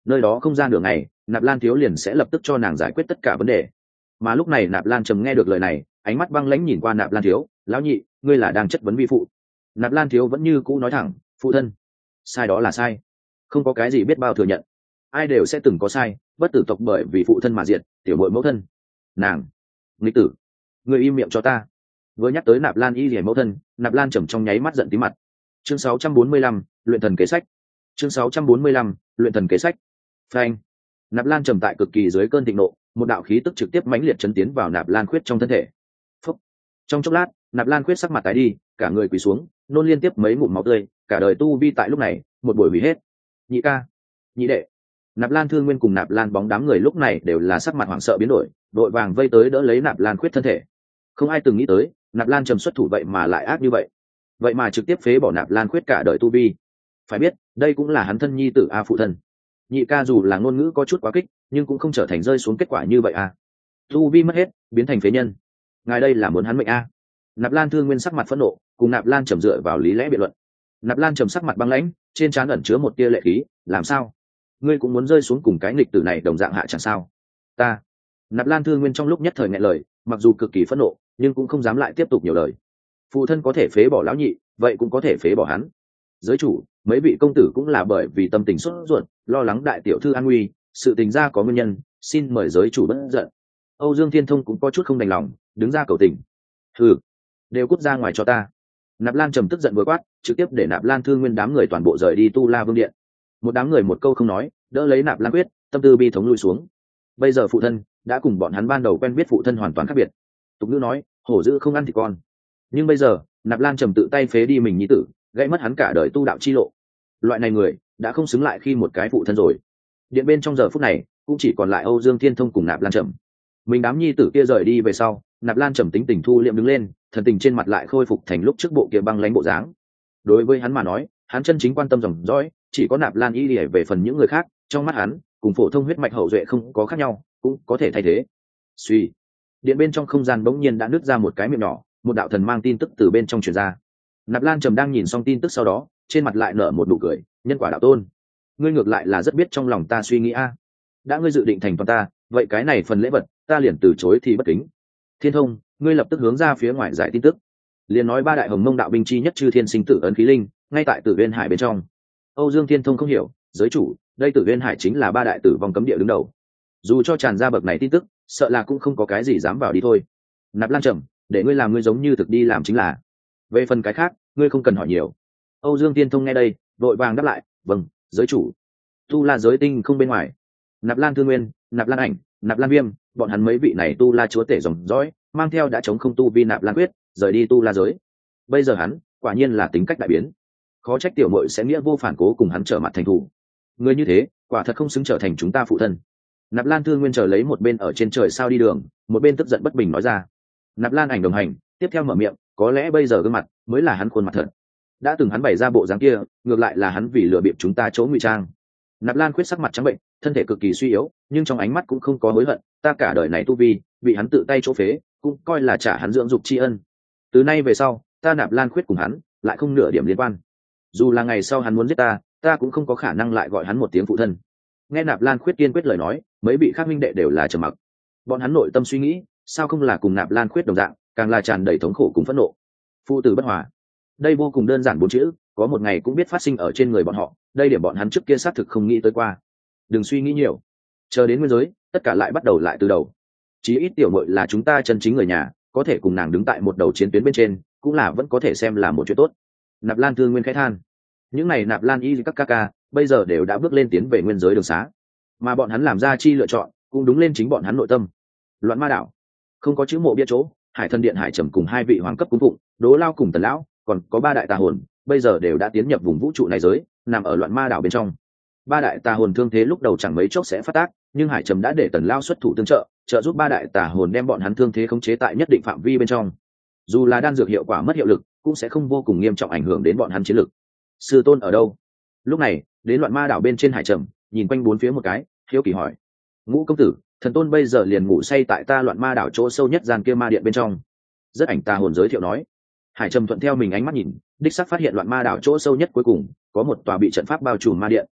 nơi đó không gian đường này Nạp Lan thiếu liền sẽ lập tức cho nàng giải quyết tất cả vấn đề. Mà lúc này Nạp Lan trầm nghe được lời này, ánh mắt băng lãnh nhìn qua Nạp Lan thiếu, lão nhị, ngươi là đang chất vấn vi phụ. Nạp Lan thiếu vẫn như cũ nói thẳng, phụ thân, sai đó là sai, không có cái gì biết bao thừa nhận, ai đều sẽ từng có sai, bất tử tộc bởi vì phụ thân mà diệt, tiểu bội mẫu thân, nàng, nghịch tử, ngươi im miệng cho ta. Vừa nhắc tới Nạp Lan y rỉa mẫu thân, Nạp Lan trầm trong nháy mắt giận tí mặt. Chương sáu trăm bốn mươi lăm, luyện thần kế sách. Chương sáu trăm bốn mươi lăm, luyện thần kế sách. Phanh. Nạp Lan trầm tại cực kỳ dưới cơn thịnh nộ, một đạo khí tức trực tiếp mãnh liệt chấn tiến vào Nạp Lan Khuyết trong thân thể. Phúc. Trong chốc lát, Nạp Lan Khuyết sắc mặt tái đi, cả người quỳ xuống, nôn liên tiếp mấy ngụm máu tươi, cả đời tu vi tại lúc này, một buổi hủy hết. Nhị ca, nhị đệ. Nạp Lan Thương Nguyên cùng Nạp Lan Bóng đám người lúc này đều là sắc mặt hoảng sợ biến đổi, đội vàng vây tới đỡ lấy Nạp Lan Khuyết thân thể. Không ai từng nghĩ tới, Nạp Lan trầm xuất thủ vậy mà lại ác như vậy, vậy mà trực tiếp phế bỏ Nạp Lan Khuyết cả đời tu vi. Phải biết, đây cũng là hắn thân nhi tử a phụ thân. Nhị ca dù là ngôn ngữ có chút quá kích, nhưng cũng không trở thành rơi xuống kết quả như vậy a. Tu vi mất hết, biến thành phế nhân. Ngài đây là muốn hắn mệnh a. Nạp Lan Thương Nguyên sắc mặt phẫn nộ, cùng Nạp Lan trầm dựa vào lý lẽ biện luận. Nạp Lan trầm sắc mặt băng lãnh, trên trán ẩn chứa một tia lệ khí, làm sao? Ngươi cũng muốn rơi xuống cùng cái nghịch tử này đồng dạng hạ chẳng sao? Ta. Nạp Lan Thương Nguyên trong lúc nhất thời nghẹn lời, mặc dù cực kỳ phẫn nộ, nhưng cũng không dám lại tiếp tục nhiều lời. Phụ thân có thể phế bỏ lão nhị, vậy cũng có thể phế bỏ hắn. Giới chủ, mấy vị công tử cũng là bởi vì tâm tình sốt ruột, lo lắng đại tiểu thư an nguy, sự tình ra có nguyên nhân, xin mời giới chủ bất giận. Âu Dương Thiên Thông cũng có chút không đành lòng, đứng ra cầu tình. Hừ, đều cút ra ngoài cho ta. Nạp Lan trầm tức giận vừa quát, trực tiếp để Nạp Lan Thương Nguyên đám người toàn bộ rời đi Tu La Vương điện. Một đám người một câu không nói, đỡ lấy Nạp Lan Quyết, tâm tư bi thống lui xuống. Bây giờ phụ thân đã cùng bọn hắn ban đầu quen biết phụ thân hoàn toàn khác biệt. Tục ngữ nói, hổ dữ không ăn thì con. Nhưng bây giờ, Nạp Lan trầm tự tay phế đi mình nhi tử, gãy mất hắn cả đời tu đạo chi lộ. Loại này người đã không xứng lại khi một cái phụ thân rồi. Điện bên trong giờ phút này cũng chỉ còn lại Âu Dương Thiên Thông cùng Nạp Lan trầm. Mình đám nhi tử kia rời đi về sau, Nạp Lan trầm tính tình thu liệm đứng lên, thần tình trên mặt lại khôi phục thành lúc trước bộ kia băng lãnh bộ dáng. Đối với hắn mà nói, hắn chân chính quan tâm dòng dõi chỉ có Nạp Lan y lìa, về phần những người khác, trong mắt hắn cùng phổ thông huyết mạch hậu duệ không có khác nhau, cũng có thể thay thế. Suy, điện bên trong không gian bỗng nhiên đã nứt ra một cái miệng nhỏ, một đạo thần mang tin tức từ bên trong truyền ra. Nạp Lan trầm đang nhìn xong tin tức sau đó, trên mặt lại nở một nụ cười, nhân quả đạo tôn, ngươi ngược lại là rất biết trong lòng ta suy nghĩ a. Đã ngươi dự định thành toàn ta, vậy cái này phần lễ vật ta liền từ chối thì bất kính. Thiên Thông, ngươi lập tức hướng ra phía ngoài giải tin tức, liền nói ba đại hồng mông đạo binh chi nhất chư thiên sinh tử ấn khí linh ngay tại Tử Uyên Hải bên trong. Âu Dương Thiên Thông không hiểu, giới chủ, đây Tử Uyên Hải chính là ba đại tử vong cấm địa đứng đầu, dù cho tràn ra bậc này tin tức, sợ là cũng không có cái gì dám vào đi thôi. Nạp Lan trầm, để ngươi làm ngươi giống như thực đi làm chính là, về phần cái khác ngươi không cần hỏi nhiều. Âu Dương Thiên Thông nghe đây vội vàng đáp lại, vâng, giới chủ. Tu La giới tinh không bên ngoài, Nạp Lan Thương Nguyên, Nạp Lan Ảnh, Nạp Lan Viêm, bọn hắn mấy vị này Tu La chúa tể dòng dõi mang theo đã chống không tu vi Nạp Lan Quyết rời đi Tu La giới. Bây giờ hắn quả nhiên là tính cách đại biến, khó trách tiểu muội sẽ nghĩa vô phản cố cùng hắn trở mặt thành thủ. Người như thế quả thật không xứng trở thành chúng ta phụ thân. Nạp Lan Thương Nguyên chờ lấy một bên ở trên trời sao đi đường, một bên tức giận bất bình nói ra. Nạp Lan Ảnh đồng hành tiếp theo mở miệng, có lẽ bây giờ gương mặt mới là hắn khuôn mặt thật. Đã từng hắn bày ra bộ dáng kia, ngược lại là hắn vì lừa bịp chúng ta chỗ ngụy trang. Nạp Lan Khuyết sắc mặt trắng bệnh, thân thể cực kỳ suy yếu, nhưng trong ánh mắt cũng không có hối hận. Ta cả đời này tu vi bị hắn tự tay chỗ phế, cũng coi là trả hắn dưỡng dục tri ân. Từ nay về sau, ta Nạp Lan Khuyết cùng hắn lại không nửa điểm liên quan. Dù là ngày sau hắn muốn giết ta, ta cũng không có khả năng lại gọi hắn một tiếng phụ thân. Nghe Nạp Lan Khuyết kiên quyết lời nói, mấy vị khác minh đệ đều là trầm mặc. Bọn hắn nội tâm suy nghĩ, sao không là cùng Nạp Lan Khuyết đồng dạng, càng là tràn đầy thống khổ cùng phẫn nộ. Phụ tử bất hòa, đây vô cùng đơn giản bốn chữ, có một ngày cũng biết phát sinh ở trên người bọn họ. Đây điểm bọn hắn trước kia xác thực không nghĩ tới qua. Đừng suy nghĩ nhiều, chờ đến nguyên giới, tất cả lại bắt đầu lại từ đầu. Chí ít tiểu muội là chúng ta chân chính người nhà, có thể cùng nàng đứng tại một đầu chiến tuyến bên trên, cũng là vẫn có thể xem là một chuyện tốt. Nạp Lan Thương Nguyên khẽ than, những này Nạp Lan y các ca ca bây giờ đều đã bước lên tiến về nguyên giới đường xá, mà bọn hắn làm ra chi lựa chọn cũng đúng lên chính bọn hắn nội tâm. Loạn Ma đảo không có chữ mộ bia chỗ, Hải Thần điện Hải Trầm cùng hai vị hoàng cấp cung phụng Đố Lao cùng Tần lão, còn có ba đại tà hồn, bây giờ đều đã tiến nhập vùng vũ trụ này giới, nằm ở Loạn Ma đảo bên trong. Ba đại tà hồn thương thế lúc đầu chẳng mấy chốc sẽ phát tác, nhưng Hải Trầm đã để Tần Lao xuất thủ tương trợ, trợ giúp ba đại tà hồn đem bọn hắn thương thế khống chế tại nhất định phạm vi bên trong. Dù là đan dược hiệu quả mất hiệu lực, cũng sẽ không vô cùng nghiêm trọng ảnh hưởng đến bọn hắn chiến lực. Sư tôn ở đâu? Lúc này, đến Loạn Ma đảo bên trên Hải Trầm nhìn quanh bốn phía một cái, hiếu kỳ hỏi. Ngũ công tử, thần tôn bây giờ liền ngủ say tại ta Loạn Ma đảo chỗ sâu nhất gian kia ma điện bên trong. Rất ảnh tà hồn giới thiệu nói. Hải Trầm thuận theo mình ánh mắt nhìn, đích xác phát hiện Loạn Ma đảo chỗ sâu nhất cuối cùng có một tòa bị trận pháp bao trùm ma điện.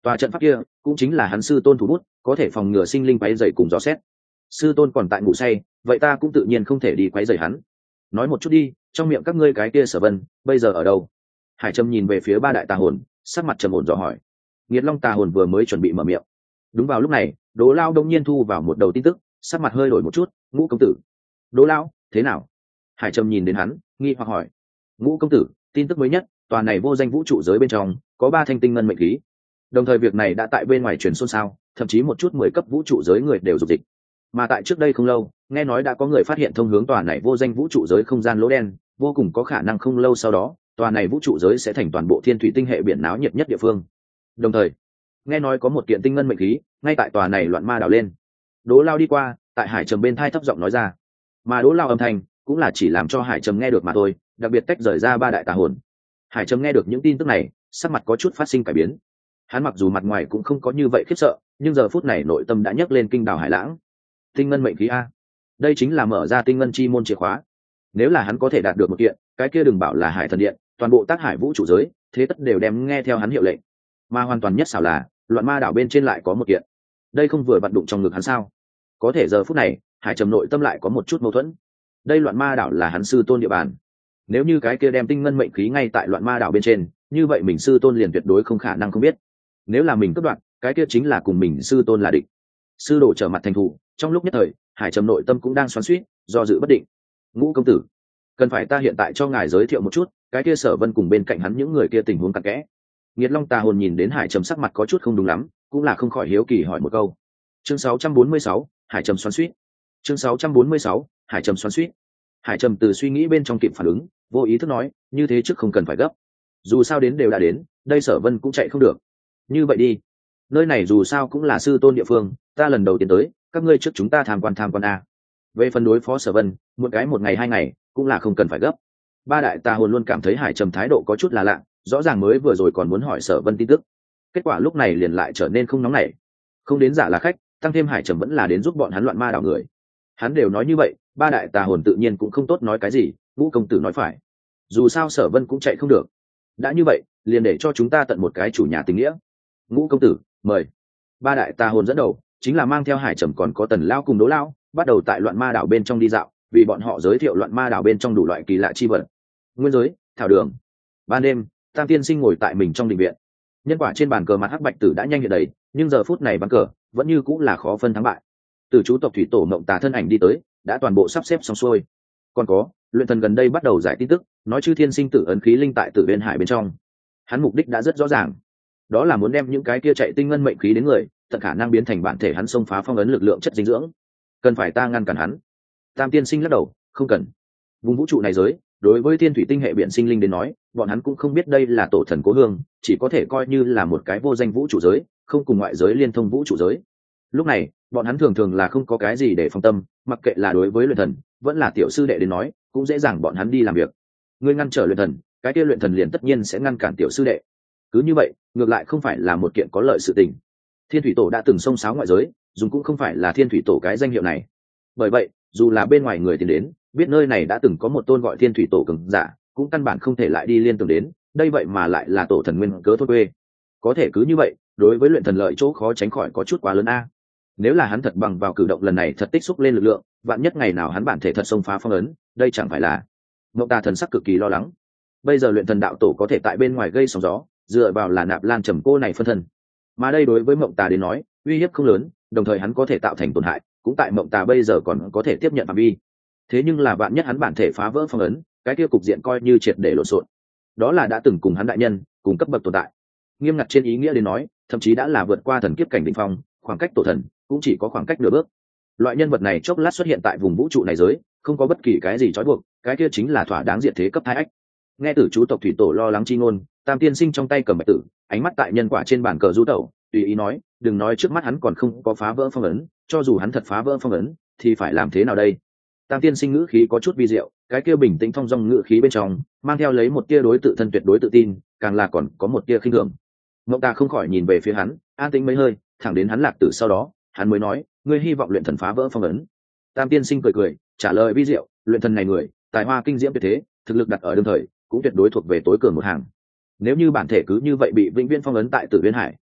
tòa trận pháp kia cũng chính là hắn sư tôn thủ bút, có thể phòng ngừa sinh linh quấy rầy cùng gió xét. Sư tôn còn tại ngủ say, vậy ta cũng tự nhiên không thể đi quấy rầy hắn. Nói một chút đi, trong miệng các ngươi cái kia Sở Vân bây giờ ở đâu? Hải Trầm nhìn về phía ba đại tà hồn, sắc mặt trầm ổn dò hỏi. Nghiệt Long tà hồn vừa mới chuẩn bị mở miệng. Đúng vào lúc này, Đỗ Lao đông nhiên thu vào một đầu tin tức, sắc mặt hơi đổi một chút. Ngũ công tử. Đỗ Lao, thế nào? Hải Trầm nhìn đến hắn, nghi hoặc hỏi. Ngũ công tử, tin tức mới nhất, tòa này vô danh vũ trụ giới bên trong có ba thanh tinh ngân mệnh khí. Đồng thời việc này đã tại bên ngoài truyền xôn xao, thậm chí một chút mười cấp vũ trụ giới người đều dục dịch. Mà tại trước đây không lâu, nghe nói đã có người phát hiện thông hướng tòa này vô danh vũ trụ giới không gian lỗ đen, vô cùng có khả năng không lâu sau đó, tòa này vũ trụ giới sẽ thành toàn bộ thiên thủy tinh hệ biển náo nhiệt nhất địa phương. Đồng thời, nghe nói có một kiện tinh ngân mệnh khí ngay tại tòa này loạn ma đảo lên. Đỗ Lao đi qua, tại Hải Trầm bên thai thấp giọng nói ra. Mà Đỗ Lao âm thanh cũng là chỉ làm cho Hải Trầm nghe được mà thôi, đặc biệt tách rời ra ba đại tà hồn. Hải Trầm nghe được những tin tức này, sắc mặt có chút phát sinh cải biến. Hắn mặc dù mặt ngoài cũng không có như vậy khiếp sợ, nhưng giờ phút này nội tâm đã nhấc lên kinh đảo hải lãng. Tinh ngân mệnh khí a, đây chính là mở ra tinh ngân chi môn chìa khóa. Nếu là hắn có thể đạt được một kiện, cái kia đừng bảo là Hải Thần Điện, toàn bộ Tác Hải vũ trụ giới, thế tất đều đem nghe theo hắn hiệu lệnh. Mà hoàn toàn nhất xảo là, loạn ma đảo bên trên lại có một kiện. Đây không vừa vặn đụng trong ngực hắn sao? Có thể giờ phút này, Hải Trầm nội tâm lại có một chút mâu thuẫn. Đây loạn ma đảo là hắn sư tôn địa bàn. Nếu như cái kia đem tinh ngân mệnh khí ngay tại loạn ma đảo bên trên, như vậy mình sư tôn liền tuyệt đối không khả năng không biết. Nếu là mình cướp đoạt, cái kia chính là cùng mình sư tôn là địch. Sư đồ trở mặt thành thù, trong lúc nhất thời, Hải Trầm nội tâm cũng đang xoắn xuýt, do dự bất định. Ngũ công tử, cần phải ta hiện tại cho ngài giới thiệu một chút, cái kia Sở Vân cùng bên cạnh hắn những người kia tình huống cặn kẽ. Nghiệt Long tà hồn nhìn đến Hải Trầm sắc mặt có chút không đúng lắm, cũng là không khỏi hiếu kỳ hỏi một câu. Chương sáu trăm bốn mươi sáu, Hải Trầm xoắn xuýt. Chương sáu trăm bốn mươi sáu, Hải Trầm xoắn xuýt. Hải Trầm từ suy nghĩ bên trong kịp phản ứng, vô ý thức nói, như thế trước không cần phải gấp. Dù sao đến đều đã đến, đây Sở Vân cũng chạy không được. Như vậy đi, nơi này dù sao cũng là sư tôn địa phương, ta lần đầu tiên tới, các ngươi trước chúng ta tham quan tham quan a. Về phần đối phó Sở Vân, một cái một ngày hai ngày, cũng là không cần phải gấp. Ba đại tà hồn luôn cảm thấy Hải Trầm thái độ có chút là lạ, rõ ràng mới vừa rồi còn muốn hỏi Sở Vân tin tức, kết quả lúc này liền lại trở nên không nóng nảy. Không đến giả là khách, tăng thêm Hải Trầm vẫn là đến giúp bọn hắn loạn ma đảo người. Hắn đều nói như vậy, ba đại tà hồn tự nhiên cũng không tốt nói cái gì. Ngũ công tử nói phải, dù sao Sở Vân cũng chạy không được. Đã như vậy, liền để cho chúng ta tận một cái chủ nhà tình nghĩa. Ngũ công tử, mời. Ba đại tà hồn dẫn đầu, chính là mang theo Hải Trầm còn có Tần Lao cùng Đỗ Lao, bắt đầu tại loạn ma đảo bên trong đi dạo, vì bọn họ giới thiệu loạn ma đảo bên trong đủ loại kỳ lạ chi vật, nguyên giới, thảo đường. Ban đêm, Tam Tiên Sinh ngồi tại mình trong đình viện, nhân quả trên bàn cờ mặt hắc bạch tử đã nhanh hiện đầy, nhưng giờ phút này bàn cờ vẫn như cũng là khó phân thắng bại. Từ chú tộc thủy tổ Mộng Tà thân ảnh đi tới, đã toàn bộ sắp xếp xong xuôi. Còn có, luyện thần gần đây bắt đầu giải tin tức, nói chư thiên sinh tử ấn khí linh tại Tử Bên Hải bên trong. Hắn mục đích đã rất rõ ràng, đó là muốn đem những cái kia chạy tinh ngân mệnh khí đến người, tận khả năng biến thành bản thể hắn xông phá phong ấn lực lượng chất dinh dưỡng. Cần phải ta ngăn cản hắn? Tam Tiên Sinh lắc đầu, không cần. Vùng vũ trụ này giới, đối với thiên thủy tinh hệ biển sinh linh đến nói, bọn hắn cũng không biết đây là tổ thần cố hương, chỉ có thể coi như là một cái vô danh vũ trụ giới, không cùng ngoại giới liên thông vũ trụ giới. Lúc này, bọn hắn thường thường là không có cái gì để phong tâm, mặc kệ là đối với luyện thần, vẫn là tiểu sư đệ đến nói, cũng dễ dàng bọn hắn đi làm việc. Ngươi ngăn trở luyện thần, cái kia luyện thần liền tất nhiên sẽ ngăn cản tiểu sư đệ. Cứ như vậy, ngược lại không phải là một kiện có lợi sự tình. Thiên thủy tổ đã từng xông xáo ngoại giới, dùng cũng không phải là thiên thủy tổ cái danh hiệu này. Bởi vậy, dù là bên ngoài người tiến đến, biết nơi này đã từng có một tôn gọi thiên thủy tổ cường giả, cũng căn bản không thể lại đi liên tưởng đến, đây vậy mà lại là tổ thần nguyên cớ thôn quê. Có thể cứ như vậy, đối với luyện thần lợi chỗ khó tránh khỏi có chút quá lớn a. Nếu là hắn thật bằng vào cử động lần này thật tích xúc lên lực lượng, vạn nhất ngày nào hắn bản thể thật xông phá phong ấn, đây chẳng phải là. Ngộng Tà thần sắc cực kỳ lo lắng. Bây giờ luyện thần đạo tổ có thể tại bên ngoài gây sóng gió, dựa vào là Nạp Lan Trầm cô này phân thân. Mà đây đối với Ngộng Tà đến nói, uy hiếp không lớn, đồng thời hắn có thể tạo thành tổn hại, cũng tại Ngộng Tà bây giờ còn có thể tiếp nhận phạm vi. Thế nhưng là vạn nhất hắn bản thể phá vỡ phong ấn, cái kia cục diện coi như triệt để lộn xộn. Đó là đã từng cùng hắn đại nhân, cùng cấp bậc tồn tại. Nghiêm ngặt trên ý nghĩa đến nói, thậm chí đã là vượt qua thần kiếp cảnh đỉnh phong, khoảng cách tổ thần cũng chỉ có khoảng cách nửa bước. Loại nhân vật này chốc lát xuất hiện tại vùng vũ trụ này giới, không có bất kỳ cái gì trói buộc, cái kia chính là thỏa đáng diệt thế cấp hai ách. Nghe tử chú tộc thủy tổ lo lắng chi ngôn, Tam Tiên Sinh trong tay cầm bạch tử, ánh mắt tại nhân quả trên bàn cờ du tẩu, tùy ý nói, đừng nói trước mắt hắn còn không có phá vỡ phong ấn, cho dù hắn thật phá vỡ phong ấn, thì phải làm thế nào đây? Tam Tiên Sinh ngữ khí có chút vi diệu, cái kia bình tĩnh thong dong ngữ khí bên trong, mang theo lấy một tia đối tự thân tuyệt đối tự tin, càng là còn có một tia khinh thường. Ngộng Tà không khỏi nhìn về phía hắn, an tĩnh mấy hơi, thẳng đến hắn lạc tử sau đó, hắn mới nói, ngươi hy vọng luyện thần phá vỡ phong ấn. Tam Tiên Sinh cười cười, trả lời vi diệu, luyện thần này người, tài hoa kinh diễm tuyệt thế, thực lực đặt ở đương thời, cũng tuyệt đối thuộc về tối cường một hàng. Nếu như bản thể cứ như vậy bị vĩnh viễn phong ấn tại Tử Viên Hải,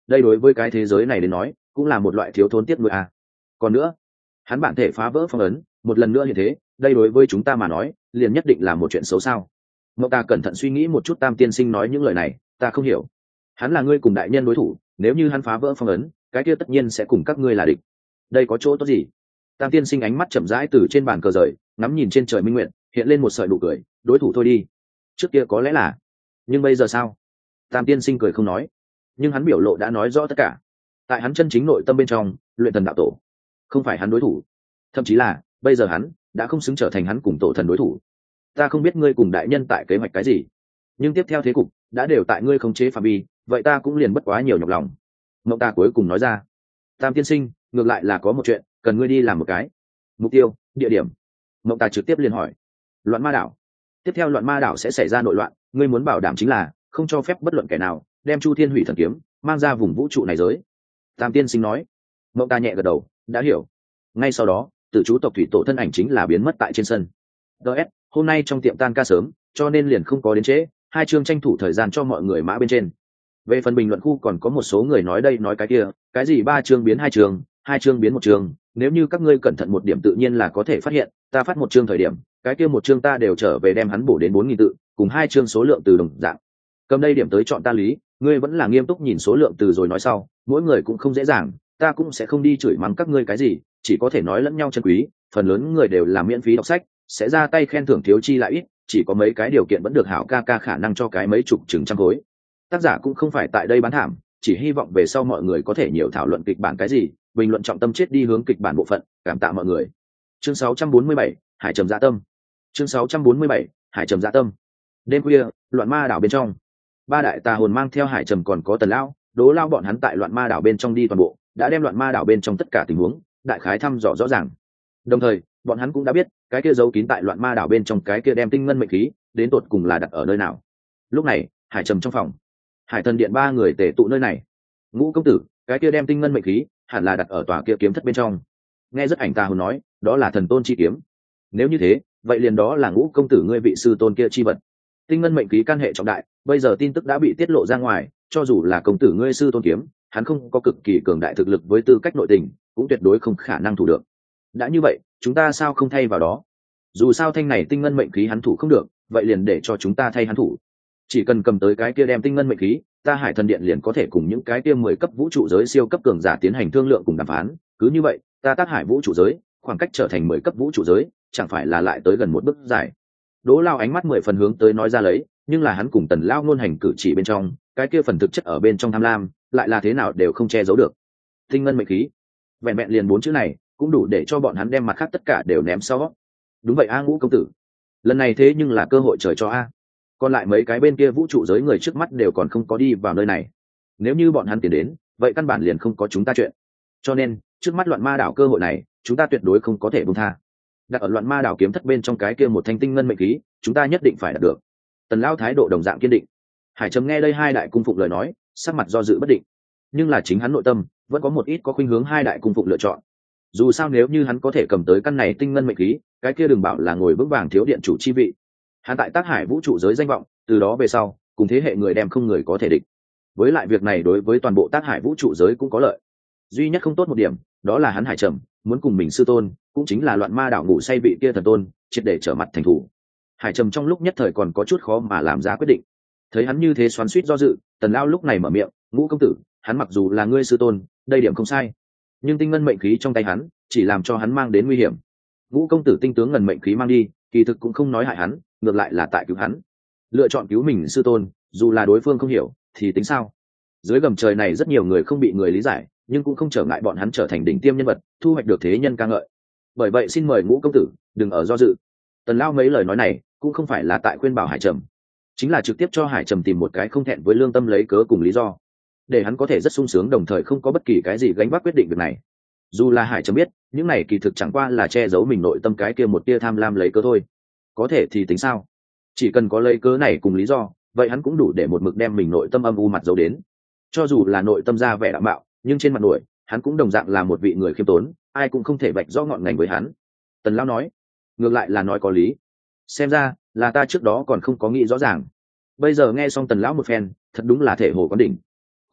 đây đối với cái thế giới này đến nói cũng là một loại thiếu thốn tiếc nuối à. Còn nữa, hắn bản thể phá vỡ phong ấn một lần nữa như thế, đây đối với chúng ta mà nói liền nhất định là một chuyện xấu sao? Ngọc ta cẩn thận suy nghĩ một chút Tam tiên sinh nói những lời này, ta không hiểu. Hắn là ngươi cùng đại nhân đối thủ, nếu như hắn phá vỡ phong ấn, cái kia tất nhiên sẽ cùng các ngươi là địch. Đây có chỗ tốt gì? Tam tiên sinh ánh mắt chậm rãi từ trên bàn cờ rời, ngắm nhìn trên trời minh nguyện, hiện lên một sợi nụ cười, đối thủ thôi đi. Trước kia có lẽ là, nhưng bây giờ sao? Tam tiên sinh cười không nói, nhưng hắn biểu lộ đã nói rõ tất cả. Tại hắn chân chính nội tâm bên trong, luyện thần đạo tổ không phải hắn đối thủ, thậm chí là bây giờ hắn đã không xứng trở thành hắn cùng tổ thần đối thủ. Ta không biết ngươi cùng đại nhân tại kế hoạch cái gì, nhưng tiếp theo thế cục đã đều tại ngươi khống chế phạm vi, vậy ta cũng liền bất quá nhiều nhọc lòng. Mộng ta cuối cùng nói ra. Tam tiên sinh, ngược lại là có một chuyện cần ngươi đi làm một cái. Mục tiêu, địa điểm. Mộng ta trực tiếp liền hỏi. Loạn ma đảo. Tiếp theo loạn ma đảo sẽ xảy ra nội loạn, ngươi muốn bảo đảm chính là không cho phép bất luận kẻ nào đem Chu Thiên Hủy Thần Kiếm mang ra vùng vũ trụ này giới. Tam tiên sinh nói. Mộng ta nhẹ gật đầu, đã hiểu. Ngay sau đó, tự chú tộc thủy tổ thân ảnh chính là biến mất tại trên sân. ds hôm nay trong tiệm tan ca sớm, cho nên liền không có đến trễ, hai chương tranh thủ thời gian cho mọi người mã bên trên. Về phần bình luận khu còn có một số người nói đây nói cái kia, cái gì ba chương biến hai chương, hai chương biến một chương, nếu như các ngươi cẩn thận một điểm tự nhiên là có thể phát hiện, ta phát một chương thời điểm, cái kia một chương ta đều trở về đem hắn bổ đến bốn nghìn tự, cùng hai chương số lượng từ đồng dạng. Cầm đây điểm tới chọn ta lý, ngươi vẫn là nghiêm túc nhìn số lượng từ rồi nói sau, mỗi người cũng không dễ dàng, ta cũng sẽ không đi chửi mắng các ngươi cái gì, chỉ có thể nói lẫn nhau chân quý, phần lớn người đều là miễn phí đọc sách, sẽ ra tay khen thưởng thiếu chi lại ít, chỉ có mấy cái điều kiện vẫn được hảo ca ca khả năng cho cái mấy chục chừng trăm khối. Tác giả cũng không phải tại đây bán thảm, chỉ hy vọng về sau mọi người có thể nhiều thảo luận kịch bản cái gì, bình luận trọng tâm chết đi hướng kịch bản bộ phận, cảm tạ mọi người. Chương sáu trăm bốn mươi bảy, Hải Trầm Dạ Tâm. Chương sáu trăm bốn mươi bảy, Hải Trầm Dạ Tâm. Đêm khuya, loạn ma đảo bên trong, ba đại tà hồn mang theo Hải Trầm còn có Tần Lão, Đố Lao bọn hắn tại loạn ma đảo bên trong đi toàn bộ, đã đem loạn ma đảo bên trong tất cả tình huống đại khái thăm dò rõ ràng. Đồng thời, bọn hắn cũng đã biết, cái kia giấu kín tại loạn ma đảo bên trong cái kia đem tinh ngân mệnh khí, đến tột cùng là đặt ở nơi nào. Lúc này, Hải Trầm trong phòng, Hải Thần Điện ba người tề tụ nơi này. Ngũ công tử, cái kia đem tinh ngân mệnh khí, hẳn là đặt ở tòa kia kiếm thất bên trong. Nghe rất ảnh tà hồn nói, đó là thần tôn chi kiếm. Nếu như thế, vậy liền đó là Ngũ công tử ngươi vị sư tôn kia chi vật. Tinh ngân mệnh khí can hệ trọng đại, bây giờ tin tức đã bị tiết lộ ra ngoài, cho dù là công tử ngươi sư tôn kiếm, hắn không có cực kỳ cường đại thực lực với tư cách nội tình, cũng tuyệt đối không khả năng thủ được. Đã như vậy, chúng ta sao không thay vào đó? Dù sao thanh này tinh ngân mệnh khí hắn thủ không được, vậy liền để cho chúng ta thay hắn thủ. Chỉ cần cầm tới cái kia đem tinh ngân mệnh khí, ta Hải Thần Điện liền có thể cùng những cái kia mười cấp vũ trụ giới siêu cấp cường giả tiến hành thương lượng cùng đàm phán, cứ như vậy, ta Tác Hải vũ trụ giới, khoảng cách trở thành mười cấp vũ trụ giới, chẳng phải là lại tới gần một bước dài. Đỗ Lao ánh mắt mười phần hướng tới nói ra lấy, nhưng là hắn cùng Tần Lao ngôn hành cử chỉ bên trong, cái kia phần thực chất ở bên trong tham lam, lại là thế nào đều không che giấu được. Tinh ngân mệnh khí, vẹn vẹn liền bốn chữ này, cũng đủ để cho bọn hắn đem mặt khác tất cả đều ném sau. Đúng vậy a Ngũ công tử, lần này thế nhưng là cơ hội trời cho a. Còn lại mấy cái bên kia vũ trụ giới người trước mắt đều còn không có đi vào nơi này, nếu như bọn hắn tiến đến, vậy căn bản liền không có chúng ta chuyện. Cho nên trước mắt loạn ma đảo cơ hội này, chúng ta tuyệt đối không có thể buông tha. Đặt ở loạn ma đảo kiếm thất bên trong cái kia một thanh tinh ngân mệnh khí, chúng ta nhất định phải đạt được. Tần Lao thái độ đồng dạng kiên định. Hải Trầm nghe đây hai đại cung phụng lời nói, sắc mặt do dự bất định, nhưng là chính hắn nội tâm vẫn có một ít có khuynh hướng hai đại cung phụng lựa chọn. Dù sao nếu như hắn có thể cầm tới căn này tinh ngân mệnh khí, cái kia đừng bảo là ngồi vững vàng thiếu điện chủ chi vị. Hắn tại Tác Hải vũ trụ giới danh vọng, từ đó về sau, cùng thế hệ người đem không người có thể địch. Với lại việc này đối với toàn bộ Tác Hải vũ trụ giới cũng có lợi. Duy nhất không tốt một điểm, đó là hắn Hải Trầm muốn cùng mình sư tôn, cũng chính là loạn ma đảo ngủ say vị kia thần tôn, triệt để trở mặt thành thủ. Hải Trầm trong lúc nhất thời còn có chút khó mà làm ra quyết định. Thấy hắn như thế xoắn xuýt do dự, Tần Lao lúc này mở miệng, Ngũ công tử, hắn mặc dù là ngươi sư tôn, đây điểm không sai, nhưng tinh ngân mệnh khí trong tay hắn, chỉ làm cho hắn mang đến nguy hiểm. Ngũ công tử tinh tướng ngân mệnh khí mang đi, kỳ thực cũng không nói hại hắn, ngược lại là tại cứu hắn. Lựa chọn cứu mình sư tôn, dù là đối phương không hiểu, thì tính sao? Dưới gầm trời này rất nhiều người không bị người lý giải, nhưng cũng không trở ngại bọn hắn trở thành đỉnh tiêm nhân vật, thu hoạch được thế nhân ca ngợi. Bởi vậy xin mời Ngũ công tử đừng ở do dự. Tần Lao mấy lời nói này cũng không phải là tại khuyên bảo Hải Trầm, chính là trực tiếp cho Hải Trầm tìm một cái không thẹn với lương tâm lấy cớ cùng lý do, để hắn có thể rất sung sướng đồng thời không có bất kỳ cái gì gánh vác quyết định việc này. Dù là Hải Trầm biết những này kỳ thực chẳng qua là che giấu mình nội tâm cái kia một tia tham lam lấy cớ thôi, có thể thì tính sao? Chỉ cần có lấy cớ này cùng lý do, vậy hắn cũng đủ để một mực đem mình nội tâm âm u mặt giấu đến. Cho dù là nội tâm ra vẻ đạm bạo, nhưng trên mặt nổi hắn cũng đồng dạng là một vị người khiêm tốn, ai cũng không thể vạch rõ ngọn ngành với hắn. Tần Lão nói, ngược lại là nói có lý, xem ra là ta trước đó còn không có nghĩ rõ ràng. Bây giờ nghe xong Tần Lão một phen, thật đúng là thể hồ quán đỉnh.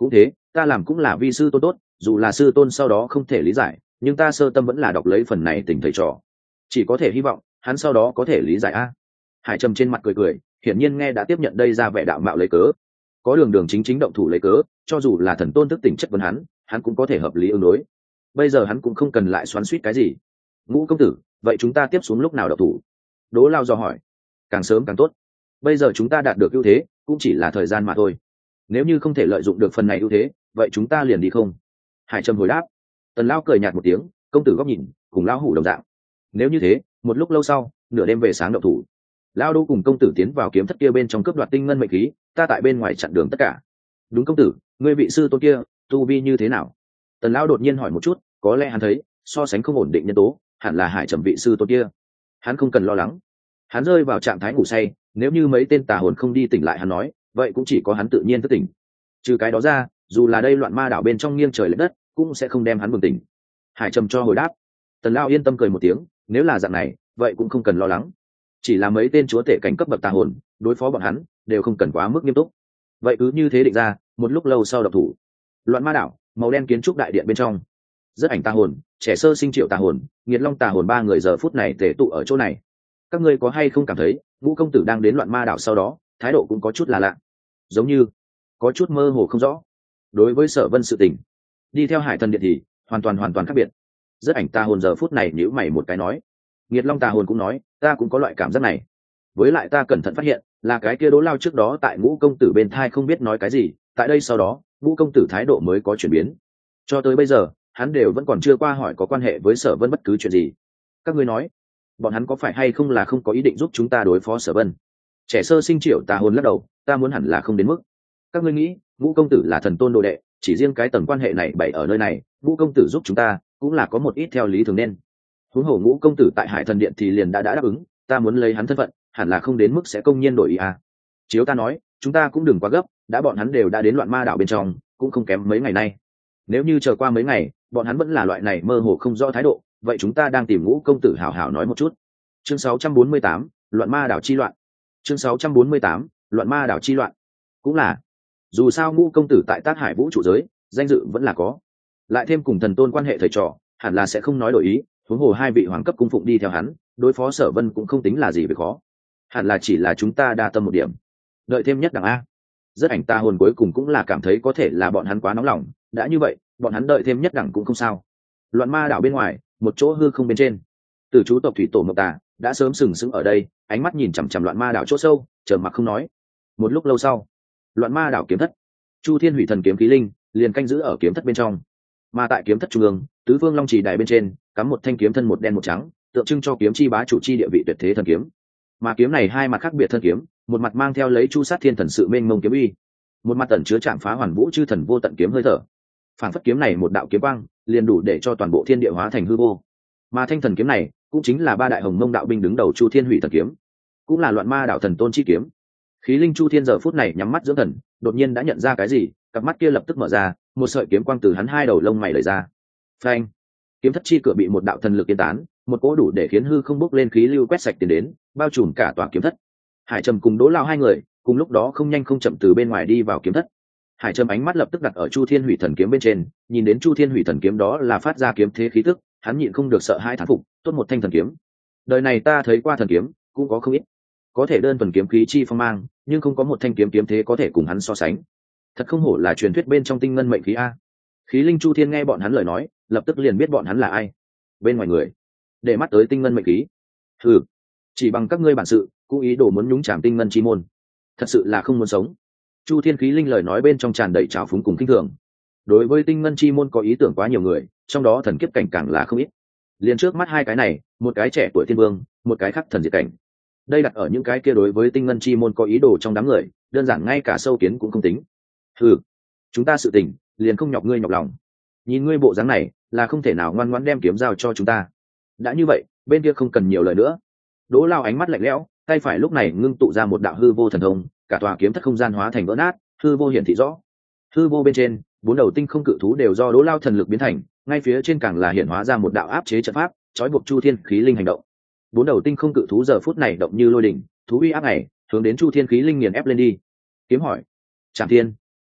cũng thế, ta làm cũng là vi sư tôn tốt, dù là sư tôn sau đó không thể lý giải, nhưng ta sơ tâm vẫn là đọc lấy phần này tình thầy trò, chỉ có thể hy vọng hắn sau đó có thể lý giải a. Hải Trầm trên mặt cười cười, hiển nhiên nghe đã tiếp nhận đây ra vẻ đạo mạo lấy cớ, có đường đường chính chính động thủ lấy cớ, cho dù là thần tôn thức tỉnh chất vấn hắn, hắn cũng có thể hợp lý ứng đối. Bây giờ hắn cũng không cần lại xoắn xuýt cái gì. Ngũ công tử, vậy chúng ta tiếp xuống lúc nào động thủ? Đỗ Lao dò hỏi. Càng sớm càng tốt. Bây giờ chúng ta đạt được ưu thế, cũng chỉ là thời gian mà thôi. Nếu như không thể lợi dụng được phần này ưu thế, vậy chúng ta liền đi không? Hải Trầm hồi đáp. Tần Lao cười nhạt một tiếng, công tử góc nhìn, cùng lão hủ đồng dạng. Nếu như thế, một lúc lâu sau, nửa đêm về sáng động thủ. Lao Đô cùng công tử tiến vào kiếm thất kia bên trong cướp đoạt tinh ngân mệnh khí, ta tại bên ngoài chặn đường tất cả. Đúng công tử, ngươi vị sư tôn kia, tu vi như thế nào? Tần Lão đột nhiên hỏi một chút, có lẽ hắn thấy so sánh không ổn định nhân tố, hẳn là Hải Trầm vị sư tôn kia. Hắn không cần lo lắng, hắn rơi vào trạng thái ngủ say, nếu như mấy tên tà hồn không đi tỉnh lại hắn nói, vậy cũng chỉ có hắn tự nhiên thức tỉnh. Trừ cái đó ra, dù là đây loạn ma đảo bên trong nghiêng trời lệch đất, cũng sẽ không đem hắn bừng tỉnh. Hải Trầm cho hồi đáp. Tần Lão yên tâm cười một tiếng, nếu là dạng này, vậy cũng không cần lo lắng. Chỉ là mấy tên chúa tể cảnh cấp bậc tà hồn, đối phó bọn hắn đều không cần quá mức nghiêm túc. Vậy cứ như thế định ra, một lúc lâu sau độc thủ. Loạn ma đảo, màu đen kiến trúc đại điện bên trong, rất ảnh tà hồn, trẻ sơ sinh triệu tà hồn, nghiệt long tà hồn ba người giờ phút này tề tụ ở chỗ này. Các ngươi có hay không cảm thấy Ngũ công tử đang đến loạn ma đảo sau đó, thái độ cũng có chút là lạ, giống như có chút mơ hồ không rõ. Đối với Sở Vân sự tình, đi theo Hải Thần điện thì hoàn toàn hoàn toàn khác biệt. Rất ảnh tà hồn giờ phút này nhíu mày một cái nói, nghiệt long tà hồn cũng nói, ta cũng có loại cảm giác này. Với lại ta cẩn thận phát hiện, là cái kia Đỗ Lao trước đó tại Ngũ công tử bên thai không biết nói cái gì, tại đây sau đó Ngũ công tử thái độ mới có chuyển biến. Cho tới bây giờ hắn đều vẫn còn chưa qua hỏi có quan hệ với Sở Vân bất cứ chuyện gì. Các ngươi nói, bọn hắn có phải hay không là không có ý định giúp chúng ta đối phó Sở Vân? Trẻ sơ sinh triệu tà hồn lắc đầu, ta muốn hẳn là không đến mức. Các ngươi nghĩ, Ngũ công tử là thần tôn đồ đệ, chỉ riêng cái tầng quan hệ này bày ở nơi này, Ngũ công tử giúp chúng ta cũng là có một ít theo lý thường nên. Huống hồ Ngũ công tử tại Hải Thần điện thì liền đã đã đáp ứng, ta muốn lấy hắn thân phận, hẳn là không đến mức sẽ công nhiên đổi ý à. Chiếu ta nói, chúng ta cũng đừng quá gấp, đã bọn hắn đều đã đến loạn ma đảo bên trong, cũng không kém mấy ngày nay. Nếu như chờ qua mấy ngày, bọn hắn vẫn là loại này mơ hồ không rõ thái độ, vậy chúng ta đang tìm Ngũ công tử hảo hảo nói một chút. Chương sáu trăm bốn mươi tám, loạn ma đảo chi loạn. Chương sáu trăm bốn mươi tám, loạn ma đảo chi loạn. Cũng là, dù sao Ngũ công tử tại Tác Hải vũ trụ giới, danh dự vẫn là có. Lại thêm cùng thần tôn quan hệ thầy trò, hẳn là sẽ không nói đổi ý, huống hồ hai vị hoàng cấp cung phụng đi theo hắn, đối phó Sở Vân cũng không tính là gì về khó. Hẳn là chỉ là chúng ta đa tâm một điểm, đợi thêm nhất đẳng a. Rất ảnh ta hồn cuối cùng cũng là cảm thấy có thể là bọn hắn quá nóng lòng, đã như vậy, bọn hắn đợi thêm nhất đẳng cũng không sao. Loạn ma đảo bên ngoài, một chỗ hư không bên trên, từ chú tộc thủy tổ Mộc Tà đã sớm sừng sững ở đây, ánh mắt nhìn chằm chằm loạn ma đảo chỗ sâu, trầm mặc không nói. Một lúc lâu sau, loạn ma đảo kiếm thất, Chu Thiên Hủy Thần kiếm khí linh liền canh giữ ở kiếm thất bên trong, mà tại kiếm thất trung ương, tứ phương long trì đài bên trên cắm một thanh kiếm thân một đen một trắng, tượng trưng cho kiếm chi bá chủ chi địa vị tuyệt thế thần kiếm. Mà kiếm này hai mặt khác biệt thân kiếm, một mặt mang theo lấy chu sát thiên thần sự mênh mông kiếm uy, một mặt tẩn chứa chạm phá hoàn vũ chư thần vô tận kiếm hơi thở. Phản phất kiếm này một đạo kiếm quang, liền đủ để cho toàn bộ thiên địa hóa thành hư vô. Mà thanh thần kiếm này cũng chính là ba đại hồng mông đạo binh đứng đầu Chu Thiên Hủy Thần kiếm, cũng là loạn ma đạo thần tôn chi kiếm. Khí linh Chu Thiên giờ phút này nhắm mắt dưỡng thần, đột nhiên đã nhận ra cái gì, cặp mắt kia lập tức mở ra, một sợi kiếm quang từ hắn hai đầu lông mày lấy ra. Phanh! Kiếm thất chi cửa bị một đạo thần lực yên tán, một cỗ đủ để khiến hư không bốc lên khí lưu quét sạch tiền đến, bao trùm cả tòa kiếm thất. Hải Trầm cùng Đỗ Lao hai người cùng lúc đó không nhanh không chậm từ bên ngoài đi vào kiếm thất. Hải Trầm ánh mắt lập tức đặt ở Chu Thiên Hủy Thần kiếm bên trên, nhìn đến Chu Thiên Hủy Thần kiếm đó là phát ra kiếm thế khí tức, hắn nhịn không được sợ hai thán phục, tốt một thanh thần kiếm. Đời này ta thấy qua thần kiếm, cũng có không ít, có thể đơn thuần kiếm khí chi phong mang, nhưng không có một thanh kiếm kiếm thế có thể cùng hắn so sánh. Thật không hổ là truyền thuyết bên trong tinh ngân mệnh khí a. Khí linh Chu Thiên nghe bọn hắn lời nói, lập tức liền biết bọn hắn là ai. Bên ngoài người, để mắt tới tinh ngân mệnh khí. Hừ, chỉ bằng các ngươi bản sự, cũng ý đồ muốn nhúng chàm tinh ngân chi môn, thật sự là không muốn sống. Chu Thiên khí linh lời nói bên trong tràn đầy trào phúng cùng kinh thường. Đối với tinh ngân chi môn có ý tưởng quá nhiều người, trong đó thần kiếp cảnh càng là không ít. Liền trước mắt hai cái này, một cái trẻ tuổi thiên vương, một cái khác thần diệt cảnh. Đây đặt ở những cái kia đối với tinh ngân chi môn có ý đồ trong đám người, đơn giản ngay cả sâu kiến cũng không tính. Hừ, chúng ta sự tình, liền không nhọc ngươi nhọc lòng. Nhìn ngươi bộ dáng này, là không thể nào ngoan ngoãn đem kiếm giao cho chúng ta. Đã như vậy, bên kia không cần nhiều lời nữa. Đỗ Lao ánh mắt lạnh lẽo, tay phải lúc này ngưng tụ ra một đạo hư vô thần thông, cả tòa kiếm thất không gian hóa thành vỡ nát, hư vô hiển thị rõ. Hư vô bên trên, bốn đầu tinh không cự thú đều do Đỗ Lao thần lực biến thành, ngay phía trên càng là hiển hóa ra một đạo áp chế trận pháp, trói buộc Chu Thiên khí linh hành động. Bốn đầu tinh không cự thú giờ phút này động như lôi đỉnh, thú uy áp này, hướng đến Chu Thiên khí linh nghiền ép lên đi. Kiếm hỏi, Trảm Thiên,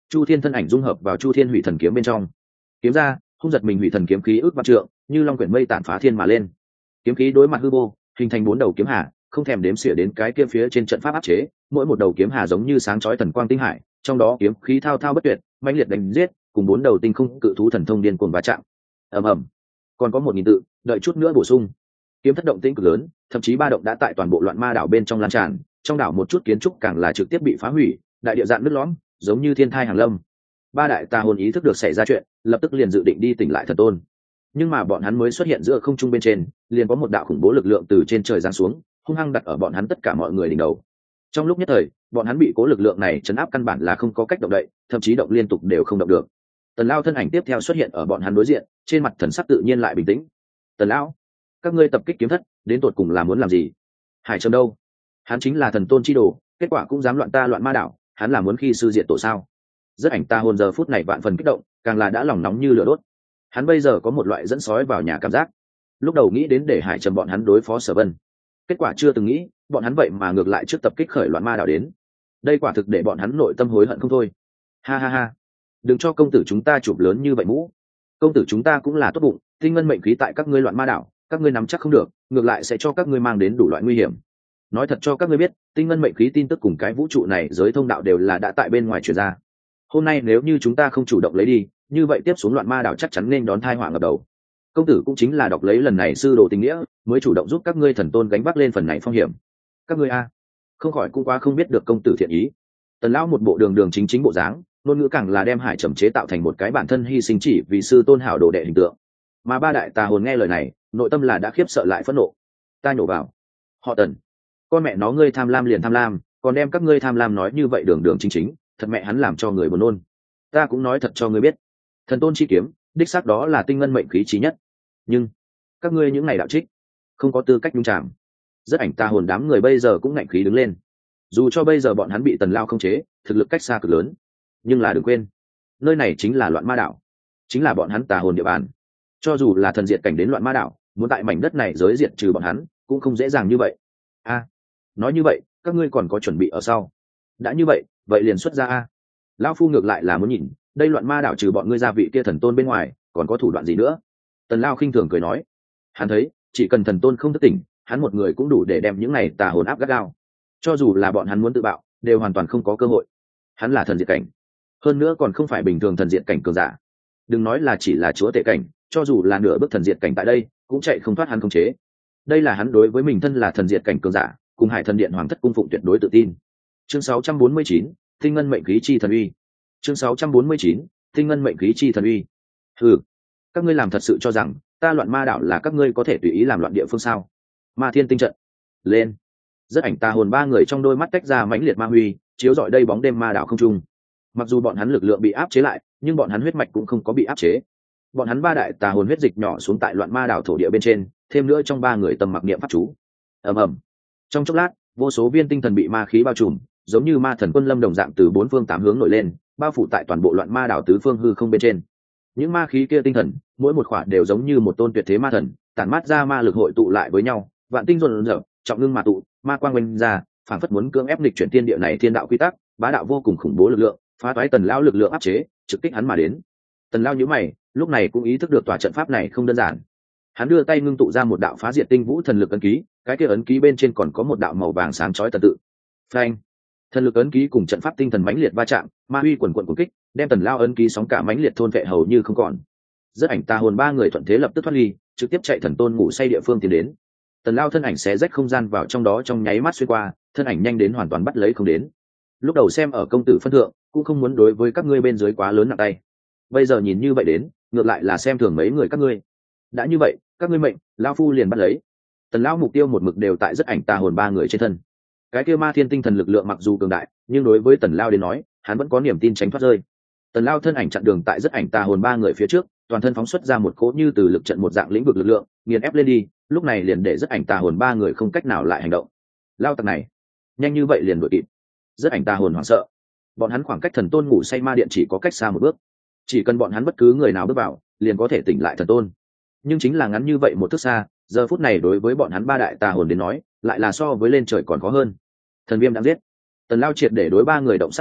Chu Thiên thân ảnh dung hợp vào Chu Thiên hủy thần kiếm bên trong, kiếm ra hung giật mình hủy thần kiếm khí ước vạn trượng, như long quyển mây tản phá thiên mà lên. Kiếm khí đối mặt hư vô, hình thành bốn đầu kiếm hà, không thèm đếm xỉa đến cái kia phía trên trận pháp áp chế, mỗi một đầu kiếm hà giống như sáng chói thần quang tinh hải, trong đó kiếm khí thao thao bất tuyệt, mãnh liệt đánh giết, cùng bốn đầu tinh không cự thú thần thông điên cuồng va chạm. Ầm ầm. Còn có một nghìn tự, đợi chút nữa bổ sung. Kiếm thất động tĩnh cực lớn, thậm chí ba động đã tại toàn bộ loạn ma đảo bên trong lan tràn, trong đảo một chút kiến trúc càng là trực tiếp bị phá hủy, đại địa dạn nứt lõm, giống như thiên thai hàng lâm. Ba đại tà hồn ý thức được xảy ra chuyện, lập tức liền dự định đi tỉnh lại thần tôn. Nhưng mà bọn hắn mới xuất hiện giữa không trung bên trên, liền có một đạo khủng bố lực lượng từ trên trời giáng xuống, hung hăng đặt ở bọn hắn tất cả mọi người đỉnh đầu. Trong lúc nhất thời, bọn hắn bị cố lực lượng này chấn áp căn bản là không có cách động đậy, thậm chí động liên tục đều không động được. Tần Lao thân ảnh tiếp theo xuất hiện ở bọn hắn đối diện, trên mặt thần sắc tự nhiên lại bình tĩnh. Tần lão, các ngươi tập kích kiếm thất, đến tột cùng là muốn làm gì? Hải Trầm đâu? Hắn chính là thần tôn chi đồ, kết quả cũng dám loạn ta loạn ma đảo, hắn là muốn khi sư diện tổ sao? Rất ảnh ta hồn giờ phút này vạn phần kích động, càng là đã lòng nóng như lửa đốt. Hắn bây giờ có một loại dẫn sói vào nhà cảm giác. Lúc đầu nghĩ đến để Hải Trầm bọn hắn đối phó Sở Vân, kết quả chưa từng nghĩ, bọn hắn vậy mà ngược lại trước tập kích khởi loạn ma đảo đến. Đây quả thực để bọn hắn nội tâm hối hận không thôi. Ha ha ha, đừng cho công tử chúng ta chụp lớn như vậy mũ. Công tử chúng ta cũng là tốt bụng, tinh ngân mệnh khí tại các ngươi loạn ma đảo, các ngươi nắm chắc không được, ngược lại sẽ cho các ngươi mang đến đủ loại nguy hiểm. Nói thật cho các ngươi biết, tinh ngân mệnh khí tin tức cùng cái vũ trụ này giới thông đạo đều là đã tại bên ngoài truyền ra. Hôm nay nếu như chúng ta không chủ động lấy đi, như vậy tiếp xuống loạn ma đảo chắc chắn nên đón tai họa ngập đầu. Công tử cũng chính là đọc lấy lần này sư đồ tình nghĩa, mới chủ động giúp các ngươi thần tôn gánh vác lên phần này phong hiểm. Các ngươi a, không khỏi cũng quá không biết được công tử thiện ý. Tần lão một bộ đường đường chính chính bộ dáng, ngôn ngữ càng là đem Hải Trầm chế tạo thành một cái bản thân hy sinh chỉ vì sư tôn hảo đồ đệ hình tượng. Mà ba đại tà hồn nghe lời này, nội tâm là đã khiếp sợ lại phẫn nộ. Ta nhổ vào, họ Tần, con mẹ nó ngươi tham lam liền tham lam, còn đem các ngươi tham lam nói như vậy đường đường chính chính, thật mẹ hắn làm cho người buồn nôn. Ta cũng nói thật cho ngươi biết, thần tôn chi kiếm, đích xác đó là tinh ngân mệnh khí chí nhất. Nhưng các ngươi những ngày đạo trích, không có tư cách nhúng chạm. Rất ảnh tà hồn đám người bây giờ cũng ngạnh khí đứng lên. Dù cho bây giờ bọn hắn bị Tần Lao không chế, thực lực cách xa cực lớn, nhưng là đừng quên, nơi này chính là loạn ma đảo, chính là bọn hắn tà hồn địa bàn. Cho dù là thần diệt cảnh đến loạn ma đảo, muốn tại mảnh đất này giới diệt trừ bọn hắn, cũng không dễ dàng như vậy. A, nói như vậy, các ngươi còn có chuẩn bị ở sau? Đã như vậy, vậy liền xuất ra a. Lão phu ngược lại là muốn nhìn, đây loạn ma đảo trừ bọn ngươi gia vị kia thần tôn bên ngoài, còn có thủ đoạn gì nữa? Tần Lao khinh thường cười nói, hắn thấy, chỉ cần thần tôn không thức tỉnh, hắn một người cũng đủ để đem những này tà hồn áp gắt gao. Cho dù là bọn hắn muốn tự bạo, đều hoàn toàn không có cơ hội. Hắn là thần diệt cảnh, hơn nữa còn không phải bình thường thần diệt cảnh cường giả. Đừng nói là chỉ là chúa tể cảnh, cho dù là nửa bước thần diệt cảnh tại đây, cũng chạy không thoát hắn khống chế. Đây là hắn đối với mình thân là thần diệt cảnh cường giả, cùng Hải Thần Điện Hoàng thất cung phụng tuyệt đối tự tin. Chương sáu trăm bốn mươi chín, Tinh ngân mệnh khí chi thần uy. Chương sáu trăm bốn mươi chín, Tinh ngân mệnh khí chi thần uy. Hừ, các ngươi làm thật sự cho rằng ta loạn ma đảo là các ngươi có thể tùy ý làm loạn địa phương sao? Ma Thiên tinh trận lên. Rất ảnh tà hồn ba người trong đôi mắt tách ra mãnh liệt ma huy, chiếu rọi đây bóng đêm ma đảo không trung. Mặc dù bọn hắn lực lượng bị áp chế lại, nhưng bọn hắn huyết mạch cũng không có bị áp chế. Bọn hắn ba đại tà hồn huyết dịch nhỏ xuống tại loạn ma đảo thổ địa bên trên, thêm nữa trong ba người tâm mặc niệm pháp chú. Ầm ầm. Trong chốc lát, vô số viên tinh thần bị ma khí bao trùm, giống như ma thần quân lâm đồng dạng từ bốn phương tám hướng nổi lên, bao phủ tại toàn bộ loạn ma đảo tứ phương hư không bên trên. Những ma khí kia tinh thần, mỗi một khỏa đều giống như một tôn tuyệt thế ma thần, tản mát ra ma lực hội tụ lại với nhau, vạn tinh dồn dập, trọng ngưng mà tụ, ma quang oanh ra, phảng phất muốn cưỡng ép nghịch chuyển thiên địa này thiên đạo quy tắc, bá đạo vô cùng khủng bố lực lượng, phá toái Tần Lão lực lượng áp chế, trực kích hắn mà đến. Tần Lão nhíu mày, lúc này cũng ý thức được tòa trận pháp này không đơn giản. Hắn đưa tay ngưng tụ ra một đạo phá diệt tinh vũ thần lực ấn ký, cái kia ấn ký bên trên còn có một đạo màu vàng sáng chói tần tự. Phanh! Thần lực ấn ký cùng trận pháp tinh thần mãnh liệt va chạm, ma uy quần quần cuốn kích, đem Tần Lão ấn ký sóng cả mãnh liệt thôn vệ hầu như không còn. Rất ảnh tà hồn ba người thuận thế lập tức thoát ly, trực tiếp chạy thần tôn ngủ say địa phương tiến đến. Tần Lão thân ảnh xé rách không gian vào trong đó trong nháy mắt xuyên qua, thân ảnh nhanh đến hoàn toàn bắt lấy không đến. Lúc đầu xem ở công tử phân thượng, cũng không muốn đối với các ngươi bên dưới quá lớn nặng tay. Bây giờ nhìn như vậy đến, ngược lại là xem thường mấy người các ngươi. Đã như vậy, các ngươi mệnh, lão phu liền bắt lấy. Tần Lão mục tiêu một mực đều tại rất ảnh tà hồn ba người trên thân. Cái kia ma thiên tinh thần lực lượng mặc dù cường đại, nhưng đối với Tần Lão đến nói, hắn vẫn có niềm tin tránh thoát rơi. Tần Lão thân ảnh chặn đường tại rất ảnh tà hồn ba người phía trước, toàn thân phóng xuất ra một cỗ như từ lực trận một dạng lĩnh vực lực lượng, nghiền ép lên đi, lúc này liền để rất ảnh tà hồn ba người không cách nào lại hành động. Lao tặc này, nhanh như vậy liền đuổi kịp. Rất ảnh tà hồn hoảng sợ. Bọn hắn khoảng cách thần tôn ngủ say ma điện chỉ có cách xa một bước. Chỉ cần bọn hắn bất cứ người nào bước vào, liền có thể tỉnh lại thần tôn. Nhưng chính là ngắn như vậy một thước xa, giờ phút này đối với bọn hắn ba đại tà hồn đến nói, lại là so với lên trời còn khó hơn. Thần viêm đang giết. Tần Lao triệt để đối ba người động sắc cơ,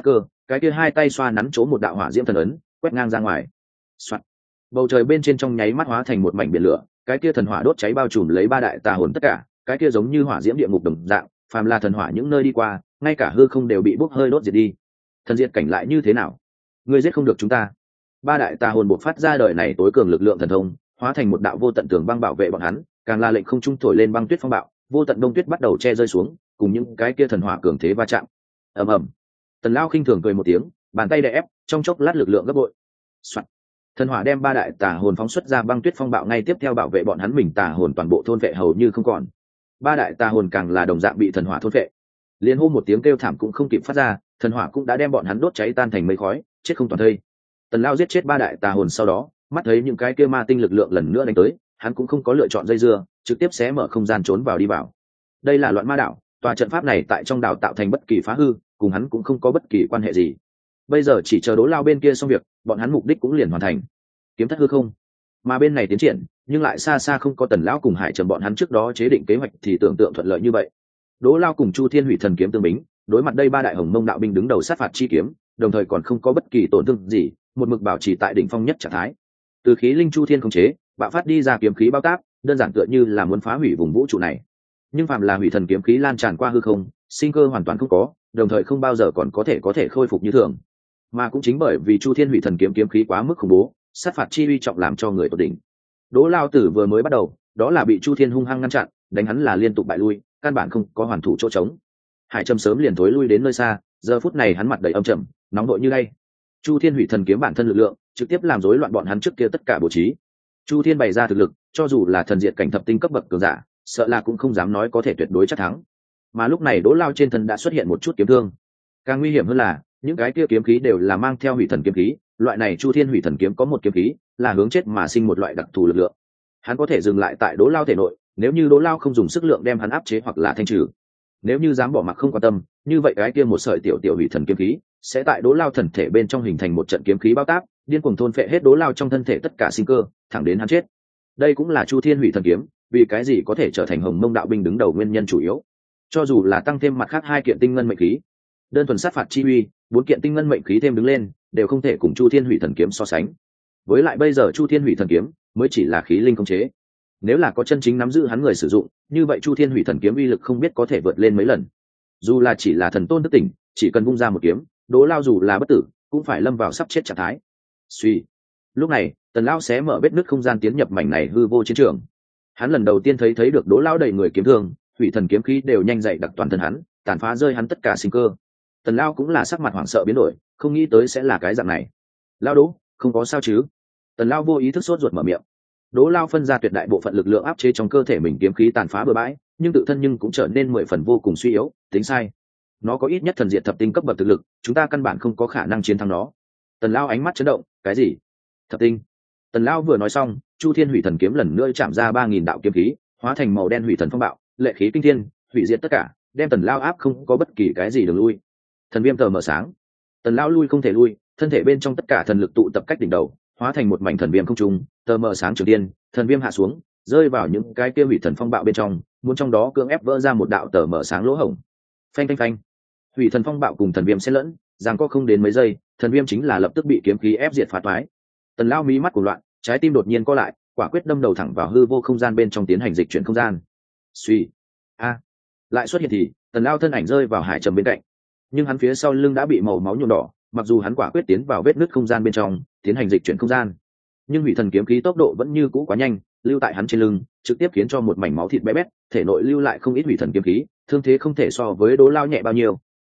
cái kia hai tay xoa nắn chỗ một đạo hỏa diễm thần ấn quét ngang ra ngoài. Soạn. Bầu trời bên trên trong nháy mắt hóa thành một mảnh biển lửa, cái kia thần hỏa đốt cháy bao trùm lấy ba đại tà hồn tất cả, cái kia giống như hỏa diễm địa ngục đồng dạng, phàm là thần hỏa những nơi đi qua, ngay cả hư không đều bị bốc hơi đốt diệt đi. Thần diệt cảnh lại như thế nào? Ngươi giết không được chúng ta. Ba đại tà hồn bộc phát ra đời này tối cường lực lượng thần thông, hóa thành một đạo vô tận tường băng bảo vệ bọn hắn, càng là lệnh không trung thổi lên băng tuyết phong bạo, vô tận đông tuyết bắt đầu che rơi xuống, cùng những cái kia thần hỏa cường thế va chạm. Ầm ầm. Tần Lão khinh thường cười một tiếng, bàn tay đè ép, trong chốc lát lực lượng gấp bội. Soạn. Thần hỏa đem ba đại tà hồn phóng xuất ra băng tuyết phong bạo ngay tiếp theo bảo vệ bọn hắn mình tà hồn toàn bộ thôn vệ hầu như không còn. Ba đại tà hồn càng là đồng dạng bị thần hỏa thôn vệ. Liên hô một tiếng kêu thảm cũng không kịp phát ra, thần hỏa cũng đã đem bọn hắn đốt cháy tan thành mây khói, chết không toàn thây. Tần Lão giết chết ba đại tà hồn sau đó, mắt thấy những cái kia ma tinh lực lượng lần nữa đánh tới, hắn cũng không có lựa chọn dây dưa, trực tiếp xé mở không gian trốn vào đi vào. Đây là loạn ma đạo, tòa trận pháp này tại trong đảo tạo thành bất kỳ phá hư, cùng hắn cũng không có bất kỳ quan hệ gì. Bây giờ chỉ chờ Đỗ Lao bên kia xong việc, bọn hắn mục đích cũng liền hoàn thành. Kiếm thất hư không, mà bên này tiến triển, nhưng lại xa xa không có Tần Lão cùng Hải Trầm bọn hắn trước đó chế định kế hoạch thì tưởng tượng thuận lợi như vậy. Đỗ Lao cùng Chu Thiên Hủy Thần kiếm tương bính, đối mặt đây ba đại hồng mông đạo binh đứng đầu sát phạt chi kiếm, đồng thời còn không có bất kỳ tổn thương gì, một mực bảo trì tại đỉnh phong nhất trạng thái. Từ khí linh Chu Thiên khống chế, bạo phát đi ra kiếm khí bao táp, đơn giản tựa như là muốn phá hủy vùng vũ trụ này. Nhưng phàm là hủy thần kiếm khí lan tràn qua hư không, sinh cơ hoàn toàn không có, đồng thời không bao giờ còn có thể có thể khôi phục như thường. Mà cũng chính bởi vì Chu Thiên Hủy Thần kiếm kiếm khí quá mức khủng bố, sát phạt chi uy trọng làm cho người tột đỉnh. Đỗ Lao Tử vừa mới bắt đầu, đó là bị Chu Thiên hung hăng ngăn chặn, đánh hắn là liên tục bại lui, căn bản không có hoàn thủ chỗ trống. Hải Trầm sớm liền thối lui đến nơi xa, giờ phút này hắn mặt đầy âm trầm, nóng đội như đây. Chu Thiên Hủy Thần kiếm bản thân lực lượng, trực tiếp làm rối loạn bọn hắn trước kia tất cả bố trí. Chu Thiên bày ra thực lực, cho dù là thần diệt cảnh thập tinh cấp bậc cường giả, sợ là cũng không dám nói có thể tuyệt đối chắc thắng. Mà lúc này Đỗ Lao trên thân đã xuất hiện một chút kiếm thương. Càng nguy hiểm hơn là, những cái kia kiếm khí đều là mang theo hủy thần kiếm khí, loại này Chu Thiên Hủy Thần kiếm có một kiếm khí, là hướng chết mà sinh một loại đặc thù lực lượng. Hắn có thể dừng lại tại Đỗ Lao thể nội, nếu như Đỗ Lao không dùng sức lượng đem hắn áp chế hoặc là thanh trừ. Nếu như dám bỏ mặc không quan tâm, như vậy cái kia một sợi tiểu tiểu hủy thần kiếm khí sẽ tại Đỗ Lao thần thể bên trong hình thành một trận kiếm khí bao táp, điên cuồng thôn phệ hết Đỗ Lao trong thân thể tất cả sinh cơ, thẳng đến hắn chết. Đây cũng là Chu Thiên Hủy Thần kiếm, vì cái gì có thể trở thành hồng mông đạo binh đứng đầu nguyên nhân chủ yếu. Cho dù là tăng thêm mặt khác hai kiện tinh ngân mệnh khí, đơn thuần sát phạt chi uy, bốn kiện tinh ngân mệnh khí thêm đứng lên, đều không thể cùng Chu Thiên Hủy Thần kiếm so sánh. Với lại bây giờ Chu Thiên Hủy Thần kiếm mới chỉ là khí linh công chế. Nếu là có chân chính nắm giữ hắn người sử dụng, như vậy Chu Thiên Hủy Thần kiếm uy lực không biết có thể vượt lên mấy lần. Dù là chỉ là thần tôn thức tỉnh, chỉ cần vung ra một kiếm, Đỗ Lao dù là bất tử, cũng phải lâm vào sắp chết trạng thái. Suy. Lúc này, Tần Lao xé mở vết nứt không gian tiến nhập mảnh này hư vô chiến trường. Hắn lần đầu tiên thấy thấy được Đỗ Lao đầy người kiếm thương, hủy thần kiếm khí đều nhanh dậy đặc toàn thân hắn, tàn phá rơi hắn tất cả sinh cơ. Tần Lao cũng là sắc mặt hoảng sợ biến đổi, không nghĩ tới sẽ là cái dạng này. Lao Đỗ, không có sao chứ? Tần Lao vô ý thức sốt ruột mở miệng. Đỗ Lao phân ra tuyệt đại bộ phận lực lượng áp chế trong cơ thể mình kiếm khí tàn phá bừa bãi, nhưng tự thân nhưng cũng trở nên mười phần vô cùng suy yếu, tính sai. Nó có ít nhất thần diệt thập tinh cấp bậc thực lực, chúng ta căn bản không có khả năng chiến thắng nó. Tần Lao ánh mắt chấn động, cái gì? Thập tinh? Tần Lao vừa nói xong, Chu Thiên Hủy Thần kiếm lần nữa chạm ra ba nghìn đạo kiếm khí, hóa thành màu đen hủy thần phong bạo, lệ khí kinh thiên, hủy diệt tất cả, đem Tần Lao áp không có bất kỳ cái gì đường lui. Thần viêm tờ mở sáng. Tần Lao lui không thể lui, thân thể bên trong tất cả thần lực tụ tập cách đỉnh đầu, hóa thành một mảnh thần viêm không trung, tờ mở sáng trường tiên, thần viêm hạ xuống, rơi vào những cái kia hủy thần phong bạo bên trong, muốn trong đó cưỡng ép vỡ ra một đạo tờ mở sáng lỗ hổng. Phanh phanh phanh. Hủy thần phong bạo cùng thần viêm xen lẫn, giằng co không đến mấy giây, thần viêm chính là lập tức bị kiếm khí ép diệt phá toái. Tần Lao mí mắt cuồng loạn, trái tim đột nhiên co lại, quả quyết đâm đầu thẳng vào hư vô không gian bên trong tiến hành dịch chuyển không gian. Suy. A. Lại xuất hiện thì, Tần Lao thân ảnh rơi vào Hải Trầm bên cạnh. Nhưng hắn phía sau lưng đã bị màu máu nhuộm đỏ, mặc dù hắn quả quyết tiến vào vết nứt không gian bên trong, tiến hành dịch chuyển không gian, nhưng hủy thần kiếm khí tốc độ vẫn như cũ quá nhanh, lưu tại hắn trên lưng, trực tiếp khiến cho một mảnh máu thịt bé bét, thể nội lưu lại không ít hủy thần kiếm khí, thương thế không thể so với Đỗ Lao nhẹ bao nhiêu.